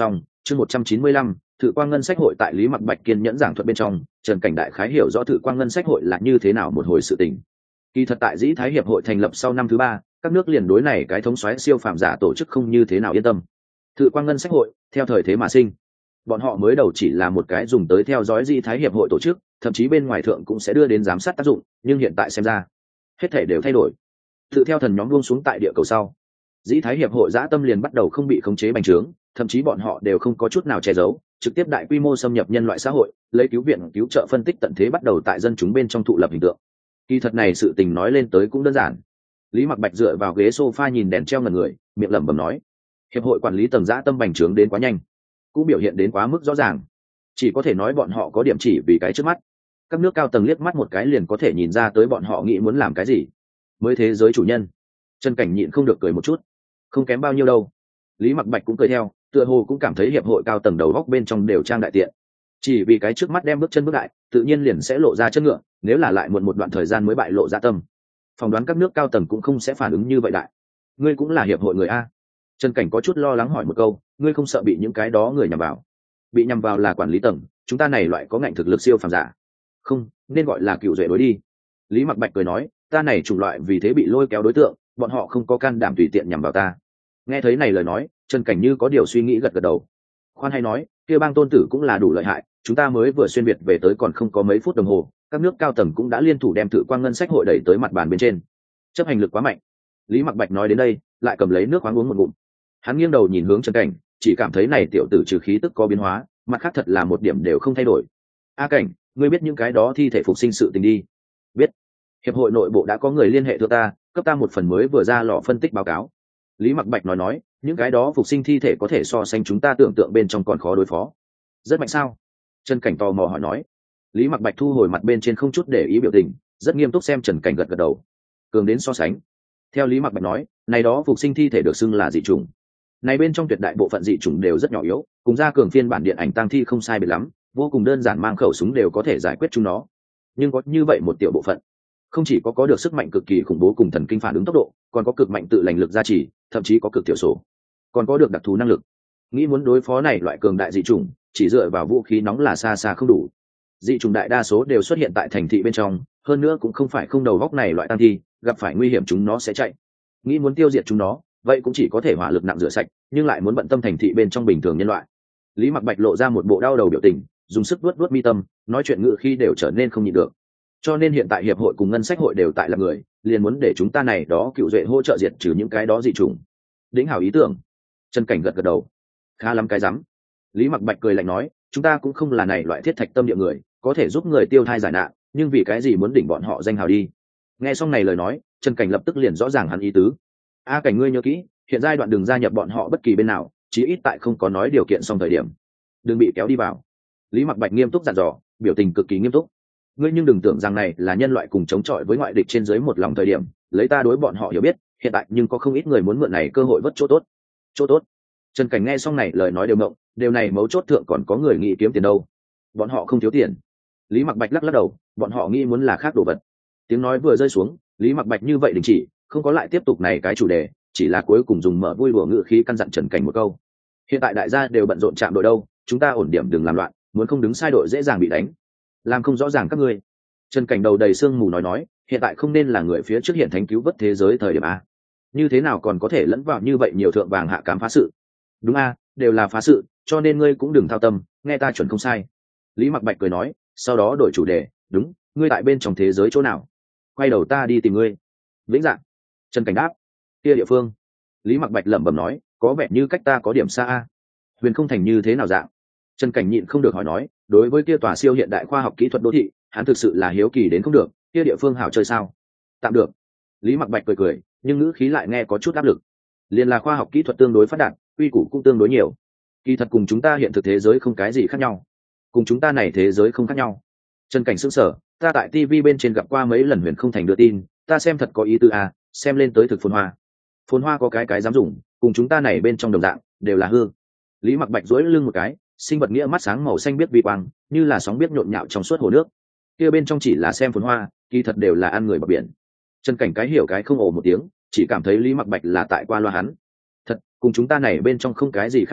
chương 195, Thử Quang Ngân Sách Hội. Tại Lý Mặc Bạch kiên nhẫn giảng thuật bên trong, Trần Cảnh đại khái hiểu rõ Thử Quang Ngân Sách Hội là như thế nào một hồi sự tình. Kỳ thật tại Dĩ Thái hiệp hội thành lập sau năm thứ 3, các nước liền đối này cái thống soái siêu phàm giả tổ chức không như thế nào yên tâm. Thử Quang Ngân Sách Hội theo thời thế mà sinh, bọn họ mới đầu chỉ là một cái dùng tới theo dõi Dĩ Thái hiệp hội tổ chức, thậm chí bên ngoài thượng cũng sẽ đưa đến giám sát tác dụng, nhưng hiện tại xem ra hết thảy đều thay đổi. Tự theo thần nhóm buông xuống tại địa cầu sau, Dĩ Thái hiệp hội dã tâm liền bắt đầu không bị khống chế bành trướng, thậm chí bọn họ đều không có chút nào che giấu, trực tiếp đại quy mô xâm nhập nhân loại xã hội, lấy cứu viện cứu trợ phân tích tận thế bắt đầu tại dân chúng bên trong thụ lập hình tượng. Kỳ thật này sự tình nói lên tới cũng đơn giản. Lý Mặc Bạch dựa vào ghế sofa nhìn đèn treo ngẩn người, miệng lẩm bẩm nói: hiệp hội quản lý tầng dã tâm bành trướng đến quá nhanh, cũng biểu hiện đến quá mức rõ ràng. Chỉ có thể nói bọn họ có điểm chỉ vì cái trước mắt. Các nước cao tầng liếc mắt một cái liền có thể nhìn ra tới bọn họ nghĩ muốn làm cái gì. Mới thế giới chủ nhân. Trần Cảnh nhịn không được cười một chút. Không kém bao nhiêu đâu. Lý Mặc Bạch cũng cười theo, tựa hồ cũng cảm thấy hiệp hội cao tầng đầu góc bên trong đều trang đại tiện. Chỉ vì cái trước mắt đem bước chân bước đại, tự nhiên liền sẽ lộ ra chân ngựa, nếu là lại muộn một đoạn thời gian mới bại lộ dạ tâm. Phỏng đoán các nước cao tầng cũng không sẽ phản ứng như vậy đại. Ngươi cũng là hiệp hội người a? Trần Cảnh có chút lo lắng hỏi một câu, ngươi không sợ bị những cái đó người nhằm vào? Bị nhằm vào là quản lý tầng, chúng ta này loại có ngạnh thực lực siêu phàm giả. Không, nên gọi là cựu duệ đối đi. Lý Mặc Bạch cười nói, ta này chủng loại vì thế bị lôi kéo đối tượng, bọn họ không có can đảm tùy tiện nhằm vào ta. Nghe thấy này lời nói, Trần Cảnh như có điều suy nghĩ gật gật đầu. Khoan hay nói, kia bang tôn tử cũng là đủ lợi hại, chúng ta mới vừa xuyên việt về tới còn không có mấy phút đồng hồ, các nước cao tầng cũng đã liên thủ đem Thử Quang Ngân Sách Hội đẩy tới mặt bàn bên trên. Chấp hành lực quá mạnh. Lý Mặc Bạch nói đến đây, lại cầm lấy nước khoáng uống một ngụm. Hắn nghiêng đầu nhìn hướng Trần Cảnh, chỉ cảm thấy này tiểu tử trừ khí tức có biến hóa, mặt khác thật là một điểm đều không thay đổi. A Cảnh, ngươi biết những cái đó thi thể phục sinh sự tình đi? Biết. Hiệp hội nội bộ đã có người liên hệ thưa ta, cấp ta một phần mới vừa ra lò phân tích báo cáo. Lý Mặc Bạch nói, những cái đó phục sinh thi thể có thể so sánh chúng ta tưởng tượng bên trong còn khó đối phó. Rất mạnh sao? Trần Cảnh tò mò hỏi nói. Lý Mặc Bạch thu hồi mặt bên trên không chút để ý biểu tình, rất nghiêm túc xem Trần Cảnh gật gật đầu. Cường đến so sánh. Theo Lý Mặc Bạch nói, này đó phục sinh thi thể được xưng là dị chủng. Này bên trong tuyệt đại bộ phận dị chủng đều rất nhỏ yếu, cùng ra cường phiên bản điện ảnh tăng thi không sai biệt lắm, vô cùng đơn giản, mang khẩu súng đều có thể giải quyết chúng nó. Nhưng có như vậy một tiểu bộ phận, không chỉ có được sức mạnh cực kỳ khủng bố cùng thần kinh phản ứng tốc độ, còn có cực mạnh tự lành lực gia trì, thậm chí có cực tiểu số, còn có được đặc thù năng lực. Nghĩ muốn đối phó này loại cường đại dị chủng, chỉ dựa vào vũ khí nóng là xa xa không đủ. Dị chủng đại đa số đều xuất hiện tại thành thị bên trong, hơn nữa cũng không phải không đầu góc này loại tăng thi, gặp phải nguy hiểm chúng nó sẽ chạy. Nghĩ muốn tiêu diệt chúng nó, vậy cũng chỉ có thể hỏa lực nặng rửa sạch, nhưng lại muốn bận tâm thành thị bên trong bình thường nhân loại. Lý Mặc Bạch lộ ra một bộ đau đầu biểu tình, dùng sức vuốt mi tâm, nói chuyện ngữ khi đều trở nên không nhịn được. Cho nên hiện tại hiệp hội cùng ngân sách hội đều tại là người, liền muốn để chúng ta này đó cựu duệ hỗ trợ diệt trừ những cái đó dị chủng. Đĩnh hảo ý tưởng. Trần Cảnh gật gật đầu. Khá lắm cái rắm. Lý Mặc Bạch cười lạnh nói, chúng ta cũng không là này loại thiết thạch tâm địa người, có thể giúp người tiêu thai giải nạn, nhưng vì cái gì muốn đỉnh bọn họ danh hào đi? Nghe xong này lời nói, Trần Cảnh lập tức liền rõ ràng hắn ý tứ. A Cảnh, ngươi nhớ kỹ, hiện giai đoạn đừng gia nhập bọn họ bất kỳ bên nào, chí ít tại không có nói điều kiện xong thời điểm, đừng bị kéo đi vào. Lý Mặc Bạch nghiêm túc dặn dò, biểu tình cực kỳ nghiêm túc. Ngươi nhưng đừng tưởng rằng này là nhân loại cùng chống chọi với ngoại địch trên dưới một lòng thời điểm, lấy ta đối bọn họ hiểu biết, hiện tại nhưng có không ít người muốn mượn này cơ hội vớt chỗ tốt. Chỗ tốt? Trần Cảnh nghe xong này lời nói đều ngộng, điều này mấu chốt thượng còn có người nghĩ kiếm tiền đâu? Bọn họ không thiếu tiền. Lý Mặc Bạch lắc lắc đầu, bọn họ nghĩ muốn là khác đồ vật. Tiếng nói vừa rơi xuống, Lý Mặc Bạch như vậy đình chỉ, không có lại tiếp tục này cái chủ đề, chỉ là cuối cùng dùng mở vui đùa ngữ khí căn dặn Trần Cảnh một câu. Hiện tại đại gia đều bận rộn chạm đội đâu, chúng ta ổn điểm đừng làm loạn, muốn không đứng sai đội dễ dàng bị đánh. Làm không rõ ràng các ngươi. Trần Cảnh đầu đầy sương mù nói, hiện tại không nên là người phía trước hiện thánh cứu vớt thế giới thời điểm a. Như thế nào còn có thể lẫn vào như vậy nhiều thượng vàng hạ cám phá sự? Đúng a, đều là phá sự, cho nên ngươi cũng đừng thao tâm, nghe ta chuẩn không sai. Lý Mặc Bạch cười nói, sau đó đổi chủ đề, đúng, ngươi tại bên trong thế giới chỗ nào? Quay đầu ta đi tìm ngươi. Vĩnh Dạng. Trần Cảnh đáp, kia địa phương. Lý Mặc Bạch lẩm bẩm nói, có vẻ như cách ta có điểm xa a. Huyền Không Thành như thế nào dạng? Trần Cảnh nhịn không được hỏi nói, đối với kia tòa siêu hiện đại khoa học kỹ thuật đô thị, hắn thực sự là hiếu kỳ đến không được, kia địa phương hảo chơi sao? Tạm được. Lý Mặc Bạch cười, nhưng ngữ khí lại nghe có chút áp lực. Liên là khoa học kỹ thuật tương đối phát đạt, quy củ cũng tương đối nhiều. Kỳ thật cùng chúng ta hiện thực thế giới không cái gì khác nhau. Cùng chúng ta này thế giới không khác nhau. Trần Cảnh sững sờ, ta tại TV bên trên gặp qua mấy lần Huyền Không Thành đưa tin, ta xem thật có ý tứ à, xem lên tới thực phồn hoa. Phồn hoa có cái dám dùng, cùng chúng ta này bên trong đồng dạng, đều là hư. Lý Mặc Bạch duỗi lưng một cái, sinh vật nghĩa mắt sáng màu xanh biết vi quang, như là sóng biết nhộn nhạo trong suốt hồ nước. Kia bên trong chỉ là xem phồn hoa, kỳ thật đều là ăn người bờ biển. Trần Cảnh cái hiểu cái không ồ một tiếng, chỉ cảm thấy Lý Mặc Bạch là tại qua loa hắn. Thật, cùng chúng ta này bên trong không cái gì khác nhau,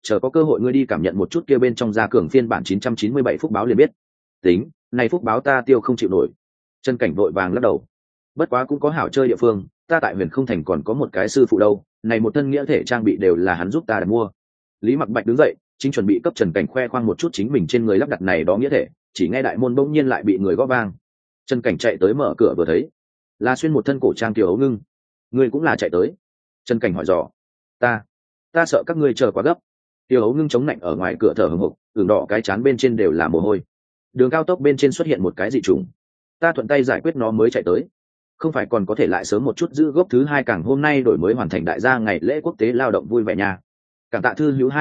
chờ có cơ hội ngươi đi cảm nhận một chút kia bên trong gia cường phiên bản 997 phúc báo liền biết. Tính, này phúc báo ta tiêu không chịu nổi. Trần Cảnh vội vàng lắc đầu. Bất quá cũng có hảo chơi địa phương, ta tại Huyền Không Thành còn có một cái sư phụ đâu, này một thân nghĩa thể trang bị đều là hắn giúp ta đặt mua. Lý Mặc Bạch đứng dậy, chính chuẩn bị cấp Trần Cảnh khoe khoang một chút chính mình trên người lắp đặt này đó nghĩa thể, chỉ nghe đại môn bỗng nhiên lại bị người gõ vang. Trần Cảnh chạy tới mở cửa vừa thấy, là xuyên một thân cổ trang Tiểu Ấu Ngưng. Ngươi cũng là chạy tới? Trần Cảnh hỏi dò. Ta sợ các ngươi chờ quá gấp. Tiểu Ấu Ngưng chống lạnh ở ngoài cửa thở hổn hộc, ửng đỏ cái chán bên trên đều là mồ hôi. Đường cao tốc bên trên xuất hiện một cái dị trùng, ta thuận tay giải quyết nó mới chạy tới, không phải còn có thể lại sớm một chút giữ gốc thứ hai càng hôm nay đổi mới hoàn thành đại gia ngày lễ quốc tế lao động vui vẻ nha. Cảm tạ thư hữu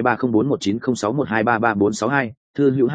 202304190612333462, thư hữu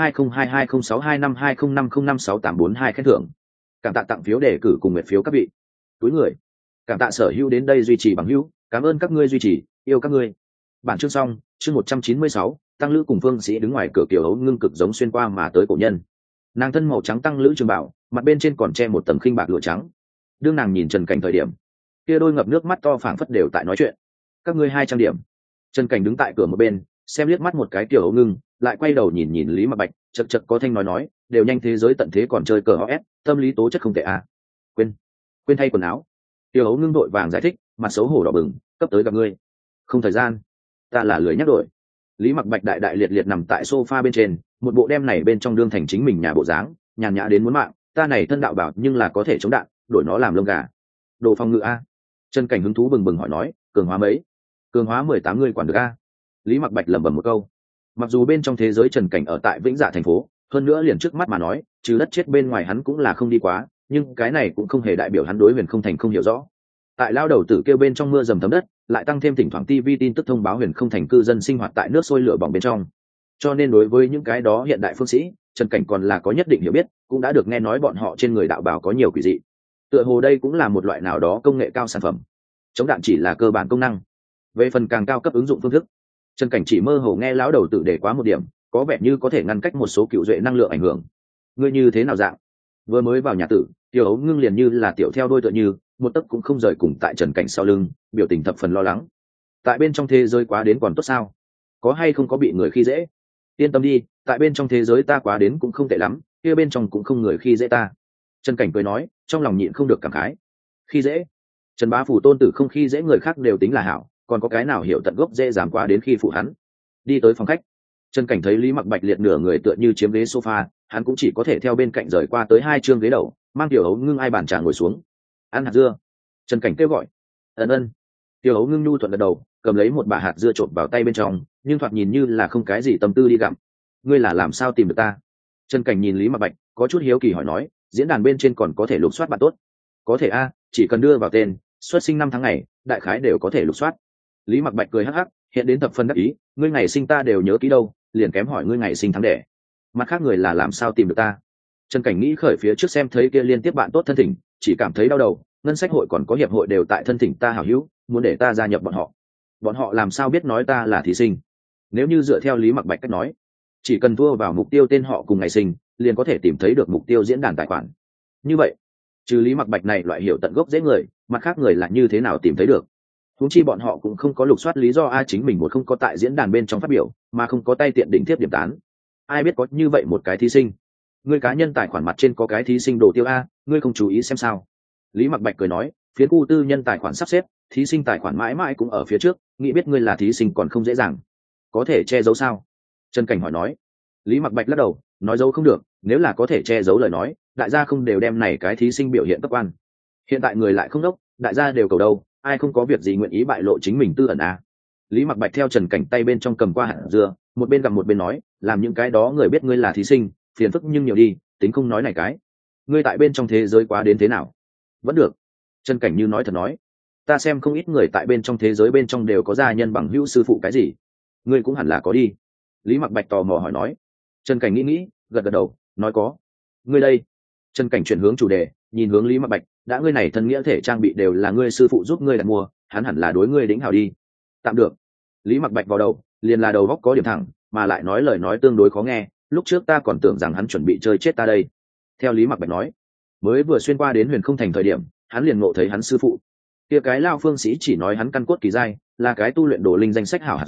2022062520505842 khen thưởng. Cảm tạ tặng phiếu đề cử cùng nguyện phiếu các vị. Túi người. Cảm tạ sở hữu đến đây duy trì bằng hữu, cảm ơn các ngươi duy trì, yêu các ngươi. Bản chương xong, chương 196, tăng lữ cùng phương sĩ đứng ngoài cửa Kiều Ấu Ngưng cực giống xuyên qua mà tới cổ nhân. Nàng thân màu trắng tăng lữ trường bảo, mặt bên trên còn che một tầng khinh bạc lụa trắng. Đương nàng nhìn Trần Cảnh thời điểm, kia đôi ngập nước mắt to phảng phất đều tại nói chuyện. Các ngươi 200 điểm. Trần Cảnh đứng tại cửa một bên, xem liếc mắt một cái Kiều Ấu Ngưng, lại quay đầu nhìn nhìn Lý Mặc Bạch, chật chật có thanh nói, đều nhanh thế giới tận thế còn chơi cờ OS, tâm lý tố chất không tệ à. Quên thay quần áo. Kiều Ấu Ngưng đội vàng giải thích, mặt xấu hổ đỏ bừng, cấp tới gặp ngươi. Không thời gian, ta là lười nhắc đổi. Lý Mặc Bạch đại đại liệt liệt nằm tại sofa bên trên, một bộ đem này bên trong đương thành chính mình nhà bộ dáng, nhàn nhã đến muốn mạng, ta này thân đạo bảo nhưng là có thể chống đạn, đổi nó làm lông gà. Đồ phòng ngự a. Trần Cảnh hứng thú bừng bừng hỏi nói, cường hóa mấy? Cường hóa 18 người quản được a. Lý Mặc Bạch lẩm bẩm một câu. Mặc dù bên trong thế giới Trần Cảnh ở tại Vĩnh Dạ thành phố, hơn nữa liền trước mắt mà nói, trừ đất chết bên ngoài hắn cũng là không đi quá, nhưng cái này cũng không hề đại biểu hắn đối Huyền Không Thành không hiểu rõ. Tại lao đầu tử kêu bên trong mưa dầm thấm đất, lại tăng thêm thỉnh thoảng TV tin tức thông báo Huyền Không Thành cư dân sinh hoạt tại nước sôi lửa bỏng bên trong. Cho nên đối với những cái đó hiện đại phương sĩ, Trần Cảnh còn là có nhất định hiểu biết, cũng đã được nghe nói bọn họ trên người đạo bào có nhiều quỷ dị. Tựa hồ đây cũng là một loại nào đó công nghệ cao sản phẩm. Chống đạn chỉ là cơ bản công năng. Về phần càng cao cấp ứng dụng phương thức, Trần Cảnh chỉ mơ hồ nghe lão đầu tử để quá một điểm, có vẻ như có thể ngăn cách một số cựu duệ năng lượng ảnh hưởng. Ngươi như thế nào dạng? Vừa mới vào nhà tử, Tiểu Ấu Ngưng liền như là tiểu theo đôi tựa như, một tấc cũng không rời cùng tại Trần Cảnh sau lưng, biểu tình thập phần lo lắng. Tại bên trong thế giới quá đến còn tốt sao? Có hay không có bị người khi dễ? Yên tâm đi, tại bên trong thế giới ta quá đến cũng không tệ lắm, kia bên trong cũng không người khi dễ ta. Trần Cảnh cười nói, trong lòng nhịn không được cảm khái. Khi dễ? Trần Bá Phủ tôn tử không khi dễ người khác đều tính là hảo, còn có cái nào hiểu tận gốc dễ dám quá đến khi phụ hắn. Đi tới phòng khách, Trần Cảnh thấy Lý Mặc Bạch liệt nửa người tựa như chiếm ghế sofa, hắn cũng chỉ có thể theo bên cạnh rời qua tới 2 chương ghế đầu, mang Tiểu Ấu Ngưng ai bàn trà ngồi xuống. Ăn hạt dưa. Trần Cảnh kêu gọi. Ân. Tiểu Ấu Ngưng nhu thuận gật đầu, cầm lấy một bả hạt dưa trộn vào tay bên trong, nhưng thoạt nhìn như là không cái gì tâm tư đi gặm. Ngươi là làm sao tìm được ta? Trần Cảnh nhìn Lý Mặc Bạch, có chút hiếu kỳ hỏi nói, diễn đàn bên trên còn có thể lục soát bạn tốt. Có thể a, chỉ cần đưa vào tên, xuất sinh năm tháng ngày, đại khái đều có thể lục soát. Lý Mặc Bạch cười hắc hắc, hiện đến thập phân đắc ý, ngươi ngày sinh ta đều nhớ kỹ đâu, liền kém hỏi ngươi ngày sinh tháng đẻ. Mặt khác người là làm sao tìm được ta? Trần Cảnh nghĩ khởi phía trước xem thấy kia liên tiếp bạn tốt thân thỉnh, chỉ cảm thấy đau đầu, ngân sách hội còn có hiệp hội đều tại thân thỉnh ta hảo hữu, muốn để ta gia nhập bọn họ. Bọn họ làm sao biết nói ta là thí sinh? Nếu như dựa theo Lý Mặc Bạch cách nói, chỉ cần thua vào mục tiêu tên họ cùng ngày sinh, liền có thể tìm thấy được mục tiêu diễn đàn tài khoản. Như vậy, trừ Lý Mặc Bạch này loại hiểu tận gốc dễ người, mặt khác người là như thế nào tìm thấy được? Huống chi bọn họ cũng không có lục soát lý do ai chính mình một không có tại diễn đàn bên trong phát biểu, mà không có tay tiện đỉnh tiếp điểm tán. Ai biết có như vậy một cái thí sinh? Ngươi cá nhân tài khoản mặt trên có cái thí sinh đồ tiêu a, ngươi không chú ý xem sao? Lý Mặc Bạch cười nói, phía khu tư nhân tài khoản sắp xếp, thí sinh tài khoản mãi mãi cũng ở phía trước, nghĩ biết ngươi là thí sinh còn không dễ dàng. Có thể che giấu sao? Trần Cảnh hỏi nói. Lý Mặc Bạch lắc đầu, nói giấu không được, nếu là có thể che giấu lời nói, đại gia không đều đem này cái thí sinh biểu hiện cấp quan. Hiện tại người lại không đốc, đại gia đều cầu đâu, ai không có việc gì nguyện ý bại lộ chính mình tư ẩn à? Lý Mặc Bạch theo Trần Cảnh tay bên trong cầm qua hạt dưa, một bên gặm một bên nói, làm những cái đó người biết ngươi là thí sinh, phiền phức nhưng nhiều đi, tính không nói này cái. Ngươi tại bên trong thế giới quá đến thế nào? Vẫn được. Trần Cảnh như nói thật nói, ta xem không ít người tại bên trong thế giới bên trong đều có gia nhân bằng hữu sư phụ cái gì, ngươi cũng hẳn là có đi. Lý Mặc Bạch tò mò hỏi nói. Trần Cảnh nghĩ, gật gật đầu, nói có. Ngươi đây. Trần Cảnh chuyển hướng chủ đề, nhìn hướng Lý Mặc Bạch, đã ngươi này thân nghĩa thể trang bị đều là ngươi sư phụ giúp ngươi đặt mua, hắn hẳn là đối ngươi đính hảo đi. Tạm được. Lý Mặc Bạch vào đầu, liền là đầu góc có điểm thẳng, mà lại nói lời nói tương đối khó nghe, lúc trước ta còn tưởng rằng hắn chuẩn bị chơi chết ta đây. Theo Lý Mặc Bạch nói, mới vừa xuyên qua đến Huyền Không Thành thời điểm, hắn liền ngộ thấy hắn sư phụ. Kia cái lao phương sĩ chỉ nói hắn căn cốt kỳ giai, là cái tu luyện đồ linh danh sách hảo hạt giống,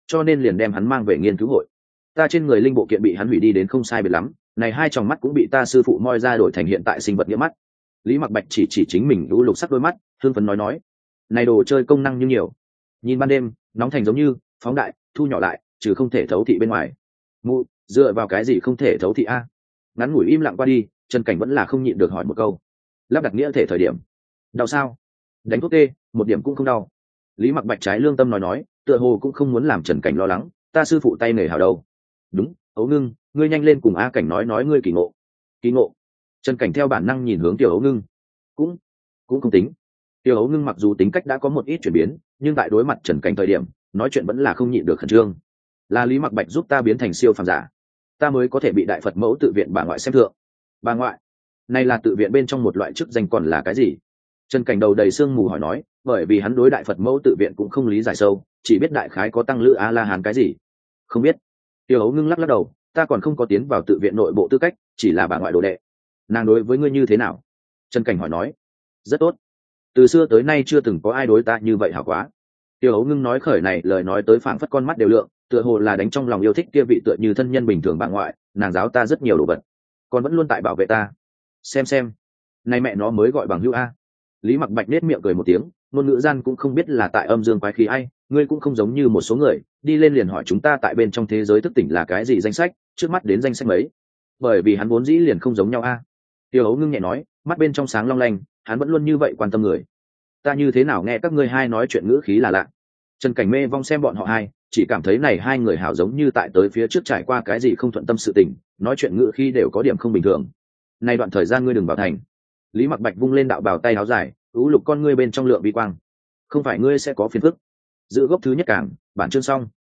cho nên liền đem hắn mang về nghiên cứu hội. Ta trên người linh bộ kiện bị hắn hủy đi đến không sai biệt lắm, này hai tròng mắt cũng bị ta sư phụ moi ra đổi thành hiện tại sinh vật nghĩa mắt. Lý Mặc Bạch chỉ chính mình lũ lục sắc đôi mắt, hương phấn nói, này đồ chơi công năng như nhiều, nhìn ban đêm nóng thành giống như phóng đại thu nhỏ lại, trừ không thể thấu thị bên ngoài. Mụ, dựa vào cái gì không thể thấu thị a? Ngắn ngủi im lặng qua đi, Trần Cảnh vẫn là không nhịn được hỏi một câu. Lắp đặt nghĩa thể thời điểm đau sao? Đánh thuốc tê một điểm cũng không đau. Lý Mặc Bạch trái lương tâm nói, tựa hồ cũng không muốn làm Trần Cảnh lo lắng, ta sư phụ tay nghề hảo đâu. Đúng, Ấu Ngưng, ngươi nhanh lên cùng A Cảnh nói ngươi kỳ ngộ. Kỳ ngộ? Trần Cảnh theo bản năng nhìn hướng Tiểu Ấu Ngưng. Cũng không tính. Tiểu Ấu Ngưng mặc dù tính cách đã có một ít chuyển biến, nhưng tại đối mặt Trần Cảnh thời điểm, nói chuyện vẫn là không nhịn được khẩn trương. Là Lý Mặc Bạch giúp ta biến thành siêu phàm giả, ta mới có thể bị Đại Phật Mẫu tự viện bà ngoại xem thượng. Bà ngoại? Này là tự viện bên trong một loại chức danh còn là cái gì? Trần Cảnh đầu đầy sương mù hỏi nói, bởi vì hắn đối Đại Phật Mẫu tự viện cũng không lý giải sâu, chỉ biết đại khái có tăng lữ A La Hán cái gì. Không biết. Tiểu Ấu Ngưng lắc đầu, ta còn không có tiến vào tự viện nội bộ tư cách, chỉ là bà ngoại đồ đệ. Nàng đối với ngươi như thế nào? Trần Cảnh hỏi nói. Rất tốt. Từ xưa tới nay chưa từng có ai đối ta như vậy hảo quá. Tiểu Ấu Ngưng nói khởi này lời nói tới phảng phất con mắt đều lượng, tựa hồ là đánh trong lòng yêu thích kia vị tựa như thân nhân bình thường bà ngoại, nàng giáo ta rất nhiều đồ vật, còn vẫn luôn tại bảo vệ ta. Xem, nay mẹ nó mới gọi bằng hữu a. Lý Mặc Bạch nết miệng cười một tiếng, ngôn ngữ gian cũng không biết là tại âm dương quái khí ai, ngươi cũng không giống như một số người, đi lên liền hỏi chúng ta tại bên trong thế giới thức tỉnh là cái gì danh sách, trước mắt đến danh sách mấy. Bởi vì hắn vốn dĩ liền không giống nhau a. Tiểu Ấu Ngưng nhẹ nói, mắt bên trong sáng long lanh, hắn vẫn luôn như vậy quan tâm người. Ta như thế nào nghe các ngươi hai nói chuyện ngữ khí là lạ. Trần Cảnh mê vong xem bọn họ hai, chỉ cảm thấy này hai người hảo giống như tại tới phía trước trải qua cái gì không thuận tâm sự tình, nói chuyện ngữ khí đều có điểm không bình thường. Này đoạn thời gian ngươi đừng vào thành. Lý Mặc Bạch vung lên đạo bào tay áo dài, ú lục con ngươi bên trong lượng vi quang. Không phải ngươi sẽ có phiền phức. Giữ gốc thứ nhất cảng, bản chương xong.